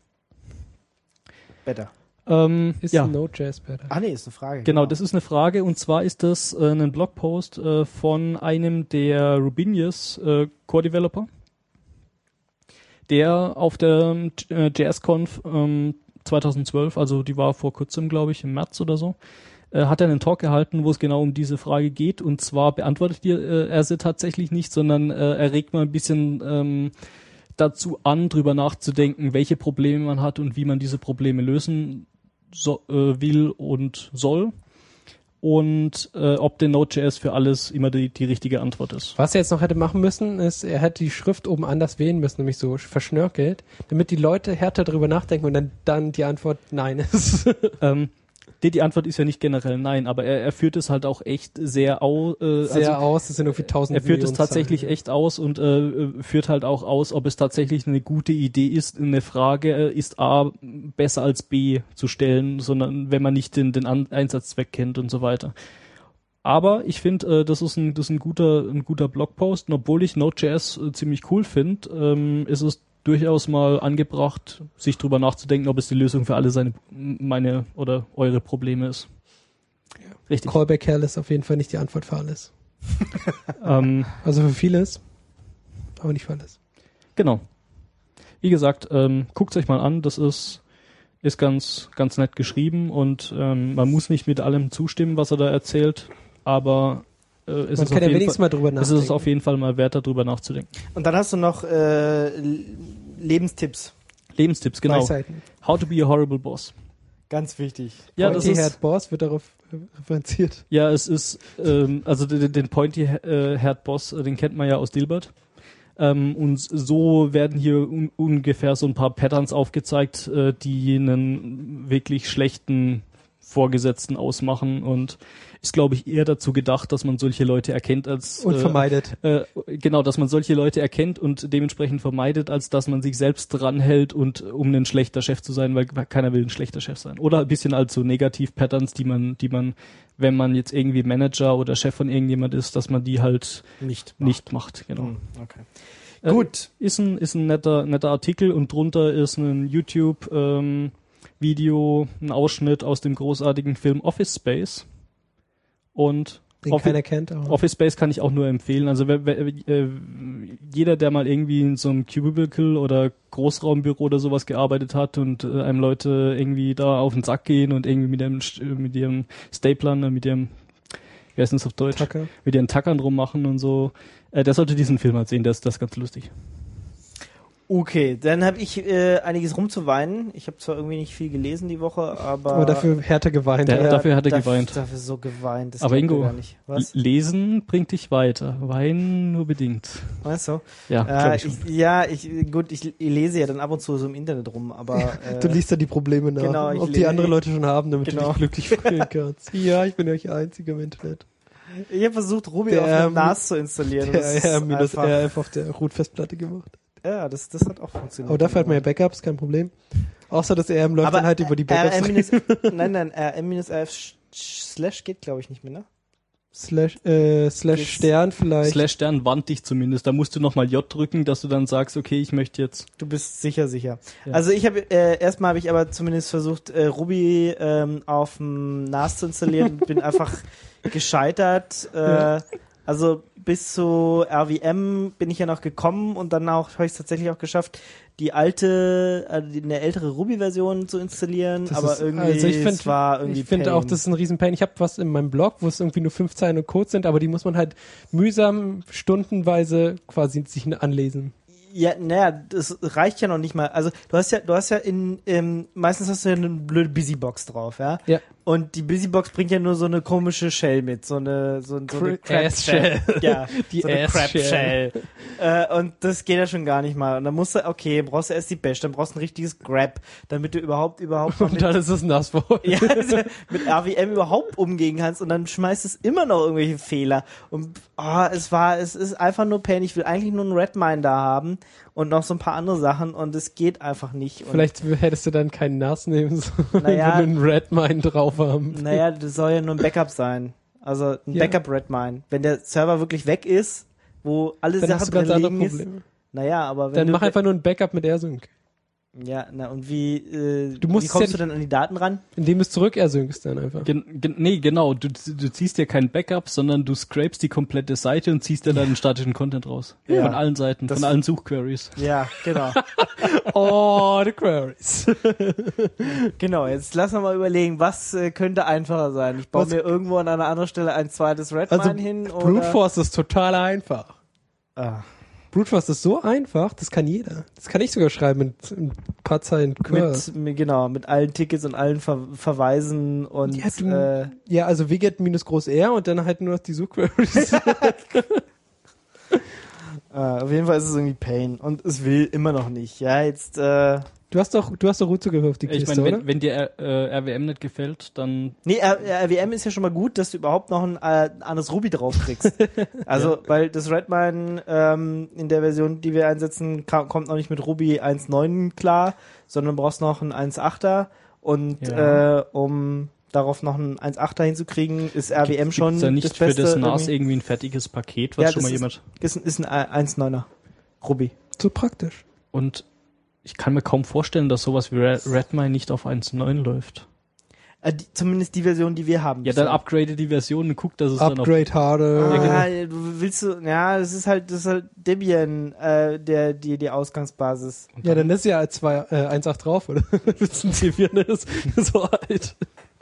Speaker 2: Better.
Speaker 3: Ähm,
Speaker 4: Ist
Speaker 3: ja,
Speaker 4: Node.js better?
Speaker 2: Ah nee, ist eine Frage.
Speaker 3: genau, das ist eine Frage, und zwar ist das äh, ein Blogpost äh, von einem der Rubinius äh, Core-Developer, der auf der äh, JSConf ähm, zweitausendzwölf, also die war vor kurzem, glaube ich, im März oder so, äh, hat er einen Talk gehalten, wo es genau um diese Frage geht, und zwar beantwortet ihr, äh, er sie tatsächlich nicht, sondern äh, er regt mal ein bisschen ähm, dazu an, drüber nachzudenken, welche Probleme man hat und wie man diese Probleme lösen so, äh, will und soll, und äh, ob denn Node.js für alles immer die, die richtige Antwort ist.
Speaker 4: Was er jetzt noch hätte machen müssen, ist, er hätte die Schrift oben anders wählen müssen, nämlich so verschnörkelt, damit die Leute härter drüber nachdenken und dann, dann die Antwort Nein ist.
Speaker 3: Ähm, die, die Antwort ist ja nicht generell nein, aber er, er führt es halt auch echt sehr aus. Äh,
Speaker 4: Sehr
Speaker 3: also,
Speaker 4: aus, das sind irgendwie tausend
Speaker 3: er führt es
Speaker 4: Millionen
Speaker 3: tatsächlich
Speaker 4: Zeilen.
Speaker 3: echt aus und äh, führt halt auch aus, ob es tatsächlich eine gute Idee ist, eine Frage äh, ist A besser als B zu stellen, sondern wenn man nicht den, den An- Einsatzzweck kennt und so weiter. Aber ich finde, äh, das ist ein, das ist ein guter, ein guter Blogpost. Und obwohl ich Node.js äh, ziemlich cool finde, ähm, ist es durchaus mal angebracht, sich drüber nachzudenken, ob es die Lösung für alle seine, meine oder eure Probleme ist.
Speaker 4: Ja.
Speaker 3: Richtig.
Speaker 4: Callback Hell ist auf jeden Fall nicht die Antwort für alles.
Speaker 3: ähm,
Speaker 4: Also für vieles, aber nicht für alles.
Speaker 3: Genau. Wie gesagt, ähm, guckt euch mal an, das ist, ist ganz, ganz nett geschrieben und ähm, man muss nicht mit allem zustimmen, was er da erzählt, aber äh, es,
Speaker 4: Man
Speaker 3: ist
Speaker 4: kann
Speaker 3: auf
Speaker 4: ja
Speaker 3: jeden
Speaker 4: wenigstens
Speaker 3: Fall,
Speaker 4: mal drüber
Speaker 3: es
Speaker 4: nachdenken.
Speaker 3: ist auf jeden Fall mal wert, darüber nachzudenken.
Speaker 2: Und dann hast du noch äh, Lebenstipps.
Speaker 3: Lebenstipps, genau.
Speaker 4: Weisheiten.
Speaker 3: How to be a horrible boss.
Speaker 2: Ganz wichtig.
Speaker 3: Ja, das
Speaker 4: Pointy
Speaker 3: ist,
Speaker 4: Haired Boss wird darauf äh, referenziert.
Speaker 3: ja, es ist, ähm, also den, den Pointy äh, Haired Boss, äh, den kennt man ja aus Dilbert. Ähm, und so werden hier un- ungefähr so ein paar Patterns aufgezeigt, äh, die einen wirklich schlechten Vorgesetzten ausmachen und ist, glaube ich, eher dazu gedacht, dass man solche Leute erkennt als
Speaker 4: Und
Speaker 3: äh,
Speaker 4: vermeidet.
Speaker 3: Äh, genau, dass man solche Leute erkennt und dementsprechend vermeidet, als dass man sich selbst dranhält und um ein schlechter Chef zu sein, weil keiner will ein schlechter Chef sein. Oder ein bisschen als so Negativ-Patterns, die man, die man, wenn man jetzt irgendwie Manager oder Chef von irgendjemand ist, dass man die halt
Speaker 2: Nicht.
Speaker 3: nicht macht. Genau.
Speaker 2: Hm, okay.
Speaker 3: Äh,
Speaker 2: Gut.
Speaker 3: Ist ein, ist ein netter, netter Artikel und drunter ist ein YouTube, ähm, Video, ein Ausschnitt aus dem großartigen Film Office Space. Und
Speaker 4: Den
Speaker 3: Offi-
Speaker 4: keiner kennt. Aber
Speaker 3: Office Space kann ich auch nur empfehlen. Also wer, wer, äh, jeder, der mal irgendwie in so einem Cubicle oder Großraumbüro oder sowas gearbeitet hat und äh, einem Leute irgendwie da auf den Sack gehen und irgendwie mit dem mit ihrem Staplern, äh, mit ihrem, wie heißt das auf Deutsch?
Speaker 4: Tacker.
Speaker 3: Mit ihren Tackern rummachen und so, äh, der sollte diesen Film halt sehen, das, das ist ganz lustig.
Speaker 2: Okay, dann habe ich äh, einiges rumzuweinen. Ich habe zwar irgendwie nicht viel gelesen die Woche, aber...
Speaker 4: aber dafür härter geweint.
Speaker 3: Der-
Speaker 4: ja.
Speaker 3: dafür hat er
Speaker 2: daf-
Speaker 3: geweint.
Speaker 2: Dafür so geweint. Das
Speaker 3: Aber
Speaker 2: glaubt ihr
Speaker 3: Ingo,
Speaker 2: gar nicht. Was?
Speaker 3: L- Lesen bringt dich weiter, Weinen nur bedingt.
Speaker 2: Weißt du?
Speaker 3: Ja, glaub
Speaker 2: Äh,
Speaker 3: ich schon.
Speaker 2: ich, ja, ich, gut, ich, ich lese ja dann ab und zu so im Internet rum, aber... Äh,
Speaker 4: Du liest ja die Probleme nach,
Speaker 2: genau, ich
Speaker 4: ob die
Speaker 2: lese-
Speaker 4: andere Leute schon haben, damit
Speaker 2: Genau.
Speaker 4: du dich glücklich fühlen kannst. Ja, ich bin ja nicht einziger im Internet.
Speaker 2: ich habe versucht, Ruby
Speaker 4: Der,
Speaker 2: auf einem
Speaker 4: ähm,
Speaker 2: N A S zu installieren. und
Speaker 4: Der
Speaker 2: das ist
Speaker 4: R minus
Speaker 2: einfach-
Speaker 4: R F auf der Root-Festplatte gemacht.
Speaker 2: Ja, das, das hat auch funktioniert.
Speaker 4: Aber dafür hat man ja Backups, kein Problem. Außer das R M läuft
Speaker 2: Aber
Speaker 4: dann halt über die Backups.
Speaker 2: R M- Nein, nein, R M-R F slash geht, glaube ich, nicht mehr, ne?
Speaker 4: Slash, äh, slash
Speaker 2: Geht's-
Speaker 4: Stern vielleicht.
Speaker 3: Slash Stern warnt dich zumindest. Da musst du nochmal J drücken, dass du dann sagst, okay, ich möchte jetzt.
Speaker 2: Du bist sicher, sicher.
Speaker 3: Ja.
Speaker 2: Also ich habe, äh, erstmal habe ich aber zumindest versucht, äh, Ruby ähm, auf dem N A S zu installieren. Bin einfach gescheitert. Äh,
Speaker 4: Ja.
Speaker 2: Also bis zu R V M bin ich ja noch gekommen und dann auch habe ich es tatsächlich auch geschafft, die alte, also die, eine ältere Ruby-Version zu installieren,
Speaker 4: Das
Speaker 2: aber
Speaker 4: ist-
Speaker 2: irgendwie
Speaker 4: also ich find-
Speaker 2: es war irgendwie
Speaker 4: Ich finde
Speaker 2: Pain.
Speaker 4: auch, das ist ein Riesenpain. Ich habe was in meinem Blog, wo es irgendwie nur fünf Zeilen und Code sind, aber die muss man halt mühsam stundenweise quasi sich anlesen.
Speaker 2: Ja, naja, das reicht ja noch nicht mal. Also du hast ja, du hast ja in, ähm, meistens hast du ja eine blöde Busybox drauf, ja.
Speaker 4: Ja.
Speaker 2: Und die Busybox bringt ja nur so eine komische Shell mit, so eine, so, so eine
Speaker 4: Cra- Ass-Shell.
Speaker 2: Ja,
Speaker 4: Die
Speaker 2: so eine
Speaker 4: Ass-Shell.
Speaker 2: Crap-Shell. Äh, und das geht ja schon gar nicht mal. Und dann musst du, okay, brauchst du erst die Bash, dann brauchst du ein richtiges Grab, damit du überhaupt, überhaupt mal
Speaker 4: Und dann ist es nass vor.
Speaker 2: ja, also mit R V M überhaupt umgehen kannst und dann schmeißt es immer noch irgendwelche Fehler. Und oh, es war, es ist einfach nur Pain. Ich will eigentlich nur einen Redmine da haben und noch so ein paar andere Sachen und es geht einfach nicht. Und
Speaker 4: Vielleicht hättest du dann keinen Nass nehmen sollen,
Speaker 2: Naja.
Speaker 4: wenn wir einen Redmine drauf haben.
Speaker 2: naja, das soll ja nur ein Backup sein. Also ein
Speaker 4: Ja.
Speaker 2: Backup Redmine. Wenn der Server wirklich weg ist, wo alle
Speaker 4: Dann hast
Speaker 2: Sachen
Speaker 4: du ganz
Speaker 2: drin
Speaker 4: andere
Speaker 2: liegen ist.
Speaker 4: Probleme.
Speaker 2: Naja, aber wenn
Speaker 4: Dann
Speaker 2: du
Speaker 4: mach einfach nur ein Backup mit AirSync.
Speaker 2: ja, na und wie, äh,
Speaker 4: Du musst
Speaker 2: wie
Speaker 4: es
Speaker 2: kommst
Speaker 4: ja
Speaker 2: du denn an die Daten ran?
Speaker 4: Indem du es zurück AirSyncst dann einfach.
Speaker 3: Gen, gen, nee, genau. Du, du ziehst dir kein Backup, sondern du scrapest die komplette Seite und ziehst dir dann den statischen Content raus.
Speaker 2: Ja.
Speaker 3: Von allen Seiten,
Speaker 2: Das-
Speaker 3: von allen Suchqueries.
Speaker 2: Ja, genau.
Speaker 4: Oh, the queries.
Speaker 2: Genau, jetzt lass uns mal überlegen, was äh, könnte einfacher sein. Ich baue
Speaker 4: Was-
Speaker 2: mir irgendwo an einer anderen Stelle ein zweites Redmine
Speaker 4: Also,
Speaker 2: hin
Speaker 4: Brute
Speaker 2: oder...
Speaker 4: Force ist total einfach.
Speaker 2: Ah,
Speaker 4: Brute Force ist so einfach, das kann jeder. Das kann ich sogar schreiben mit ein paar Zeilen Curl.
Speaker 2: mit, mit, genau, mit allen Tickets und allen Ver Verweisen und
Speaker 4: Ja, du-
Speaker 2: äh,
Speaker 4: Ja, also Wiget minus groß R und dann halt nur noch die Suchqueries.
Speaker 2: äh, auf jeden Fall ist es irgendwie Pain und es will immer noch nicht. Ja, jetzt äh,
Speaker 4: Du hast doch, du hast doch Root-Zugriff auf die
Speaker 3: Ich
Speaker 4: Kiste,
Speaker 3: meine,
Speaker 4: oder?
Speaker 3: wenn, wenn dir äh, R W M nicht gefällt, dann
Speaker 2: nee, R W M ist ja schon mal gut, dass du überhaupt noch ein äh, anderes Ruby drauf kriegst. Also, weil das Redmine ähm, in der Version, die wir einsetzen, ka- kommt noch nicht mit Ruby eins Punkt neun klar, sondern brauchst noch ein eins Punkt achter und
Speaker 3: Ja.
Speaker 2: äh, um darauf noch ein eins Komma achter hinzukriegen, ist R W M schon
Speaker 3: Gibt's da nicht
Speaker 2: das Beste.
Speaker 3: für das N A S
Speaker 2: irgendwie?
Speaker 3: irgendwie ein fertiges Paket, was
Speaker 2: Ja,
Speaker 3: schon
Speaker 2: das
Speaker 3: mal
Speaker 2: ist-
Speaker 3: jemand...
Speaker 2: Ist, ein- ist ein eins Komma neuner Ruby.
Speaker 4: So praktisch.
Speaker 3: Und ich kann mir kaum vorstellen, dass sowas wie Red- Redmine nicht auf eins Punkt neun läuft.
Speaker 2: Äh, die, zumindest die Version, die wir haben.
Speaker 3: Ja, dann upgrade die Version und guck, dass es dann auf...
Speaker 4: Upgrade harder.
Speaker 2: Ah, du willst du, ja, das ist halt, das ist halt Debian, äh, der, die, die Ausgangsbasis.
Speaker 4: Ja, dann ist ja zwei, äh, eins Komma acht drauf, oder? Das ist ein Debian, das ist so alt.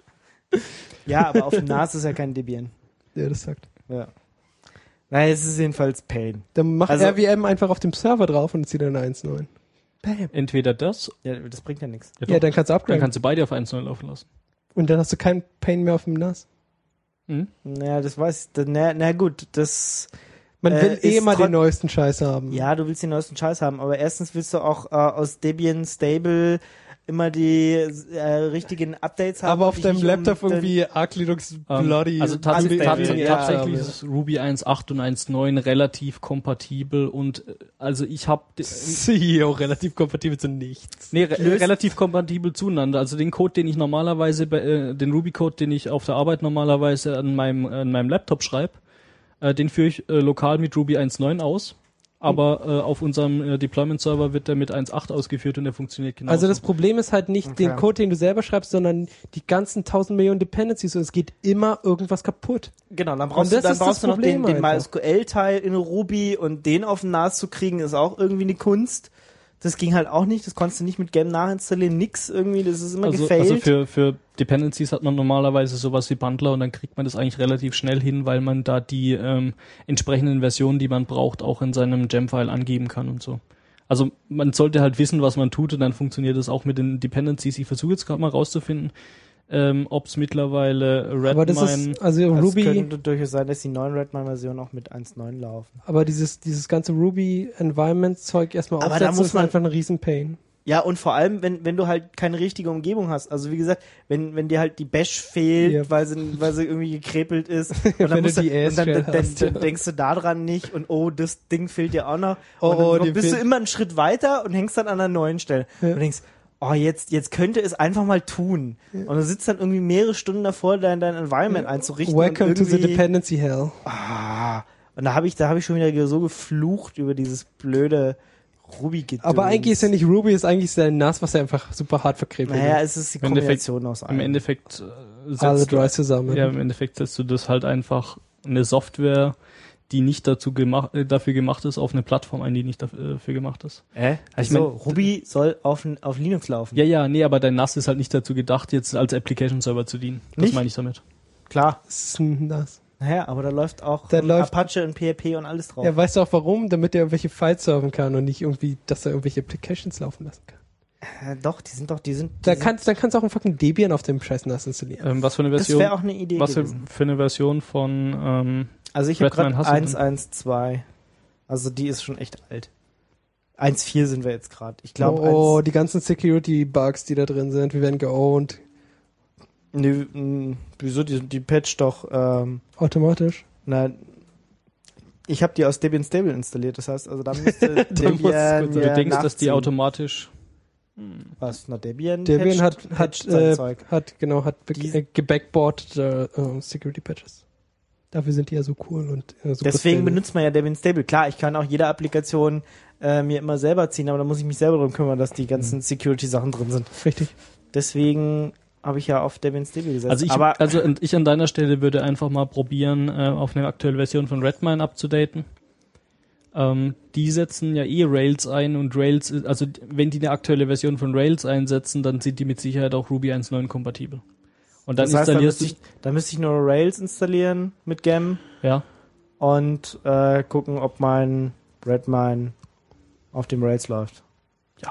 Speaker 2: Ja, aber auf dem N A S ist ja kein Debian.
Speaker 4: Ja, das sagt.
Speaker 2: Ja. Naja, es ist jedenfalls Pain.
Speaker 4: Dann mach
Speaker 2: Also-
Speaker 4: R W M einfach auf dem Server drauf und zieht dann eine eins Komma neun. Bam.
Speaker 3: Entweder das,
Speaker 2: Ja, das bringt ja nichts.
Speaker 3: ja,
Speaker 4: Ja,
Speaker 3: doch,
Speaker 4: dann kannst du
Speaker 3: dann
Speaker 4: upgraden.
Speaker 3: kannst du beide auf eins Punkt neun laufen lassen.
Speaker 4: Und dann hast du keinen Pain mehr auf dem N A S.
Speaker 3: Mhm.
Speaker 2: Naja, das weiß ich, na, na gut, das,
Speaker 4: Man
Speaker 2: Äh,
Speaker 4: will eh
Speaker 2: ist
Speaker 4: mal
Speaker 2: trot-
Speaker 4: den neuesten Scheiß haben.
Speaker 2: ja, du willst den neuesten Scheiß haben, aber erstens willst du auch äh, aus Debian Stable immer die äh, richtigen Updates haben.
Speaker 4: Aber auf
Speaker 2: die
Speaker 4: deinem
Speaker 2: dich um
Speaker 4: Laptop
Speaker 2: den-
Speaker 4: irgendwie Arc Linux
Speaker 3: Ähm,
Speaker 4: Bloody.
Speaker 3: also tats
Speaker 2: Unstable,
Speaker 3: tats
Speaker 2: ja.
Speaker 3: tatsächlich ist Ruby eins Punkt acht und eins Punkt neun relativ kompatibel und äh, also ich habe
Speaker 4: C E O relativ kompatibel zu nichts.
Speaker 3: nee, re relativ kompatibel zueinander. Also den Code, den ich normalerweise bei, äh, den Ruby-Code, den ich auf der Arbeit normalerweise an meinem an meinem Laptop schreibe, äh, den führe ich äh, lokal mit Ruby eins Punkt neun aus. Aber äh, auf unserem äh, Deployment-Server wird der mit eins Punkt acht ausgeführt und der funktioniert genauso.
Speaker 4: Also das Problem ist halt nicht
Speaker 2: Okay.
Speaker 4: den Code, den du selber schreibst, sondern die ganzen tausend Millionen Dependencies und es geht immer irgendwas kaputt.
Speaker 2: Genau, dann
Speaker 4: Und
Speaker 2: brauchst du,
Speaker 4: das
Speaker 2: dann
Speaker 4: ist
Speaker 2: brauchst
Speaker 4: das
Speaker 2: du noch den,
Speaker 4: Problem
Speaker 2: den
Speaker 4: einfach.
Speaker 2: MySQL-Teil in Ruby und den auf den N A S zu kriegen, ist auch irgendwie eine Kunst. Das ging halt auch nicht, das konntest du nicht mit Gem nachinstallieren, nix irgendwie, das ist immer
Speaker 3: also,
Speaker 2: gefailt.
Speaker 3: also für, für Dependencies hat man normalerweise sowas wie Bundler und dann kriegt man das eigentlich relativ schnell hin, weil man da die ähm, entsprechenden Versionen, die man braucht, auch in seinem Gem-File angeben kann und so. Also man sollte halt wissen, was man tut und dann funktioniert das auch mit den Dependencies. Ich versuche jetzt gerade mal rauszufinden, ähm, ob es mittlerweile
Speaker 4: Aber das
Speaker 3: Redmine...
Speaker 4: ist, also
Speaker 2: Es
Speaker 4: Ruby,
Speaker 2: könnte durchaus sein, dass die neuen Redmine-Versionen auch mit eins Punkt neun laufen.
Speaker 4: aber dieses, dieses ganze Ruby-Environment-Zeug erstmal
Speaker 2: Aber da
Speaker 4: aufsetzen,
Speaker 2: muss
Speaker 4: ist
Speaker 2: man-
Speaker 4: einfach ein Riesen-Pain.
Speaker 2: Ja, und vor allem, wenn, wenn du halt keine richtige Umgebung hast. Also wie gesagt, wenn, wenn dir halt die Bash fehlt,
Speaker 4: Ja.
Speaker 2: weil sie, weil sie irgendwie gekrepelt ist, und
Speaker 4: Wenn
Speaker 2: dann,
Speaker 4: du
Speaker 2: musst du,
Speaker 4: die
Speaker 2: und dann,
Speaker 4: A S-Shell
Speaker 2: dann, dann,
Speaker 4: hast, ja.
Speaker 2: dann denkst du da dran nicht und oh, das Ding fehlt dir auch noch.
Speaker 4: Oh,
Speaker 2: Und dann
Speaker 4: oh,
Speaker 2: noch
Speaker 4: dem
Speaker 2: bist du
Speaker 4: fehlt-
Speaker 2: immer einen Schritt weiter und hängst dann an einer neuen Stelle.
Speaker 4: Ja.
Speaker 2: Und denkst, oh, jetzt, jetzt könnte es einfach mal tun. Und du sitzt dann irgendwie mehrere Stunden davor, dein, dein Environment einzurichten.
Speaker 4: Welcome
Speaker 2: und
Speaker 4: to the
Speaker 2: irgendwie-
Speaker 4: dependency hell.
Speaker 2: Ah, und da habe ich, da habe ich schon wieder so geflucht über dieses blöde Ruby-Gedöns.
Speaker 4: Aber eigentlich ist ja nicht Ruby, ist eigentlich der N A S, was ja einfach super hart verkrepelt
Speaker 2: Naja,
Speaker 4: ist.
Speaker 2: es ist die
Speaker 3: Im Endeffekt-
Speaker 2: Kombination aus allem.
Speaker 3: Im Endeffekt äh, setzt
Speaker 4: Alle
Speaker 3: du-
Speaker 4: drei zusammen.
Speaker 3: Ja, im Endeffekt setzt du das halt einfach eine Software, die nicht dazu gemacht, äh, dafür gemacht ist, auf eine Plattform ein, die nicht dafür, dafür gemacht ist.
Speaker 2: Äh?
Speaker 3: Ich
Speaker 2: Also,
Speaker 3: mein-
Speaker 2: Ruby soll auf, auf Linux laufen.
Speaker 3: Ja, ja, nee, aber dein N A S ist halt nicht dazu gedacht, jetzt als Application-Server zu dienen. Das
Speaker 2: Nicht?
Speaker 3: meine ich damit.
Speaker 2: Klar.
Speaker 4: Das ist ein N A S.
Speaker 2: Naja, aber da läuft auch
Speaker 4: Da
Speaker 2: ähm,
Speaker 4: läuft-
Speaker 2: Apache und P H P und alles drauf.
Speaker 4: Ja, weißt du auch warum? Damit er irgendwelche Files serven kann und nicht irgendwie, dass er irgendwelche Applications laufen lassen kann.
Speaker 2: Äh, doch, die sind doch, die sind. Die
Speaker 4: Da
Speaker 2: sind
Speaker 4: kannst, dann kannst du auch ein fucking Debian auf dem scheiß N A S installieren.
Speaker 3: Ähm, was für eine
Speaker 2: das
Speaker 3: Version?
Speaker 2: wäre auch eine Idee
Speaker 3: Was für,
Speaker 2: gewesen.
Speaker 3: für eine Version von ähm,
Speaker 2: Also ich habe
Speaker 3: Redmine
Speaker 2: gerade
Speaker 3: hast du denn?
Speaker 2: eins Punkt eins Punkt zwei. Also die ist schon echt alt. eins Punkt vier sind wir jetzt gerade. Ich glaube,
Speaker 4: oh, die ganzen Security-Bugs, die da drin sind, wir werden geowned.
Speaker 2: nee, mh, wieso die, die patcht doch. Ähm,
Speaker 4: Automatisch.
Speaker 2: na, ich habe die aus Debian Stable installiert. Das heißt, also da müsste
Speaker 4: Da muss es
Speaker 2: Debian
Speaker 4: gut sein.
Speaker 3: du
Speaker 2: mir
Speaker 3: denkst, dass die
Speaker 2: nachziehen.
Speaker 3: automatisch
Speaker 2: Was? Na Debian.
Speaker 4: Debian hat,
Speaker 2: patcht-
Speaker 4: hat,
Speaker 2: patcht sein
Speaker 4: äh,
Speaker 2: Zeug.
Speaker 4: hat, genau, hat be-
Speaker 2: Die-
Speaker 4: äh, gebackboardet äh, Security-Patches. Dafür sind die ja so cool und äh, super
Speaker 2: Deswegen
Speaker 4: stable.
Speaker 2: benutzt man ja Debian Stable. Klar, ich kann auch jede Applikation äh, mir immer selber ziehen, aber da muss ich mich selber darum kümmern, dass die ganzen Security-Sachen drin sind.
Speaker 4: Richtig.
Speaker 2: Deswegen habe ich ja auf Debian Stable gesetzt.
Speaker 3: Also ich,
Speaker 2: aber
Speaker 3: also und ich an deiner Stelle würde einfach mal probieren, äh, auf eine aktuelle Version von Redmine abzudaten. Ähm, die setzen ja eh Rails ein und Rails, ist- also wenn die eine aktuelle Version von Rails einsetzen, dann sind die mit Sicherheit auch Ruby eins Punkt neun kompatibel. Und dann
Speaker 2: das heißt, da
Speaker 3: installierst
Speaker 2: müsste, ich, da müsste ich nur Rails installieren mit Gem
Speaker 3: du, ja,
Speaker 2: und äh, gucken, ob mein Redmine auf dem Rails läuft.
Speaker 3: Ja.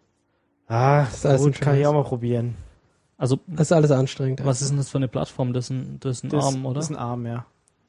Speaker 2: Ah,
Speaker 4: ist alles
Speaker 2: gut,
Speaker 4: ein
Speaker 2: kann ich
Speaker 4: Scheiß.
Speaker 2: auch mal probieren.
Speaker 3: also
Speaker 4: Das ist alles anstrengend.
Speaker 3: was ist denn das für eine Plattform? Das ist ein, das ist ein
Speaker 2: Das,
Speaker 3: Arm, oder?
Speaker 2: Das ist ein Arm, ja.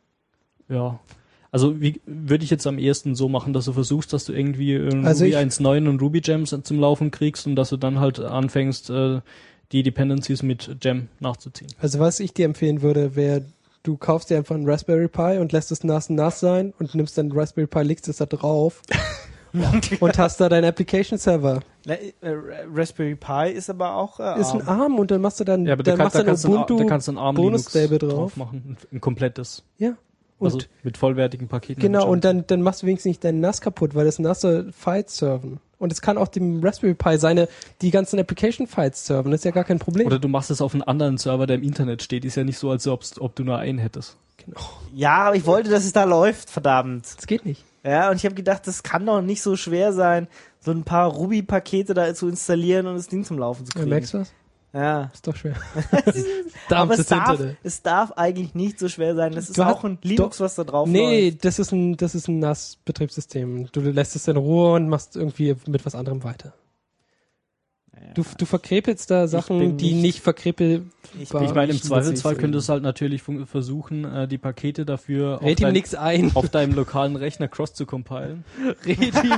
Speaker 3: Ja. Also wie würde ich jetzt am ehesten so machen, dass du versuchst, dass du irgendwie äh,
Speaker 4: Also
Speaker 3: Ruby
Speaker 4: ich-
Speaker 3: eins Punkt neun und Ruby Gems zum Laufen kriegst und dass du dann halt anfängst, äh, die Dependencies mit Gem nachzuziehen.
Speaker 4: Also was ich dir empfehlen würde, wäre, du kaufst dir einfach einen Raspberry Pi und lässt es nass nass sein und nimmst dann Raspberry Pi, legst es da drauf und hast da deinen Application-Server.
Speaker 2: Na, äh, Raspberry Pi ist aber auch äh,
Speaker 4: Ist ein ARM und dann machst du dann,
Speaker 3: Ja, aber
Speaker 4: dann
Speaker 3: da,
Speaker 4: machst
Speaker 3: kann,
Speaker 4: du
Speaker 3: da,
Speaker 4: ein
Speaker 3: kannst du ein,
Speaker 4: Ubuntu
Speaker 3: da kannst du ein ARM
Speaker 4: Bonus
Speaker 3: Linux
Speaker 4: Stable drauf.
Speaker 3: drauf machen, ein, ein komplettes.
Speaker 4: Ja. Und
Speaker 3: Also mit vollwertigen Paketen.
Speaker 4: genau, und dann, dann machst du wenigstens nicht deinen N A S kaputt, weil das N A S soll Files serven. Und es kann auch dem Raspberry Pi seine, die ganzen Application-Files serven. Das ist ja gar kein Problem.
Speaker 3: Oder du machst es auf einen anderen Server, der im Internet steht. Ist ja nicht so, als ob's, ob du nur einen hättest.
Speaker 4: Genau.
Speaker 2: Ja, aber ich wollte, dass es da läuft, verdammt.
Speaker 4: Das geht nicht.
Speaker 2: Ja, und ich habe gedacht, das kann doch nicht so schwer sein, so ein paar Ruby-Pakete da zu installieren und das Ding zum Laufen zu
Speaker 4: Ja,
Speaker 2: kriegen.
Speaker 4: merkst du was?
Speaker 2: Ja.
Speaker 4: Ist doch schwer.
Speaker 2: Aber es darf,
Speaker 4: Internet.
Speaker 2: es darf eigentlich nicht so schwer sein. Das ist
Speaker 4: Du
Speaker 2: auch
Speaker 4: hast-
Speaker 2: ein Linux, was da drauf
Speaker 4: Nee,
Speaker 2: läuft.
Speaker 4: das ist ein, das ist ein N A S-Betriebssystem. Du lässt es in Ruhe und machst irgendwie mit was anderem weiter. Du, du verkrepelst da Sachen,
Speaker 2: bin
Speaker 4: die
Speaker 2: nicht-
Speaker 4: nicht verkrepelbar
Speaker 2: Ich
Speaker 3: Ich meine, im
Speaker 2: nicht
Speaker 3: Zweifelsfall
Speaker 2: witzig.
Speaker 3: könntest du halt natürlich fun- versuchen, äh, die Pakete dafür auf,
Speaker 4: Red ihm
Speaker 3: dein,
Speaker 4: nix ein.
Speaker 3: auf deinem lokalen Rechner cross zu compilen.
Speaker 4: Red ihm,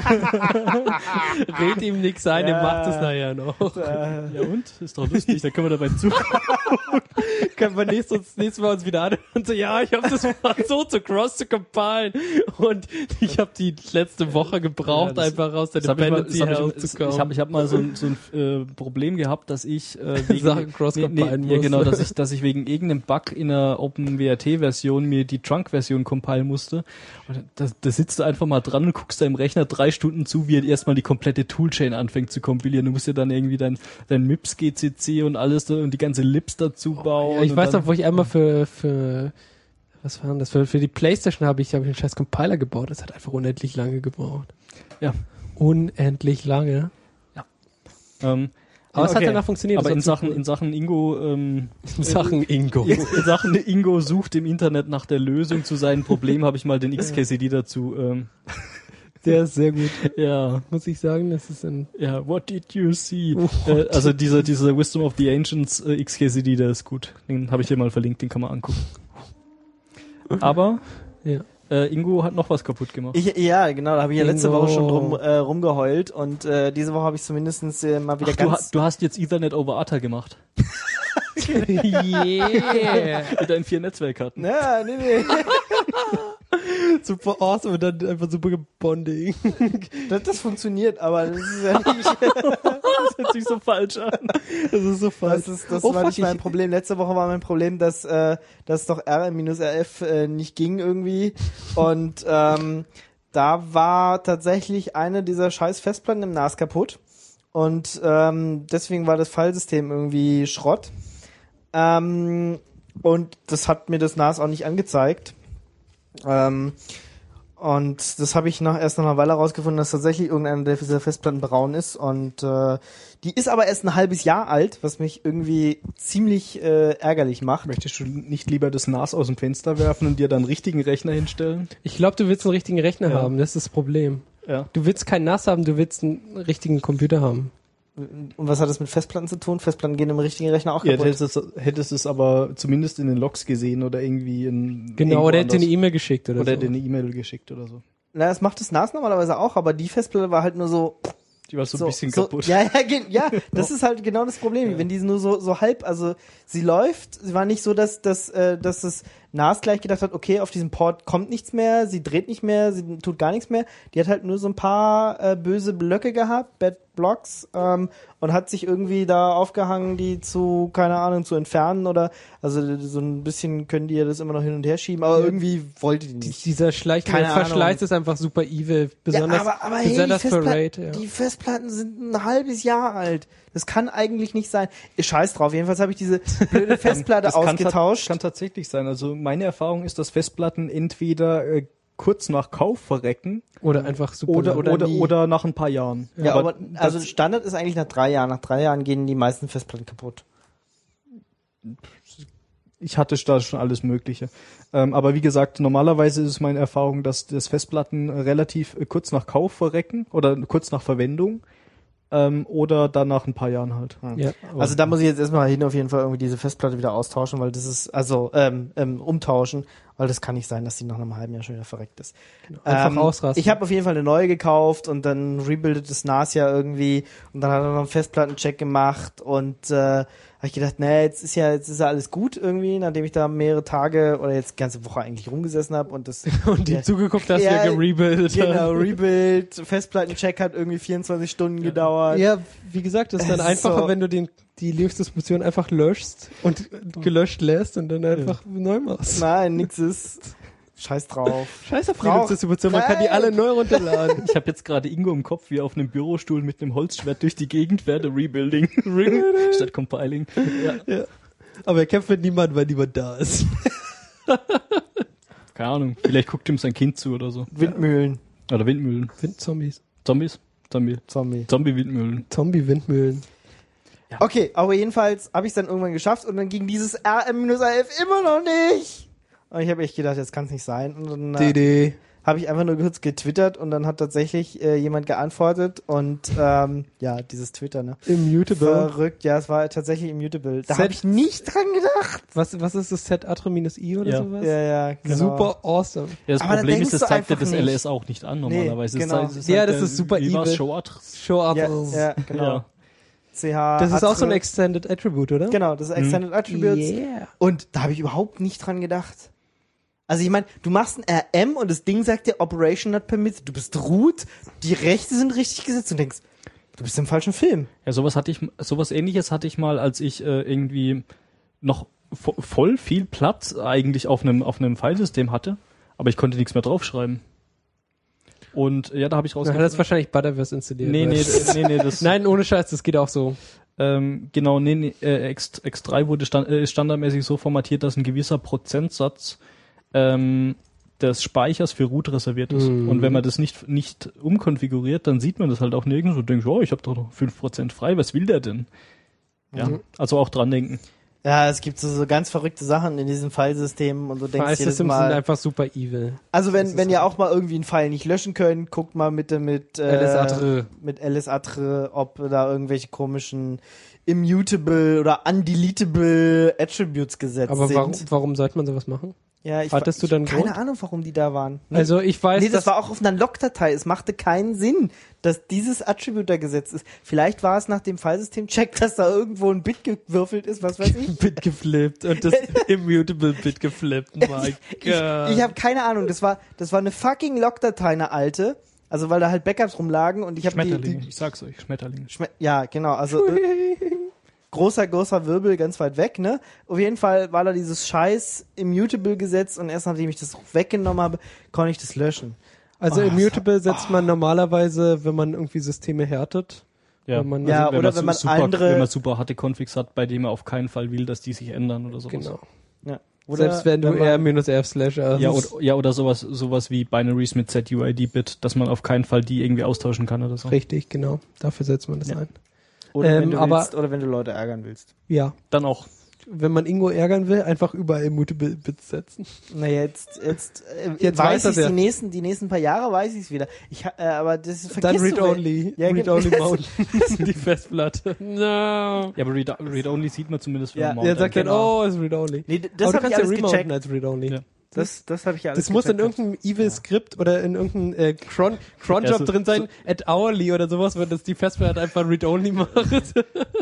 Speaker 4: red ihm nix ein, der
Speaker 2: Ja.
Speaker 4: macht es nachher noch.
Speaker 2: Äh,
Speaker 3: Ja und? Ist doch lustig, da können wir dabei zu.
Speaker 4: Können wir nächstes, uns, nächstes Mal uns wieder an und so, ja, ich habe das versucht, so cross zu compilen und ich habe die letzte Woche gebraucht,
Speaker 3: Ja, das-
Speaker 4: einfach aus der
Speaker 3: Das hab ich mal-
Speaker 4: Dependency
Speaker 3: das hab ich,
Speaker 4: herauszukommen.
Speaker 3: ich habe ich hab mal so ein, so ein äh, Problem gehabt, dass ich äh, wegen,
Speaker 4: Sachen cross-compilen
Speaker 3: nee, nee, ja,
Speaker 4: muss.
Speaker 3: genau, dass ich, dass ich wegen irgendeinem Bug in der OpenWrt-Version mir die Trunk-Version compilen musste. Und da, da sitzt du einfach mal dran und guckst deinem Rechner drei Stunden zu, wie er erstmal die komplette Toolchain anfängt zu kompilieren. Du musst ja dann irgendwie dein, dein M I P S G C C und alles da, und die ganze Libs dazu bauen.
Speaker 4: Ja, ich
Speaker 3: und
Speaker 4: weiß
Speaker 3: dann,
Speaker 4: noch, wo ich einmal für, für, was war denn das? Für, für die Playstation habe ich, habe ich einen scheiß Compiler gebaut. Das hat einfach unendlich lange gebraucht.
Speaker 3: Ja.
Speaker 4: Unendlich lange.
Speaker 3: ähm,
Speaker 4: Aber es hat
Speaker 2: Okay.
Speaker 4: danach funktioniert.
Speaker 3: aber
Speaker 4: Das
Speaker 3: in
Speaker 4: war
Speaker 3: Sachen,
Speaker 4: ziemlich
Speaker 3: in Sachen Ingo, ähm,
Speaker 4: cool. in Sachen Ingo.
Speaker 3: In, in Sachen Ingo sucht im Internet nach der Lösung zu seinen Problemen, habe ich mal den X K C D dazu. Ähm,
Speaker 4: Der ist sehr gut,
Speaker 3: ja,
Speaker 4: muss ich sagen. Das ist ein,
Speaker 3: ja, what did you see?
Speaker 4: What
Speaker 3: Äh, also dieser, dieser Wisdom of the Ancients äh, X K C D, der ist gut. Den habe ich dir mal verlinkt, den kann man angucken. Aber
Speaker 4: ja.
Speaker 3: äh, Ingo hat noch was kaputt gemacht.
Speaker 2: Ich, ja, genau, da habe ich ja letzte
Speaker 4: Ingo.
Speaker 2: Woche schon drum äh, rumgeheult und äh, diese Woche habe ich zumindest äh, mal wieder
Speaker 3: Ach, du, ha
Speaker 2: ganz...
Speaker 3: du hast jetzt Ethernet over A T A gemacht.
Speaker 4: Yeah.
Speaker 3: Mit deinen vier Netzwerkkarten.
Speaker 2: Ja, nee, nee.
Speaker 4: Super awesome und dann einfach super Bonding.
Speaker 2: Das, das funktioniert, aber das ist ja nicht...
Speaker 3: Das hört sich so falsch an.
Speaker 4: Das ist so falsch.
Speaker 2: Das, ist, das
Speaker 4: Oh,
Speaker 2: war
Speaker 4: fuck,
Speaker 2: nicht mein
Speaker 4: ich-
Speaker 2: Problem. Letzte Woche war mein Problem, dass, äh, dass doch R R F äh, nicht ging irgendwie. Und ähm, da war tatsächlich eine dieser scheiß Festplatten im N A S kaputt. Und ähm, deswegen war das Filesystem irgendwie Schrott. Ähm, und das hat mir das N A S auch nicht angezeigt. Ähm, und das habe ich nach, erst nach einer Weile herausgefunden, dass tatsächlich irgendeine dieser Festplatten braun ist. Und äh, die ist aber erst ein halbes Jahr alt, was mich irgendwie ziemlich äh, ärgerlich macht.
Speaker 3: Möchtest du nicht lieber das N A S aus dem Fenster werfen und dir dann einen richtigen Rechner hinstellen?
Speaker 4: Ich glaube, du willst einen richtigen Rechner
Speaker 3: Ja.
Speaker 4: haben. Das ist das Problem.
Speaker 3: Ja.
Speaker 4: Du willst kein N A S haben, du willst einen richtigen Computer haben.
Speaker 2: Und was hat das mit Festplatten zu tun? Festplatten gehen im richtigen Rechner auch
Speaker 3: Ja,
Speaker 2: kaputt.
Speaker 3: hättest es, hättest es aber zumindest in den Logs gesehen oder irgendwie in
Speaker 4: Genau,
Speaker 3: irgendwo
Speaker 4: oder hätte dir eine
Speaker 3: anders.
Speaker 4: E-Mail geschickt oder,
Speaker 3: oder
Speaker 4: so.
Speaker 3: dir eine E-Mail geschickt oder so.
Speaker 2: Na, das macht das N A S normalerweise auch, aber die Festplatte war halt nur so...
Speaker 3: Die war so,
Speaker 2: so
Speaker 3: ein bisschen
Speaker 2: so,
Speaker 3: kaputt.
Speaker 2: Ja, ja, ge- ja, das ist halt genau das Problem.
Speaker 3: Ja.
Speaker 2: Wenn die nur so so halb, also sie läuft, sie war nicht so, dass dass äh, dass das N A S gleich gedacht hat, okay, auf diesem Port kommt nichts mehr, sie dreht nicht mehr, sie tut gar nichts mehr. Die hat halt nur so ein paar äh, böse Blöcke gehabt, Bad Blocks, ähm, und hat sich irgendwie da aufgehangen, die zu, keine Ahnung, zu entfernen oder, also so ein bisschen können die ja das immer noch hin und her schieben, aber
Speaker 4: Ja.
Speaker 2: irgendwie wollte die
Speaker 4: Die-
Speaker 2: nicht.
Speaker 4: Dieser schleichende
Speaker 2: Keine
Speaker 4: Verschleiß
Speaker 2: Ahnung.
Speaker 4: ist einfach super evil. Besonders,
Speaker 2: ja, aber, aber hey, die,
Speaker 4: besonders für
Speaker 2: Festplatten,
Speaker 4: Raid. Ja.
Speaker 2: die Festplatten sind ein halbes Jahr alt. Das kann eigentlich nicht sein. Ich scheiß drauf. Jedenfalls habe ich diese blöde Festplatte
Speaker 3: Das kann, ta-
Speaker 2: ausgetauscht.
Speaker 3: kann tatsächlich sein. Also meine Erfahrung ist, dass Festplatten entweder äh, kurz nach Kauf verrecken
Speaker 4: Oder einfach super.
Speaker 3: oder
Speaker 4: lang.
Speaker 3: oder
Speaker 2: oder
Speaker 3: oder,
Speaker 2: nie.
Speaker 3: nach ein paar Jahren.
Speaker 2: ja, aber,
Speaker 3: das-
Speaker 2: also Standard ist eigentlich nach drei Jahren. Nach drei Jahren gehen die meisten Festplatten kaputt.
Speaker 3: ich hatte da schon alles Mögliche. Ähm, aber wie gesagt, normalerweise ist es meine Erfahrung, dass das Festplatten relativ äh, kurz nach Kauf verrecken oder kurz nach Verwendung ähm, oder dann nach ein paar Jahren halt.
Speaker 4: Ja, aber-
Speaker 2: Also da muss ich jetzt erstmal hin auf jeden Fall irgendwie diese Festplatte wieder austauschen, weil das ist, also ähm, ähm, umtauschen. Weil das kann nicht sein, dass die nach einem halben Jahr schon wieder verreckt ist.
Speaker 4: Genau. Einfach
Speaker 2: Ähm,
Speaker 4: ausrasten.
Speaker 2: Ich habe auf jeden Fall eine neue gekauft und dann rebuildet das N A S ja irgendwie und dann hat er noch einen Festplattencheck gemacht und äh, habe ich gedacht, nee, jetzt ist ja jetzt ist ja alles gut irgendwie, nachdem ich da mehrere Tage oder jetzt die ganze Woche eigentlich rumgesessen habe und das
Speaker 4: und die
Speaker 2: ja,
Speaker 4: zugeguckt hast,
Speaker 2: Ja,
Speaker 4: wie er gerebuildet
Speaker 2: genau,
Speaker 4: hat.
Speaker 2: Rebuild, Festplattencheck hat irgendwie vierundzwanzig Stunden gedauert.
Speaker 4: Ja, wie gesagt, das ist dann
Speaker 2: Es ist
Speaker 4: einfacher,
Speaker 2: so-
Speaker 4: wenn du den, die Linux-Distribution einfach löschst und gelöscht lässt und dann einfach neu machst.
Speaker 2: Nein, nix ist. Scheiß drauf.
Speaker 4: Scheiß auf
Speaker 2: Brauch-
Speaker 4: Linux-Distribution, man kann die alle neu runterladen.
Speaker 3: Ich habe jetzt gerade Ingo im Kopf, wie er auf einem Bürostuhl mit einem Holzschwert durch die Gegend fährt, Rebuilding statt Compiling. Ja.
Speaker 4: Ja. Aber er kämpft mit niemandem, weil niemand da ist.
Speaker 3: Keine Ahnung, vielleicht guckt ihm sein Kind zu oder so.
Speaker 2: Windmühlen.
Speaker 3: Oder Windmühlen.
Speaker 4: Windzombies.
Speaker 3: Zombies? Zombie.
Speaker 2: Zombie.
Speaker 3: Zombie-Windmühlen.
Speaker 4: Zombie-Windmühlen.
Speaker 2: Okay, aber jedenfalls habe ich es dann irgendwann geschafft und dann ging dieses R M elf immer noch nicht. Und ich habe echt gedacht, das kann es nicht sein. Und dann
Speaker 4: D
Speaker 2: äh,
Speaker 4: D.
Speaker 2: habe ich einfach nur kurz getwittert und dann hat tatsächlich äh, jemand geantwortet und ähm, ja, dieses Twitter, ne?
Speaker 4: Immutable.
Speaker 2: Verrückt, ja, es war tatsächlich immutable. Da
Speaker 4: Set-
Speaker 2: habe ich nicht dran gedacht.
Speaker 4: Was, was ist das Set Atro-I oder
Speaker 3: Ja.
Speaker 4: sowas?
Speaker 2: Ja, ja, genau.
Speaker 4: Super awesome.
Speaker 3: Ja, das
Speaker 2: Aber da
Speaker 3: Problem
Speaker 2: denkst
Speaker 3: ist, es
Speaker 2: du
Speaker 3: zeigt ja
Speaker 2: einfach
Speaker 3: das L S
Speaker 2: nicht.
Speaker 3: auch nicht an normalerweise.
Speaker 2: Nee,
Speaker 3: Es
Speaker 2: genau.
Speaker 3: ist halt- es ist
Speaker 4: Ja,
Speaker 3: halt
Speaker 4: das
Speaker 3: der-
Speaker 4: ist super
Speaker 3: wie war's,
Speaker 4: evil.
Speaker 3: Show Art?
Speaker 4: Show
Speaker 2: Ja,
Speaker 4: Atro.
Speaker 2: ja, genau.
Speaker 3: Ja.
Speaker 2: C H.
Speaker 4: Das ist auch so ein
Speaker 2: Atro-
Speaker 4: Extended Attribute, oder?
Speaker 2: Genau, das ist Extended Attributes.
Speaker 4: Yeah.
Speaker 2: Und da habe ich überhaupt nicht dran gedacht. Also ich meine, du machst ein R M und das Ding sagt dir Operation not permitted. Du bist root, die Rechte sind richtig gesetzt und denkst, du bist im falschen Film.
Speaker 3: Ja, sowas hatte ich, sowas ähnliches hatte ich mal, als ich äh, irgendwie noch vo voll viel Platz eigentlich auf einem auf einem Filesystem hatte, aber ich konnte nichts mehr draufschreiben. Und ja, da habe ich
Speaker 4: Dann hat
Speaker 3: rausgefunden.
Speaker 4: das wahrscheinlich Butterverse installiert.
Speaker 3: Nee, nee,
Speaker 4: weil-
Speaker 3: nee, nee, das
Speaker 4: Nein, ohne Scheiß, das geht auch so.
Speaker 3: ähm, genau, nee, nee äh, X, X drei wurde stand, äh, standardmäßig so formatiert, dass ein gewisser Prozentsatz ähm, des Speichers für Root reserviert ist.
Speaker 4: Mhm.
Speaker 3: Und wenn man das nicht nicht umkonfiguriert, dann sieht man das halt auch nirgends und denkt, oh, ich habe doch noch fünf Prozent frei, was will der denn? Ja,
Speaker 4: Mhm.
Speaker 3: also auch dran denken.
Speaker 2: Ja, es gibt so, so ganz verrückte Sachen in diesem Filesystemen und du denkst jedes
Speaker 4: File-Systems sind
Speaker 2: Mal.
Speaker 4: einfach super evil.
Speaker 2: Also
Speaker 4: Das
Speaker 2: wenn
Speaker 4: ist
Speaker 2: wenn ihr
Speaker 4: so.
Speaker 2: auch mal irgendwie einen File nicht löschen könnt, guckt mal bitte mit äh,
Speaker 4: L S Atre.
Speaker 2: mit L S Atre, ob da irgendwelche komischen immutable oder undeletable Attributes gesetzt
Speaker 4: Aber
Speaker 2: sind.
Speaker 4: warum, warum sollte man sowas machen?
Speaker 2: Ja, ich,
Speaker 4: Hattest du dann
Speaker 2: ich, keine
Speaker 4: Grund?
Speaker 2: Ahnung, warum die da waren. Nee,
Speaker 4: Also ich weiß,
Speaker 2: nee, das
Speaker 4: dass
Speaker 2: war auch auf einer Log-Datei. Es machte keinen Sinn, dass dieses Attribute da gesetzt ist. Vielleicht war es nach dem Filesystem-Check, dass da irgendwo ein Bit gewürfelt ist, was weiß ich.
Speaker 4: Bit geflippt und das Immutable Bit geflippt. My
Speaker 2: Ich, ich habe keine Ahnung. Das war, das war eine fucking Log-Datei, eine alte. Also weil da halt Backups rumlagen und ich habe die,
Speaker 3: Schmetterlinge,
Speaker 2: die
Speaker 3: ich sag's euch, Schmetterlinge.
Speaker 2: Schme ja, genau. Also äh, großer, großer Wirbel ganz weit weg, ne? Auf jeden Fall war da dieses scheiß Immutable-Gesetz und erst nachdem ich das weggenommen habe, konnte ich das löschen.
Speaker 4: Also
Speaker 2: Oh,
Speaker 4: Immutable setzt man normalerweise, wenn man irgendwie Systeme härtet.
Speaker 3: Ja,
Speaker 4: Wenn man-
Speaker 2: Ja,
Speaker 3: wenn
Speaker 2: oder
Speaker 3: man
Speaker 2: wenn man
Speaker 3: super,
Speaker 2: andere-
Speaker 3: wenn man super harte Configs hat, bei denen man auf keinen Fall will, dass die sich ändern oder sowas.
Speaker 4: Genau.
Speaker 2: Ja.
Speaker 4: Selbst wenn du
Speaker 2: man-
Speaker 4: R minus R slash R
Speaker 3: Ja, oder, ja, oder sowas, sowas wie Binaries mit Z U I D-Bit, dass man auf keinen Fall die irgendwie austauschen kann oder so.
Speaker 4: Richtig, genau. Dafür setzt man das
Speaker 3: Ja.
Speaker 4: ein.
Speaker 2: oder,
Speaker 4: ähm,
Speaker 2: wenn du
Speaker 4: aber-
Speaker 2: willst, oder wenn du Leute ärgern willst.
Speaker 4: Ja.
Speaker 3: Dann auch.
Speaker 4: Wenn man Ingo ärgern will, einfach überall Immutable Bits setzen.
Speaker 2: Na jetzt, jetzt, äh,
Speaker 4: Jetzt
Speaker 2: weiß
Speaker 4: weiß
Speaker 2: ich
Speaker 4: das ja.
Speaker 2: die nächsten, die nächsten paar Jahre weiß ich es wieder. Ich, ha- äh, aber das
Speaker 4: Dann
Speaker 2: vergisst du,
Speaker 4: Read-Only.
Speaker 2: Ja,
Speaker 4: Read-Only
Speaker 2: genau.
Speaker 4: Mount. Die Festplatte. No.
Speaker 3: Ja, aber Read- Read-Only sieht man zumindest, wenn
Speaker 2: Ja,
Speaker 3: man
Speaker 4: Der
Speaker 3: Mount
Speaker 4: sagt dann,
Speaker 2: Genau.
Speaker 4: oh, ist Read-Only.
Speaker 2: Nee, d-
Speaker 4: Aber
Speaker 2: das
Speaker 4: du
Speaker 2: habe ich
Speaker 4: kannst ja
Speaker 2: alles
Speaker 4: remounten
Speaker 2: gecheckt.
Speaker 4: als Read-Only.
Speaker 3: Ja.
Speaker 2: Das, das habe ich ja alles
Speaker 4: Das muss in
Speaker 2: gecheckt.
Speaker 4: irgendeinem Evil-Skript oder in irgendeinem äh, Cron Cron-Job
Speaker 3: Ja, so-
Speaker 4: drin sein, at hourly oder sowas, wenn das die Festplatte einfach Read-Only macht. Und das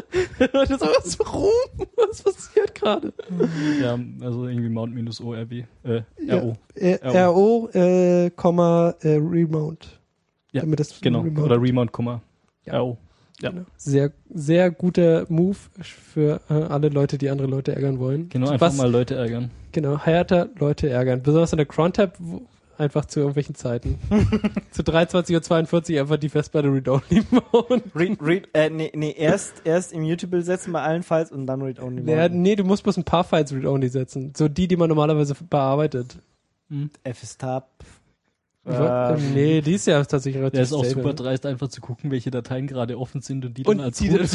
Speaker 4: so, was, warum? Was passiert gerade?
Speaker 3: Ja, also irgendwie Mount-O R W. Äh,
Speaker 4: Ja.
Speaker 3: R O.
Speaker 4: Äh, R O, äh, Komma, äh, Remount.
Speaker 3: Ja,
Speaker 4: Damit das
Speaker 3: Genau.
Speaker 4: Remount-
Speaker 3: Oder Remount,
Speaker 4: Ja.
Speaker 3: R O. Ja.
Speaker 4: Genau. Sehr, sehr guter Move für äh, alle Leute, die andere Leute ärgern wollen.
Speaker 3: Genau, einfach
Speaker 4: Was,
Speaker 3: mal Leute ärgern.
Speaker 4: Genau, härter Leute ärgern. Besonders in der Cron-Tab, wo- einfach zu irgendwelchen Zeiten. Zu dreiundzwanzig Uhr zweiundvierzig einfach die Festplatte Read-Only bauen.
Speaker 2: Read, read, äh, nee, nee, erst, erst Immutable setzen bei allen Files und dann Read-Only.
Speaker 4: Ja,
Speaker 2: machen.
Speaker 4: nee, du musst bloß ein paar Files Read-Only setzen. So die, die man normalerweise bearbeitet.
Speaker 2: F ist Tab.
Speaker 4: Wa-
Speaker 2: Ähm,
Speaker 4: nee, die ist ja tatsächlich relativ
Speaker 3: Der ist auch
Speaker 4: stable.
Speaker 3: super dreist, einfach zu gucken, welche Dateien gerade offen sind und die dann
Speaker 4: Und
Speaker 3: als
Speaker 4: die
Speaker 3: Root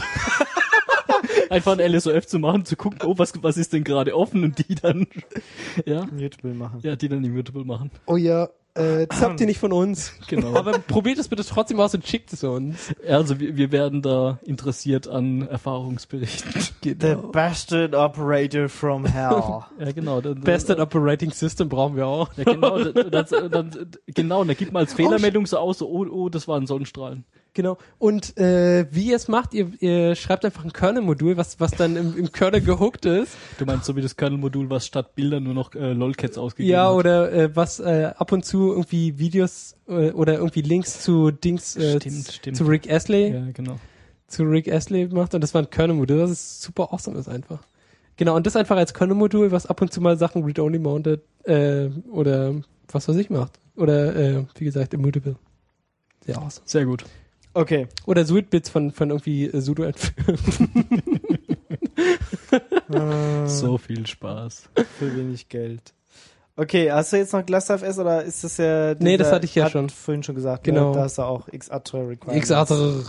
Speaker 3: einfach ein L S O F zu machen, zu gucken, oh, was, was ist denn gerade offen und die dann, ja,
Speaker 2: Immutable machen.
Speaker 3: ja, die dann immutable machen.
Speaker 4: Oh ja, äh, zappt ihr nicht von uns.
Speaker 3: Genau.
Speaker 4: Aber probiert es bitte trotzdem aus und schickt es uns.
Speaker 3: Also wir, wir werden da interessiert an Erfahrungsberichten.
Speaker 2: The bastard operator from hell.
Speaker 3: Ja, genau. Dann,
Speaker 4: Bastard Operating System brauchen wir auch.
Speaker 3: Ja, genau. Dann, dann, dann, genau, und da gibt man als Fehlermeldung so aus, so, oh, oh, das war ein Sonnenstrahlen.
Speaker 4: Genau. Und äh, wie ihr es macht, ihr, ihr schreibt einfach ein Kernel-Modul, was was dann im, im Kernel gehookt ist.
Speaker 3: Du meinst so wie das Kernel-Modul, was statt Bildern nur noch äh, Lolcats ausgegeben
Speaker 4: Ja,
Speaker 3: hat?
Speaker 4: oder äh, was äh, ab und zu irgendwie Videos äh, oder irgendwie Links zu Dings äh,
Speaker 3: Stimmt,
Speaker 4: z-
Speaker 3: stimmt.
Speaker 4: zu Rick Astley,
Speaker 3: Ja, genau.
Speaker 4: zu Rick Astley macht und das war ein Kernel-Modul, das ist super awesome ist einfach. Genau, und das einfach als Kernel-Modul, was ab und zu mal Sachen read-only mounted äh, oder was weiß ich macht. Oder äh, wie gesagt, immutable. Sehr awesome.
Speaker 3: Sehr gut.
Speaker 2: Okay.
Speaker 4: Oder Sweetbits von, von irgendwie äh, sudo entführen.
Speaker 3: So viel Spaß.
Speaker 2: Für wenig Geld. Okay, hast du jetzt noch GlassFS oder ist das ja...
Speaker 4: Nee, das hatte ich ja
Speaker 2: hat
Speaker 4: schon.
Speaker 2: vorhin schon gesagt.
Speaker 4: Genau.
Speaker 2: Ne? Da hast du auch X-Atre Requirements.
Speaker 4: Xatre.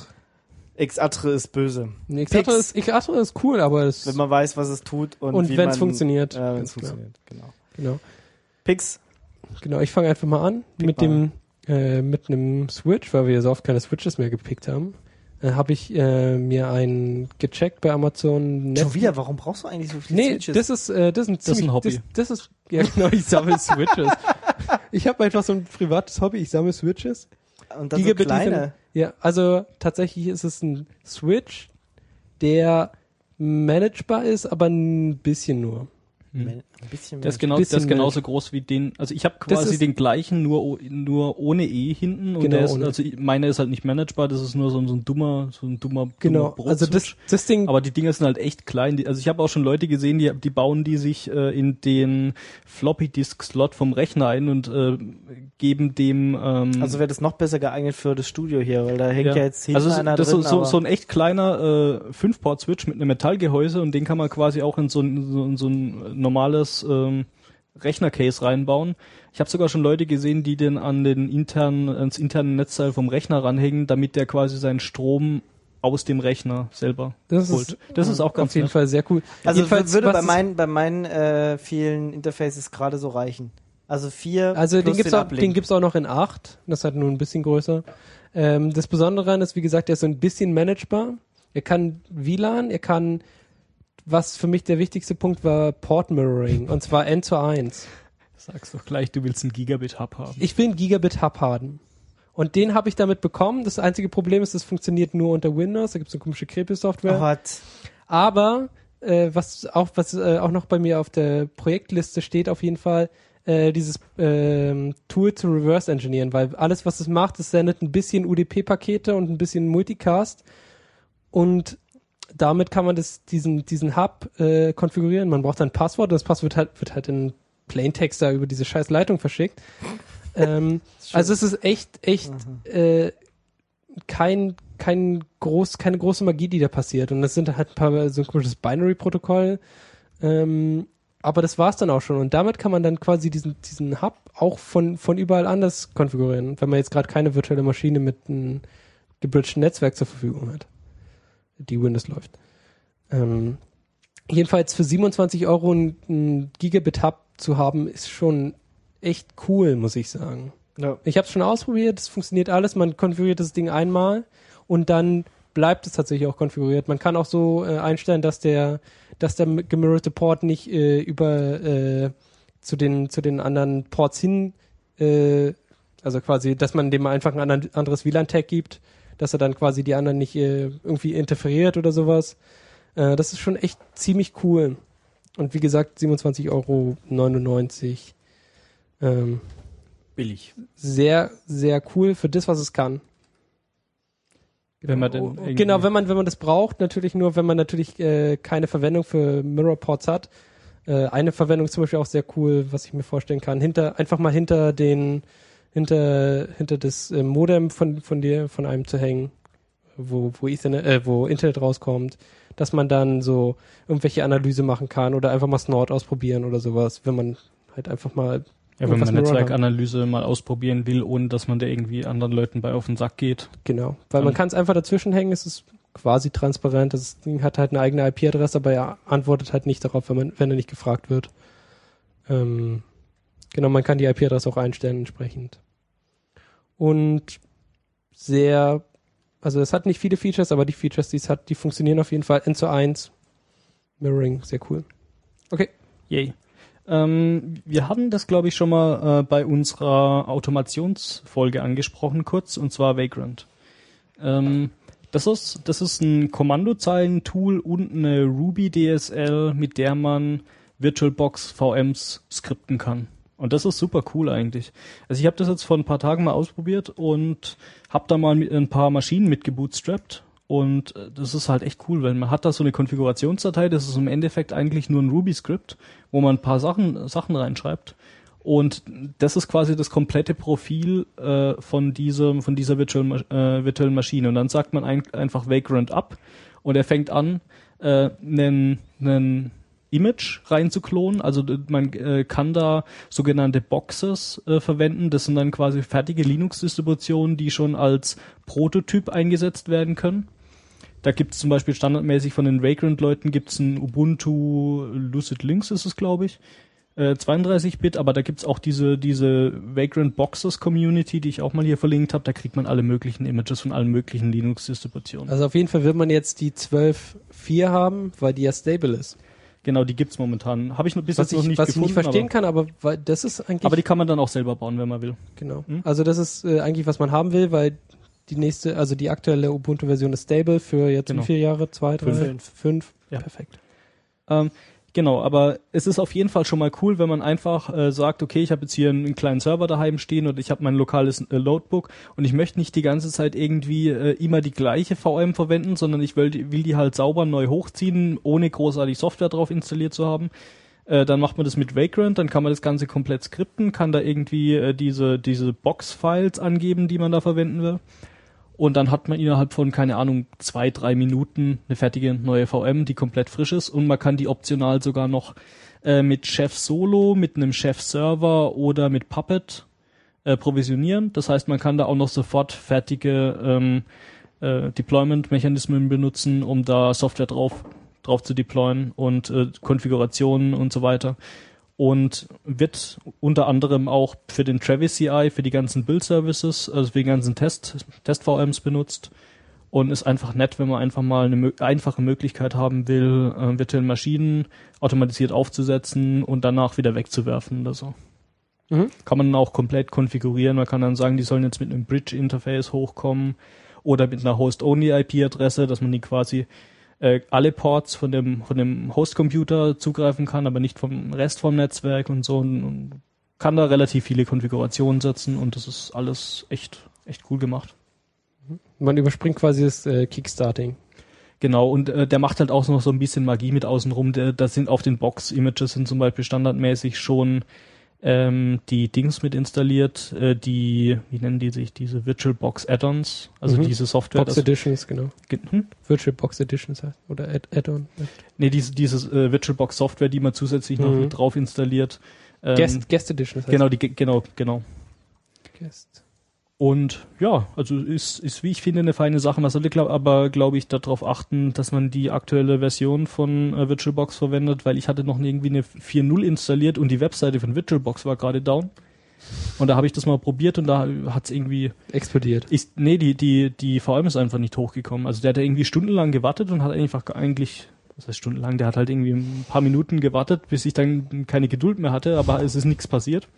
Speaker 2: X-Atre ist böse.
Speaker 4: Xatre ist, Xatre ist cool, aber es
Speaker 2: Wenn man weiß, was es tut und,
Speaker 4: und
Speaker 2: wie
Speaker 4: wenn es
Speaker 2: man-
Speaker 4: funktioniert.
Speaker 2: Ja, wenn es
Speaker 4: Ganz klar.
Speaker 2: funktioniert, genau.
Speaker 4: Genau.
Speaker 2: Pix.
Speaker 4: Genau, ich fange einfach mal an
Speaker 2: Pick
Speaker 4: mit
Speaker 2: mal
Speaker 4: dem äh, mit einem Switch, weil wir ja so oft keine Switches mehr gepickt haben. Äh, habe ich äh, mir einen gecheckt bei Amazon.
Speaker 2: Schon wieder, warum brauchst du eigentlich so viele
Speaker 4: Nee,
Speaker 2: Switches?
Speaker 4: das ist äh, das ist ein,
Speaker 3: Das ist ein
Speaker 4: ziemlich-
Speaker 3: Hobby.
Speaker 4: Das, das ist ja genau, ich sammle Switches. Ich habe einfach so ein privates Hobby, ich sammle Switches.
Speaker 2: und dann so
Speaker 4: Gigabit
Speaker 2: kleine.
Speaker 4: Ethernet. Ja, also tatsächlich ist es ein Switch, der managebar ist, aber ein bisschen nur.
Speaker 2: Ein bisschen
Speaker 3: Der ist,
Speaker 2: mehr.
Speaker 3: genau, der
Speaker 4: Bisschen
Speaker 3: ist genauso groß wie den, also ich habe
Speaker 4: Das
Speaker 3: quasi
Speaker 4: ist-
Speaker 3: den gleichen, nur o- nur ohne E hinten und
Speaker 4: Genau,
Speaker 3: der ist,
Speaker 4: ohne.
Speaker 3: also meine ist halt nicht managebar, das ist nur so, ein- so ein dummer, so ein dummer,
Speaker 4: Genau,
Speaker 3: dummer
Speaker 4: also das,
Speaker 3: Brotswitch.
Speaker 4: das Ding,
Speaker 3: Aber die Dinger sind halt echt klein. Die, also ich habe auch schon Leute gesehen, die, die bauen die sich äh, in den Floppy-Disk-Slot vom Rechner ein und äh, geben dem ähm,
Speaker 2: Also wäre das noch besser geeignet für das Studio hier, weil da hängt ja,
Speaker 3: ja.
Speaker 2: jetzt hinten
Speaker 3: also es-
Speaker 2: einer
Speaker 3: das
Speaker 2: drin,
Speaker 3: ist so,
Speaker 2: aber
Speaker 3: so ein echt kleiner äh, fünf Port Switch mit einem Metallgehäuse und den kann man quasi auch in so ein, so, in so ein normales ähm, Rechnercase reinbauen. Ich habe sogar schon Leute gesehen, die den an den internen, ans interne Netzteil vom Rechner ranhängen, damit der quasi seinen Strom aus dem Rechner selber
Speaker 4: das
Speaker 3: holt.
Speaker 4: ist,
Speaker 3: Das ist auch ganz
Speaker 4: auf jeden
Speaker 3: nett.
Speaker 4: Fall sehr cool.
Speaker 2: also
Speaker 4: Jedenfalls,
Speaker 2: würde
Speaker 4: was
Speaker 2: bei
Speaker 4: ist-
Speaker 2: meinen bei meinen äh, vielen Interfaces gerade so reichen. Also vier
Speaker 4: Also den
Speaker 2: plus
Speaker 4: gibt's
Speaker 2: den
Speaker 4: auch,
Speaker 2: Uplink.
Speaker 4: den gibt's auch noch in acht. Das ist halt nur ein bisschen größer. Ähm, das Besondere daran ist, wie gesagt, der ist so ein bisschen managebar. Er kann W L A N, er kann, was für mich der wichtigste Punkt war, Port Mirroring. Und zwar eins zu eins.
Speaker 3: Sag's doch gleich, du willst einen Gigabit-Hub haben.
Speaker 4: Ich will einen Gigabit-Hub haben. Und den habe ich damit bekommen. Das einzige Problem ist, das funktioniert nur unter Windows. Da gibt's eine komische Krepel-Software.
Speaker 2: Oh, hat.
Speaker 4: Aber äh, was auch was äh, auch noch bei mir auf der Projektliste steht, auf jeden Fall äh, dieses ähm, Tool zu reverse engineeren, weil alles, was es macht, es sendet ein bisschen U D P-Pakete und ein bisschen Multicast und damit kann man das diesen diesen Hub äh, konfigurieren. Man braucht dann ein Passwort. Das Passwort halt, wird halt in Plaintext da über diese scheiß Leitung verschickt. ähm, also es ist echt echt äh, kein kein groß keine große Magie, die da passiert. Und das sind halt ein paar so ein komisches Binary-Protokoll. Ähm, aber das war's dann auch schon. Und damit kann man dann quasi diesen diesen Hub auch von von überall anders konfigurieren, wenn man jetzt gerade keine virtuelle Maschine mit einem gebridgten Netzwerk zur Verfügung hat, die Windows läuft. Ähm, jedenfalls für siebenundzwanzig Euro ein, ein Gigabit-Hub zu haben, ist schon echt cool, muss ich sagen.
Speaker 2: Ja.
Speaker 4: Ich habe es schon ausprobiert, es funktioniert alles, man konfiguriert das Ding einmal und dann bleibt es tatsächlich auch konfiguriert. Man kann auch so äh, einstellen, dass der, dass der gemirrorte Port nicht äh, über äh, zu den zu den anderen Ports hin, äh, also quasi, dass man dem einfach ein anderen, anderes W L A N-Tag gibt, dass er dann quasi die anderen nicht äh, irgendwie interferiert oder sowas. Äh, das ist schon echt ziemlich cool. Und wie gesagt, siebenundzwanzig Euro neunundneunzig. Ähm,
Speaker 3: Billig.
Speaker 4: sehr, sehr cool für das, was es kann.
Speaker 3: Wenn man denn
Speaker 4: Oh,
Speaker 3: irgendwie-
Speaker 4: genau, wenn man, wenn man das braucht, natürlich nur, wenn man natürlich äh, keine Verwendung für Mirror-Ports hat. Äh, eine Verwendung ist zum Beispiel auch sehr cool, was ich mir vorstellen kann. Hinter, einfach mal hinter den, hinter, hinter das äh, Modem von, von dir, von einem zu hängen, wo, wo Ethernet, äh, wo Internet rauskommt, dass man dann so irgendwelche Analyse machen kann oder einfach mal Snort ausprobieren oder sowas, wenn man halt einfach mal
Speaker 3: Ja, wenn
Speaker 4: irgendwas
Speaker 3: man
Speaker 4: Mirror hat.
Speaker 3: Netzwerkanalyse mal ausprobieren will, ohne dass man da irgendwie anderen Leuten bei auf den Sack geht.
Speaker 4: Genau, weil
Speaker 3: Dann-
Speaker 4: man kann es einfach dazwischen hängen, es ist quasi transparent, das Ding hat halt eine eigene I P-Adresse, aber er antwortet halt nicht darauf, wenn man, wenn er nicht gefragt wird. Ähm, Genau, man kann die I P-Adresse auch einstellen entsprechend. Und sehr, also es hat nicht viele Features, aber die Features, die es hat, die funktionieren auf jeden Fall. eins zu eins Mirroring, sehr cool. Okay.
Speaker 3: Yay. Ähm, wir hatten das, glaube ich, schon mal äh, bei unserer Automationsfolge angesprochen, kurz, und zwar Vagrant. Ähm, das ist, das ist ein Kommandozeilen-Tool und eine Ruby-D S L, mit der man VirtualBox V Ms skripten kann. Und das ist super cool eigentlich. Also ich habe das jetzt vor ein paar Tagen mal ausprobiert und habe da mal mit ein paar Maschinen mitgebootstrapped. Und das ist halt echt cool, weil man hat da so eine Konfigurationsdatei, das ist im Endeffekt eigentlich nur ein Ruby-Skript, wo man ein paar Sachen, Sachen reinschreibt. Und das ist quasi das komplette Profil äh, von diesem, von dieser virtuellen, äh, virtuellen Maschine. Und dann sagt man ein, einfach Vagrant ab und er fängt an, äh, einen, einen Image reinzuklonen. Also man äh, kann da sogenannte Boxes äh, verwenden. Das sind dann quasi fertige Linux-Distributionen, die schon als Prototyp eingesetzt werden können. Da gibt es zum Beispiel standardmäßig von den Vagrant-Leuten gibt es ein Ubuntu Lucid Linux, ist es, glaube ich, äh, zweiunddreißig Bit, aber da gibt es auch diese diese Vagrant Boxes Community, die ich auch mal hier verlinkt habe. Da kriegt man alle möglichen Images von allen möglichen Linux-Distributionen.
Speaker 4: Also auf jeden Fall wird man jetzt die zwölf Punkt vier haben, weil die ja stable ist.
Speaker 3: Genau, die gibt's momentan. Habe ich bis
Speaker 4: was
Speaker 3: jetzt noch
Speaker 4: ich,
Speaker 3: nicht
Speaker 4: was
Speaker 3: gefunden.
Speaker 4: Was ich nicht verstehen
Speaker 3: aber,
Speaker 4: kann, aber weil das ist eigentlich...
Speaker 3: Aber die kann man dann auch selber bauen, wenn man will.
Speaker 4: Genau.
Speaker 3: Hm?
Speaker 4: Also das ist äh, eigentlich, was man haben will, weil die nächste, also die aktuelle Ubuntu-Version ist stable für jetzt
Speaker 3: genau.
Speaker 4: wie viele Jahre? Zwei, drei?
Speaker 3: Fünf.
Speaker 4: Fünf.
Speaker 3: Ja.
Speaker 4: Perfekt.
Speaker 3: Ähm, genau, aber es ist auf jeden Fall schon mal cool, wenn man einfach äh, sagt, okay, ich habe jetzt hier einen, einen kleinen Server daheim stehen und ich habe mein lokales äh, Notebook und ich möchte nicht die ganze Zeit irgendwie äh, immer die gleiche V M verwenden, sondern ich will die, will die halt sauber neu hochziehen, ohne großartig Software drauf installiert zu haben. Äh, dann macht man das mit Vagrant, dann kann man das Ganze komplett skripten, kann da irgendwie äh, diese diese Box-Files angeben, die man da verwenden will. Und dann hat man innerhalb von, keine Ahnung, zwei, drei Minuten eine fertige neue V M, die komplett frisch ist. Und man kann die optional sogar noch äh, mit Chef Solo, mit einem Chef Server oder mit Puppet äh, provisionieren. Das heißt, man kann da auch noch sofort fertige ähm, äh, Deployment-Mechanismen benutzen, um da Software drauf, drauf zu deployen und äh, Konfigurationen und so weiter. Und wird unter anderem auch für den Travis C I, für die ganzen Build-Services, also für die ganzen Test, Test-V Ms benutzt und ist einfach nett, wenn man einfach mal eine mö- einfache Möglichkeit haben will, äh, virtuelle Maschinen automatisiert aufzusetzen und danach wieder wegzuwerfen oder so.
Speaker 4: Mhm.
Speaker 3: Kann man dann auch komplett konfigurieren, man kann dann sagen, die sollen jetzt mit einem Bridge-Interface hochkommen oder mit einer Host-Only-I P-Adresse, dass man die quasi Äh, alle Ports von dem von dem Host-Computer zugreifen kann, aber nicht vom Rest vom Netzwerk und so und, und kann da relativ viele Konfigurationen setzen und das ist alles echt echt cool gemacht.
Speaker 4: Man überspringt quasi das äh, Kickstarting.
Speaker 3: Genau, und äh, der macht halt auch noch so ein bisschen Magie mit außenrum. Der, da sind auf den Box-Images sind zum Beispiel standardmäßig schon ähm, die Dings mit installiert, äh, die, wie nennen die sich, diese VirtualBox Add-ons, also
Speaker 4: Mhm.
Speaker 3: diese Software.
Speaker 4: Box Editions, genau.
Speaker 3: Ge- hm?
Speaker 4: VirtualBox Editions heißt, oder Add- Add-on.
Speaker 3: Nee, diese, diese äh, VirtualBox Software, die man zusätzlich noch
Speaker 4: Mhm.
Speaker 3: mit drauf installiert. Ähm,
Speaker 4: Guest, Guest Editions heißt
Speaker 3: Genau, die, ge- genau, genau.
Speaker 4: Guest.
Speaker 3: Und ja, also ist, ist wie ich finde eine feine Sache. Man sollte glaub, aber, glaube ich, darauf achten, dass man die aktuelle Version von äh, VirtualBox verwendet, weil ich hatte noch irgendwie eine vier Punkt null installiert und die Webseite von VirtualBox war gerade down. Und da habe ich das mal probiert und da hat es irgendwie...
Speaker 4: Explodiert.
Speaker 3: Ist, nee, die, die, die V M ist einfach nicht hochgekommen. Also der hat irgendwie stundenlang gewartet und hat einfach eigentlich... Was heißt stundenlang? Der hat halt irgendwie ein paar Minuten gewartet, bis ich dann keine Geduld mehr hatte, aber es ist nichts passiert.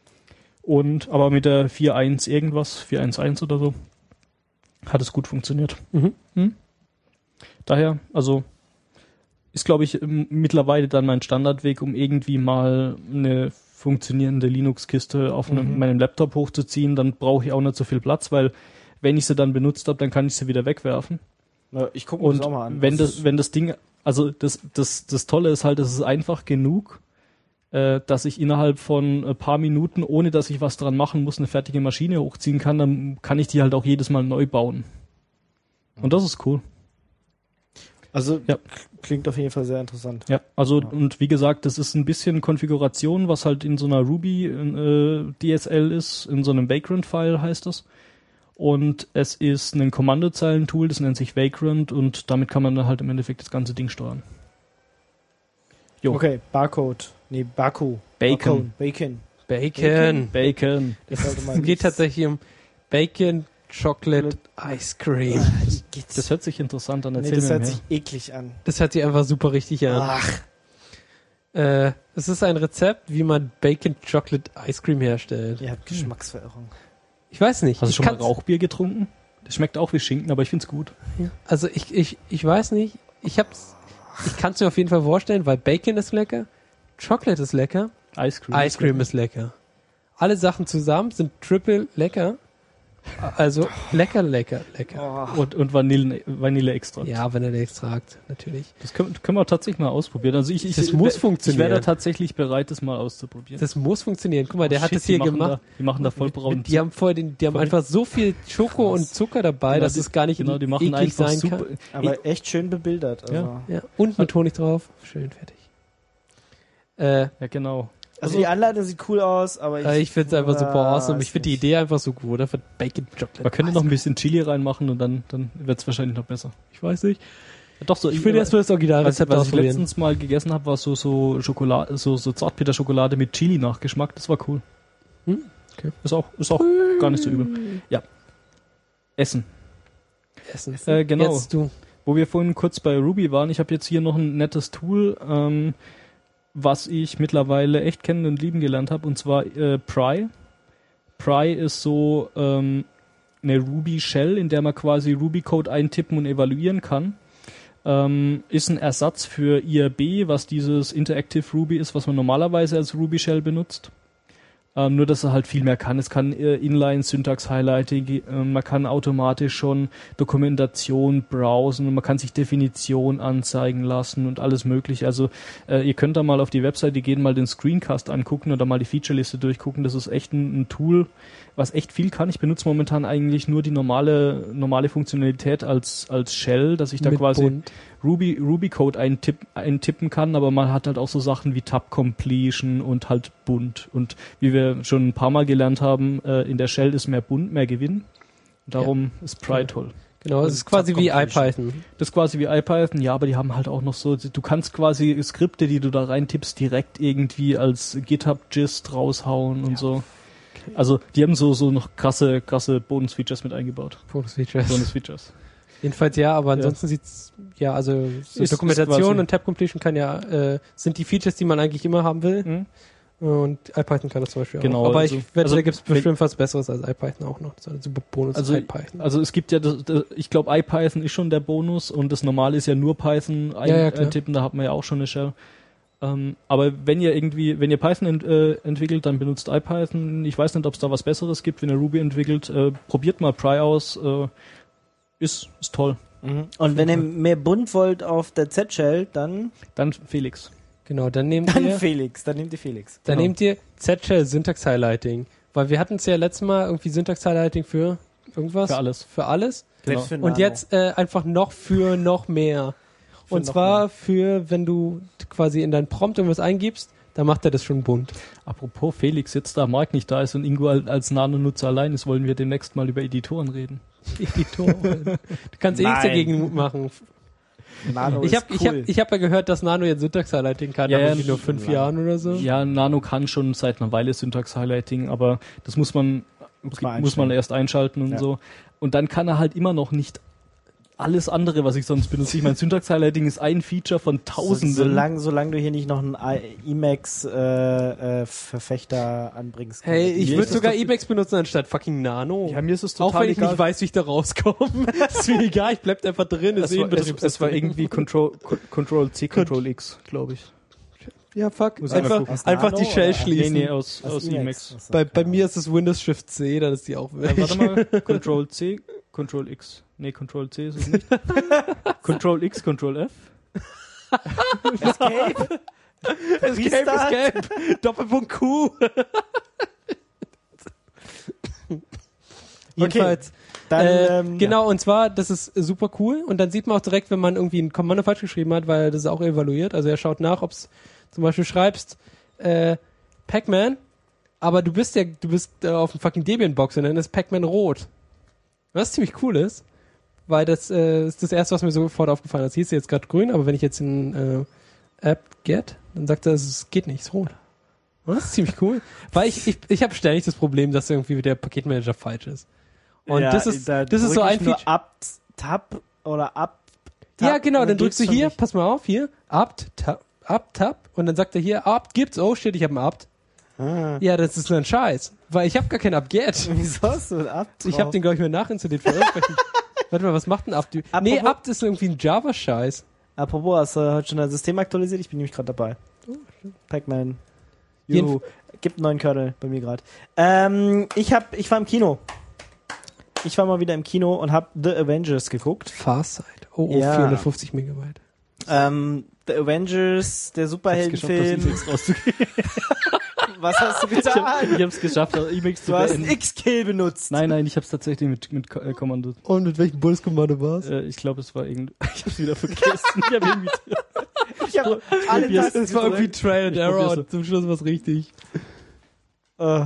Speaker 3: Und aber mit der vier Punkt eins irgendwas, vier Punkt eins eins oder so, hat es gut funktioniert.
Speaker 4: Mhm.
Speaker 3: Hm? Daher, also ist, glaube ich, m- mittlerweile dann mein Standardweg, um irgendwie mal eine funktionierende Linux-Kiste auf einem,
Speaker 2: Mhm.
Speaker 3: meinem Laptop hochzuziehen. Dann brauche ich auch nicht so viel Platz, weil wenn ich sie dann benutzt habe, dann kann ich sie wieder wegwerfen.
Speaker 2: Na, ich gucke mir
Speaker 3: Und
Speaker 2: das auch mal an.
Speaker 3: wenn
Speaker 2: Das
Speaker 3: das, wenn das Ding, also das, das, das Tolle ist halt, es ist einfach genug, äh, dass ich innerhalb von ein paar Minuten, ohne dass ich was dran machen muss, eine fertige Maschine hochziehen kann, dann kann ich die halt auch jedes Mal neu bauen. Und das ist cool.
Speaker 2: Also
Speaker 3: Ja.
Speaker 2: klingt auf jeden Fall sehr interessant.
Speaker 3: Ja, also
Speaker 2: Ja.
Speaker 3: und wie gesagt, das ist ein bisschen Konfiguration, was halt in so einer Ruby äh, D S L ist, in so einem Vagrant-File heißt das. Und es ist ein Kommandozeilen-Tool, das nennt sich Vagrant und damit kann man dann halt im Endeffekt das ganze Ding steuern. Jo.
Speaker 2: Okay, Barcode. Nee, Baku.
Speaker 3: Bacon.
Speaker 2: Bacon.
Speaker 4: Bacon.
Speaker 3: Bacon.
Speaker 2: Das sollte mal
Speaker 4: Es geht tatsächlich um Bacon Chocolate Ice Cream.
Speaker 3: Das hört sich interessant an.
Speaker 2: Nee,
Speaker 3: Erzähl
Speaker 2: das
Speaker 3: mir
Speaker 2: hört
Speaker 3: mehr.
Speaker 2: sich eklig an.
Speaker 4: Das hört sich einfach super richtig an.
Speaker 2: Ach,
Speaker 4: Äh, es ist ein Rezept, wie man Bacon Chocolate Ice Cream herstellt.
Speaker 2: ihr habt Geschmacksverirrung.
Speaker 4: Ich weiß nicht.
Speaker 3: Hast du
Speaker 4: ich
Speaker 3: schon mal
Speaker 4: kann's-
Speaker 3: Rauchbier getrunken? Das schmeckt auch wie Schinken, aber ich find's gut.
Speaker 4: Also ich, ich, ich weiß nicht. Ich hab's, ich kann es mir auf jeden Fall vorstellen, weil Bacon ist lecker, Chocolate ist lecker,
Speaker 3: Ice Cream.
Speaker 4: Ice Cream ist lecker. Alle Sachen zusammen sind triple lecker. Also lecker, lecker, lecker.
Speaker 2: Oh.
Speaker 3: Und, und Vanille, Vanilleextrakt.
Speaker 4: Ja, Vanilleextrakt, natürlich.
Speaker 3: Das können, können wir tatsächlich mal ausprobieren. Also ich, ich,
Speaker 4: Das muss
Speaker 3: ich,
Speaker 4: funktionieren.
Speaker 3: Ich wäre da tatsächlich bereit, das mal auszuprobieren.
Speaker 4: Das muss funktionieren. Guck mal, der
Speaker 3: Oh,
Speaker 4: hat
Speaker 3: shit,
Speaker 4: das hier
Speaker 3: die machen
Speaker 4: gemacht.
Speaker 3: Da, die machen da voll braunen.
Speaker 4: Die haben vorher den, die haben
Speaker 3: Voll-
Speaker 4: einfach so viel Schoko und Zucker dabei,
Speaker 3: Genau,
Speaker 4: dass
Speaker 3: die-
Speaker 4: es gar nicht
Speaker 3: genau, die machen
Speaker 4: eklig
Speaker 3: einfach
Speaker 4: sein
Speaker 3: super.
Speaker 4: kann.
Speaker 2: Aber echt schön bebildert. Also,
Speaker 3: Ja.
Speaker 4: Ja, und mit Honig drauf. Schön fertig. Äh,
Speaker 3: Ja, genau.
Speaker 2: also die Anleitung sieht cool aus, aber ich,
Speaker 4: ich, ich finde es einfach super
Speaker 2: Ah,
Speaker 4: awesome. Ich
Speaker 2: weiß
Speaker 4: finde die
Speaker 2: nicht.
Speaker 4: Idee einfach so gut. Dafür Bacon Chocolate.
Speaker 3: Man könnte noch ein bisschen Chili reinmachen und dann, dann wird's wahrscheinlich noch besser.
Speaker 4: Ich weiß nicht.
Speaker 3: Ja, doch so.
Speaker 4: Ich will erstmal das
Speaker 3: was,
Speaker 4: Originalrezept
Speaker 3: was ich
Speaker 4: ausprobieren.
Speaker 3: letztens mal gegessen habe, war so so Schokolade, so so Zartbitterschokolade mit Chili Nachgeschmack. Das war cool.
Speaker 4: Hm? Okay.
Speaker 3: Ist auch ist auch gar nicht so übel. Ja. Essen.
Speaker 4: Essen.
Speaker 3: Äh, genau.
Speaker 4: Jetzt du.
Speaker 3: Wo wir vorhin kurz bei Ruby waren, ich habe jetzt hier noch ein nettes Tool, ähm, was ich mittlerweile echt kennen und lieben gelernt habe, und zwar äh, Pry. Pry ist so ähm, eine Ruby-Shell, in der man quasi Ruby-Code eintippen und evaluieren kann. Ähm, ist ein Ersatz für I R B, was dieses Interactive Ruby ist, was man normalerweise als Ruby-Shell benutzt. Ähm, nur, dass er halt viel mehr kann. Es kann äh, Inline-Syntax-Highlighting, äh, man kann automatisch schon Dokumentation browsen und man kann sich Definition anzeigen lassen und alles mögliche. Also äh, ihr könnt da mal auf die Webseite gehen, mal den Screencast angucken oder mal die Featureliste durchgucken. Das ist echt ein, ein Tool, was echt viel kann. Ich benutze momentan eigentlich nur die normale normale Funktionalität als als Shell, dass ich da
Speaker 4: Mit
Speaker 3: quasi
Speaker 4: Bund.
Speaker 3: Ruby, Ruby-Code eintipp, eintippen kann, aber man hat halt auch so Sachen wie Tab-Completion und halt bunt. Und wie wir schon ein paar Mal gelernt haben, äh, in der Shell ist mehr bunt, mehr Gewinn. Darum ist Pry toll.
Speaker 4: Genau, es ist quasi wie
Speaker 2: Tab-Completion.
Speaker 4: IPython.
Speaker 3: Das ist quasi wie IPython, ja, aber die haben halt auch noch so, du kannst quasi Skripte, die du da reintippst, direkt irgendwie als GitHub-Gist raushauen und so. Also die haben so so noch krasse, krasse Bonus-Features mit eingebaut.
Speaker 4: Bonus-Features.
Speaker 3: Bonus-Features.
Speaker 4: Jedenfalls ja, aber ansonsten sieht's, ja, also so
Speaker 3: Ist-
Speaker 4: Dokumentation
Speaker 3: ist quasi-
Speaker 4: und Tab-Completion kann ja, äh, sind die Features, die man eigentlich immer haben will.
Speaker 3: Mhm.
Speaker 4: Und IPython kann das zum Beispiel
Speaker 3: Genau,
Speaker 4: auch. Aber
Speaker 3: also-
Speaker 4: ich wette,
Speaker 3: also
Speaker 4: da gibt's
Speaker 3: wenn-
Speaker 4: bestimmt was Besseres als IPython auch noch. Das ist ein super Bonus
Speaker 3: Also,
Speaker 4: IPython.
Speaker 3: also es gibt ja, das, das, ich glaube, IPython ist schon der Bonus und das Normale ist ja nur Python ein,
Speaker 4: Ja, ja, klar.
Speaker 3: eintippen, da hat man ja auch schon eine Shell. Ähm, aber wenn ihr irgendwie, wenn ihr Python ent, äh, entwickelt, dann benutzt IPython. Ich weiß nicht, ob es da was Besseres gibt, wenn ihr Ruby entwickelt. Äh, probiert mal Pry aus. Äh, ist, ist toll.
Speaker 2: Mhm. Und wenn ihr mehr bunt wollt auf der Z-Shell, dann,
Speaker 3: Dann Felix.
Speaker 4: Genau, dann nehmt
Speaker 2: dann
Speaker 4: ihr,
Speaker 2: Felix, dann nehmt ihr Felix.
Speaker 4: dann
Speaker 3: genau.
Speaker 4: nehmt ihr Z-Shell Syntax Highlighting. Weil wir hatten es ja letztes Mal irgendwie Syntax Highlighting für irgendwas.
Speaker 3: Für alles.
Speaker 4: Für alles.
Speaker 3: Genau.
Speaker 2: Selbst für
Speaker 4: Und
Speaker 2: Nano.
Speaker 4: jetzt äh, einfach noch für noch mehr.
Speaker 2: Für
Speaker 4: Und
Speaker 2: noch
Speaker 4: zwar
Speaker 2: mehr.
Speaker 4: für, wenn du quasi in dein Prompt irgendwas eingibst, dann macht er das schon bunt.
Speaker 3: Apropos Felix, jetzt da Marc nicht da ist und Ingo al- als Nano-Nutzer allein ist, wollen wir demnächst mal über Editoren reden.
Speaker 4: Editoren. Du kannst eh nichts
Speaker 2: Nein.
Speaker 4: dagegen machen.
Speaker 2: Nano
Speaker 4: Ich
Speaker 2: ist
Speaker 4: habe ich
Speaker 2: cool.
Speaker 4: hab, ich hab ja gehört, dass Nano jetzt Syntax-Highlighting kann,
Speaker 3: Ja,
Speaker 4: aber
Speaker 3: ja,
Speaker 4: irgendwie nur fünf
Speaker 2: ja.
Speaker 4: Jahren oder so.
Speaker 3: Ja, Nano kann schon seit einer Weile Syntax-Highlighting, aber das muss man,
Speaker 2: Muss man
Speaker 3: muss man
Speaker 2: einstellen.
Speaker 3: erst einschalten und
Speaker 2: Ja.
Speaker 3: so. Und dann kann er halt immer noch nicht alles andere, was ich sonst benutze. Ich meine, Syntax-Highlighting ist ein Feature von Tausenden.
Speaker 2: So, solange, solange du hier nicht noch einen Emacs-Verfechter äh, anbringst.
Speaker 4: Hey, ich
Speaker 3: Mir
Speaker 4: würde
Speaker 3: ist das
Speaker 4: sogar
Speaker 3: doch-
Speaker 4: Emacs benutzen anstatt fucking Nano.
Speaker 3: Ja, mir ist es
Speaker 4: Auch
Speaker 3: total
Speaker 4: wenn ich
Speaker 3: egal.
Speaker 4: nicht weiß, wie ich da rauskomme. ist mir egal, ich bleib einfach drin. Ist
Speaker 3: es
Speaker 4: eh
Speaker 3: war,
Speaker 4: ein
Speaker 3: es, es war
Speaker 4: Betriebssystem.
Speaker 3: irgendwie Control, Co- Control C, Control X, glaube ich.
Speaker 4: Ja, fuck.
Speaker 3: Muss ich mal
Speaker 4: Einfach,
Speaker 3: gucken.
Speaker 2: Aus
Speaker 4: einfach
Speaker 2: Nano
Speaker 4: die Shell
Speaker 2: oder-
Speaker 4: schließen.
Speaker 3: Nee, nee, aus,
Speaker 2: Aus
Speaker 3: aus Emacs.
Speaker 2: Achso,
Speaker 4: Bei, bei
Speaker 2: keine
Speaker 4: mir ist es Windows Shift C, dann ist die auch weg.
Speaker 3: Äh, warte mal, Control C, Control X. Nee, Control C ist es nicht. Control X, Control F.
Speaker 2: Ahnung. Escape?
Speaker 4: Escape,
Speaker 2: Restart?
Speaker 4: Escape. Doppelpunkt Q. Jedenfalls.
Speaker 2: Dann,
Speaker 4: äh,
Speaker 2: ähm,
Speaker 4: genau, und zwar, das ist super cool. Und dann sieht man auch direkt, wenn man irgendwie ein Kommando falsch geschrieben hat, weil das ist auch evaluiert. Also er schaut nach, ob es zum Beispiel schreibst, äh, Pac-Man, aber du bist ja, du bist äh, auf dem fucking Debian-Box und dann ist Pac-Man rot. Was ziemlich cool ist, weil das äh, ist das erste, was mir sofort aufgefallen ist. Hieß jetzt gerade grün, aber wenn ich jetzt in äh, App get, dann sagt er, es geht nicht, es ist rot. Und das ist ziemlich cool. Weil ich, ich, ich habe ständig das Problem, dass irgendwie der Paketmanager falsch ist. Und
Speaker 2: ja,
Speaker 4: das ist,
Speaker 2: da
Speaker 4: das ist so
Speaker 2: drück
Speaker 4: ein
Speaker 2: ich nur
Speaker 4: Feature.
Speaker 2: Up, Tab oder Up, Tab.
Speaker 4: Ja, genau,
Speaker 2: und
Speaker 4: dann drückst du
Speaker 2: geht's schon
Speaker 4: hier,
Speaker 2: nicht.
Speaker 4: pass mal auf, hier, Apt, Tab, Apt, Tab, und dann sagt er hier, Apt gibt's, oh shit, ich habe einen Apt.
Speaker 2: Ah.
Speaker 4: Ja, das ist nur ein Scheiß, weil ich habe gar keinen Apt-Get.
Speaker 2: Wieso hast du ein Up drauf?
Speaker 4: Ich habe den, glaube ich, mal nachinstalliert für irgendwelchen. Warte mal, was macht ein Apt? Nee,
Speaker 2: Apropos-
Speaker 4: Apt ist irgendwie ein Java-Scheiß.
Speaker 2: Apropos, hast du heute schon ein System aktualisiert? Ich bin nämlich gerade dabei. Pac-Man.
Speaker 4: Jeden-
Speaker 2: Juhu. Gibt einen neuen Kernel bei mir gerade. Ähm, ich hab, ich war im Kino. Ich war mal wieder im Kino und hab The Avengers geguckt.
Speaker 4: Farsight. Oh, oh
Speaker 2: Ja.
Speaker 4: vierhundertfünfzig Megabyte.
Speaker 2: Ähm, The Avengers, der Superheldenfilm. Was hast du getan?
Speaker 3: Ich hab's geschafft, Emacs zu
Speaker 2: Du hast
Speaker 3: beenden.
Speaker 2: X-Kill benutzt.
Speaker 3: Nein, nein, ich hab's tatsächlich mit, mit Ko- äh, Kommando.
Speaker 4: Und mit welchem Bundeskommando war's?
Speaker 3: Äh, ich glaube, es war irgend. Ich hab's wieder vergessen. Ich hab irgendwie.
Speaker 2: Ich hab alle
Speaker 3: probier's.
Speaker 2: Tasten
Speaker 4: Das war irgendwie
Speaker 2: gedrückt.
Speaker 4: Trial and
Speaker 3: Ich
Speaker 4: Error
Speaker 3: probier's.
Speaker 4: und zum Schluss war's richtig.
Speaker 2: Äh,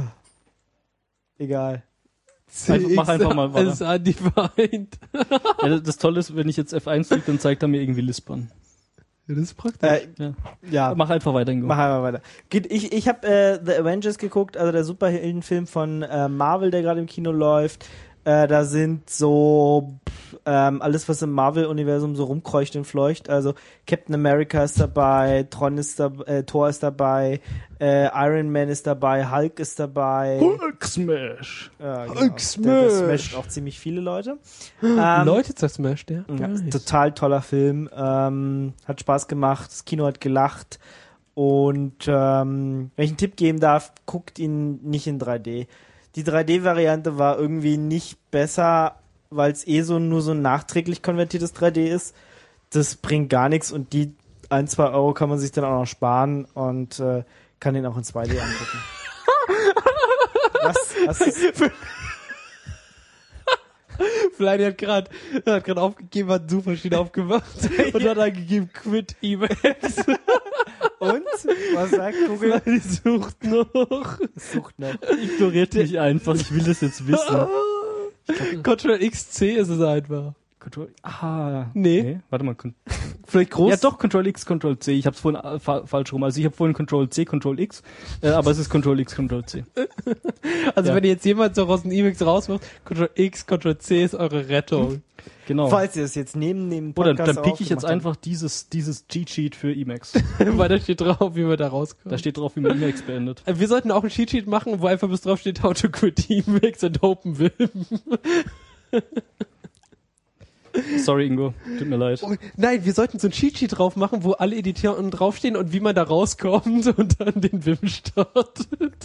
Speaker 2: egal.
Speaker 3: Einfach- mach einfach mal weiter.
Speaker 4: Alles undefined.
Speaker 3: Ja, das, das Tolle ist, wenn ich jetzt F eins drücke, dann zeigt er mir irgendwie Lispern.
Speaker 4: Ja, das ist praktisch.
Speaker 2: Äh,
Speaker 3: Ja.
Speaker 2: ja.
Speaker 3: Mach einfach weiter, Ingo.
Speaker 2: Mach einmal weiter. Geht, ich ich habe äh, The Avengers geguckt, also der Superheldenfilm von äh, Marvel, der gerade im Kino läuft. Äh, da sind so pff, ähm, alles, was im Marvel-Universum so rumkreucht und fleucht. Also Captain America ist dabei, Tron ist dabei, äh, Thor ist dabei, äh, Iron Man ist dabei, Hulk ist dabei.
Speaker 3: Hulk Smash.
Speaker 2: Ja, genau.
Speaker 4: Hulk
Speaker 2: Der, der
Speaker 4: Smash.
Speaker 2: smasht auch ziemlich viele Leute. Ähm,
Speaker 4: Leute zersmasht, der.
Speaker 2: Ja,
Speaker 4: Nice.
Speaker 2: total toller Film. Ähm, hat Spaß gemacht. Das Kino hat gelacht. Und ähm, wenn ich einen Tipp geben darf, guckt ihn nicht in drei D. Die drei D-Variante war irgendwie nicht besser, weil es eh so nur so ein nachträglich konvertiertes drei D ist. Das bringt gar nichts und die ein, zwei Euro kann man sich dann auch noch sparen und äh, kann den auch in zwei D angucken. Was? Was ist,
Speaker 4: Vielleicht hat gerade hat gerade aufgegeben, hat einen Suchmaschine aufgemacht und hat angegeben, quit Emacs.
Speaker 2: und? Was sagt Google?
Speaker 4: Die sucht noch.
Speaker 2: Sucht noch.
Speaker 3: Ignoriert mich einfach, ich will das jetzt wissen.
Speaker 4: Control X C ist es einfach.
Speaker 3: Control. Ah.
Speaker 4: Nee.
Speaker 3: Warte mal. Con
Speaker 4: Vielleicht groß.
Speaker 3: ja, doch, Control X, Control C. Ich hab's vorhin äh, fa falsch rum. Also ich habe vorhin Control C, Control X, äh, aber es ist Control X, Control C.
Speaker 4: Also
Speaker 3: Ja.
Speaker 4: wenn ihr jetzt jemand so aus dem Emacs rausmacht, Control X, Control C ist eure Rettung.
Speaker 3: Genau.
Speaker 2: Falls ihr es jetzt neben dem
Speaker 3: Oder
Speaker 2: Podcast
Speaker 3: dann pick ich jetzt
Speaker 2: aufgemacht
Speaker 3: einfach dieses, dieses Cheat-Sheet für Emacs.
Speaker 4: Weil da steht drauf, wie wir da rauskommen.
Speaker 3: Da steht drauf, wie man Emacs beendet.
Speaker 4: Wir sollten auch ein Cheat-Sheet machen, wo einfach bis drauf steht, how to quit Emacs and open Vim.
Speaker 3: Sorry, Ingo. Tut mir leid.
Speaker 4: Oh, nein, wir sollten so ein Cheat-Sheet drauf machen, wo alle Editoren draufstehen und wie man da rauskommt und dann den Vim startet.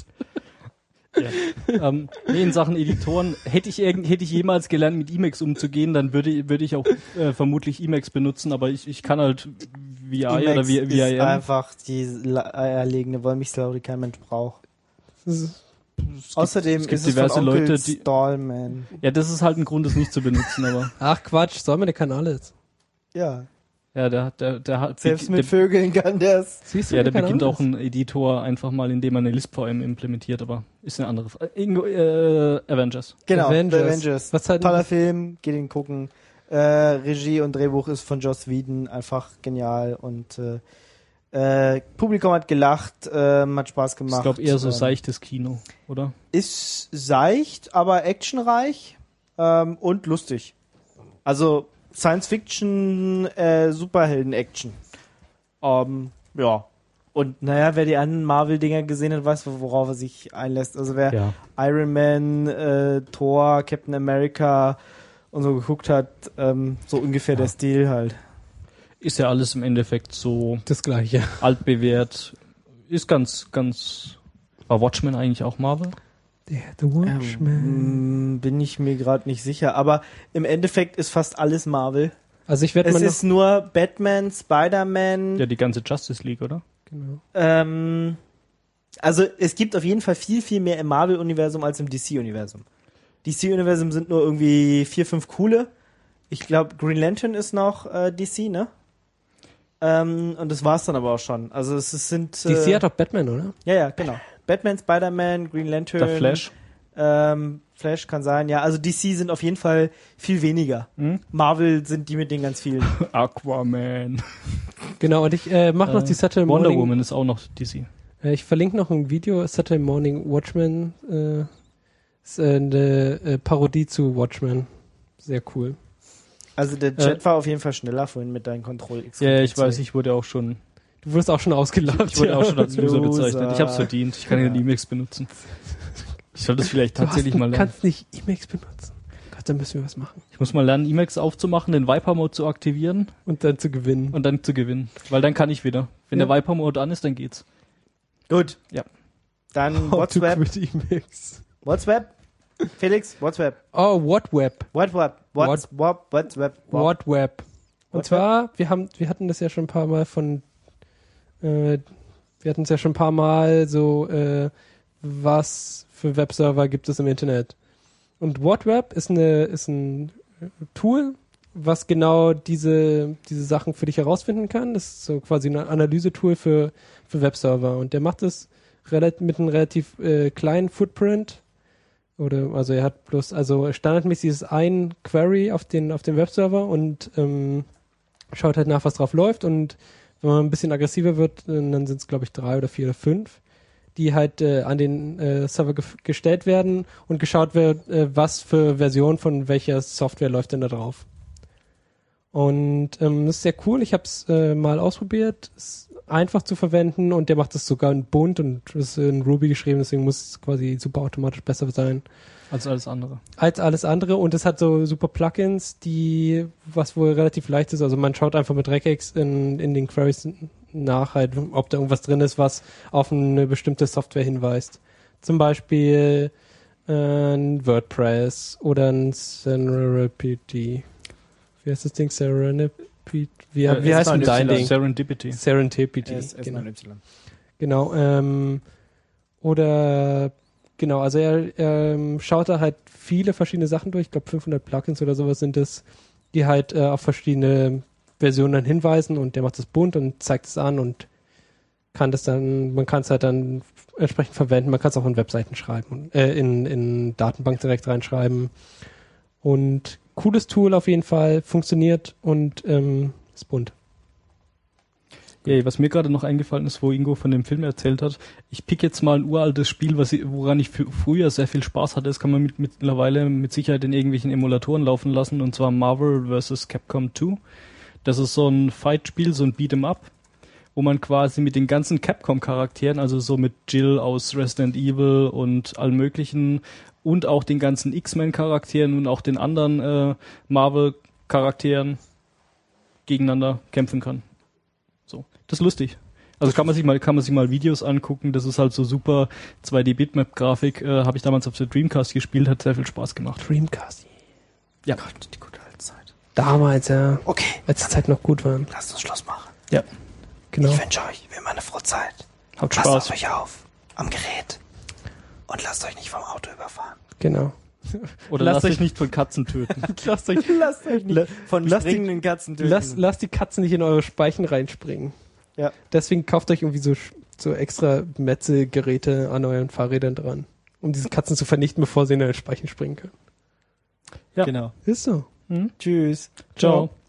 Speaker 3: Ja. ähm, nee, in Sachen Editoren, hätte ich, irgend, hätte ich jemals gelernt, mit Emacs umzugehen, dann würde, würde ich auch äh, vermutlich Emacs benutzen, aber ich, ich kann halt V I oder
Speaker 2: Emacs
Speaker 3: V I
Speaker 2: ist
Speaker 3: M.
Speaker 2: einfach die la- eierlegende Wollmilchsau, die kein Mensch braucht. Außerdem
Speaker 3: es gibt
Speaker 2: ist es
Speaker 3: diverse
Speaker 2: von Onkel
Speaker 3: Leute, die-
Speaker 2: Stallman.
Speaker 3: Ja, das ist halt ein Grund, es nicht zu benutzen, aber
Speaker 4: Ach Quatsch, Solman, der kann alles.
Speaker 2: Ja,
Speaker 3: ja, der hat, der, der hat,
Speaker 2: selbst
Speaker 3: der,
Speaker 2: mit Vögeln kann der's.
Speaker 4: Siehst du,
Speaker 3: ja, der
Speaker 4: kann
Speaker 3: beginnt
Speaker 4: alles.
Speaker 3: auch einen Editor einfach mal, indem man eine Lisp-V M implementiert, aber ist eine andere Frage. Ingo, äh, Avengers.
Speaker 2: Genau,
Speaker 4: Avengers.
Speaker 2: The Avengers.
Speaker 4: Was hat
Speaker 2: Toller Film, geht ihn gucken. Äh, Regie und Drehbuch ist von Joss Whedon, einfach genial und äh, äh, Publikum hat gelacht, ähm, hat Spaß gemacht.
Speaker 3: Ich glaube eher so
Speaker 2: ähm,
Speaker 3: seichtes Kino, oder?
Speaker 2: Ist seicht, aber actionreich ähm, und lustig. Also Science-Fiction, äh, Superhelden-Action. Ähm, ja. Und naja, wer die anderen Marvel-Dinger gesehen hat, weiß, worauf er sich einlässt. Also wer
Speaker 3: Ja.
Speaker 2: Iron Man, äh, Thor, Captain America und so geguckt hat, ähm, so ungefähr
Speaker 3: Ja.
Speaker 2: der Stil halt.
Speaker 3: Ist ja alles im Endeffekt so
Speaker 4: das Gleiche.
Speaker 3: altbewährt. Ist ganz, ganz... War Watchmen eigentlich auch Marvel?
Speaker 4: Der, The Watchman.
Speaker 2: Ähm, bin ich mir gerade nicht sicher. Aber im Endeffekt ist fast alles Marvel.
Speaker 4: Also ich werde
Speaker 2: Es
Speaker 4: mal noch...
Speaker 2: ist nur Batman, Spider-Man.
Speaker 3: Ja, die ganze Justice League, oder?
Speaker 4: Genau.
Speaker 2: Ähm, also es gibt auf jeden Fall viel, viel mehr im Marvel-Universum als im D C-Universum. D C-Universum sind nur irgendwie vier, fünf coole. Ich glaube, Green Lantern ist noch äh, D C, ne? Ähm, und das war's dann aber auch schon. Also es, es sind...
Speaker 4: D C
Speaker 2: äh,
Speaker 4: hat doch Batman, oder?
Speaker 2: ja, ja, genau. Batman, Spider-Man, Green Lantern.
Speaker 3: Der Flash.
Speaker 2: Ähm, Flash kann sein, ja. Also D C sind auf jeden Fall viel weniger.
Speaker 3: Hm?
Speaker 2: Marvel sind die mit den ganz vielen.
Speaker 3: Aquaman.
Speaker 4: Genau, und ich äh, mache noch
Speaker 3: Äh,
Speaker 4: die Saturday
Speaker 3: Wonder
Speaker 4: Morning...
Speaker 3: Woman ist auch noch D C.
Speaker 4: Äh, ich verlinke noch ein Video, Saturday Morning Watchmen. Äh, ist äh, eine äh, Parodie zu Watchmen. Sehr cool.
Speaker 2: Also der Chat äh, war auf jeden Fall schneller vorhin mit deinem Control-X.
Speaker 3: Ja, ich weiß, ich wurde auch schon...
Speaker 4: Du wurdest auch schon ausgelacht.
Speaker 3: Ich wurde
Speaker 4: ja.
Speaker 3: auch schon als Loser bezeichnet. Ich hab's verdient. Ich kann ja die E-Mails benutzen. Ich sollte es vielleicht tatsächlich
Speaker 4: du
Speaker 3: mal lernen.
Speaker 4: Du kannst nicht E-Mails benutzen. Gott, dann müssen wir was machen.
Speaker 3: Ich muss mal lernen, E-Mails aufzumachen, den Viper-Mode zu aktivieren.
Speaker 4: Und dann zu gewinnen.
Speaker 3: Und dann zu gewinnen. Weil dann kann ich wieder. Wenn ja. der Viper-Mode an ist, dann geht's.
Speaker 2: Gut.
Speaker 3: Ja.
Speaker 2: Dann WhatsApp.
Speaker 4: E-Mails.
Speaker 2: WhatsApp. Felix, WhatsApp.
Speaker 4: Oh, WhatsApp.
Speaker 2: WhatsApp. WhatsApp. WhatsApp.
Speaker 4: WhatsApp. Und zwar, wir haben, wir hatten das ja schon ein paar Mal von, äh, wir hatten es ja schon ein paar Mal so, äh, was für Webserver gibt es im Internet. Und WhatsApp ist eine, ist ein Tool, was genau diese, diese Sachen für dich herausfinden kann. Das ist so quasi ein Analysetool für, für Webserver. Und der macht es relativ, mit einem relativ äh, kleinen Footprint. Oder, also er hat bloß, also standardmäßig ist ein Query auf den, auf dem Webserver und ähm, schaut halt nach, was drauf läuft. Und wenn man ein bisschen aggressiver wird, dann sind es, glaube ich, drei oder vier oder fünf, die halt äh, an den äh, Server ge- gestellt werden und geschaut wird, äh, was für Version von welcher Software läuft denn da drauf. Und ähm, das ist sehr cool. Ich habe es äh, mal ausprobiert. Ist einfach zu verwenden und der macht das sogar in bunt und ist in Ruby geschrieben, deswegen muss es quasi super automatisch besser sein.
Speaker 3: Als alles andere.
Speaker 4: Als alles andere und es hat so super Plugins, die, was wohl relativ leicht ist, also man schaut einfach mit Regex in, in den Queries nach, halt, ob da irgendwas drin ist, was auf eine bestimmte Software hinweist. Zum Beispiel äh, ein WordPress oder ein Serendipity. Wie heißt das Ding? Serendipity? Wie,
Speaker 3: ja,
Speaker 4: wie heißt denn dein
Speaker 3: Y.
Speaker 4: Ding?
Speaker 3: Serendipity.
Speaker 4: Serendipity.
Speaker 2: S, S,
Speaker 4: genau.
Speaker 2: Y.
Speaker 4: Genau. Ähm, oder genau, also er ähm, schaut da halt viele verschiedene Sachen durch. Ich glaube fünfhundert Plugins oder sowas sind es, die halt äh, auf verschiedene Versionen dann hinweisen und der macht das bunt und zeigt es an und kann das dann, man kann es halt dann entsprechend verwenden. Man kann es auch in Webseiten schreiben, äh, in, in Datenbank direkt reinschreiben. Und cooles Tool auf jeden Fall, funktioniert und ähm, ist bunt.
Speaker 3: Ja, was mir gerade noch eingefallen ist, wo Ingo von dem Film erzählt hat, ich pick jetzt mal ein uraltes Spiel, was ich, woran ich f- früher sehr viel Spaß hatte. Das kann man mit, mittlerweile mit Sicherheit in irgendwelchen Emulatoren laufen lassen, und zwar Marvel versus. Capcom zwei. Das ist so ein Fight-Spiel, so ein Beat'em Up, wo man quasi mit den ganzen Capcom-Charakteren, also so mit Jill aus Resident Evil und allen möglichen und auch den ganzen X-Men-Charakteren und auch den anderen äh, Marvel-Charakteren gegeneinander kämpfen kann. So, das ist lustig. Also kann man sich mal kann man sich mal Videos angucken. Das ist halt so super zwei D Bitmap-Grafik. Äh, Habe ich damals auf der Dreamcast gespielt, hat sehr viel Spaß gemacht.
Speaker 4: Dreamcast.
Speaker 2: Ja. Gott, die gute alte Zeit.
Speaker 4: Damals, ja.
Speaker 2: Okay.
Speaker 4: Als die Zeit noch gut war.
Speaker 2: Lasst uns Schluss machen.
Speaker 3: Ja.
Speaker 4: Genau.
Speaker 2: Ich wünsche euch wie immer eine frohe Zeit.
Speaker 3: Habt
Speaker 2: Passt
Speaker 3: Spaß.
Speaker 2: auf euch auf. Am Gerät. Und lasst euch nicht vom Auto überfahren.
Speaker 4: Genau.
Speaker 3: Oder
Speaker 4: lasst
Speaker 3: lasst
Speaker 4: euch
Speaker 3: euch nicht von Katzen töten.
Speaker 4: lasst euch,
Speaker 2: Lasst euch nicht von
Speaker 4: lasst die-
Speaker 2: springenden Katzen töten.
Speaker 4: lasst, lasst die Katzen nicht in eure Speichen reinspringen.
Speaker 2: Ja.
Speaker 4: Deswegen kauft euch irgendwie so, so extra Metzelgeräte an euren Fahrrädern dran, um diese Katzen zu vernichten, bevor sie in eure Speichen springen können.
Speaker 3: Ja.
Speaker 2: Genau.
Speaker 4: Ist so.
Speaker 2: Tschüss.
Speaker 3: Ciao.